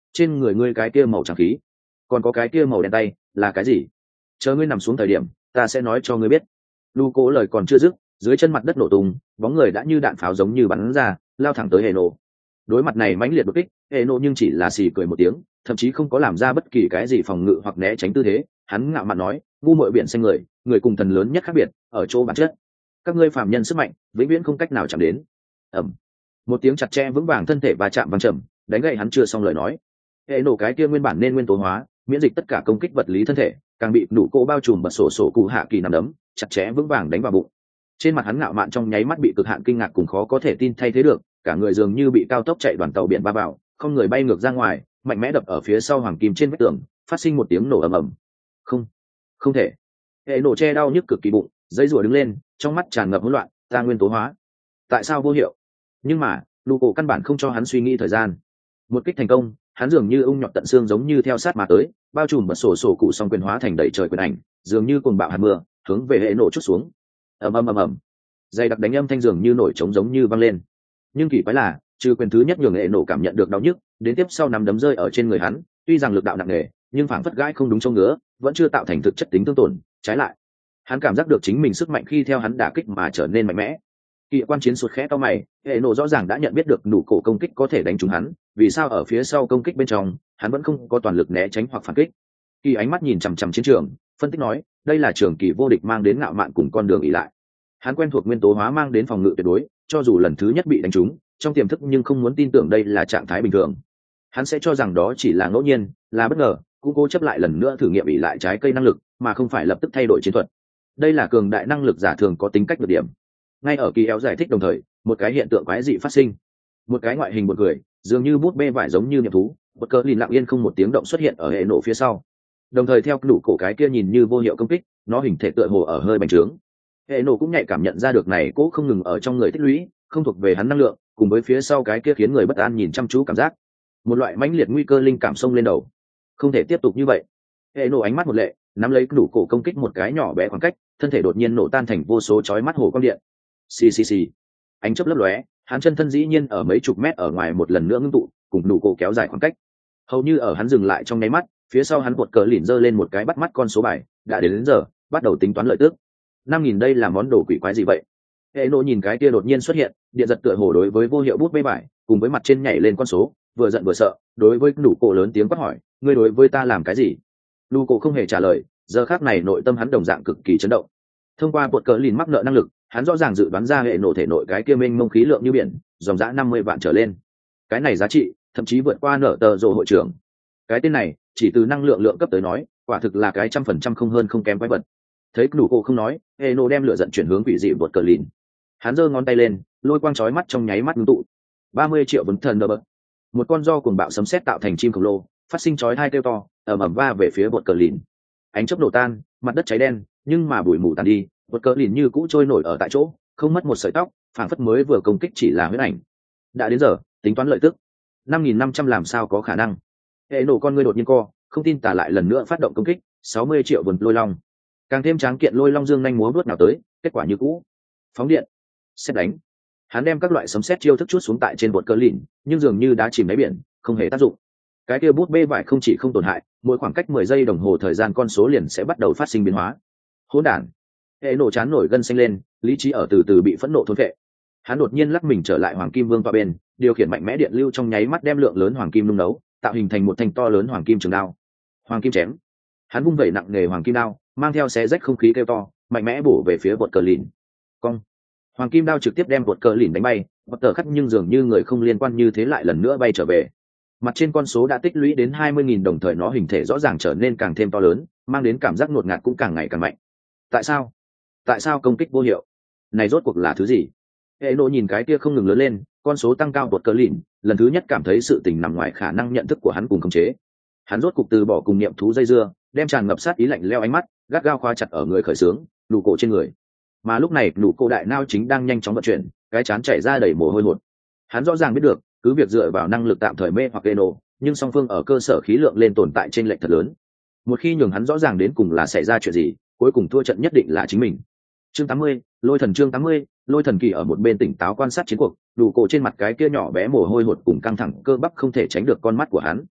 trên người ngươi cái kia màu trắng khí còn có cái kia màu đen tay là cái gì? Chờ ngươi nằm xuống thời điểm ta sẽ nói cho ngươi biết. Lu cố lời còn chưa dứt, dưới chân mặt đất nổ tung, bóng người đã như đạn pháo giống như bắn ra, lao thẳng tới hệ nổ. Đối mặt này mãnh liệt đột kích, hệ nổ nhưng chỉ là xì cười một tiếng, thậm chí không có làm ra bất kỳ cái gì phòng ngự hoặc né tránh tư thế. Hắn ngạo mạn nói, ngu muội biển xanh người, người cùng thần lớn nhất khác biệt ở chỗ bản chất. Các ngươi phàm nhân sức mạnh vĩnh viễn không cách nào chạm đến. Ầm. Một tiếng chặt chẽ vững vàng thân thể va chạm vang trầm, đánh gậy hắn chưa xong lời nói. Hệ nổ cái kia nguyên bản nên nguyên tố hóa, miễn dịch tất cả công kích vật lý thân thể, càng bị nụ cổ bao trùm bật sổ sổ cụ hạ kỳ nằm đấm chặt chẽ vững vàng đánh vào bụng. Trên mặt hắn ngạo mạn trong nháy mắt bị cực hạn kinh ngạc cùng khó có thể tin thay thế được, cả người dường như bị cao tốc chạy đoàn tàu biển va vào, không người bay ngược ra ngoài, mạnh mẽ đập ở phía sau hoàng kim trên vách tường, phát sinh một tiếng nổ ầm ầm. Không, không thể. Hệ nổ che đau nhức cực kỳ bụng, dây rùa đứng lên, trong mắt tràn ngập hỗn loạn, ta nguyên tố hóa, tại sao vô hiệu? Nhưng mà nụ cổ căn bản không cho hắn suy nghĩ thời gian. Một kích thành công, hắn dường như ung nhọt tận xương giống như theo sát mà tới, bao trùm bật sổ sổ cụ song quyền hóa thành đầy trời quyền ảnh, dường như cuồng bạo hạt mưa hướng về hệ nổ chút xuống. Ầm ầm ầm ầm, dây đặc đánh âm thanh dường như nổi trống giống như vang lên. Nhưng kỳ quái là, trừ quyền thứ nhất nhường hệ nổ cảm nhận được đau nhức, đến tiếp sau nắm đấm rơi ở trên người hắn, tuy rằng lực đạo nặng nề, nhưng phảng phất gãi không đúng chỗ ngứa, vẫn chưa tạo thành thực chất tính thương tổn. Trái lại, hắn cảm giác được chính mình sức mạnh khi theo hắn đả kích mà trở nên mạnh mẽ. Kỵ quan chiến sụt khẽ to mày, hệ nổ rõ ràng đã nhận biết được nụ cổ công kích có thể đánh trúng hắn, vì sao ở phía sau công kích bên trong hắn vẫn không có toàn lực né tránh hoặc phản kích. Kỳ ánh mắt nhìn chằm chằm chiến trường, phân tích nói, đây là trường kỳ vô địch mang đến ngạo mạn cùng con đường ỉ lại. Hắn quen thuộc nguyên tố hóa mang đến phòng ngự tuyệt đối, cho dù lần thứ nhất bị đánh trúng, trong tiềm thức nhưng không muốn tin tưởng đây là trạng thái bình thường. Hắn sẽ cho rằng đó chỉ là ngẫu nhiên, là bất ngờ, cũng cố chấp lại lần nữa thử nghiệm ỉ lại trái cây năng lực, mà không phải lập tức thay đổi chiến thuật. Đây là cường đại năng lực giả thường có tính cách được điểm. Ngay ở Kỳ éo giải thích đồng thời, một cái hiện tượng quái dị phát sinh. Một cái ngoại hình một người, dường như bút bê vải giống như niệm thú, bất cờ lìn lặng yên không một tiếng động xuất hiện ở hệ nổ phía sau. Đồng thời theo nụ cổ cái kia nhìn như vô hiệu công kích, nó hình thể tựa hồ ở hơi bành trướng. Hệ nổ cũng nhạy cảm nhận ra được này cố không ngừng ở trong người tích lũy, không thuộc về hắn năng lượng, cùng với phía sau cái kia khiến người bất an nhìn chăm chú cảm giác. Một loại mãnh liệt nguy cơ linh cảm xông lên đầu. Không thể tiếp tục như vậy. Hệ nổ ánh mắt một lệ, nắm lấy nụ cổ công kích một cái nhỏ bé khoảng cách, thân thể đột nhiên nổ tan thành vô số chói mắt hồ quang điện. Xì xì xì, ánh chớp lấp lóe, hắn chân thân dĩ nhiên ở mấy chục mét ở ngoài một lần nữa ngưng tụ, cùng nụ cổ kéo dài khoảng cách. Hầu như ở hắn dừng lại trong nháy mắt, phía sau hắn cuột cờ lỉnh giơ lên một cái bắt mắt con số bài, đã đến, đến giờ, bắt đầu tính toán lợi tức. Năm nghìn đây là món đồ quỷ quái gì vậy? Hệ nộ nhìn cái kia đột nhiên xuất hiện, điện giật tựa hồ đối với vô hiệu bút bê bài, cùng với mặt trên nhảy lên con số, vừa giận vừa sợ, đối với nụ cổ lớn tiếng quát hỏi, ngươi đối với ta làm cái gì? Nụ cổ không hề trả lời, giờ khắc này nội tâm hắn đồng dạng cực kỳ chấn động. Thông qua cuột cờ lỉnh mắc nợ năng lực, hắn rõ ràng dự đoán ra hệ nổ thể nội cái kia mênh mông khí lượng như biển, dòng dã năm mươi vạn trở lên. Cái này giá trị thậm chí vượt qua nợ tờ rồ hội trưởng. Cái tên này chỉ từ năng lượng lượng cấp tới nói, quả thực là cái trăm phần trăm không hơn không kém quái vật. Thấy nụ cổ không nói, hệ nổ đem lửa giận chuyển hướng quỷ dị cuột cờ lỉnh. Hắn giơ ngón tay lên, lôi quang chói mắt trong nháy mắt ngưng tụ. ba mươi triệu vấn thần đờ bật. Một con do cuồng bạo sấm sét tạo thành chim khổng lồ, phát sinh chói tai kêu to, ầm ầm va về phía cuột cờ lỉnh. Ánh chớp nổ tan, mặt đất cháy đen, nhưng mà bụi mù tàn đi, vật cờ lìn như cũ trôi nổi ở tại chỗ, không mất một sợi tóc, phảng phất mới vừa công kích chỉ là huyết ảnh. Đã đến giờ, tính toán lợi tức. năm nghìn năm trăm làm sao có khả năng? Hệ nổ con ngươi đột nhiên co, không tin tả lại lần nữa phát động công kích, sáu mươi triệu vườn lôi long. Càng thêm tráng kiện lôi long dương nhanh múa vuốt nào tới, kết quả như cũ. Phóng điện, sét đánh. Hắn đem các loại sấm sét chiêu thức chút xuống tại trên vật cờ lìn, nhưng dường như đá chìm đáy biển, không hề tác dụng. Cái kia bút bê vải không chỉ không tổn hại, mỗi khoảng cách mười giây đồng hồ thời gian con số liền sẽ bắt đầu phát sinh biến hóa. Hỗn đản. Hệ nổ chán nổi gân xanh lên, lý trí ở từ từ bị phẫn nộ thôn phệ. Hắn đột nhiên lắc mình trở lại hoàng kim vương tọa bên, điều khiển mạnh mẽ điện lưu trong nháy mắt đem lượng lớn hoàng kim nung nấu, tạo hình thành một thanh to lớn hoàng kim trường đao. Hoàng kim chém. Hắn vung vẩy nặng nề hoàng kim đao, mang theo xé rách không khí kêu to, mạnh mẽ bổ về phía bột cờ lìn. Cong. Hoàng kim đao trực tiếp đem bột cờ lìn đánh bay, bột tờ khắc nhưng dường như người không liên quan như thế lại lần nữa bay trở về. Mặt trên con số đã tích lũy đến hai mươi nghìn, đồng thời nó hình thể rõ ràng trở nên càng thêm to lớn, mang đến cảm giác ngột ngạt cũng càng ngày càng mạnh. Tại sao? Tại sao công kích vô hiệu? Này rốt cuộc là thứ gì? Hệ nộ nhìn cái kia không ngừng lớn lên, con số tăng cao bột cờ lìn, lần thứ nhất cảm thấy sự tình nằm ngoài khả năng nhận thức của hắn cùng khống chế. Hắn rốt cuộc từ bỏ cùng niệm thú dây dưa, đem tràn ngập sát ý lạnh lẽo ánh mắt gắt gao khóa chặt ở người khởi sướng, nụ cổ trên người. Mà lúc này nụ cổ đại nao chính đang nhanh chóng vận chuyển, cái chán chảy ra đầy mồ hôi hột. Hắn rõ ràng biết được, cứ việc dựa vào năng lực tạm thời mê hoặc gây nổ, nhưng song phương ở cơ sở khí lượng lên tồn tại trên lệch thật lớn. Một khi nhường hắn rõ ràng đến cùng là xảy ra chuyện gì, cuối cùng thua trận nhất định là chính mình. Chương tám mươi, Lôi thần chương tám mươi, Lôi thần kỳ ở một bên tỉnh táo quan sát chiến cuộc, đủ cổ trên mặt cái kia nhỏ bé mồ hôi hột cùng căng thẳng cơ bắp không thể tránh được con mắt của hắn.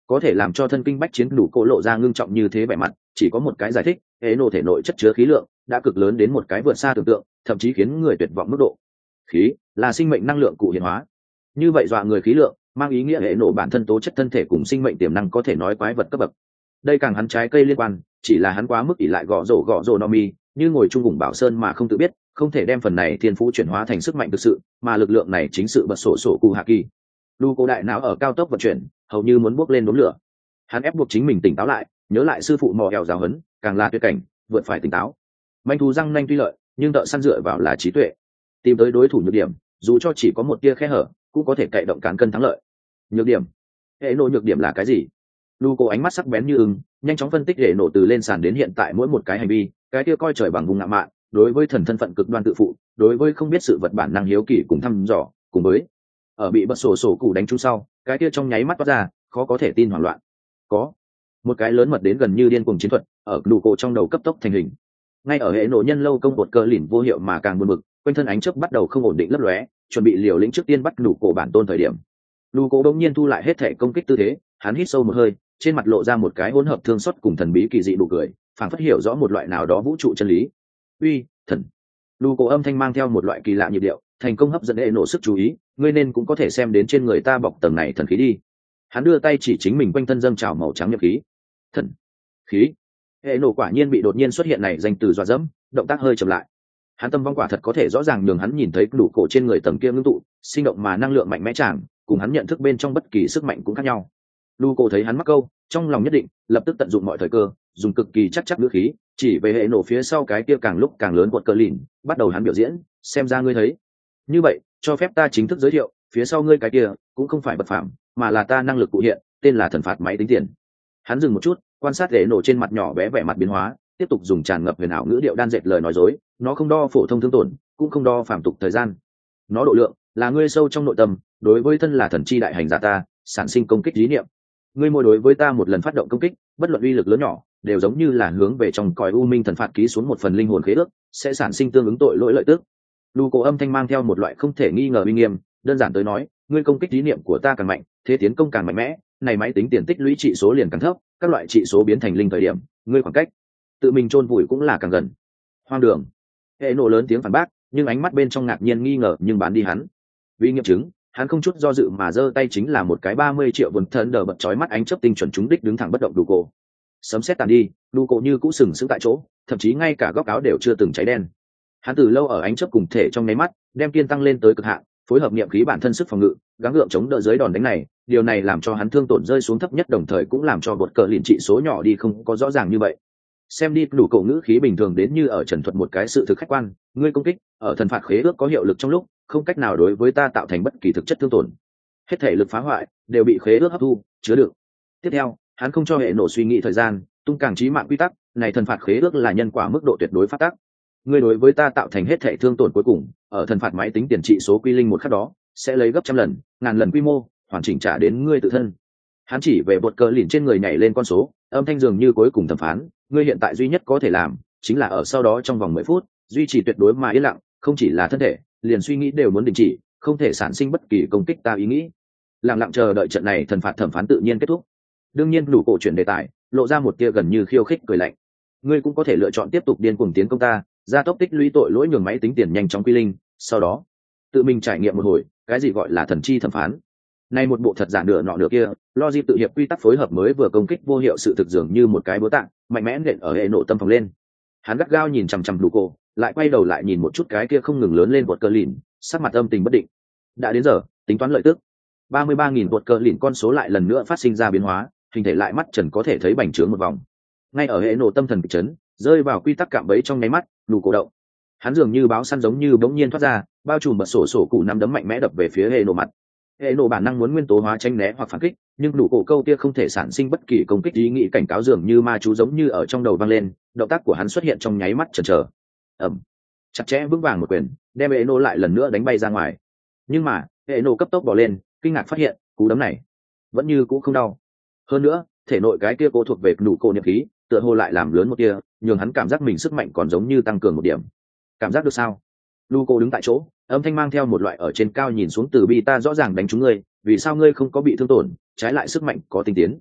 có thể làm cho thân kinh bách chiến đủ cổ lộ ra ngưng trọng như thế vẻ mặt chỉ có một cái giải thích: hệ nổ thể nội chất chứa khí lượng đã cực lớn đến một cái vượt xa tưởng tượng, thậm chí khiến người tuyệt vọng mức độ. Khí là sinh mệnh năng lượng cụ hiện hóa, như vậy dọa người khí lượng mang ý nghĩa hệ nổ bản thân tố chất thân thể cùng sinh mệnh tiềm năng có thể nói quái vật cấp bậc. Đây càng hắn trái cây liên quan, chỉ là hắn quá mức ỷ lại gõ rổ gõ rổ no mi, như ngồi chung vùng bảo sơn mà không tự biết, không thể đem phần này thiên phú chuyển hóa thành sức mạnh thực sự, mà lực lượng này chính sự bật sổ sổ cụ hạ kỳ. Lu cố đại não ở cao tốc vận chuyển, hầu như muốn bốc lên đốm lửa. Hắn ép buộc chính mình tỉnh táo lại, nhớ lại sư phụ mò eo giáo huấn, càng là tuyệt cảnh vượt phải tỉnh táo. Manh thú răng nanh tuy lợi, nhưng thợ săn dựa vào là trí tuệ, tìm tới đối thủ nhược điểm, dù cho chỉ có một tia khe hở cũng có thể cậy động cán cân thắng lợi. Nhược điểm, hệ nổ nhược điểm là cái gì? Lu cố ánh mắt sắc bén như ưng, nhanh chóng phân tích hệ nổ từ lên sàn đến hiện tại mỗi một cái hành vi, cái kia coi trời bằng vùng ngạo mạn, đối với thần thân phận cực đoan tự phụ, đối với không biết sự vật bản năng hiếu kỳ cùng thăm dò, cùng với ở bị bật sổ sổ cụ đánh trúng sau, cái kia trong nháy mắt toát ra khó có thể tin hoảng loạn. Có một cái lớn mật đến gần như điên cuồng chiến thuật ở Lu cố trong đầu cấp tốc thành hình. Ngay ở hệ nổ nhân lâu công bột cơ lỉnh vô hiệu mà càng buồn bực, quanh thân ánh chớp bắt đầu không ổn định lấp lóe, chuẩn bị liều lĩnh trước tiên bắt Lu cố bản tôn thời điểm. Lu cố đột nhiên thu lại hết thể công kích tư thế, hắn hít sâu một hơi, trên mặt lộ ra một cái hỗn hợp thương xót cùng thần bí kỳ dị nụ cười, phảng phất hiểu rõ một loại nào đó vũ trụ chân lý. Uy, thần! Lu cố âm thanh mang theo một loại kỳ lạ nhịp điệu, thành công hấp dẫn hệ nổ sức chú ý, ngươi nên cũng có thể xem đến trên người ta bọc tầng này thần khí đi. Hắn đưa tay chỉ chính mình quanh thân dâng trào màu trắng nhập khí. Thần khí. Hệ nổ quả nhiên bị đột nhiên xuất hiện này danh từ dọa dẫm, động tác hơi chậm lại. Hắn tâm vong quả thật có thể rõ ràng nhường hắn nhìn thấy đủ cổ trên người tầng kia ngưng tụ, sinh động mà năng lượng mạnh mẽ chàng, cùng hắn nhận thức bên trong bất kỳ sức mạnh cũng khác nhau. Lu cổ thấy hắn mắc câu, trong lòng nhất định, lập tức tận dụng mọi thời cơ, dùng cực kỳ chắc chắc ngữ khí, chỉ về hệ nổ phía sau cái kia càng lúc càng lớn quật cờ lìn, bắt đầu hắn biểu diễn, xem ra ngươi thấy. Như vậy, cho phép ta chính thức giới thiệu, phía sau ngươi cái kia cũng không phải bất phàm, mà là ta năng lực cụ hiện, tên là thần phạt máy tính tiền. Hắn dừng một chút, quan sát hệ nổ trên mặt nhỏ bé vẻ mặt biến hóa, tiếp tục dùng tràn ngập huyền ảo ngữ điệu đan dệt lời nói dối, nó không đo phổ thông thương tổn, cũng không đo phàm tục thời gian. Nó độ lượng, là ngươi sâu trong nội tâm, đối với thân là thần chi đại hành giả ta, sản sinh công kích lý niệm. Ngươi mỗi đối với ta một lần phát động công kích, bất luận uy lực lớn nhỏ, đều giống như là hướng về trong cõi u minh thần phạt ký xuống một phần linh hồn khế ước, sẽ sản sinh tương ứng tội lỗi lợi tức. Lu cổ âm thanh mang theo một loại không thể nghi ngờ uy nghiêm, đơn giản tới nói, ngươi công kích lý niệm của ta càng mạnh, thế tiến công càng mạnh mẽ, này máy tính tiền tích lũy trị số liền càng thấp, các loại trị số biến thành linh thời điểm, ngươi khoảng cách tự mình chôn vùi cũng là càng gần. Hoang đường. Hệ nổ lớn tiếng phản bác, nhưng ánh mắt bên trong ngạc nhiên nghi ngờ nhưng bán đi hắn. Vì nghiệm chứng, hắn không chút do dự mà giơ tay chính là một cái ba mươi triệu vốn thần đờ bật chói mắt ánh chớp tinh chuẩn trúng đích đứng thẳng bất động đủ cổ. Sấm sét tàn đi, đủ cổ như cũ sừng sững tại chỗ, thậm chí ngay cả góc áo đều chưa từng cháy đen. Hắn từ lâu ở ánh chớp cùng thể trong nháy mắt, đem kiên tăng lên tới cực hạn, phối hợp niệm khí bản thân sức phòng ngự, gắng gượng chống đỡ dưới đòn đánh này, điều này làm cho hắn thương tổn rơi xuống thấp nhất, đồng thời cũng làm cho bột cờ lìn trị số nhỏ đi không có rõ ràng như vậy. Xem đi, đủ cổ ngữ khí bình thường đến như ở trần thuật một cái sự thực khách quan, ngươi công kích ở thần phạt khế ước có hiệu lực trong lúc, không cách nào đối với ta tạo thành bất kỳ thực chất thương tổn. Hết thể lực phá hoại đều bị khế ước hấp thu, chứa đựng. Tiếp theo, hắn không cho hệ nổ suy nghĩ thời gian, tung càng chí mạng quy tắc, này thần phạt khế ước là nhân quả mức độ tuyệt đối phát tác. Ngươi đối với ta tạo thành hết thể thương tổn cuối cùng, ở thần phạt máy tính tiền trị số quy linh một khắc đó, sẽ lấy gấp trăm lần, ngàn lần quy mô, hoàn chỉnh trả đến ngươi tự thân. Hắn chỉ về bột cờ lìn trên người nhảy lên con số, âm thanh dường như cuối cùng thẩm phán, ngươi hiện tại duy nhất có thể làm, chính là ở sau đó trong vòng mười phút, duy trì tuyệt đối mà yên lặng, không chỉ là thân thể, liền suy nghĩ đều muốn đình chỉ, không thể sản sinh bất kỳ công kích ta ý nghĩ. Lặng lặng chờ đợi trận này thần phạt thẩm phán tự nhiên kết thúc. Đương nhiên đủ cổ chuyển đề tài, lộ ra một tia gần như khiêu khích cười lạnh. Ngươi cũng có thể lựa chọn tiếp tục điên cuồng tiến công ta, gia tốc tích lũy tội lỗi nhường máy tính tiền nhanh chóng quy linh, sau đó tự mình trải nghiệm một hồi, cái gì gọi là thần chi thẩm phán. Nay một bộ thật giả nửa nọ nửa kia, logic tự hiệp quy tắc phối hợp mới vừa công kích vô hiệu sự thực dường như một cái búa tạ, mạnh mẽ nện ở hệ nổ tâm phòng lên. Hắn gắt gao nhìn chằm chằm đủ cổ, lại quay đầu lại nhìn một chút cái kia không ngừng lớn lên bột cờ lìn, sắc mặt âm tình bất định. Đã đến giờ, tính toán lợi tức. ba mươi ba nghìn bột cờ lìn con số lại lần nữa phát sinh ra biến hóa, hình thể lại mắt trần có thể thấy bành trướng một vòng. Ngay ở hệ nổ tâm thần kịch chấn, rơi vào quy tắc cạm bẫy trong nháy mắt, đủ cổ động. Hắn dường như báo săn giống như bỗng nhiên thoát ra, bao trùm bật sổ sổ cụ nắm đấm mạnh mẽ đập về phía hệ nổ mặt. Hệ nổ bản năng muốn nguyên tố hóa tranh né hoặc phản kích, nhưng đủ cổ câu kia không thể sản sinh bất kỳ công kích, ý nghĩ cảnh cáo dường như ma chú giống như ở trong đầu vang lên, động tác của hắn xuất hiện trong nháy mắt chần chờ. Ầm, chặt chẽ vững vàng một quyền, đem hệ nổ lại lần nữa đánh bay ra ngoài. Nhưng mà hệ nổ cấp tốc bỏ lên, kinh ngạc phát hiện cú đấm này vẫn như cũ không đau. Hơn nữa, thể nội cái kia cố thuộc về đủ cổ niệm khí, tựa hồ lại làm lớn một kia, nhường hắn cảm giác mình sức mạnh còn giống như tăng cường một điểm. Cảm giác được sao? Lu cô đứng tại chỗ, âm thanh mang theo một loại ở trên cao nhìn xuống từ bi, ta rõ ràng đánh trúng ngươi, vì sao ngươi không có bị thương tổn, trái lại sức mạnh có tinh tiến.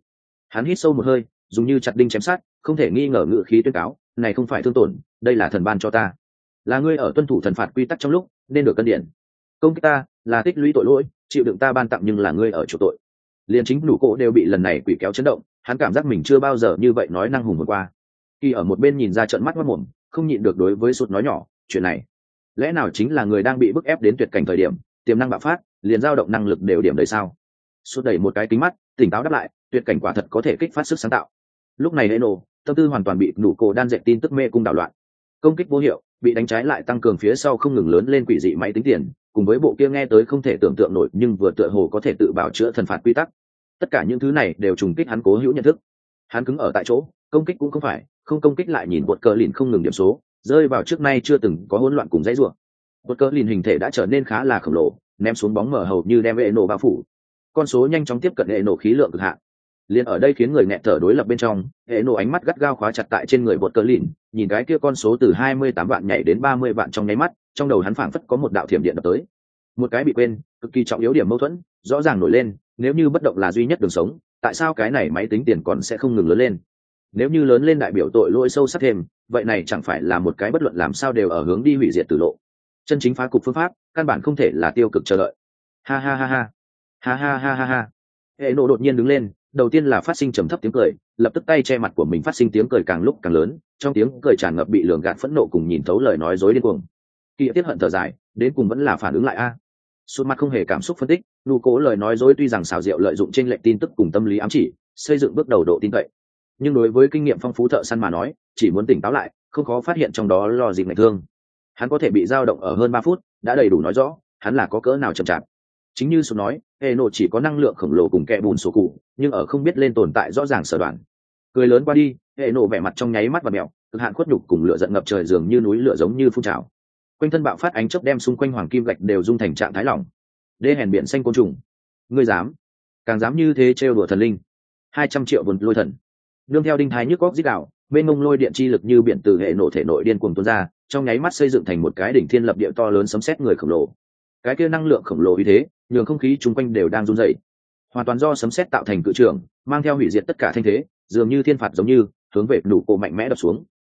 Hắn hít sâu một hơi, dùng như chặt đinh chém sát, không thể nghi ngờ ngự khí tuyên cáo, này không phải thương tổn, đây là thần ban cho ta, là ngươi ở tuân thủ thần phạt quy tắc trong lúc nên được cân điện. Công kích ta là tích lũy tội lỗi, chịu đựng ta ban tặng, nhưng là ngươi ở chỗ tội. Liên chính nụ cổ đều bị lần này quỷ kéo chấn động, hắn cảm giác mình chưa bao giờ như vậy nói năng hùng hồn qua. Khi ở một bên nhìn ra trợn mắt mất mồm, không nhịn được đối với Sút nói nhỏ, chuyện này lẽ nào chính là người đang bị bức ép đến tuyệt cảnh thời điểm, tiềm năng bạo phát, liền dao động năng lực đều điểm đầy sao? Sút đẩy một cái kính mắt, tỉnh táo đáp lại, tuyệt cảnh quả thật có thể kích phát sức sáng tạo. Lúc này Eno, tâm tư hoàn toàn bị nụ cổ đan dệt tin tức mê cung đảo loạn. Công kích vô hiệu, bị đánh trái lại tăng cường phía sau không ngừng lớn lên quỷ dị máy tính tiền, cùng với bộ kia nghe tới không thể tưởng tượng nổi nhưng vừa tựa hồ có thể tự bảo chữa thần phạt quy tắc. Tất cả những thứ này đều trùng kích hắn cố hữu nhận thức. Hắn cứng ở tại chỗ, công kích cũng không phải, không công kích lại nhìn bột cờ lìn không ngừng điểm số, rơi vào trước nay chưa từng có hỗn loạn cùng dãy rủa. Bột cờ lìn hình thể đã trở nên khá là khổng lồ, ném xuống bóng mở hầu như đem vệ nổ bao phủ. Con số nhanh chóng tiếp cận hệ nổ khí lượng cực hạn. Liên ở đây khiến người nghẹt thở đối lập bên trong, hệ nổ ánh mắt gắt gao khóa chặt tại trên người bột cờ lìn, nhìn cái kia con số từ hai mươi tám vạn nhảy đến ba mươi vạn trong nháy mắt, trong đầu hắn phảng phất có một đạo thiểm điện đập tới. Một cái bị quên, cực kỳ trọng yếu điểm mâu thuẫn, rõ ràng nổi lên, nếu như bất động là duy nhất đường sống, tại sao cái này máy tính tiền còn sẽ không ngừng lớn lên? Nếu như lớn lên đại biểu tội lỗi sâu sắc thêm, vậy này chẳng phải là một cái bất luận làm sao đều ở hướng đi hủy diệt tử lộ. Chân chính phá cục phương pháp, căn bản không thể là tiêu cực chờ đợi. Ha ha ha ha. Ha ha ha ha ha. Hệ nổ đột nhiên đứng lên, đầu tiên là phát sinh trầm thấp tiếng cười, lập tức tay che mặt của mình phát sinh tiếng cười càng lúc càng lớn, trong tiếng cười tràn ngập bị lường gạt phẫn nộ cùng nhìn thấu lời nói dối điên cuồng. Kỳ tiết hận thở dài, đến cùng vẫn là phản ứng lại a. Sút mặt không hề cảm xúc phân tích, nụ cố lời nói dối tuy rằng xảo diệu lợi dụng trên lệnh tin tức cùng tâm lý ám chỉ, xây dựng bước đầu độ tin cậy, nhưng đối với kinh nghiệm phong phú thợ săn mà nói, chỉ muốn tỉnh táo lại, không khó phát hiện trong đó lo gì ngại thương. Hắn có thể bị dao động ở hơn ba phút, đã đầy đủ nói rõ, hắn là có cỡ nào chậm chạp. Chính như Sút nói, Eno chỉ có năng lượng khổng lồ cùng kẻ bùn sổ cụ, nhưng ở không biết lên tồn tại rõ ràng sở đoạn. Cười lớn qua đi, Eno vẻ mặt trong nháy mắt và mèo, cực hạn khuất nhục cùng lửa giận ngập trời dường như núi lửa giống như phun trào. Quanh thân bạo phát ánh chớp đem xung quanh hoàng kim gạch đều dung thành trạng thái lỏng. Đê hèn biển xanh côn trùng, ngươi dám, càng dám như thế trêu đùa thần linh. Hai trăm triệu vốn lôi thần. Nương theo đinh thái nhức góc rít đạo, bên ngông lôi điện chi lực như biển từ hệ nổ thể nội điên cuồng tuôn ra, trong nháy mắt xây dựng thành một cái đỉnh thiên lập địa to lớn sấm sét người khổng lồ. Cái kia năng lượng khổng lồ như thế, nhường không khí chung quanh đều đang run rẩy. Hoàn toàn do sấm sét tạo thành cự trường, mang theo hủy diệt tất cả thanh thế, dường như thiên phạt giống như hướng về nụ cổ mạnh mẽ đập xuống.